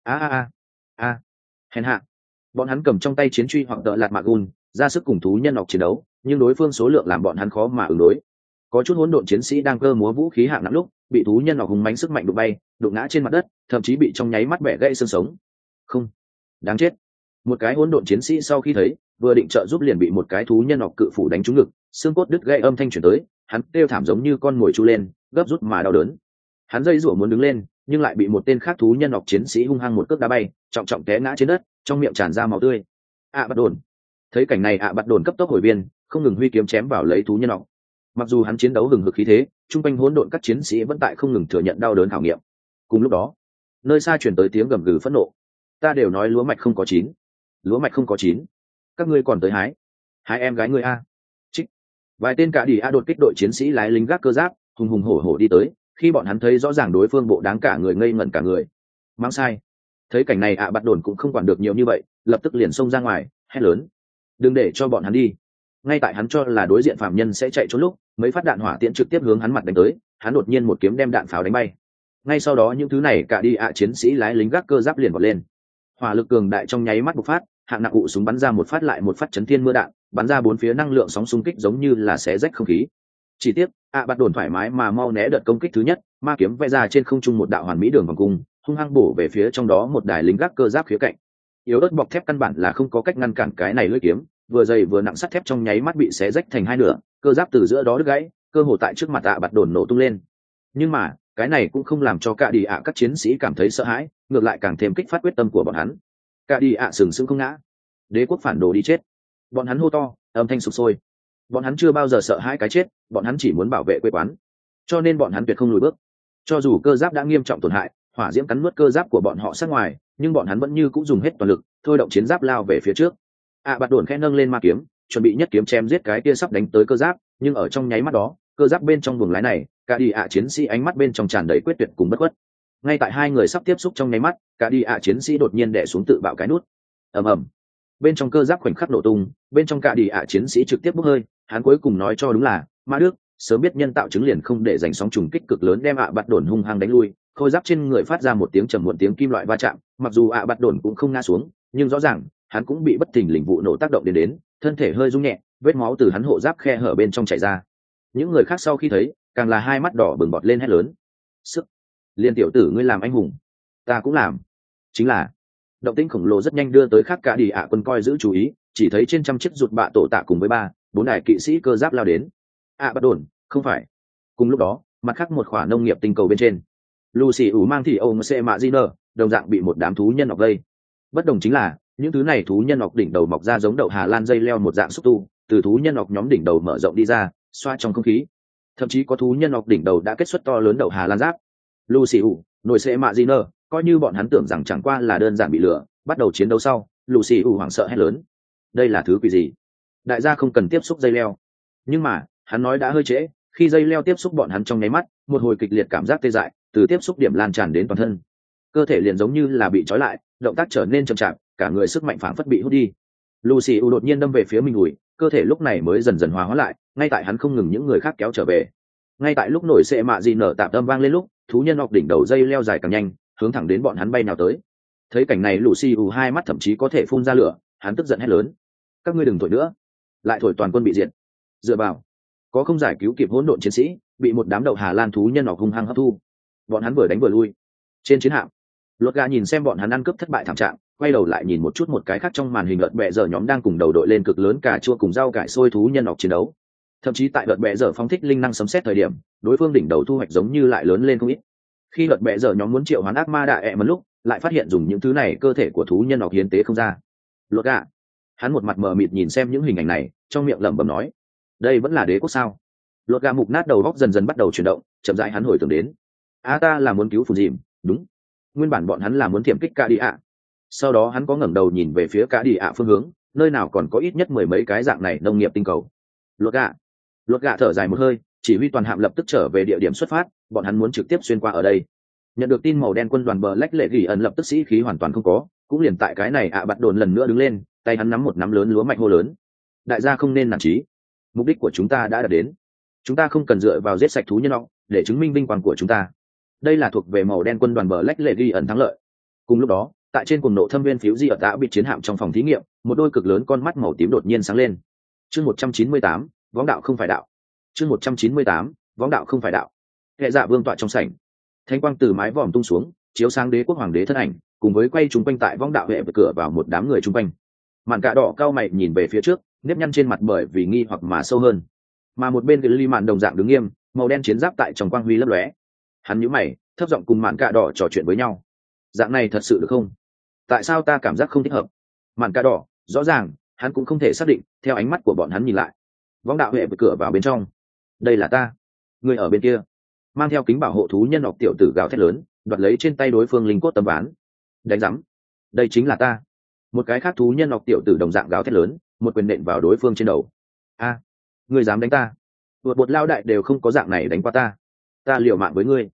Hèn hạ. Bọn hắn cầm trong tay chiến truy hoặc đỡ lạt mạc gun, ra sức cùng thú nhân nọc chiến đấu, nhưng đối phương số lượng làm bọn hắn khó mà ứng đối. Có chút hỗn độn chiến sĩ đang cơ múa vũ khí hạng nặng lúc, bị thú nhân nọc hùng mãnh sức mạnh đụng bay, đụng ngã trên mặt đất, thậm chí bị trong nháy mắt bẻ gãy xương sống. Không, đáng chết. Một cái hỗn độn chiến sĩ sau khi thấy, vừa định trợ giúp liền bị một cái thú nhân nọc cự phủ đánh trúng ngực, xương cốt đứt gãy âm thanh truyền tới, hắn kêu thảm giống như con mồi chu lên, gấp rút mà đau đớn. Hắn dây rủa muốn đứng lên, nhưng lại bị một tên khác thú nhân nọc chiến sĩ hung hăng một cước đá bay, trọng trọng té ngã trên đất, trong miệng tràn ra máu tươi. Bắt đồn. Thấy cảnh này Bắt đồn cấp tốc hồi viên, không ngừng huy kiếm chém vào lấy thú nhân nọc. Mặc dù hắn chiến đấu hừng hực khí thế, trung quanh hỗn độn các chiến sĩ vẫn tại không ngừng thừa nhận đau đớn khảo nghiệm. Cùng lúc đó, nơi xa truyền tới tiếng gầm gừ phẫn nộ. Ta đều nói lúa mạch không có chín, lúa mạch không có chín, các ngươi còn tới hái em gái ngươi a. Trích. Vài tên cả đỉ đột kích đội chiến sĩ lái lính gác cơ giáp, hùng hùng hổ hổ đi tới, khi bọn hắn thấy rõ ràng đối phương bộ đáng cả người ngây ngẩn cả người. Mang sai. Thấy cảnh này Bắt đồn cũng không quản được nhiều như vậy, lập tức liền xông ra ngoài, hét lớn, đừng để cho bọn hắn đi. Ngay tại hắn cho là đối diện phạm nhân sẽ chạy trốn lúc, mấy phát đạn hỏa tiễn trực tiếp hướng hắn mặt đánh tới, hắn đột nhiên một kiếm đem đạn pháo đánh bay. Ngay sau đó những thứ này cả đi chiến sĩ lái lính gác cơ giáp liền vọt lên, hỏa lực cường đại trong nháy mắt bộc phát, hạng nặng ụ súng bắn ra một phát lại một phát chấn thiên mưa đạn, bắn ra bốn phía năng lượng sóng xung kích giống như là xé rách không khí. Chỉ tiếc Bắt đồn thoải mái mà mau né đợt công kích thứ nhất, ma kiếm vẽ ra trên không trung một đạo hoàn mỹ đường vòng cung, hung hăng bổ về phía trong đó một đài lính gác cơ giáp khía cạnh. Yếu ớt bọc thép căn bản là không có cách ngăn cản cái này lưỡi kiếm, vừa dày vừa nặng sắt thép trong nháy mắt bị xé rách thành hai nửa, cơ giáp từ giữa đó đứt gãy, cơ hồ tại trước mặt Bắt đồn nổ tung lên. Nhưng mà cái này cũng không làm cho cả đi các chiến sĩ cảm thấy sợ hãi, ngược lại càng thêm kích phát quyết tâm của bọn hắn. Cả đi sừng sững không ngã. Đế quốc phản đồ đi chết. Bọn hắn hô to, âm thanh sục sôi. Bọn hắn chưa bao giờ sợ hãi cái chết, bọn hắn chỉ muốn bảo vệ quê quán, cho nên bọn hắn tuyệt không lùi bước. Cho dù cơ giáp đã nghiêm trọng tổn hại, hỏa diễm cắn nuốt cơ giáp của bọn họ sát ngoài, nhưng bọn hắn vẫn như cũng dùng hết toàn lực thôi động chiến giáp lao về phía trước. Bạt đồn khẽ nâng lên ma kiếm, chuẩn bị nhất kiếm chém giết cái kia sắp đánh tới cơ giáp, nhưng ở trong nháy mắt đó, cơ giáp bên trong buồng lái này, cả đi chiến sĩ ánh mắt bên trong tràn đầy quyết tuyệt cùng bất khuất. Ngay tại hai người sắp tiếp xúc trong nháy mắt, cả đi chiến sĩ đột nhiên đè xuống tự bạo cái nút. Ầm ầm. Bên trong cơ giáp khoảnh khắc nổ tung, bên trong cả đi chiến sĩ trực tiếp bốc hơi. Hắn cuối cùng nói cho đúng là ma đức, sớm biết nhân tạo chứng liền không để dành sóng trùng kích cực lớn đem bạt đồn hung hăng đánh lui. Khôi giáp trên người phát ra một tiếng trầm muộn tiếng kim loại va chạm, mặc dù bạt đồn cũng không ngã xuống, nhưng rõ ràng hắn cũng bị bất thình lình vụ nổ tác động đến, thân thể hơi rung nhẹ, vết máu từ hắn hộ giáp khe hở bên trong chảy ra. Những người khác sau khi thấy, càng là hai mắt đỏ bừng bọt lên hét lớn. Sức, liên tiểu tử ngươi làm anh hùng, ta cũng làm. Chính là động tĩnh khổng lồ rất nhanh đưa tới khác cả đi quân coi giữ chú ý, chỉ thấy trên trăm chiếc rụt bạ tổ tạ cùng với bốn đại kỵ sĩ cơ giáp lao đến. Bạt đồn, không phải. Cùng lúc đó, mặt khác một khoả nông nghiệp tinh cầu bên trên, Lucy ủ mang thì ông xe mạ Giner, đồng dạng bị một đám thú nhân ọc vây. Bất đồng chính là những thứ này thú nhân ọc đỉnh đầu mọc ra giống đậu Hà Lan dây leo một dạng xúc tu, từ thú nhân ọc nhóm đỉnh đầu mở rộng đi ra, xoa trong không khí. Thậm chí có thú nhân ọc đỉnh đầu đã kết xuất to lớn đậu Hà Lan giáp. Lucy ủ, nổi xe mạ Giner, coi như bọn hắn tưởng rằng chẳng qua là đơn giản bị lừa, bắt đầu chiến đấu sau, Lucy ủ hoảng sợ hét lớn. Đây là thứ quỷ gì? Đại gia không cần tiếp xúc dây leo. Nhưng mà, hắn nói đã hơi trễ, khi dây leo tiếp xúc bọn hắn trong nháy mắt, một hồi kịch liệt cảm giác tê dại từ tiếp xúc điểm lan tràn đến toàn thân. Cơ thể liền giống như là bị trói lại, động tác trở nên chậm chạp, cả người sức mạnh phảng phất bị hút đi. Lucy đột nhiên đâm về phía mình ủi, cơ thể lúc này mới dần dần hòa hóa lại, ngay tại hắn không ngừng những người khác kéo trở về. Ngay tại lúc nổi xệ mạ gì nở tạm tâm vang lên lúc, thú nhân ọc đỉnh đầu dây leo dài càng nhanh, hướng thẳng đến bọn hắn bay nào tới. Thấy cảnh này Lucy hai mắt thậm chí có thể phun ra lửa, hắn tức giận hét lớn: các ngươi đừng thổi nữa, lại thổi toàn quân bị diệt. Dựa vào, có không giải cứu kịp hỗn độn chiến sĩ, bị một đám đậu Hà Lan thú nhân ọc hung hăng hấp thu. Bọn hắn vừa đánh vừa lui. Trên chiến hạm, Lột Gà nhìn xem bọn hắn ăn cướp thất bại thảm trạng, quay đầu lại nhìn một chút một cái khác trong màn hình lợn bẹ giờ nhóm đang cùng đầu đội lên cực lớn cà chua cùng rau cải xôi thú nhân ọc chiến đấu. Thậm chí tại lợn bẹ giờ phóng thích linh năng sấm sét thời điểm, đối phương đỉnh đầu thu hoạch giống như lại lớn lên không ít. Khi lợn bẹ giờ nhóm muốn triệu hoán ác ma đại ẹ một lúc, lại phát hiện dùng những thứ này cơ thể của thú nhân ọc hiến tế không ra. Lột Gà, hắn một mặt mờ mịt nhìn xem những hình ảnh này, trong miệng lẩm bẩm nói: đây vẫn là đế quốc sao? Lột Gà mục nát đầu góc dần dần bắt đầu chuyển động, chậm rãi hắn hồi tưởng đến: ta là muốn cứu phù dìm, đúng. Nguyên bản bọn hắn là muốn tiềm kích cả đi ạ. Sau đó hắn có ngẩng đầu nhìn về phía cả đi ạ phương hướng, nơi nào còn có ít nhất mười mấy cái dạng này nông nghiệp tinh cầu. Lột Gà thở dài một hơi, chỉ huy toàn hạm lập tức trở về địa điểm xuất phát, bọn hắn muốn trực tiếp xuyên qua ở đây. Nhận được tin màu đen quân đoàn Black Lệ Gỉ ẩn lập tức sĩ khí hoàn toàn không có, cũng liền tại cái này Bạt đồn lần nữa đứng lên, tay hắn nắm một nắm lớn lúa mạch hô lớn: đại gia không nên nản chí, mục đích của chúng ta đã đạt đến. Chúng ta không cần dựa vào giết sạch thú nhân ọc để chứng minh vinh quang của chúng ta. Đây là thuộc về màu đen quân đoàn Black Lệ Gỉ ẩn thắng lợi. Cùng lúc đó, tại trên cùng nộ thâm viên phiếu di ở đã bị chiến hạm trong phòng thí nghiệm, một đôi cực lớn con mắt màu tím đột nhiên sáng lên. Chương 198, võng đạo không phải đạo. Chương 198, võng đạo không phải đạo. Hệ dạ vương tọa trong sảnh, thanh quang từ mái vòm tung xuống, chiếu sáng đế quốc hoàng đế thân ảnh, cùng với quay chúng quanh tại võng đạo hệ và cửa vào một đám người chung quanh. Màn cạ đỏ cao mày nhìn về phía trước, nếp nhăn trên mặt bởi vì nghi hoặc mà sâu hơn. Mà một bên ly màn đồng dạng đứng nghiêm, màu đen chiến giáp tại trong quang huy lấp lóe. Hắn nhíu mày, thấp giọng cùng màn cạ đỏ trò chuyện với nhau. Dạng này thật sự được không? Tại sao ta cảm giác không thích hợp? Màn cạ đỏ, rõ ràng hắn cũng không thể xác định. Theo ánh mắt của bọn hắn nhìn lại, võng đạo hệ và cửa vào bên trong, đây là ta. Người ở bên kia mang theo kính bảo hộ thú nhân ọc tiểu tử gào thét lớn, đoạt lấy trên tay đối phương linh cốt tấm ván. Đánh rắm, đây chính là ta. Một cái khác thú nhân ọc tiểu tử đồng dạng gào thét lớn, một quyền nện vào đối phương trên đầu. Ngươi dám đánh ta? Bột lao đại đều không có dạng này đánh qua ta. Ta liều mạng với ngươi.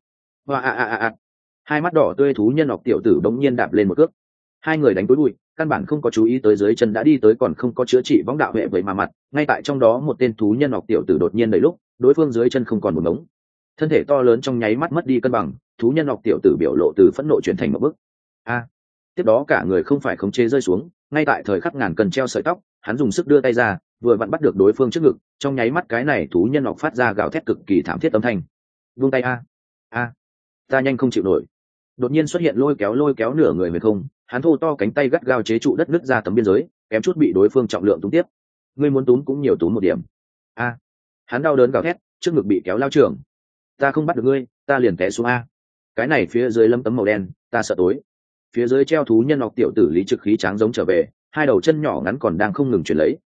Hai mắt đỏ tươi thú nhân ọc tiểu tử đống nhiên đạp lên một cước. Hai người đánh túi bụi, căn bản không có chú ý tới dưới chân đã đi tới còn không có chữa trị võng đạo hệ vậy mà mặt. Ngay tại trong đó một tên thú nhân ọc tiểu tử đột nhiên đẩy lúc, đối phương dưới chân không còn một ngống. Thân thể to lớn trong nháy mắt mất đi cân bằng, thú nhân ọc tiểu tử biểu lộ từ phẫn nộ chuyển thành một bức. Tiếp đó cả người không phải khống chế rơi xuống, ngay tại thời khắc ngàn cân treo sợi tóc, hắn dùng sức đưa tay ra, vừa vặn bắt được đối phương trước ngực, trong nháy mắt cái này thú nhân ọc phát ra gào thét cực kỳ thảm thiết âm thanh. Vung tay ta nhanh không chịu nổi. Đột nhiên xuất hiện lôi kéo nửa người về không, hắn thô to cánh tay gắt gao chế trụ đất nứt ra tấm biên giới, kém chút bị đối phương trọng lượng túm tiếp. Ngươi muốn túm cũng nhiều túm một điểm. Hắn đau đớn gào thét, trước ngực bị kéo lao trưởng. Ta không bắt được ngươi, ta liền té xuống cái này phía dưới lâm tấm màu đen, ta sợ tối. Phía dưới treo thú nhân ọc tiểu tử lý trực khí tráng giống trở về, hai đầu chân nhỏ ngắn còn đang không ngừng chuyển lấy,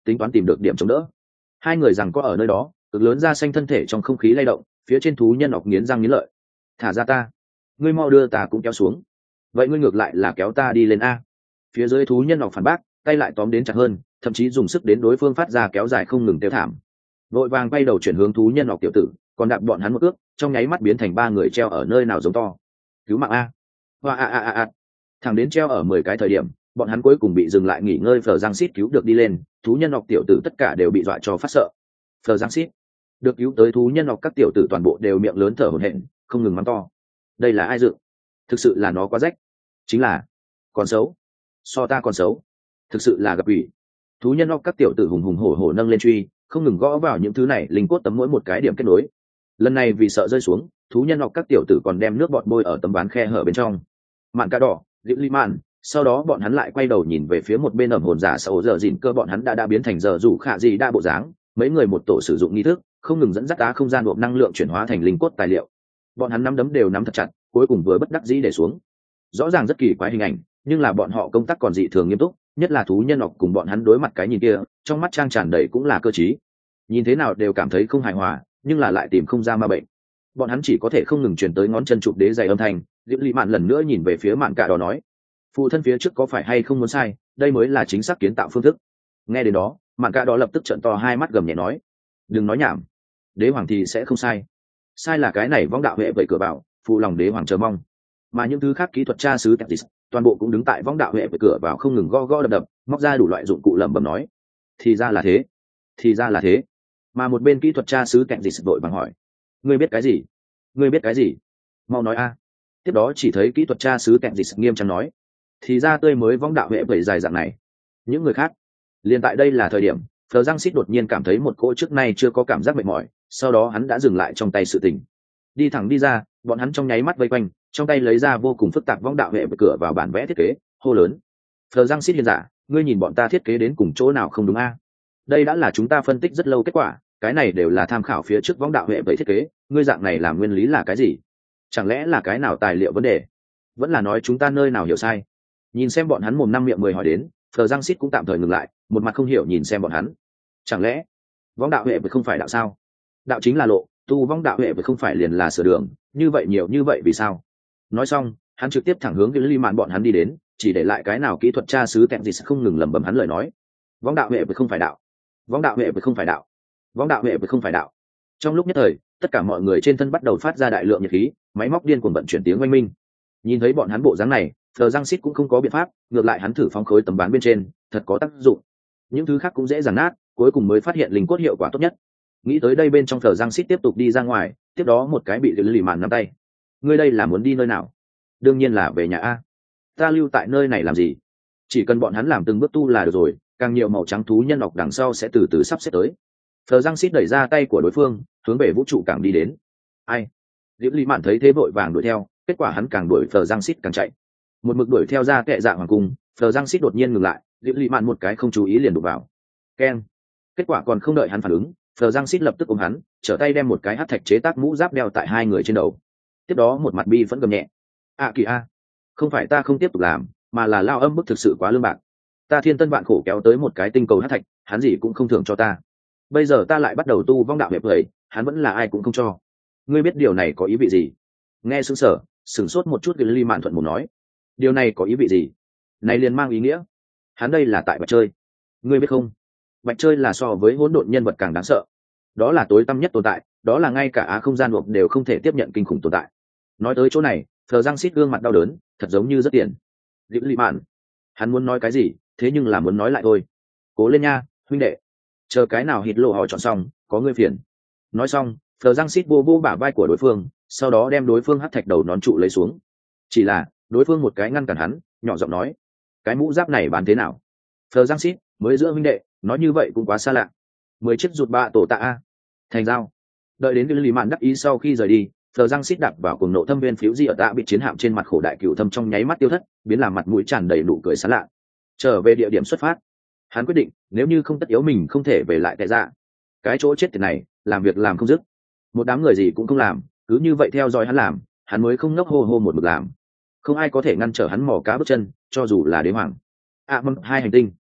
tính toán tìm được điểm chống đỡ. Hai người rằng có ở nơi đó, cực lớn da xanh thân thể trong không khí lay động, phía trên thú nhân ọc nghiến răng nghiến lợi. Thả ra ta, ngươi mau đưa ta cũng kéo xuống. Vậy ngươi ngược lại là kéo ta đi lên a. Phía dưới thú nhân ọc phản bác, tay lại tóm đến chặt hơn, thậm chí dùng sức đến đối phương phát ra kéo dài không ngừng tiêu thảm. Vội vàng quay đầu chuyển hướng thú nhân ọc tiểu tử, còn đạp bọn hắn một ước, trong nháy mắt biến thành ba người treo ở nơi nào giống to. Cứu mạng a. Hoa a. Thẳng đến treo ở 10 cái thời điểm, bọn hắn cuối cùng bị dừng lại nghỉ ngơi. Phờ Giang Sít cứu được đi lên, thú nhân ọc tiểu tử tất cả đều bị dọa cho phát sợ. Phờ Giang Sít được cứu tới, thú nhân ọc các tiểu tử toàn bộ đều miệng lớn thở hổn hển, không ngừng mắng to. Đây là ai dựng? Thực sự là nó quá rách. Chính là còn xấu, so ta còn xấu. Thực sự là gặp ủy. Thú nhân ọc các tiểu tử hùng hùng hổ hổ nâng lên truy, không ngừng gõ vào những thứ này linh cốt tấm mỗi một cái điểm kết nối. Lần này vì sợ rơi xuống, thú nhân ọc các tiểu tử còn đem nước bọt bôi ở tấm ván khe hở bên trong. Mạn cá đỏ, liễu ly mạn. Sau đó bọn hắn lại quay đầu nhìn về phía một bên ẩm hồn giả sau giờ dìn cơ, bọn hắn đã biến thành giờ rủ khả gì đa bộ dáng. Mấy người một tổ sử dụng nghi thức, không ngừng dẫn dắt đá không gian buộc năng lượng chuyển hóa thành linh cốt tài liệu. Bọn hắn nắm đấm đều nắm thật chặt, cuối cùng vừa bất đắc dĩ để xuống. Rõ ràng rất kỳ quái hình ảnh, nhưng là bọn họ công tác còn dị thường nghiêm túc, nhất là thú nhân ọc cùng bọn hắn đối mặt cái nhìn kia, trong mắt trang tràn đầy cũng là cơ trí. Nhìn thế nào đều cảm thấy không hài hòa, nhưng là lại tìm không ra ma bệnh. Bọn hắn chỉ có thể không ngừng truyền tới ngón chân chụp đế giày âm thanh. Diệp Ly Mạn lần nữa nhìn về phía Mạn Cạ Đỏ nói, phụ thân phía trước có phải hay không muốn sai, đây mới là chính xác kiến tạo phương thức. Nghe đến đó, Mạn Cạ Đỏ lập tức trợn to hai mắt gầm nhẹ nói, đừng nói nhảm, đế hoàng thì sẽ không sai. Sai là cái này võng đạo huệ vậy cửa vào, phụ lòng đế hoàng chờ mong. Mà những thứ khác kỹ thuật tra sứ Teptis, toàn bộ cũng đứng tại võng đạo huệ vậy cửa vào không ngừng gõ đập, móc ra đủ loại dụng cụ lẩm bẩm nói, thì ra là thế, thì ra là thế. Mà một bên kỹ thuật tra sứ Teptis vội vàng hỏi, ngươi biết cái gì, ngươi biết cái gì, mau nói a. Tiếp đó chỉ thấy kỹ thuật tra sứ Teptis nghiêm trang nói, thì ra tươi mới võng đạo huệ vậy dài dạng này. Những người khác liền tại đây là thời điểm, Phờ Giang Sít đột nhiên cảm thấy một cỗ trước nay chưa có cảm giác mệt mỏi, sau đó hắn đã dừng lại trong tay sự tình, đi thẳng đi ra. Bọn hắn trong nháy mắt vây quanh, trong tay lấy ra vô cùng phức tạp võng đạo hệ với cửa vào bản vẽ thiết kế, hô lớn, Phờ Giang Sít hiền giả, ngươi nhìn bọn ta thiết kế đến cùng chỗ nào không đúng a? Đây đã là chúng ta phân tích rất lâu kết quả, cái này đều là tham khảo phía trước võng đạo hệ vậy thiết kế, ngươi dạng này làm nguyên lý là cái gì? Chẳng lẽ là cái nào tài liệu vấn đề, vẫn là nói chúng ta nơi nào hiểu sai? Nhìn xem bọn hắn mồm năm miệng mười hỏi đến, Phờ Giang Sít cũng tạm thời ngừng lại, một mặt không hiểu nhìn xem bọn hắn. Chẳng lẽ võng đạo hệ vậy không phải đạo sao? Đạo chính là lộ, tu võng đạo hệ vậy không phải liền là sửa đường, như vậy nhiều như vậy vì sao? Nói xong, hắn trực tiếp thẳng hướng cái ly mạn bọn hắn đi đến, chỉ để lại cái nào kỹ thuật tra sứ tẹn gì sẽ không ngừng lẩm bẩm hắn lời nói, võng đạo hệ vậy không phải đạo, võng đạo hệ vậy không phải đạo, võng đạo hệ vậy không phải đạo. Trong lúc nhất thời, tất cả mọi người trên thân bắt đầu phát ra đại lượng nhiệt khí, máy móc điên cuồng vận chuyển tiếng oanh minh. Nhìn thấy bọn hắn bộ dáng này, Phờ Giang Sít cũng không có biện pháp, ngược lại hắn thử phóng khối tấm ván bên trên, thật có tác dụng. Những thứ khác cũng dễ dàng nát, cuối cùng mới phát hiện linh cốt hiệu quả tốt nhất. Nghĩ tới đây, bên trong Phờ Giang Sít tiếp tục đi ra ngoài, tiếp đó một cái bị lì màn nắm tay. Ngươi đây là muốn đi nơi nào? Đương nhiên là về nhà a. Ta lưu tại nơi này làm gì? Chỉ cần bọn hắn làm từng bước tu là được rồi, càng nhiều màu trắng thú nhân ọc đằng sau sẽ từ từ sắp xếp tới. Phờ Giang Sít đẩy ra tay của đối phương, hướng về vũ trụ cảng đi đến. Ai? Diệp Lý Mạn thấy thế vội vàng đuổi theo, kết quả hắn càng đuổi Phờ Giang Sít càng chạy. Một mực đuổi theo ra kệ dạ hoàng cung, Phờ Giang Sít đột nhiên ngừng lại, Diệp Lý Mạn một cái không chú ý liền đụng vào. Keng. Kết quả còn không đợi hắn phản ứng, Phờ Giang Sít lập tức ôm hắn, trở tay đem một cái hắc thạch chế tác mũ giáp đeo tại hai người trên đầu. Tiếp đó một mặt bi vẫn gầm nhẹ, kỳ a, không phải ta không tiếp tục làm, mà là lao âm bức thực sự quá lương bạc. Ta thiên tân vạn khổ kéo tới một cái tinh cầu hắc thạch, hắn gì cũng không thưởng cho ta. Bây giờ ta lại bắt đầu tu vong đạo hiệp vậy, hắn vẫn là ai cũng không cho. Ngươi biết điều này có ý vị gì? Nghe sửng sốt một chút, cái ly mạn thuận một nói, điều này có ý vị gì? Này liền mang ý nghĩa, hắn đây là tại bạch chơi. Ngươi biết không, bạch chơi là so với hỗn độn nhân vật càng đáng sợ. Đó là tối tăm nhất tồn tại, đó là ngay cả á không gian buộc đều không thể tiếp nhận kinh khủng tồn tại. Nói tới chỗ này, Phờ Giang Sít gương mặt đau đớn, thật giống như rất tiền. Diệp Lý Mạn, hắn muốn nói cái gì, thế nhưng là muốn nói lại thôi. Cố lên nha, huynh đệ. Chờ cái nào hít lộ họ chọn xong, có ngươi phiền. Nói xong, Phờ Giang Sít vô bả vai của đối phương, sau đó đem đối phương hất thạch đầu nón trụ lấy xuống. Chỉ là đối phương một cái ngăn cản hắn, nhỏ giọng nói, cái mũ giáp này bán thế nào? Phờ Giang Sít, mới giữa huynh đệ, nói như vậy cũng quá xa lạ. 10 chiếc rụt bạ tổ tạ a. Thành giao. Đợi đến cái Lý Mạn đắc ý sau khi rời đi, Phờ Giang Sít đạp vào cùng nộ thâm viên phiếu di ở tạ bị chiến hạm trên mặt khổ đại cửu thâm trong nháy mắt tiêu thất, biến làm mặt mũi tràn đầy nụ cười sán lạ. Trở về địa điểm xuất phát, hắn quyết định nếu như không tất yếu mình không thể về lại tại dạ. Cái chỗ chết tiệt này, làm việc làm không dứt. Một đám người gì cũng không làm, cứ như vậy theo dõi hắn làm, hắn mới không ngốc hô một mực làm. Không ai có thể ngăn trở hắn mò cá bước chân, cho dù là đế hoàng. Mâm 2 hành tinh.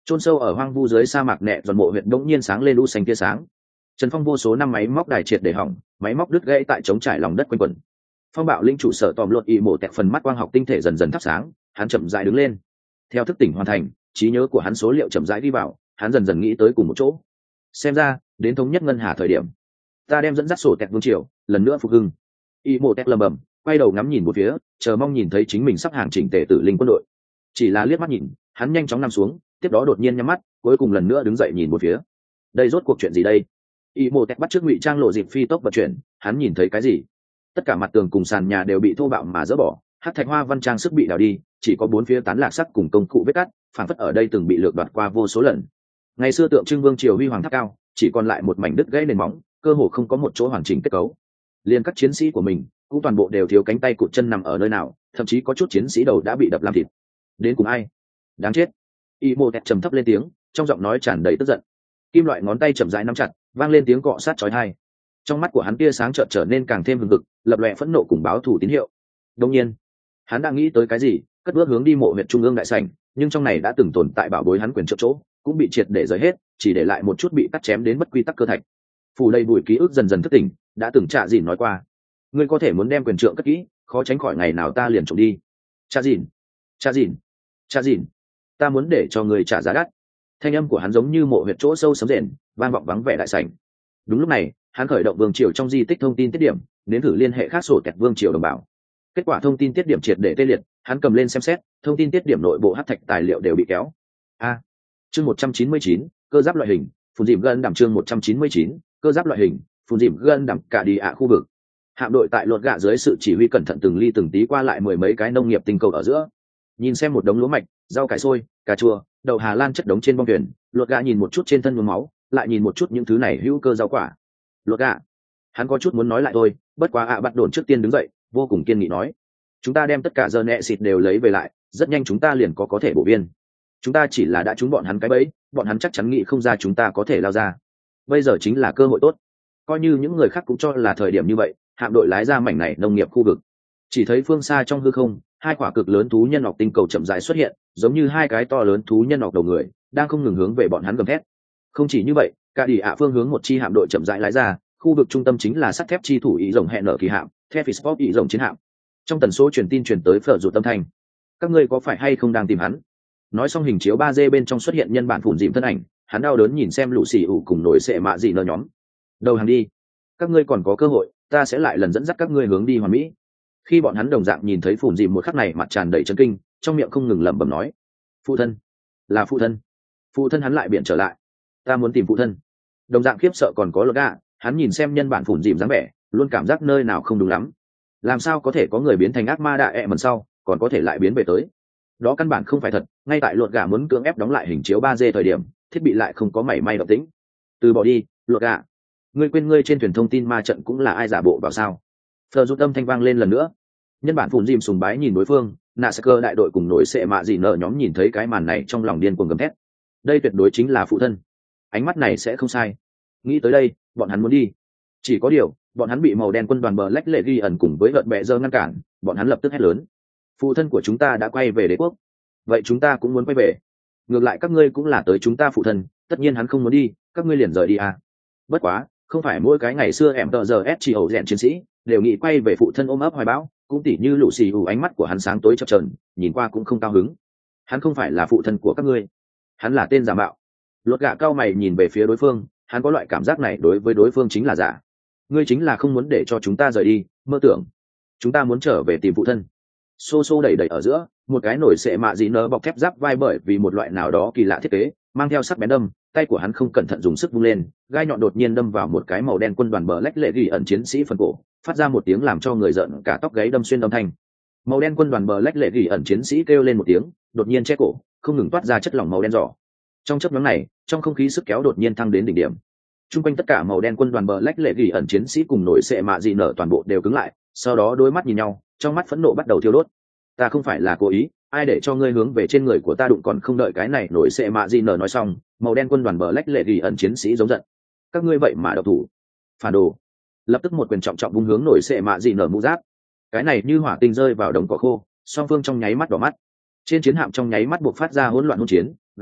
chôn sâu ở hoang vu dưới sa mạc nẹ giòn mộ huyện đống nhiên sáng lên lũ xanh tia sáng. Trần Phong vô số năm máy móc đài triệt để hỏng, máy móc đứt gãy tại trống trải lòng đất quanh quẩn. Phong bạo linh trụ sở tòm lột y mộ tẹt phần mắt quang học tinh thể dần dần thắp sáng, hắn chậm rãi đứng lên. Theo thức tỉnh hoàn thành, trí nhớ của hắn số liệu chậm rãi đi vào, hắn dần dần nghĩ tới cùng một chỗ. Xem ra, đến thống nhất ngân hà thời điểm, ta đem dẫn dắt sổ tẹt vương triều, lần nữa phục hưng. Y mộ tẹt lầm bầm, quay đầu ngắm nhìn một phía, chờ mong nhìn thấy chính mình sắp hàng chỉnh tề tử linh quân đội. Chỉ là liếc mắt nhìn, hắn nhanh chóng nằm xuống, tiếp đó đột nhiên nhắm mắt, cuối cùng lần nữa đứng dậy nhìn một phía. Đây rốt cuộc chuyện gì đây? Y mộ tẹt bắt trước ngụy trang lộ dịp phi tốc vận chuyển, hắn nhìn thấy cái gì? Tất cả mặt tường cùng sàn nhà đều bị thô bạo mà dỡ bỏ, hắc thạch hoa văn trang sức bị đào đi, chỉ có bốn phía tán lạc sắc cùng công cụ vết cắt, phản phất ở đây từng bị lược đoạt qua vô số lần. Ngày xưa tượng trưng vương triều huy hoàng tháp cao, chỉ còn lại một mảnh đứt gãy nền móng, cơ hồ không có một chỗ hoàn chỉnh kết cấu. Liên các chiến sĩ của mình cũng toàn bộ đều thiếu cánh tay cụt chân nằm ở nơi nào, thậm chí có chút chiến sĩ đầu đã bị đập làm thịt. Đến cùng ai? Đáng chết! Imhotep trầm thấp lên tiếng, trong giọng nói tràn đầy tức giận. Kim loại ngón tay chậm rãi nắm chặt, vang lên tiếng cọ sát chói tai. Trong mắt của hắn tia sáng chợt trở nên càng thêm hừng hực, lập lòe phẫn nộ cùng báo thù tín hiệu. Đương nhiên, hắn đang nghĩ tới cái gì, cất bước hướng đi mộ huyện trung ương đại sảnh, nhưng trong này đã từng tồn tại bảo bối hắn quyền trợ chỗ, cũng bị triệt để rời hết, chỉ để lại một chút bị cắt chém đến bất quy tắc cơ thạch. Phủ đầy bụi ký ức dần dần thức tỉnh, đã từng Trạ Dìn nói qua, ngươi có thể muốn đem quyền trượng cất kỹ, khó tránh khỏi ngày nào ta liền trộm đi. Trạ Dìn, Trạ Dìn, Trạ Dìn, ta muốn để cho người trả giá đắt. Thanh âm của hắn giống như mộ huyệt chỗ sâu sấm rền, vang vọng vắng vẻ đại sảnh. Đúng lúc này, hắn khởi động vương triều trong di tích thông tin tiết điểm, nếm thử liên hệ khác sổ kẹt vương triều đồng bào. Kết quả thông tin tiết điểm triệt để tê liệt, hắn cầm lên xem xét, thông tin tiết điểm nội bộ hắc thạch tài liệu đều bị kéo. Chương 199, cơ giáp loại hình, phun dìm gần đảm chương 199, cơ giáp loại hình, phun dìm gần đảm cả đi khu vực. Hạm đội tại lột gạ dưới sự chỉ huy cẩn thận từng ly từng tí qua lại mười mấy cái nông nghiệp tinh cầu ở giữa. Nhìn xem một đống lúa mạch, rau cải xôi, cà chua, đậu Hà Lan chất đống trên bong thuyền, lột gạ nhìn một chút trên thân nhuốm máu, lại nhìn một chút những thứ này hữu cơ rau quả. Lột gạ, hắn có chút muốn nói lại thôi, bất quá bắt đồn trước tiên đứng dậy, vô cùng kiên nghị nói: chúng ta đem tất cả giờ nẹ xịt đều lấy về lại, rất nhanh chúng ta liền có thể bổ viên. Chúng ta chỉ là đã trúng bọn hắn cái bẫy, bọn hắn chắc chắn nghĩ không ra chúng ta có thể lao ra. Bây giờ chính là cơ hội tốt. Coi như những người khác cũng cho là thời điểm như vậy, hạm đội lái ra mảnh này nông nghiệp khu vực. Chỉ thấy phương xa trong hư không, hai quả cực lớn thú nhân ngọc tinh cầu chậm rãi xuất hiện, giống như hai cái to lớn thú nhân ngọc đầu người, đang không ngừng hướng về bọn hắn gầm thét. Không chỉ như vậy, cả đi phương hướng một chi hạm đội chậm rãi lái ra, khu vực trung tâm chính là sắt thép chi thủ ý rồng hẹn nở kỳ hạm, Thefisport ý rồng chiến hạm. Trong tần số truyền tin truyền tới phở rụt tâm thanh: các ngươi có phải hay không đang tìm hắn? Nói xong hình chiếu 3D bên trong xuất hiện nhân bản phủn dìm thân ảnh, hắn đau đớn nhìn xem lũ xì ủ cùng nổi sệ mạ gì nơ nhóm. Đầu hàng đi, các ngươi còn có cơ hội, ta sẽ lại lần dẫn dắt các ngươi hướng đi hoàn mỹ. Khi bọn hắn đồng dạng nhìn thấy phủn dìm một khắc này, mặt tràn đầy chấn kinh, trong miệng không ngừng lẩm bẩm nói: phụ thân, là phụ thân. Phụ thân hắn lại biện trở lại, ta muốn tìm phụ thân. Đồng dạng khiếp sợ còn có lột gạ, hắn nhìn xem nhân bản phủn dìm dáng vẻ, luôn cảm giác nơi nào không đúng lắm. Làm sao có thể có người biến thành ác ma đại mần sau còn có thể lại biến về tới? Đó căn bản không phải thật. Ngay tại lột gà muốn cưỡng ép đóng lại hình chiếu 3D thời điểm, thiết bị lại không có mảy may động tĩnh. Từ bỏ đi, lột gà, ngươi quên ngươi trên thuyền thông tin ma trận cũng là ai giả bộ vào sao? Thờ rút âm thanh vang lên lần nữa. Nhân bản phùn dìm sùng bái nhìn đối phương, nạ sơ cơ đại đội cùng nổi sệ mạ gì nợ nhóm nhìn thấy cái màn này trong lòng điên cuồng gầm thét. Đây tuyệt đối chính là phụ thân. Ánh mắt này sẽ không sai. Nghĩ tới đây, bọn hắn muốn đi. Chỉ có điều, bọn hắn bị màu đen quân đoàn bờ lách lệ ghi ẩn cùng với gợn bẹ dơ ngăn cản, bọn hắn lập tức hét lớn: phụ thân của chúng ta đã quay về đế quốc, vậy chúng ta cũng muốn quay về. Ngược lại các ngươi cũng là tới chúng ta phụ thân, tất nhiên hắn không muốn đi, các ngươi liền rời đi à. Bất quá, không phải mỗi cái ngày xưa em tờ giờ s ổ rèn chiến sĩ đều nghĩ quay về phụ thân ôm ấp hoài bão, cũng tỉ như lũ xì ủ, ánh mắt của hắn sáng tối chập chờn, nhìn qua cũng không cao hứng. Hắn không phải là phụ thân của các ngươi, hắn là tên giả mạo. Lột gạ cao mày nhìn về phía đối phương, hắn có loại cảm giác này đối với đối phương chính là giả. Ngươi chính là không muốn để cho chúng ta rời đi, mơ tưởng. Chúng ta muốn trở về tìm phụ thân. Xô xô đẩy đẩy ở giữa, một cái nổi sệ mạ dị nơ bọc thép giáp vai bởi vì một loại nào đó kỳ lạ thiết kế, mang theo sắc bén đâm, tay của hắn không cẩn thận dùng sức vung lên, gai nhọn đột nhiên đâm vào một cái màu đen quân đoàn bờ lách lệ ghi ẩn chiến sĩ phần cổ, phát ra một tiếng làm cho người giận cả tóc gáy đâm xuyên âm thanh. Màu đen quân đoàn bờ lách lệ ghi ẩn chiến sĩ kêu lên một tiếng, đột nhiên che cổ, không ngừng toát ra chất lỏng màu đen giỏ. Trong chớp nhoáng này, trong không khí sức kéo đột nhiên thăng đến đỉnh điểm. Trung quanh tất cả màu đen quân đoàn bờ lách lệ ghi ẩn chiến sĩ cùng nổi sệ mạ dị nở toàn bộ đều cứng lại, sau đó đôi mắt nhìn nhau, trong mắt phẫn nộ bắt đầu thiêu đốt. Ta không phải là cố ý, ai để cho ngươi hướng về trên người của ta đụng? Còn không đợi cái này nổi sệ mạ dị nở nói xong, màu đen quân đoàn bờ lách lệ ghi ẩn chiến sĩ giống giận: các ngươi vậy mà độc thủ, phản đồ! Lập tức một quyền trọng trọng vung hướng nổi sệ mạ dị nở mũ giáp. Cái này như hỏa tinh rơi vào đống cỏ khô, song phương trong nháy mắt đỏ mắt. Trên chiến hạm trong nháy mắt buộc phát ra hỗn loạn hỗn chiến, gào thét,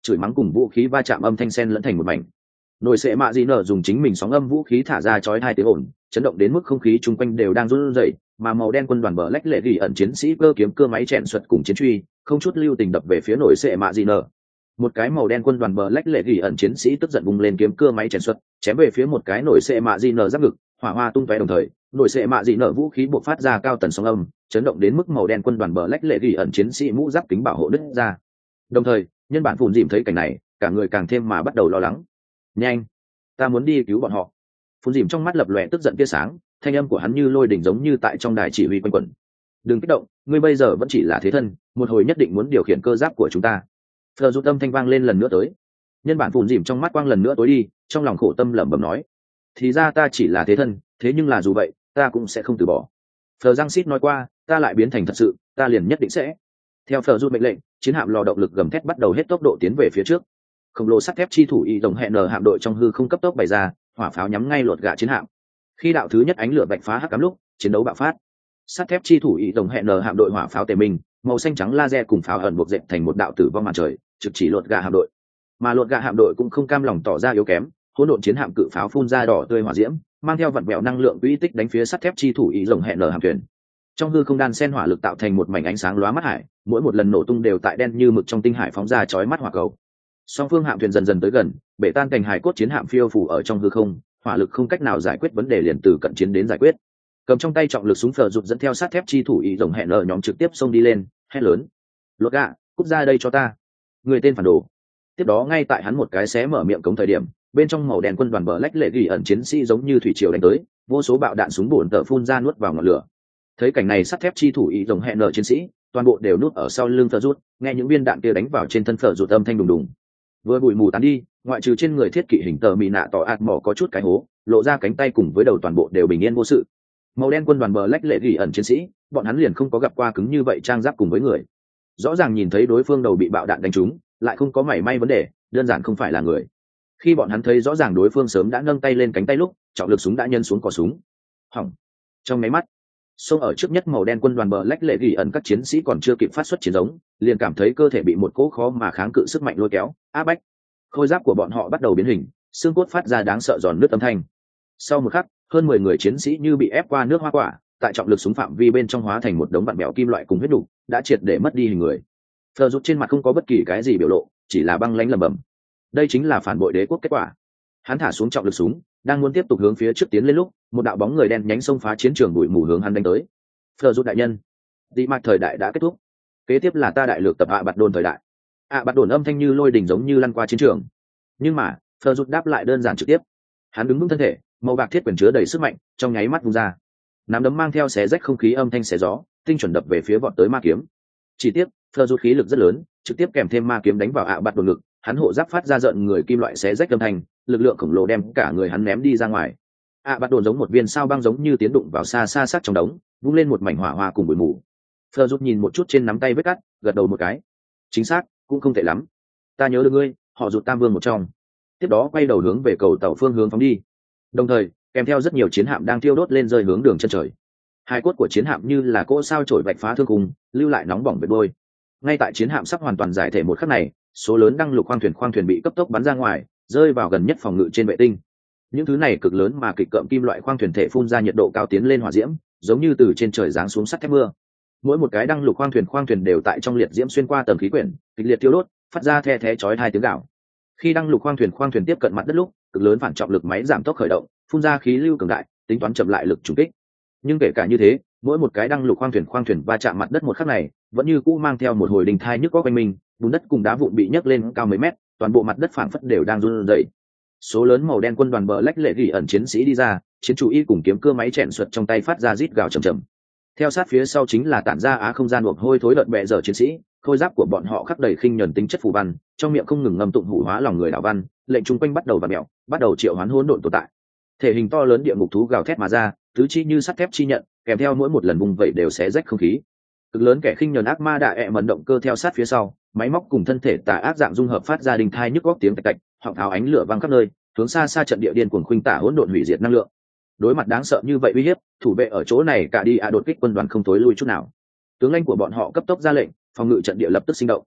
chửi mắng cùng vũ khí va chạm âm thanh sen lẫn thành một mảnh. Nổi sệ mạ gì nở dùng chính mình sóng âm vũ khí thả ra chói hai tiếng ồn, chấn động đến mức không khí chung quanh đều đang run rẩy, mà màu đen quân đoàn bờ lách lệ gỉ ẩn chiến sĩ cơ kiếm cơ máy chèn xuất cùng chiến truy, không chút lưu tình đập về phía nổi sệ mạ gì nở. Một cái màu đen quân đoàn bờ lách lệ gỉ ẩn chiến sĩ tức giận bung lên kiếm cơ máy chèn xuất, chém về phía một cái nổi sệ mạ gì nở giáp ngực, hỏa hoa tung tóe đồng thời, nổi sệ mạ gì nở vũ khí bộc phát ra cao tần sóng âm, chấn động đến mức màu đen quân đoàn bờ lách lệ gỉ ẩn chiến sĩ mũ giáp kính bảo hộ đứt ra. Đồng thời, nhân bản phùn dìm thấy cảnh này, cả người càng thêm mà bắt đầu lo lắng. Nhanh, ta muốn đi cứu bọn họ. Phun dìm trong mắt lập lòe tức giận tia sáng, thanh âm của hắn như lôi đỉnh giống như tại trong đài chỉ huy quanh quẩn. Đừng kích động, ngươi bây giờ vẫn chỉ là thế thân, một hồi nhất định muốn điều khiển cơ giáp của chúng ta. Phờ rút âm thanh vang lên lần nữa tới. Nhân bản phun dìm trong mắt quang lần nữa tối đi, trong lòng khổ tâm lẩm bẩm nói: thì ra ta chỉ là thế thân, thế nhưng là dù vậy, ta cũng sẽ không từ bỏ. Phờ Giang Sít nói qua, ta lại biến thành thật sự, ta liền nhất định sẽ. Theo Phờ rút mệnh lệnh, chiến hạm lò động lực gầm thét bắt đầu hết tốc độ tiến về phía trước. Khổng lồ sắt thép chi thủ y đồng hẹn nở hạm đội trong hư không cấp tốc bày ra, hỏa pháo nhắm ngay lột gạ chiến hạm. Khi đạo thứ nhất ánh lửa bạch phá hắc ám lúc, chiến đấu bạo phát. Sắt thép chi thủ y đồng hẹn nở hạm đội hỏa pháo tề minh, màu xanh trắng laser cùng pháo ẩn buộc dệt thành một đạo tử vong màn trời, trực chỉ lột gạ hạm đội. Mà lột gạ hạm đội cũng không cam lòng tỏ ra yếu kém, hỗn độn chiến hạm cự pháo phun ra đỏ tươi hỏa diễm, mang theo vặn vẹo năng lượng quỹ tích đánh phía sắt thép chi thủ y đồng hẹn nở hạm thuyền. Trong hư không đan sen hỏa lực tạo thành một mảnh ánh sáng lóa mắt hải, mỗi một lần nổ tung đều tại đen như mực trong tinh hải phóng ra chói mắt hỏa cầu. Song phương hạm thuyền dần dần tới gần, bể tan thành hải cốt chiến hạm phiêu phù ở trong hư không, hỏa lực không cách nào giải quyết vấn đề liền từ cận chiến đến giải quyết. Cầm trong tay trọng lực súng phở rụt dẫn theo sát thép chi thủ ý rồng hẹn ở nhóm trực tiếp xông đi lên, hét lớn: "Lột gạ, cút ra đây cho ta! Người tên phản đồ!" Tiếp đó ngay tại hắn một cái xé mở miệng cống thời điểm, bên trong màu đen quân đoàn bờ lách lệ gỉ ẩn chiến sĩ giống như thủy triều đánh tới, vô số bạo đạn súng bổn tở phun ra nuốt vào ngọn lửa. Thấy cảnh này sắt thép chi thủ ý rồng hẹn ở chiến sĩ, toàn bộ đều núp ở sau lưng phở rụt, nghe những viên đạn kia đánh vào trên thân phở rụt âm thanh đùng đùng. Vừa bụi mù tán đi, ngoại trừ trên người thiết kỵ hình tờ mì nạ tỏ ạt mỏ có chút cái hố, lộ ra cánh tay cùng với đầu toàn bộ đều bình yên vô sự. Màu đen quân đoàn bờ lách lệ gỉ ẩn chiến sĩ, bọn hắn liền không có gặp qua cứng như vậy trang giáp cùng với người. Rõ ràng nhìn thấy đối phương đầu bị bạo đạn đánh trúng, lại không có mảy may vấn đề, đơn giản không phải là người. Khi bọn hắn thấy rõ ràng đối phương sớm đã nâng tay lên cánh tay lúc, trọng lực súng đã nhân xuống cò súng. Hỏng. Trong máy mắt, xông ở trước nhất màu đen quân đoàn bờ lách lệ gỉ ẩn các chiến sĩ còn chưa kịp phát xuất chiến giống, liền cảm thấy cơ thể bị một cỗ khó mà kháng cự sức mạnh lôi kéo, áp bách. Khôi giáp của bọn họ bắt đầu biến hình, xương cốt phát ra đáng sợ giòn nước âm thanh. Sau một khắc, hơn 10 người chiến sĩ như bị ép qua nước hoa quả, tại trọng lực súng phạm vi bên trong hóa thành một đống vặn bẹo kim loại cùng huyết đủ, đã triệt để mất đi hình người. Phờ rút trên mặt không có bất kỳ cái gì biểu lộ, chỉ là băng lãnh lẩm bẩm. Đây chính là phản bội đế quốc kết quả. Hắn thả xuống trọng lực súng, đang muốn tiếp tục hướng phía trước tiến lên lúc, một đạo bóng người đen nhánh xông phá chiến trường bụi mù hướng hắn đánh tới. Phờ rút đại nhân, dị mạc thời đại đã kết thúc. Kế tiếp là ta đại lược tập bạt đồn thời đại. Bạt đồn âm thanh như lôi đình giống như lăn qua chiến trường. Nhưng mà Phờ rút đáp lại đơn giản trực tiếp. Hắn đứng vững thân thể, màu bạc thiết quyền chứa đầy sức mạnh, trong nháy mắt vung ra, nắm đấm mang theo xé rách không khí âm thanh xé gió, tinh chuẩn đập về phía vọt tới ma kiếm. Chỉ tiếc Phờ rút khí lực rất lớn, trực tiếp kèm thêm ma kiếm đánh vào bạt đồn ngực, hắn hộ giáp phát ra giận người kim loại xé rách âm thanh, lực lượng khổng lồ đem cả người hắn ném đi ra ngoài. Bạt đồn giống một viên sao băng giống như tiến đụng vào xa xa sát trong đống, vung lên một mảnh hỏa hoa cùng bụi mù. Phờ rút nhìn một chút trên nắm tay vết cắt, gật đầu một cái. Chính xác, cũng không tệ lắm. Ta nhớ được ngươi, họ rụt tam vương một trong. Tiếp đó quay đầu hướng về cầu tàu phương hướng phóng đi. Đồng thời, kèm theo rất nhiều chiến hạm đang thiêu đốt lên rơi hướng đường chân trời. Hai cốt của chiến hạm như là cỗ sao chổi vạch phá thương cùng, lưu lại nóng bỏng vệt bôi. Ngay tại chiến hạm sắp hoàn toàn giải thể một khắc này, số lớn đăng lục khoang thuyền bị cấp tốc bắn ra ngoài, rơi vào gần nhất phòng ngự trên vệ tinh. Những thứ này cực lớn mà kịch cộm kim loại khoang thuyền thể phun ra nhiệt độ cao tiến lên hỏa diễm, giống như từ trên trời giáng xuống sắt thép mưa. Mỗi một cái đăng lục khoang thuyền đều tại trong liệt diễm xuyên qua tầng khí quyển, kịch liệt tiêu đốt, phát ra the thé chói tai tiếng gào. Khi đăng lục khoang thuyền tiếp cận mặt đất lúc, cực lớn phản trọng lực máy giảm tốc khởi động, phun ra khí lưu cường đại, tính toán chậm lại lực trùng kích. Nhưng kể cả như thế, mỗi một cái đăng lục khoang thuyền va chạm mặt đất một khắc này, vẫn như cũ mang theo một hồi đình thai nhức óc quanh mình, bùn đất cùng đá vụn bị nhấc lên cao mấy mét, toàn bộ mặt đất phảng phất đều đang run rẩy. Số lớn màu đen quân đoàn bờ lách lệ gỉ ẩn chiến sĩ đi ra, chiến chủ y cùng kiếm cưa máy chèn xuất trong tay phát ra rít gào trầm trầm. Theo sát phía sau chính là tản ra không gian buộc hôi thối đợt bẹ dở chiến sĩ, khôi giáp của bọn họ khắc đầy khinh nhẫn tính chất phù văn, trong miệng không ngừng ngâm tụng hủ hóa lòng người đạo văn, lệnh chung quanh bắt đầu vặn mèo, bắt đầu triệu hoán hỗn độn tồn tại. Thể hình to lớn địa ngục thú gào thét mà ra, tứ chi như sắt thép chi nhận, kèm theo mỗi một lần vùng vẩy đều xé rách không khí. Cực lớn kẻ khinh nhẫn ác ma đạ mẩn động cơ theo sát phía sau, máy móc cùng thân thể tà ác dạng dung hợp phát ra đình thai nhức óc tiếng tạch tạch, họng tháo ánh lửa vang khắp nơi, hướng xa xa trận địa điên cuồng khuynh tả hỗn độn hủy diệt năng lượng. Đối mặt đáng sợ như vậy uy hiếp, thủ vệ ở chỗ này cả đi đột kích quân đoàn không tối lui chút nào. Tướng lãnh của bọn họ cấp tốc ra lệnh, phòng ngự trận địa lập tức sinh động.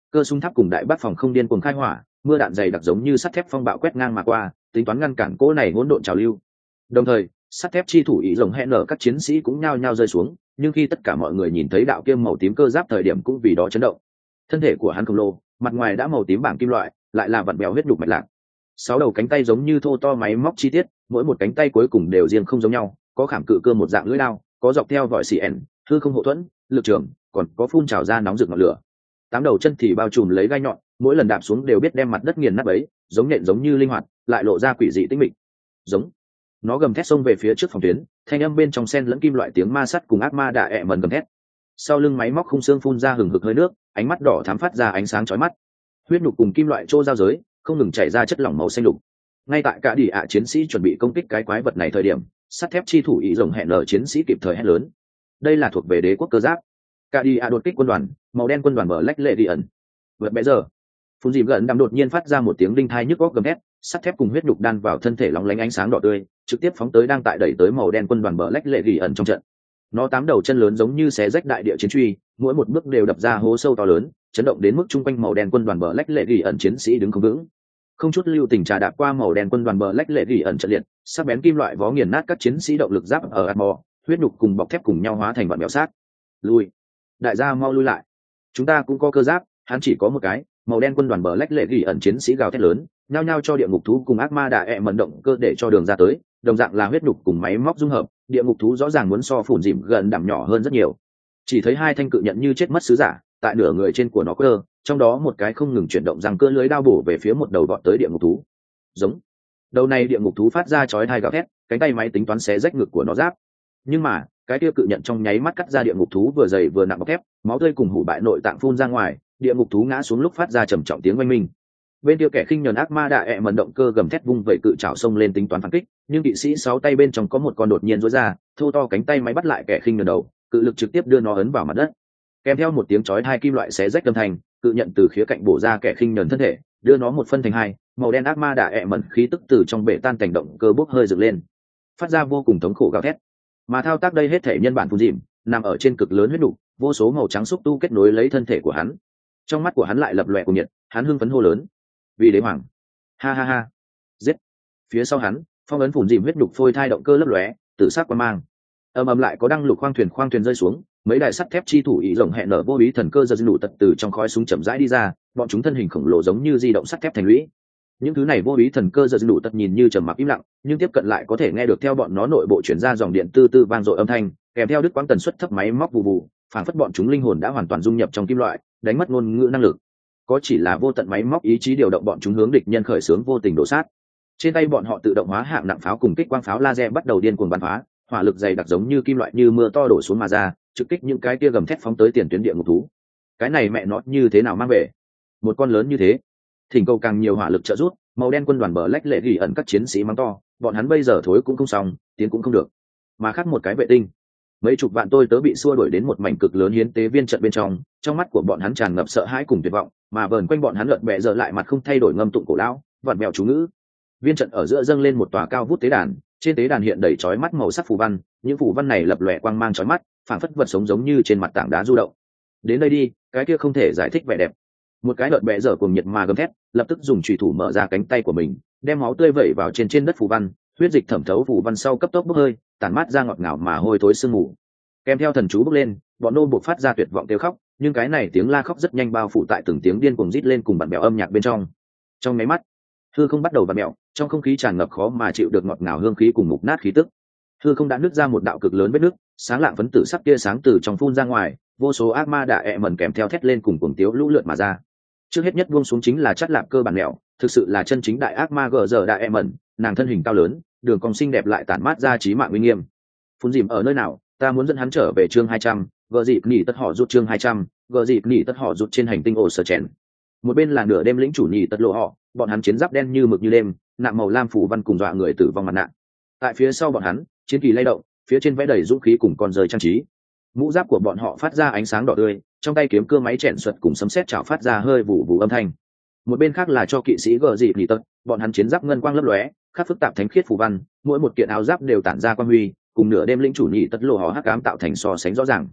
cơ súng tháp cùng đại bác phòng không điên cuồng khai hỏa, mưa đạn dày đặc giống như sắt thép phong bạo quét ngang mà qua, tính toán ngăn cản cỗ này hỗn độn trào lưu. Đồng thời sắt thép chi thủ ý rồng hẹn nở các chiến sĩ cũng nhao nhao rơi xuống, nhưng khi tất cả mọi người nhìn thấy đạo kim màu tím cơ giáp thời điểm cũng vì đó chấn động. Thân thể của hắn khổng lồ, mặt ngoài đã màu tím bảng kim loại, lại là vặn bèo huyết đục mạch lạc. 6 đầu cánh tay giống như thô to máy móc chi tiết, mỗi một cánh tay cuối cùng đều riêng không giống nhau, có khảm cự cơ một dạng lưỡi đao, có dọc theo vòi xì ẻn, hư không hộ thuẫn, lực trường, còn có phun trào ra nóng rực ngọn lửa. 8 đầu chân thì bao trùm lấy gai nhọn, mỗi lần đạp xuống đều biết đem mặt đất nghiền nát bấy, giống nhện giống như linh hoạt, lại lộ ra quỷ dị tinh mịch. Giống. Nó gầm thét xông về phía trước phòng tuyến, thanh âm bên trong xen lẫn kim loại tiếng ma sắt cùng ác ma đạ ẹ mần gầm thét. Sau lưng máy móc khung xương phun ra hừng hực hơi nước, ánh mắt đỏ thắm phát ra ánh sáng chói mắt. Huyết nhục cùng kim loại trô giao giới, không ngừng chảy ra chất lỏng màu xanh lục. Ngay tại cả đỉ ạ chiến sĩ chuẩn bị công kích cái quái vật này thời điểm, sắt thép chi thủ ý rồng hẹn nở chiến sĩ kịp thời hét lớn. Đây là thuộc về đế quốc cơ giáp. Cả đỉ ạ đột kích quân đoàn, màu đen quân đoàn bờ lách lệ đi ẩn. Vượt bé giờ, phun dìm gần đâm đột nhiên phát ra một tiếng đinh thai nhức óc gầm thét, sắt thép cùng huyết nhục đan vào thân thể lóng lánh ánh sáng đỏ tươi, trực tiếp phóng tới đang tại đẩy tới màu đen quân đoàn bờ lách lệ gỉ ẩn trong trận. Nó 8 đầu chân lớn giống như xé rách đại địa chiến truy, mỗi một bước đều đập ra hố sâu to lớn, chấn động đến mức trung quanh màu đen quân đoàn bờ lách lệ gỉ ẩn chiến sĩ đứng không vững. Không chút lưu tình trà đạp qua màu đen quân đoàn bờ lách lệ gỉ ẩn trận liệt, sắc bén kim loại vó nghiền nát các chiến sĩ động lực giáp ở armor, huyết nhục cùng bọc thép cùng nhau hóa thành bọn béo sát. Lui, đại gia mau lui lại. Chúng ta cũng có cơ giáp, hắn chỉ có một cái. Màu đen quân đoàn bờ lách lệ gỉ ẩn chiến sĩ gào thét lớn, nhao nhao cho địa ngục thú cùng ác ma đạ ẹ mẩn động cơ để cho đường ra tới, đồng dạng là huyết nhục cùng máy móc dung hợp, địa ngục thú rõ ràng muốn so phủn dìm gần đảm nhỏ hơn rất nhiều. Chỉ thấy hai thanh cự nhận như chết mất sứ giả, tại nửa người trên của nó cơ, trong đó một cái không ngừng chuyển động răng cưa lưới đao bổ về phía một đầu vọt tới địa ngục thú. Giống. Đầu này địa ngục thú phát ra chói tai gào thét, cánh tay máy tính toán xé rách ngực của nó giáp. Nhưng mà, cái kia cự nhận trong nháy mắt cắt ra địa ngục thú vừa dày vừa nặng bọc thép, máu tươi cùng hủ bại nội tạng phun ra ngoài, địa ngục thú ngã xuống lúc phát ra trầm trọng tiếng oanh minh. Bên kia kẻ khinh nhẫn ác ma đạ ẹ mẩn động cơ gầm thét vung vẩy cự trảo xông lên tính toán phản kích, nhưng kỵ sĩ 6 tay bên trong có một con đột nhiên rối ra, thô to cánh tay máy bắt lại kẻ khinh nhẫn đầu, cự lực trực tiếp đưa nó ấn vào mặt đất. Kèm theo một tiếng chói tai kim loại xé rách âm thanh, cự nhận từ khía cạnh bổ ra kẻ khinh nhẫn thân thể, đưa nó một phân thành hai, màu đen ác ma đạ ẹ mẩn khí tức từ trong bể tan cảnh động cơ bốc hơi dựng lên, phát ra vô cùng thống khổ gào thét. Mà thao tác đây hết thể nhân bản phun dìm, nằm ở trên cực lớn huyết đủ, vô số màu trắng xúc tu kết nối lấy thân thể của hắn. Trong mắt của hắn lại lập lòe cùng nhiệt, hắn hưng phấn hô lớn: vì đế hoàng, ha ha ha, giết! Phía sau hắn, phong ấn phủn dìm huyết đục phôi thai động cơ lấp lóe, tự sát quang mang. Ầm lại có đăng lục khoang thuyền rơi xuống, mấy đài sắt thép chi thủ ý rồng hẹn nở vô ý thần cơ giật nụ tật từ trong khói súng chậm rãi đi ra, bọn chúng thân hình khổng lồ giống như di động sắt thép thành lũy. Những thứ này vô ý thần cơ giật nụ tật nhìn như trầm mặc im lặng, nhưng tiếp cận lại có thể nghe được theo bọn nó nội bộ chuyển ra dòng điện tư tư vang dội âm thanh, kèm theo đứt quãng tần suất thấp máy móc vụ vụ, phảng phất bọn chúng linh hồn đã hoàn toàn dung nhập trong kim loại, đánh mất ngôn ngữ năng lực. Có chỉ là vô tận máy móc ý chí điều động bọn chúng hướng địch nhân khởi xướng vô tình đổ sát. Trên tay bọn họ tự động hóa hạng nặng pháo cùng kích quang pháo laser bắt đầu điên cuồng bắn phá, hỏa lực dày đặc giống như kim loại như mưa to đổ xuống mà ra, trực kích những cái kia gầm thét phóng tới tiền tuyến địa ngục thú. Cái này mẹ nó như thế nào mang về? Một con lớn như thế. Thỉnh cầu càng nhiều hỏa lực trợ giúp, màu đen quân đoàn bờ lách lệ gỉ ẩn các chiến sĩ mắng to, bọn hắn bây giờ thối cũng không xong, tiến cũng không được. Mà khác một cái vệ tinh, mấy chục vạn tôi tớ bị xua đuổi đến một mảnh cực lớn hiến tế viên trận bên trong mắt của bọn hắn tràn ngập sợ hãi cùng tuyệt vọng, mà vờn quanh bọn hắn lợn bẹ giờ lại mặt không thay đổi ngâm tụng cổ lão, vặn mèo chú ngữ. Viên trận ở giữa dâng lên một tòa cao vút tế đàn, trên tế đàn hiện đầy chói mắt màu sắc phù văn, những phù văn này lập lòe quang mang chói mắt, phảng phất vật sống giống như trên mặt tảng đá du động. Đến đây đi, cái kia không thể giải thích vẻ đẹp. Một cái lợn bẹ giờ cùng nhiệt mà gầm thét, lập tức dùng chùy thủ mở ra cánh tay của mình, đem máu tươi vẩy vào trên đất phù văn, huyết dịch thẩm thấu phù văn sau cấp tốc bốc hơi, tản mát ra ngọt ngào mà hôi thối sương mù. Kèm theo thần chú bốc lên, bọn nô buộc phát ra tuyệt vọng kêu khóc, nhưng cái này tiếng la khóc rất nhanh bao phủ tại từng tiếng điên cuồng rít lên cùng bạn bèo âm nhạc bên trong. Trong mấy mắt, hư không bắt đầu vặn mèo, trong không khí tràn ngập khó mà chịu được ngọt ngào hương khí cùng mục nát khí tức. Hư không đã nứt ra một đạo cực lớn vết nứt, sáng lạng phấn tử sắc tia sáng từ trong phun ra ngoài, vô số ác ma đạ ẹ mẩn kèm theo thét lên cùng cuồng tiếu lũ lượt mà ra. Trước hết nhất buông xuống chính là chắt lạp cơ bản mèo, thực sự là chân chính đại ác ma gờ giờ đạ ẹ mẩn, nàng thân hình cao lớn, đường cong xinh đẹp lại tản mát ra chí mạng uy nghiêm. Phun dìm ở nơi nào? Ta muốn dẫn hắn trở về chương 200, gờ dịp nỉ tất họ rút chương 200, gờ dịp nỉ tất họ rút trên hành tinh ổ sở chèn. Một bên là nửa đêm lĩnh chủ nỉ tất lộ họ, bọn hắn chiến giáp đen như mực như đêm, nặng màu lam phủ văn cùng dọa người tử vong mặt nạ. Tại phía sau bọn hắn, chiến kỳ lay động, phía trên vẽ đầy dũng khí cùng con rơi trang trí. Mũ giáp của bọn họ phát ra ánh sáng đỏ tươi, trong tay kiếm cưa máy chèn xoẹt cùng sấm sét chảo phát ra hơi vụ vụ âm thanh. Một bên khác là cho kỵ sĩ gờ dịp nỉ tất, bọn hắn chiến giáp ngân quang lấp lóe, khắc phức tạp thánh khiết phủ văn, mỗi một kiện áo giáp đều tản ra quang huy, cùng nửa đêm lĩnh chủ nhị tất lộ họ hắc ám tạo thành so sánh rõ ràng.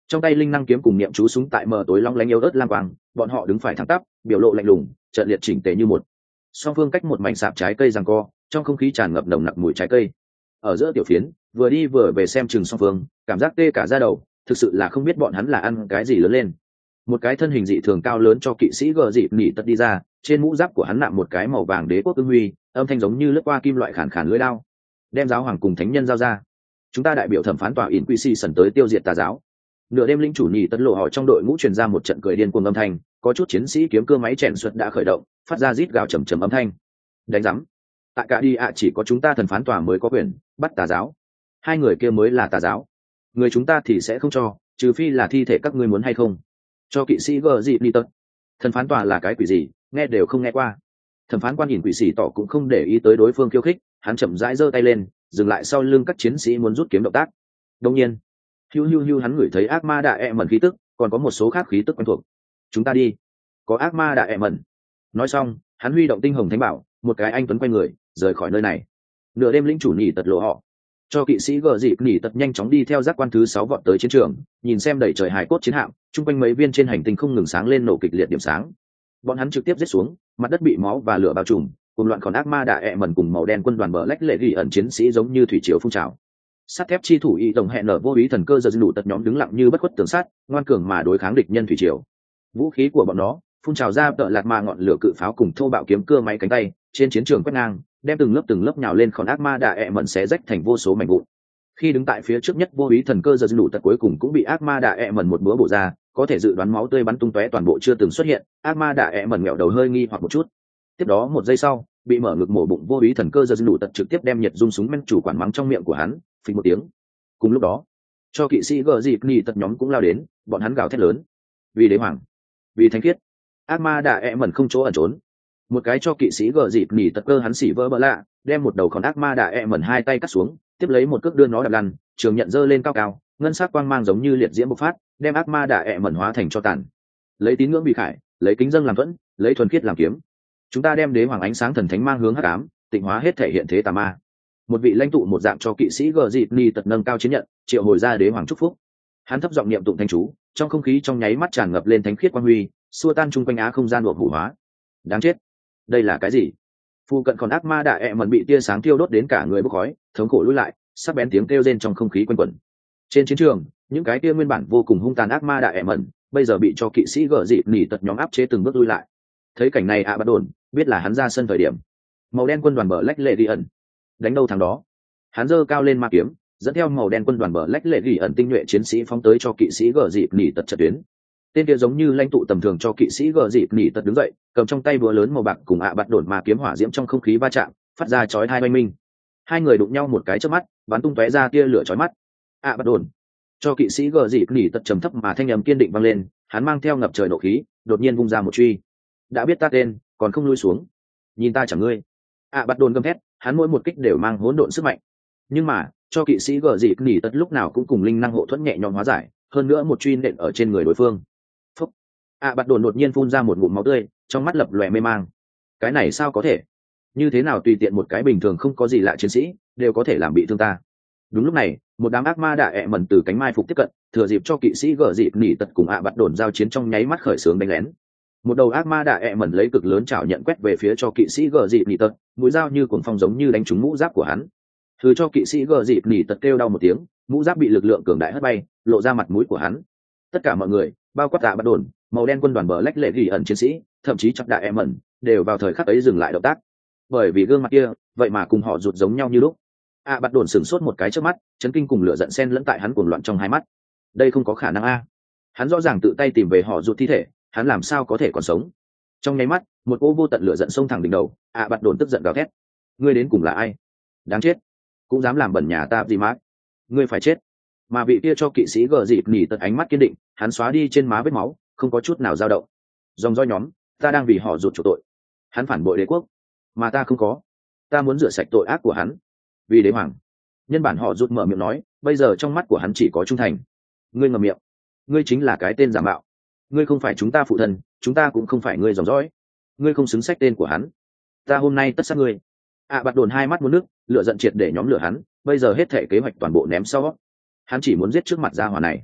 Trong tay linh năng kiếm cùng niệm chú súng tại mờ tối long lánh yếu ớt lam quang, bọn họ đứng phải thẳng tắp, biểu lộ lạnh lùng, trận liệt chỉnh tề như một. Song phương cách một mảnh sạp trái cây giằng co, trong không khí tràn ngập nồng nặc mùi trái cây. Ở giữa tiểu phiến, vừa đi vừa về xem chừng song phương, cảm giác tê cả da đầu, thực sự là không biết bọn hắn là ăn cái gì lớn lên. Một cái thân hình dị thường cao lớn cho kỵ sĩ gờ dịp nỉ tật đi ra, trên mũ giáp của hắn nạm một cái màu vàng đế quốc ưng huy, âm thanh giống như lướt qua kim loại khàn khàn lưỡi đao. Đem giáo hoàng cùng thánh nhân giao ra, chúng ta đại biểu thẩm phán tòa Inquisition tới tiêu diệt tà giáo. Nửa đêm linh chủ nhị tật lộ họ trong đội ngũ truyền ra một trận cười điên cuồng âm thanh, có chút chiến sĩ kiếm cưa máy chèn xuất đã khởi động, phát ra rít gào trầm trầm âm thanh. Đánh rắm, tại cả đi ạ chỉ có chúng ta thần phán tòa mới có quyền bắt tà giáo, hai người kia mới là tà giáo, người chúng ta thì sẽ không cho, trừ phi là thi thể các ngươi muốn hay không. Cho kỵ sĩ gờ dịp đi tật. Thần phán tòa là cái quỷ gì, nghe đều không nghe qua. Thẩm phán quan nhìn quỷ sĩ tỏ cũng không để ý tới đối phương khiêu khích, hắn chậm rãi giơ tay lên, dừng lại sau lưng các chiến sĩ muốn rút kiếm động tác. Đương nhiên, hiu hắn ngửi thấy ác ma đạ ẹ mẩn khí tức, còn có một số khác khí tức quen thuộc. Chúng ta đi. Có ác ma đạ ẹ mẩn. Nói xong, hắn huy động tinh hồng thánh bảo, một cái anh tuấn quay người, rời khỏi nơi này. Nửa đêm lĩnh chủ nhỉ tật lộ họ. Cho kỵ sĩ gờ dịp nhỉ tật nhanh chóng đi theo giác quan thứ 6 vọt tới chiến trường, nhìn xem đẩy trời hải cốt chiến hạm, chung quanh mấy viên trên hành tinh không ngừng sáng lên nổ kịch liệt điểm sáng. Bọn hắn trực tiếp giết xuống, mặt đất bị máu và lửa bao trùm, cùng loạn còn ác ma đạ ẹ mẩn cùng màu đen quân đoàn bờ lách lệ ghi ẩn chiến sĩ giống như thủy triều phun trào. Sắt thép chi thủ y đồng hẹn nở vô ý thần cơ giờ đủ tật nhóm đứng lặng như bất khuất tường sắt, ngoan cường mà đối kháng địch nhân thủy triều. Vũ khí của bọn nó phun trào ra tợ lạt ma ngọn lửa cự pháo cùng thô bạo kiếm cưa máy cánh tay, trên chiến trường quét ngang, đem từng lớp nhào lên còn ác ma đạ ẹ mẩn xé rách thành vô số mảnh vụn. Khi đứng tại phía trước nhất vô ý thần cơ giờ đủ tật cuối cùng cũng bị ác ma đạ ẹ mẩn một búa bổ ra, có thể dự đoán máu tươi bắn tung tóe toàn bộ chưa từng xuất hiện, ác ma đạ ẹ mẩn nghẹo đầu hơi nghi hoặc một chút. Tiếp đó một giây sau, bị mở ngực mổ bụng vô ý thần cơ giờ đủ tật trực tiếp đem nhiệt dung súng men chủ quản mắng trong miệng của hắn, phình một tiếng. Cùng lúc đó, cho kỵ sĩ gờ dịp nhỉ tật nhóm cũng lao đến, bọn hắn gào thét lớn: vì đế hoàng, vì thánh khiết. Ác ma đạ ẹ mẩn không chỗ ẩn trốn, một cái cho kỵ sĩ gờ dịp nhỉ tật cơ hắn xỉ vỡ bỡ lạ, đem một đầu còn ác ma đạ ẹ mẩn hai tay cắt xuống, tiếp lấy một cước đưa nó đập lăn, trường nhận dơ lên cao cao, ngân sắc quang mang giống như liệt diễm bộc phát, đem ác ma đạ ẹ mẩn hóa thành cho tàn. Lấy tín ngưỡng bị khải, lấy kính dâng làm thuẫn, lấy thuần khiết làm kiếm, chúng ta đem đế hoàng ánh sáng thần thánh mang hướng hắc ám, tịnh hóa hết thể hiện thế tà ma. Một vị lãnh tụ một dạng cho kỵ sĩ gờ dịp ni tật nâng cao chiến nhận, triệu hồi ra đế hoàng chúc phúc. Hắn thấp giọng niệm tụng thanh chú, trong không khí trong nháy mắt tràn ngập lên thánh khiết quang huy, xua tan chung quanh á không gian buộc hủ hóa. Đáng chết, đây là cái gì? Phu cận còn ác ma đạ ẹ mẩn bị tia sáng thiêu đốt đến cả người bốc khói, thống khổ lùi lại, sắc bén tiếng kêu rên trong không khí quanh quẩn. Trên chiến trường, những cái kia nguyên bản vô cùng hung tàn ác ma đạ ẹ mẩn, bây giờ bị cho kỵ sĩ gờ dịp nỉ tật nhóm áp chế từng bước lui lại. Thấy cảnh này bắt đồn biết là hắn ra sân thời điểm. Màu đen quân đoàn bờ lách lệ ghi ẩn, đánh đâu thằng đó. Hắn giơ cao lên ma kiếm, dẫn theo màu đen quân đoàn bờ lách lệ ghi ẩn tinh nhuệ chiến sĩ phóng tới cho kỵ sĩ gờ dịp nỉ tật trận tuyến. Tên kia giống như lãnh tụ tầm thường cho kỵ sĩ gờ dịp nỉ tật đứng dậy, cầm trong tay búa lớn màu bạc cùng bắt đồn ma kiếm hỏa diễm trong không khí va chạm, phát ra chói tai oanh minh. Hai người đụng nhau một cái chớp mắt, bắn tung tóe ra tia lửa chói mắt. Bắt đồn cho kỵ sĩ gờ dịp nỉ tật trầm thấp mà thanh âm kiên định vang lên, hắn mang theo ngập trời nộ khí, đột nhiên vung ra một truy. Đã biết ta tên, còn không lui xuống, nhìn ta chẳng ngươi. Bắt đồn gầm thét, hắn mỗi một kích đều mang hỗn độn sức mạnh. Nhưng mà cho kỵ sĩ gờ dịp nỉ tật lúc nào cũng cùng linh năng hộ thuẫn nhẹ nhõm hóa giải, hơn nữa một truy nện ở trên người đối phương. Phúc. Bắt đồn đột nhiên phun ra một ngụm máu tươi, trong mắt lập lòe mê mang. Cái này sao có thể? Như thế nào tùy tiện một cái bình thường không có gì lạ chiến sĩ đều có thể làm bị thương ta? Đúng lúc này, một đám ác ma đạ ẹ mẩn từ cánh mai phục tiếp cận, thừa dịp cho kỵ sĩ gờ dịp nỉ tật cùng bắt đồn giao chiến trong nháy mắt khởi xướng đánh lén. Một đầu ác ma đạ ẹ mẩn lấy cực lớn chảo nhận quét về phía cho kỵ sĩ gờ dịp nỉ tật, mũi dao như cuồng phong giống như đánh trúng mũ giáp của hắn. Thứ cho kỵ sĩ gờ dịp nỉ tật kêu đau một tiếng, mũ giáp bị lực lượng cường đại hất bay, lộ ra mặt mũi của hắn. Tất cả mọi người, bao quát bắt đồn, màu đen quân đoàn bờ lách lệ ghi ẩn chiến sĩ, thậm chí chắc đạ ẹ mẩn, đều vào thời khắc ấy dừng lại động tác, bởi vì gương mặt kia vậy mà cùng họ rụt giống nhau như lúc. Bắt đồn sửng sốt một cái trước mắt, chấn kinh cùng lửa giận xen lẫn tại hắn cuồng loạn trong hai mắt. Đây không có khả năng a. Hắn rõ ràng tự tay tìm về họ rụt thi thể, hắn làm sao có thể còn sống? Trong nháy mắt, một cỗ vô tận lửa giận xông thẳng đỉnh đầu. Bắt đồn tức giận gào thét: ngươi đến cùng là ai? Đáng chết, cũng dám làm bẩn nhà ta gì mát, ngươi phải chết. Mà vị kia cho kỵ sĩ gờ dịp nỉ tật ánh mắt kiên định, hắn xóa đi trên má vết máu, không có chút nào dao động. Dòng roi nhóm, ta đang vì họ rụt chuộc tội. Hắn phản bội đế quốc, mà ta không có. Ta muốn rửa sạch tội ác của hắn, vì đế hoàng. Nhân bản họ rụt mở miệng nói, bây giờ trong mắt của hắn chỉ có trung thành. Ngươi ngậm miệng, ngươi chính là cái tên giả mạo. Ngươi không phải chúng ta phụ thân, chúng ta cũng không phải ngươi dòng dõi. Ngươi không xứng xách tên của hắn. Ta hôm nay tất sát ngươi. Bắt đồn hai mắt muốn nước, lửa giận triệt để nhóm lửa hắn, bây giờ hết thể kế hoạch toàn bộ ném sau. Hắn chỉ muốn giết trước mặt gia hỏa này.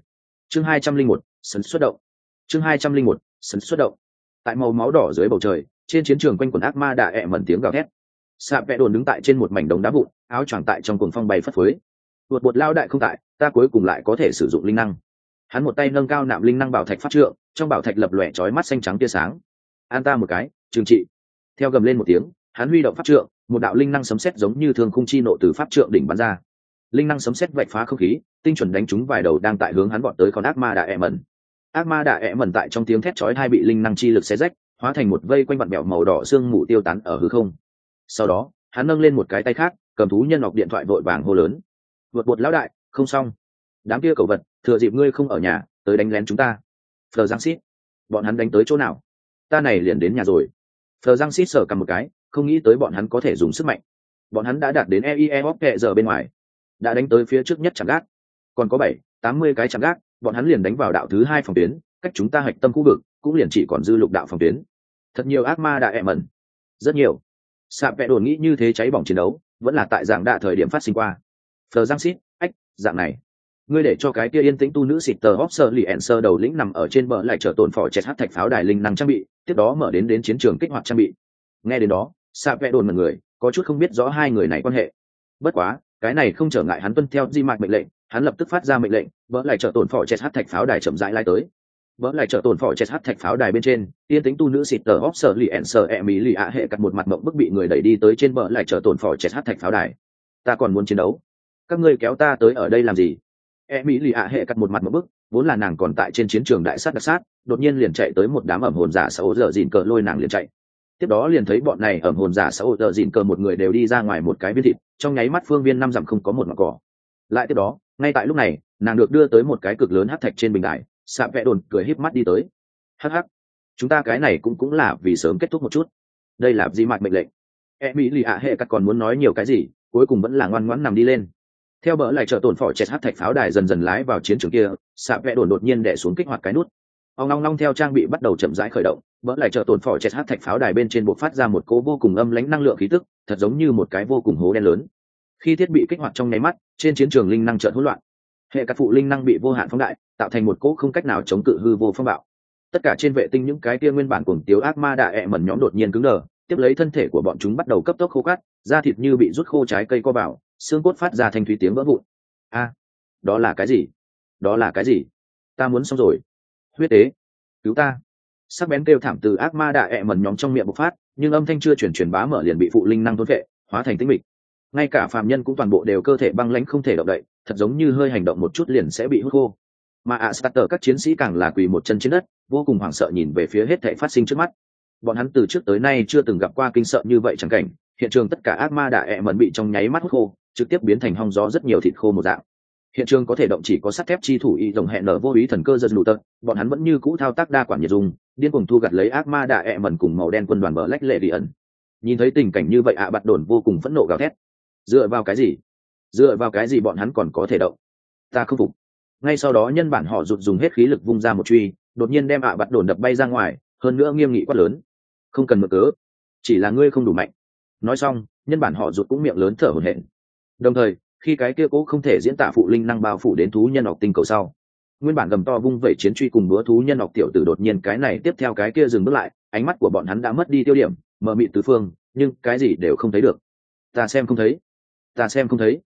Chương 201, sấn xuất động. Chương 201, sấn xuất động. Tại màu máu đỏ dưới bầu trời, trên chiến trường quanh quần ác ma đạ ẹ mẩn tiếng gào thét. Sạ Vẽ Đồn đứng tại trên một mảnh đống đá vụn, áo choàng tại trong cuồng phong bay phất phới. Tuột bột lao đại không tại, ta cuối cùng lại có thể sử dụng linh năng. Hắn một tay nâng cao nạm linh năng bảo thạch pháp trượng, trong bảo thạch lập lòe chói mắt xanh trắng tia sáng. An ta một cái, trừng trị. Theo gầm lên một tiếng, hắn huy động pháp trượng, một đạo linh năng sấm sét giống như thường khung chi nộ từ pháp trượng đỉnh bắn ra. Linh năng sấm sét vạch phá không khí, tinh chuẩn đánh trúng vài đầu đang tại hướng hắn vọt tới con ác ma đạ ẹ mẩn. Ác ma đạ ẹ mẩn tại trong tiếng thét chói tai bị linh năng chi lực xé rách, hóa thành một vây quanh vặn bẹo màu đỏ xương mù tiêu tán ở hư không. Sau đó, hắn nâng lên một cái tay khác, cầm thú nhân ngọc điện thoại vội vàng hô lớn: "Vượt bột lão đại, không xong. Đám kia cẩu vật, thừa dịp ngươi không ở nhà, tới đánh lén chúng ta." Phờ Giang Sít, bọn hắn đánh tới chỗ nào? Ta này liền đến nhà rồi. Phờ Giang Sít sờ cầm một cái, không nghĩ tới bọn hắn có thể dùng sức mạnh. Bọn hắn đã đạt đến EIE hóc kệ giờ bên ngoài, đã đánh tới phía trước nhất chạm gác, còn có 70 cái chạm gác, bọn hắn liền đánh vào đạo thứ 2 phòng tuyến, cách chúng ta hạch tâm khu vực cũng liền chỉ còn dư lục đạo phòng tuyến. Thật nhiều ác ma đã ẹ mẩn, rất nhiều. Sạ Vẽ Đồn nghĩ như thế cháy bỏng chiến đấu vẫn là tại dạng đạ thời điểm phát sinh qua. Phờ Giang Sít, ách, dạng này ngươi để cho cái kia yên tĩnh tu nữ xịt tờ hóc sơ lì ẻn sơ đầu lĩnh nằm ở trên bờ lại trở tổn phỏ chẹt hát thạch pháo đài linh năng trang bị, tiếp đó mở đến chiến trường kích hoạt trang bị. Nghe đến đó, Sạ Vẽ Đồn mọi người có chút không biết rõ hai người này quan hệ. Bất quá cái này không trở ngại hắn tuân theo di mạch mệnh lệnh, hắn lập tức phát ra mệnh lệnh, bờ lại trở tổn phỏ chẹt hát thạch pháo đài chậm rãi lai tới. Bờ lại trở tổn phỏ chẹt hát thạch pháo đài bên trên, yên tĩnh tu nữ xịt tờ hóc sơ lì ẻn sơ e mỹ lì ạ hệ cắt một mặt mộng bức bị người đẩy đi tới trên bờ lại trở tổn phỏ chẹt hát thạch pháo đài. Ta còn muốn chiến đấu, các ngươi kéo ta tới ở đây làm gì? E mỹ lì ạ hệ cắt một mặt một bức, vốn là nàng còn tại trên chiến trường đại sát đặc sát, đột nhiên liền chạy tới một đám ẩm hồn giả sáu giờ dìn cờ lôi nàng liền chạy. Tiếp đó liền thấy bọn này ẩm hồn giả sáu giờ dìn cờ một người đều đi ra ngoài một cái viên thịt, trong nháy mắt phương viên 5 dặm không có một ngọn cỏ. Lại tiếp đó, ngay tại lúc này, nàng được đưa tới một cái cực lớn hắc thạch trên bình đài. Sạ Vẽ Đồn cười híp mắt đi tới. Hắc hắc, chúng ta cái này cũng là vì sớm kết thúc một chút. Đây là gì mạch mệnh lệnh? E mỹ lì ạ hệ cắt còn muốn nói nhiều cái gì, cuối cùng vẫn là ngoan ngoãn nằm đi lên. Theo bờ lại trở tổn phỏ chẹt hát thạch pháo đài dần dần lái vào chiến trường kia, Sạ Vẽ Đồn đột nhiên đè xuống kích hoạt cái nút. Ong long theo trang bị bắt đầu chậm rãi khởi động, bờ lại trở tổn phỏ chẹt hát thạch pháo đài bên trên bộc phát ra một cỗ vô cùng âm lãnh năng lượng khí tức, thật giống như một cái vô cùng hố đen lớn. Khi thiết bị kích hoạt trong nháy mắt, trên chiến trường linh năng chợt hỗn loạn. Hệ các phụ linh năng bị vô hạn phóng đại, tạo thành một cỗ không cách nào chống cự hư vô phong bạo. Tất cả trên vệ tinh những cái kia nguyên bản cuồng tiếu ác ma đạ ẹ mẩn nhóm đột nhiên cứng đờ, tiếp lấy thân thể của bọn chúng bắt đầu cấp tốc khô cát, da thịt như bị rút khô trái cây co vào, xương cốt phát ra thanh thúy tiếng vỡ vụn. A, đó là cái gì? Đó là cái gì? Ta muốn xong rồi. Huyết tế, cứu ta! Sắc bén kêu thảm từ ác ma đạ ẹ mẩn nhóm trong miệng bộc phát, nhưng âm thanh chưa truyền bá mở liền bị phụ linh năng thôn vệ, hóa thành tĩnh mịch. Ngay cả phàm nhân cũng toàn bộ đều cơ thể băng lãnh không thể động đậy, thật giống như hơi hành động một chút liền sẽ bị hút khô. Mà Astarter các chiến sĩ càng là quỳ một chân trên đất, vô cùng hoảng sợ nhìn về phía hết thảy phát sinh trước mắt. Bọn hắn từ trước tới nay chưa từng gặp qua kinh sợ như vậy chẳng cảnh, hiện trường tất cả ác ma đạ ẹ mẩn bị trong nháy mắt hút khô, trực tiếp biến thành hong gió rất nhiều thịt khô một dạng. Hiện trường có thể động chỉ có sắt thép chi thủ y rồng hẹn nở vô ý thần cơ giật lụ tật, bọn hắn vẫn như cũ thao tác đa quản nhiệt dùng, điên cuồng thu gặt lấy ác ma đạ ẹ mẩn cùng màu đen quân đoàn bờ lách lệ đi ẩn. Nhìn thấy tình cảnh như vậy Bạt Đồn vô cùng phẫn nộ gào thét. Dựa vào cái gì? Dựa vào cái gì bọn hắn còn có thể động? Ta không phục. Ngay sau đó nhân bản họ rụt dùng hết khí lực vung ra một truy, đột nhiên đem Bạt Đồn đập bay ra ngoài, hơn nữa nghiêm nghị quát lớn: không cần mượn cớ, chỉ là ngươi không đủ mạnh. Nói xong, nhân bản họ rụt cũng miệng lớn thở hổn hển. Đồng thời, khi cái kia cố không thể diễn tả phụ linh năng bao phủ đến thú nhân học tinh cầu sau, nguyên bản gầm to vung vẩy chiến truy cùng búa thú nhân học tiểu tử đột nhiên cái này tiếp theo cái kia dừng bước lại, ánh mắt của bọn hắn đã mất đi tiêu điểm, mờ mịt tứ phương, nhưng cái gì đều không thấy được. Ta xem không thấy, ta xem không thấy.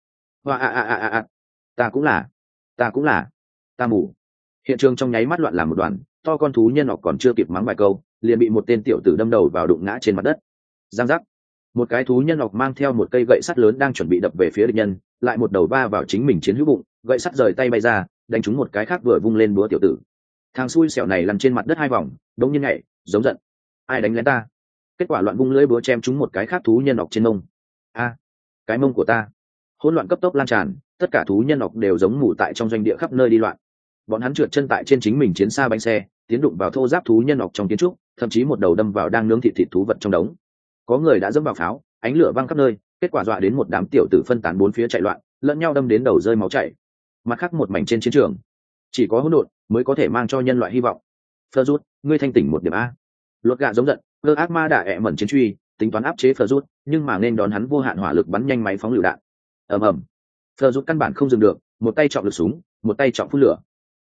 Hoa ta cũng là, ta mù. Hiện trường trong nháy mắt loạn làm một đoàn, to con thú nhân học còn chưa kịp mắng vài câu, liền bị một tên tiểu tử đâm đầu vào đụng ngã trên mặt đất. Giang giác, một cái thú nhân học mang theo một cây gậy sắt lớn đang chuẩn bị đập về phía địch nhân, lại một đầu va vào chính mình chiến hữu bụng, gậy sắt rời tay bay ra, đánh trúng một cái khác vừa vung lên búa tiểu tử. Thằng xui xẻo này lăn trên mặt đất 2 vòng, đống nhiên nhảy, giống giận: ai đánh lén ta? Kết quả loạn vung lưỡi búa chém trúng một cái khác thú nhân học trên mông. A, cái mông của ta! Hỗn loạn cấp tốc lan tràn, tất cả thú nhân học đều giống mù tại trong doanh địa khắp nơi đi loạn. Bọn hắn trượt chân tại trên chính mình chiến xa bánh xe, tiến đụng vào thô giáp thú nhân học trong kiến trúc, thậm chí một đầu đâm vào đang nướng thịt thú vật trong đống. Có người đã dẫm vào pháo, ánh lửa văng khắp nơi, kết quả dọa đến một đám tiểu tử phân tán bốn phía chạy loạn, lẫn nhau đâm đến đầu rơi máu chảy. Mặt khác một mảnh trên chiến trường, chỉ có hỗn độn mới có thể mang cho nhân loại hy vọng. Ferrut, ngươi thanh tỉnh một điểm a. Lột gạ giống giận, cơ ác ma đạ ẹ mẩn chiến truy, tính toán áp chế Ferrut, nhưng mà nên đón hắn vô hạn hỏa lực bắn nhanh máy phóng lựu đạn. Ầm ầm. Ferrut căn bản không dừng được, một tay trọng lực súng, một tay trọng phun lửa.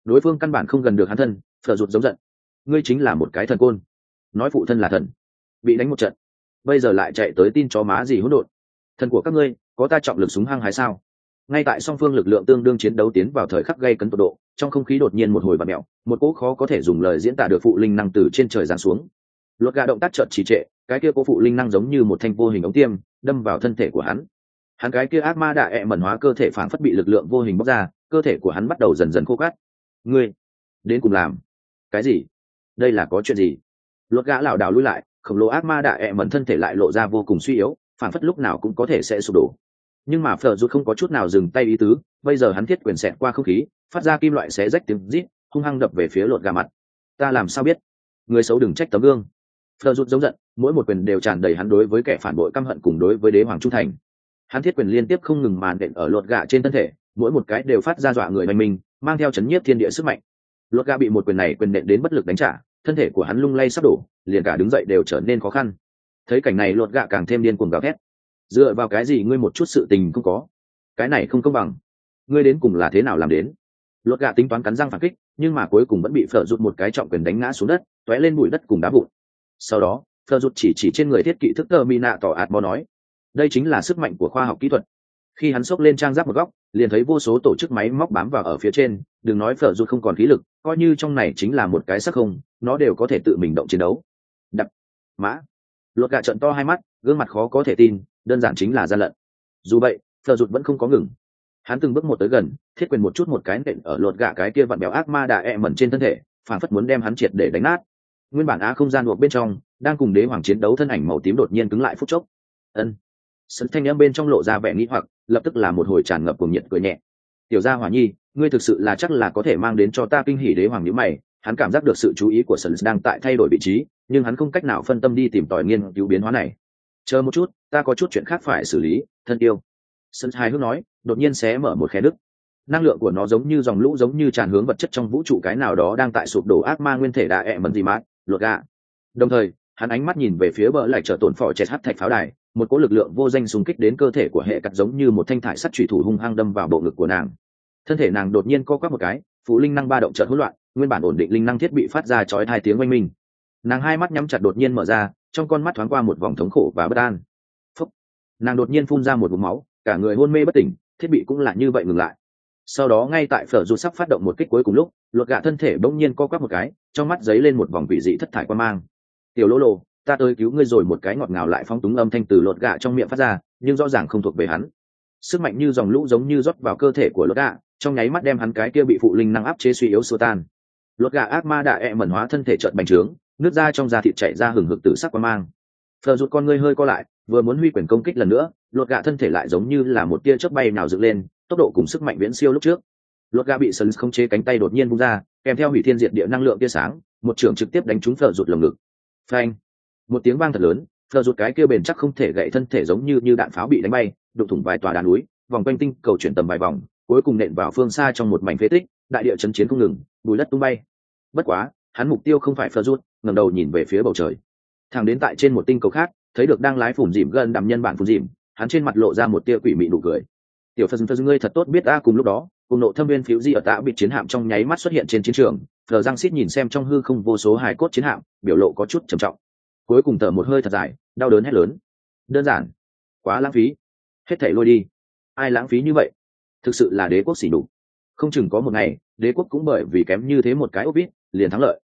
đối phương căn bản không gần được hắn thân. Phở rụt giống giận, ngươi chính là một cái thần côn, nói phụ thân là thần, bị đánh một trận bây giờ lại chạy tới tin chó má gì hỗn độn. Thần của các ngươi có ta trọng lực súng hăng hay sao? Ngay tại song phương lực lượng tương đương chiến đấu tiến vào thời khắc gây cấn tột độ, trong không khí đột nhiên một hồi bạt mẹo, một cỗ khó có thể dùng lời diễn tả được phụ linh năng từ trên trời giáng xuống. Lột gà động tác chợt trì trệ, cái kia cỗ phụ linh năng giống như một thanh vô hình ống tiêm đâm vào thân thể của hắn. Hắn cái kia ác ma đạ ẹ mẩn hóa cơ thể phản phất bị lực lượng vô hình bóc ra, cơ thể của hắn bắt đầu dần dần khô cát. Ngươi đến cùng làm cái gì? Đây là có chuyện gì? Lột gã lảo đảo lui lại, khổng lồ ác ma đạ ẹ mẩn thân thể lại lộ ra vô cùng suy yếu, phản phất lúc nào cũng có thể sẽ sụp đổ. Nhưng mà Phở Rụt không có chút nào dừng tay ý tứ, bây giờ hắn thiết quyền xẹt qua không khí, phát ra kim loại xé rách tiếng rít, hung hăng đập về phía lột gà mặt. Ta làm sao biết? Người xấu đừng trách tấm gương. Phở Rụt giống giận, mỗi một quyền đều tràn đầy hắn đối với kẻ phản bội căm hận cùng đối với đế hoàng trung thành. Hắn thiết quyền liên tiếp không ngừng màn đện ở lột gà trên thân thể, mỗi một cái đều phát ra dọa người hoành mình, mang theo chấn nhiếp thiên địa sức mạnh. Lột gà bị một quyền này quyền nện đến bất lực đánh trả, thân thể của hắn lung lay sắp đổ, liền cả đứng dậy đều trở nên khó khăn. Thấy cảnh này lột gà càng thêm điên cuồng gào thét. Dựa vào cái gì ngươi một chút sự tình không có? Cái này không công bằng. Ngươi đến cùng là thế nào làm đến? Lột gà tính toán cắn răng phản kích, nhưng mà cuối cùng vẫn bị Phở Rụt một cái trọng quyền đánh ngã xuống đất, tóe lên bụi đất cùng đá vụn. Sau đó Phở Rụt chỉ trên người thiết kỵ thức tơ mina tỏ ạt bò nói, đây chính là sức mạnh của khoa học kỹ thuật. Khi hắn xốc lên trang giáp một góc, liền thấy vô số tổ chức máy móc bám vào ở phía trên, đừng nói Phở Rụt không còn khí lực, coi như trong này chính là một cái sắc không, nó đều có thể tự mình động chiến đấu. Đập mã. Lột gà trợn to hai mắt, gương mặt khó có thể tin, đơn giản chính là gian lận. Dù vậy Phở Rụt vẫn không có ngừng, hắn từng bước một tới gần, thiết quyền một chút một cái nện ở lột gà cái kia vặn béo ác ma đà ẹ mẩn trên thân thể, phản phất muốn đem hắn triệt để đánh nát. Nguyên bản á không gian buộc bên trong đang cùng đế hoàng chiến đấu thân ảnh màu tím đột nhiên cứng lại phút chốc. Ân. Sân thanh âm bên trong lộ ra vẻ nghĩ hoặc, lập tức là một hồi tràn ngập cuồng nhiệt cười nhẹ. Tiểu gia hỏa nhi, ngươi thực sự là chắc là có thể mang đến cho ta kinh hỉ. Đế hoàng nhíu mày, hắn cảm giác được sự chú ý của Sân đang tại thay đổi vị trí, nhưng hắn không cách nào phân tâm đi tìm tòi nghiên cứu biến hóa này. Chờ một chút, ta có chút chuyện khác phải xử lý, thân yêu. Sân hài hước nói, đột nhiên xé mở một khe nứt. Năng lượng của nó giống như dòng lũ giống như tràn hướng vật chất trong vũ trụ cái nào đó đang tại sụp đổ ác ma nguyên thể đạ ẹ mẩn gì mát, lột gà. Đồng thời, hắn ánh mắt nhìn về phía bờ lại trở tổn phò chẹt hắt thạch pháo đài, một cỗ lực lượng vô danh xung kích đến cơ thể của hệ cắt giống như một thanh thải sắt chủy thủ hung hăng đâm vào bộ ngực của nàng. Thân thể nàng đột nhiên co quắp một cái, phụ linh năng ba động chợt hỗn loạn, nguyên bản ổn định linh năng thiết bị phát ra chói tai tiếng oanh minh. Nàng hai mắt nhắm chặt đột nhiên mở ra, trong con mắt thoáng qua một vòng thống khổ và bất an. Phúc. Nàng đột nhiên phun ra một ngụm máu, cả người hôn mê bất tỉnh, thiết bị cũng là như vậy ngừng lại. Sau đó ngay tại Phở Rụt sắp phát động một kích cuối cùng lúc, lột gà thân thể bỗng nhiên co quắp một cái, trong mắt giấy lên một vòng quỷ dị thất thải quan mang. Tiểu lỗ lồ, ta tới cứu ngươi rồi. Một cái ngọt ngào lại phóng túng âm thanh từ lột gà trong miệng phát ra, nhưng rõ ràng không thuộc về hắn. Sức mạnh như dòng lũ giống như rót vào cơ thể của lột gà, trong nháy mắt đem hắn cái kia bị phụ linh năng áp chế suy yếu xua tan. Lột gà ác ma đạ ẹ mẩn hóa thân thể trợn bành trướng, nước ra trong da thịt chảy ra hừng hực tử sắc quan mang. Phở Rụt con ngươi hơi co lại, vừa muốn huy quyền công kích lần nữa, lột gà thân thể lại giống như là một tia chớp bay nào dựng lên, tốc độ cùng sức mạnh viễn siêu lúc trước. Lột gà bị sân không chế cánh tay đột nhiên vung ra, kèm theo hủy thiên diệt địa năng lượng tia sáng, một trường trực tiếp đánh trúng Phở Rụt lồng ngực. Phanh! Một tiếng vang thật lớn, Phở Rụt cái kia bền chắc không thể gãy thân thể giống như đạn pháo bị đánh bay, đụng thủng vài tòa đá núi, vòng quanh tinh cầu chuyển tầm vài vòng, cuối cùng nện vào phương xa trong một mảnh phế tích, đại địa chấn chiến không ngừng, bùi đất tung bay. Bất quá, hắn mục tiêu không phải Phở Rụt, ngẩng đầu nhìn về phía bầu trời. Thẳng đến tại trên một tinh cầu khác, thấy được đang lái phủm dìm gần đầm nhân bản phủm dìm, hắn trên mặt lộ ra một tia quỷ mị nụ cười. Tiểu Phật ngươi thật tốt biết a. Cùng lúc đó, cùng nộ thâm viên phiếu di ở tạ bị chiến hạm trong nháy mắt xuất hiện trên chiến trường. Phờ Giang Sít nhìn xem trong hư không vô số hài cốt chiến hạm, biểu lộ có chút trầm trọng. Cuối cùng thở một hơi thật dài, đau đớn hét lớn. Đơn giản, quá lãng phí, hết thảy lôi đi. Ai lãng phí như vậy? Thực sự là đế quốc xỉ nhục. Không chừng có một ngày, đế quốc cũng bởi vì kém như thế một cái ốp vít, liền thắng lợi.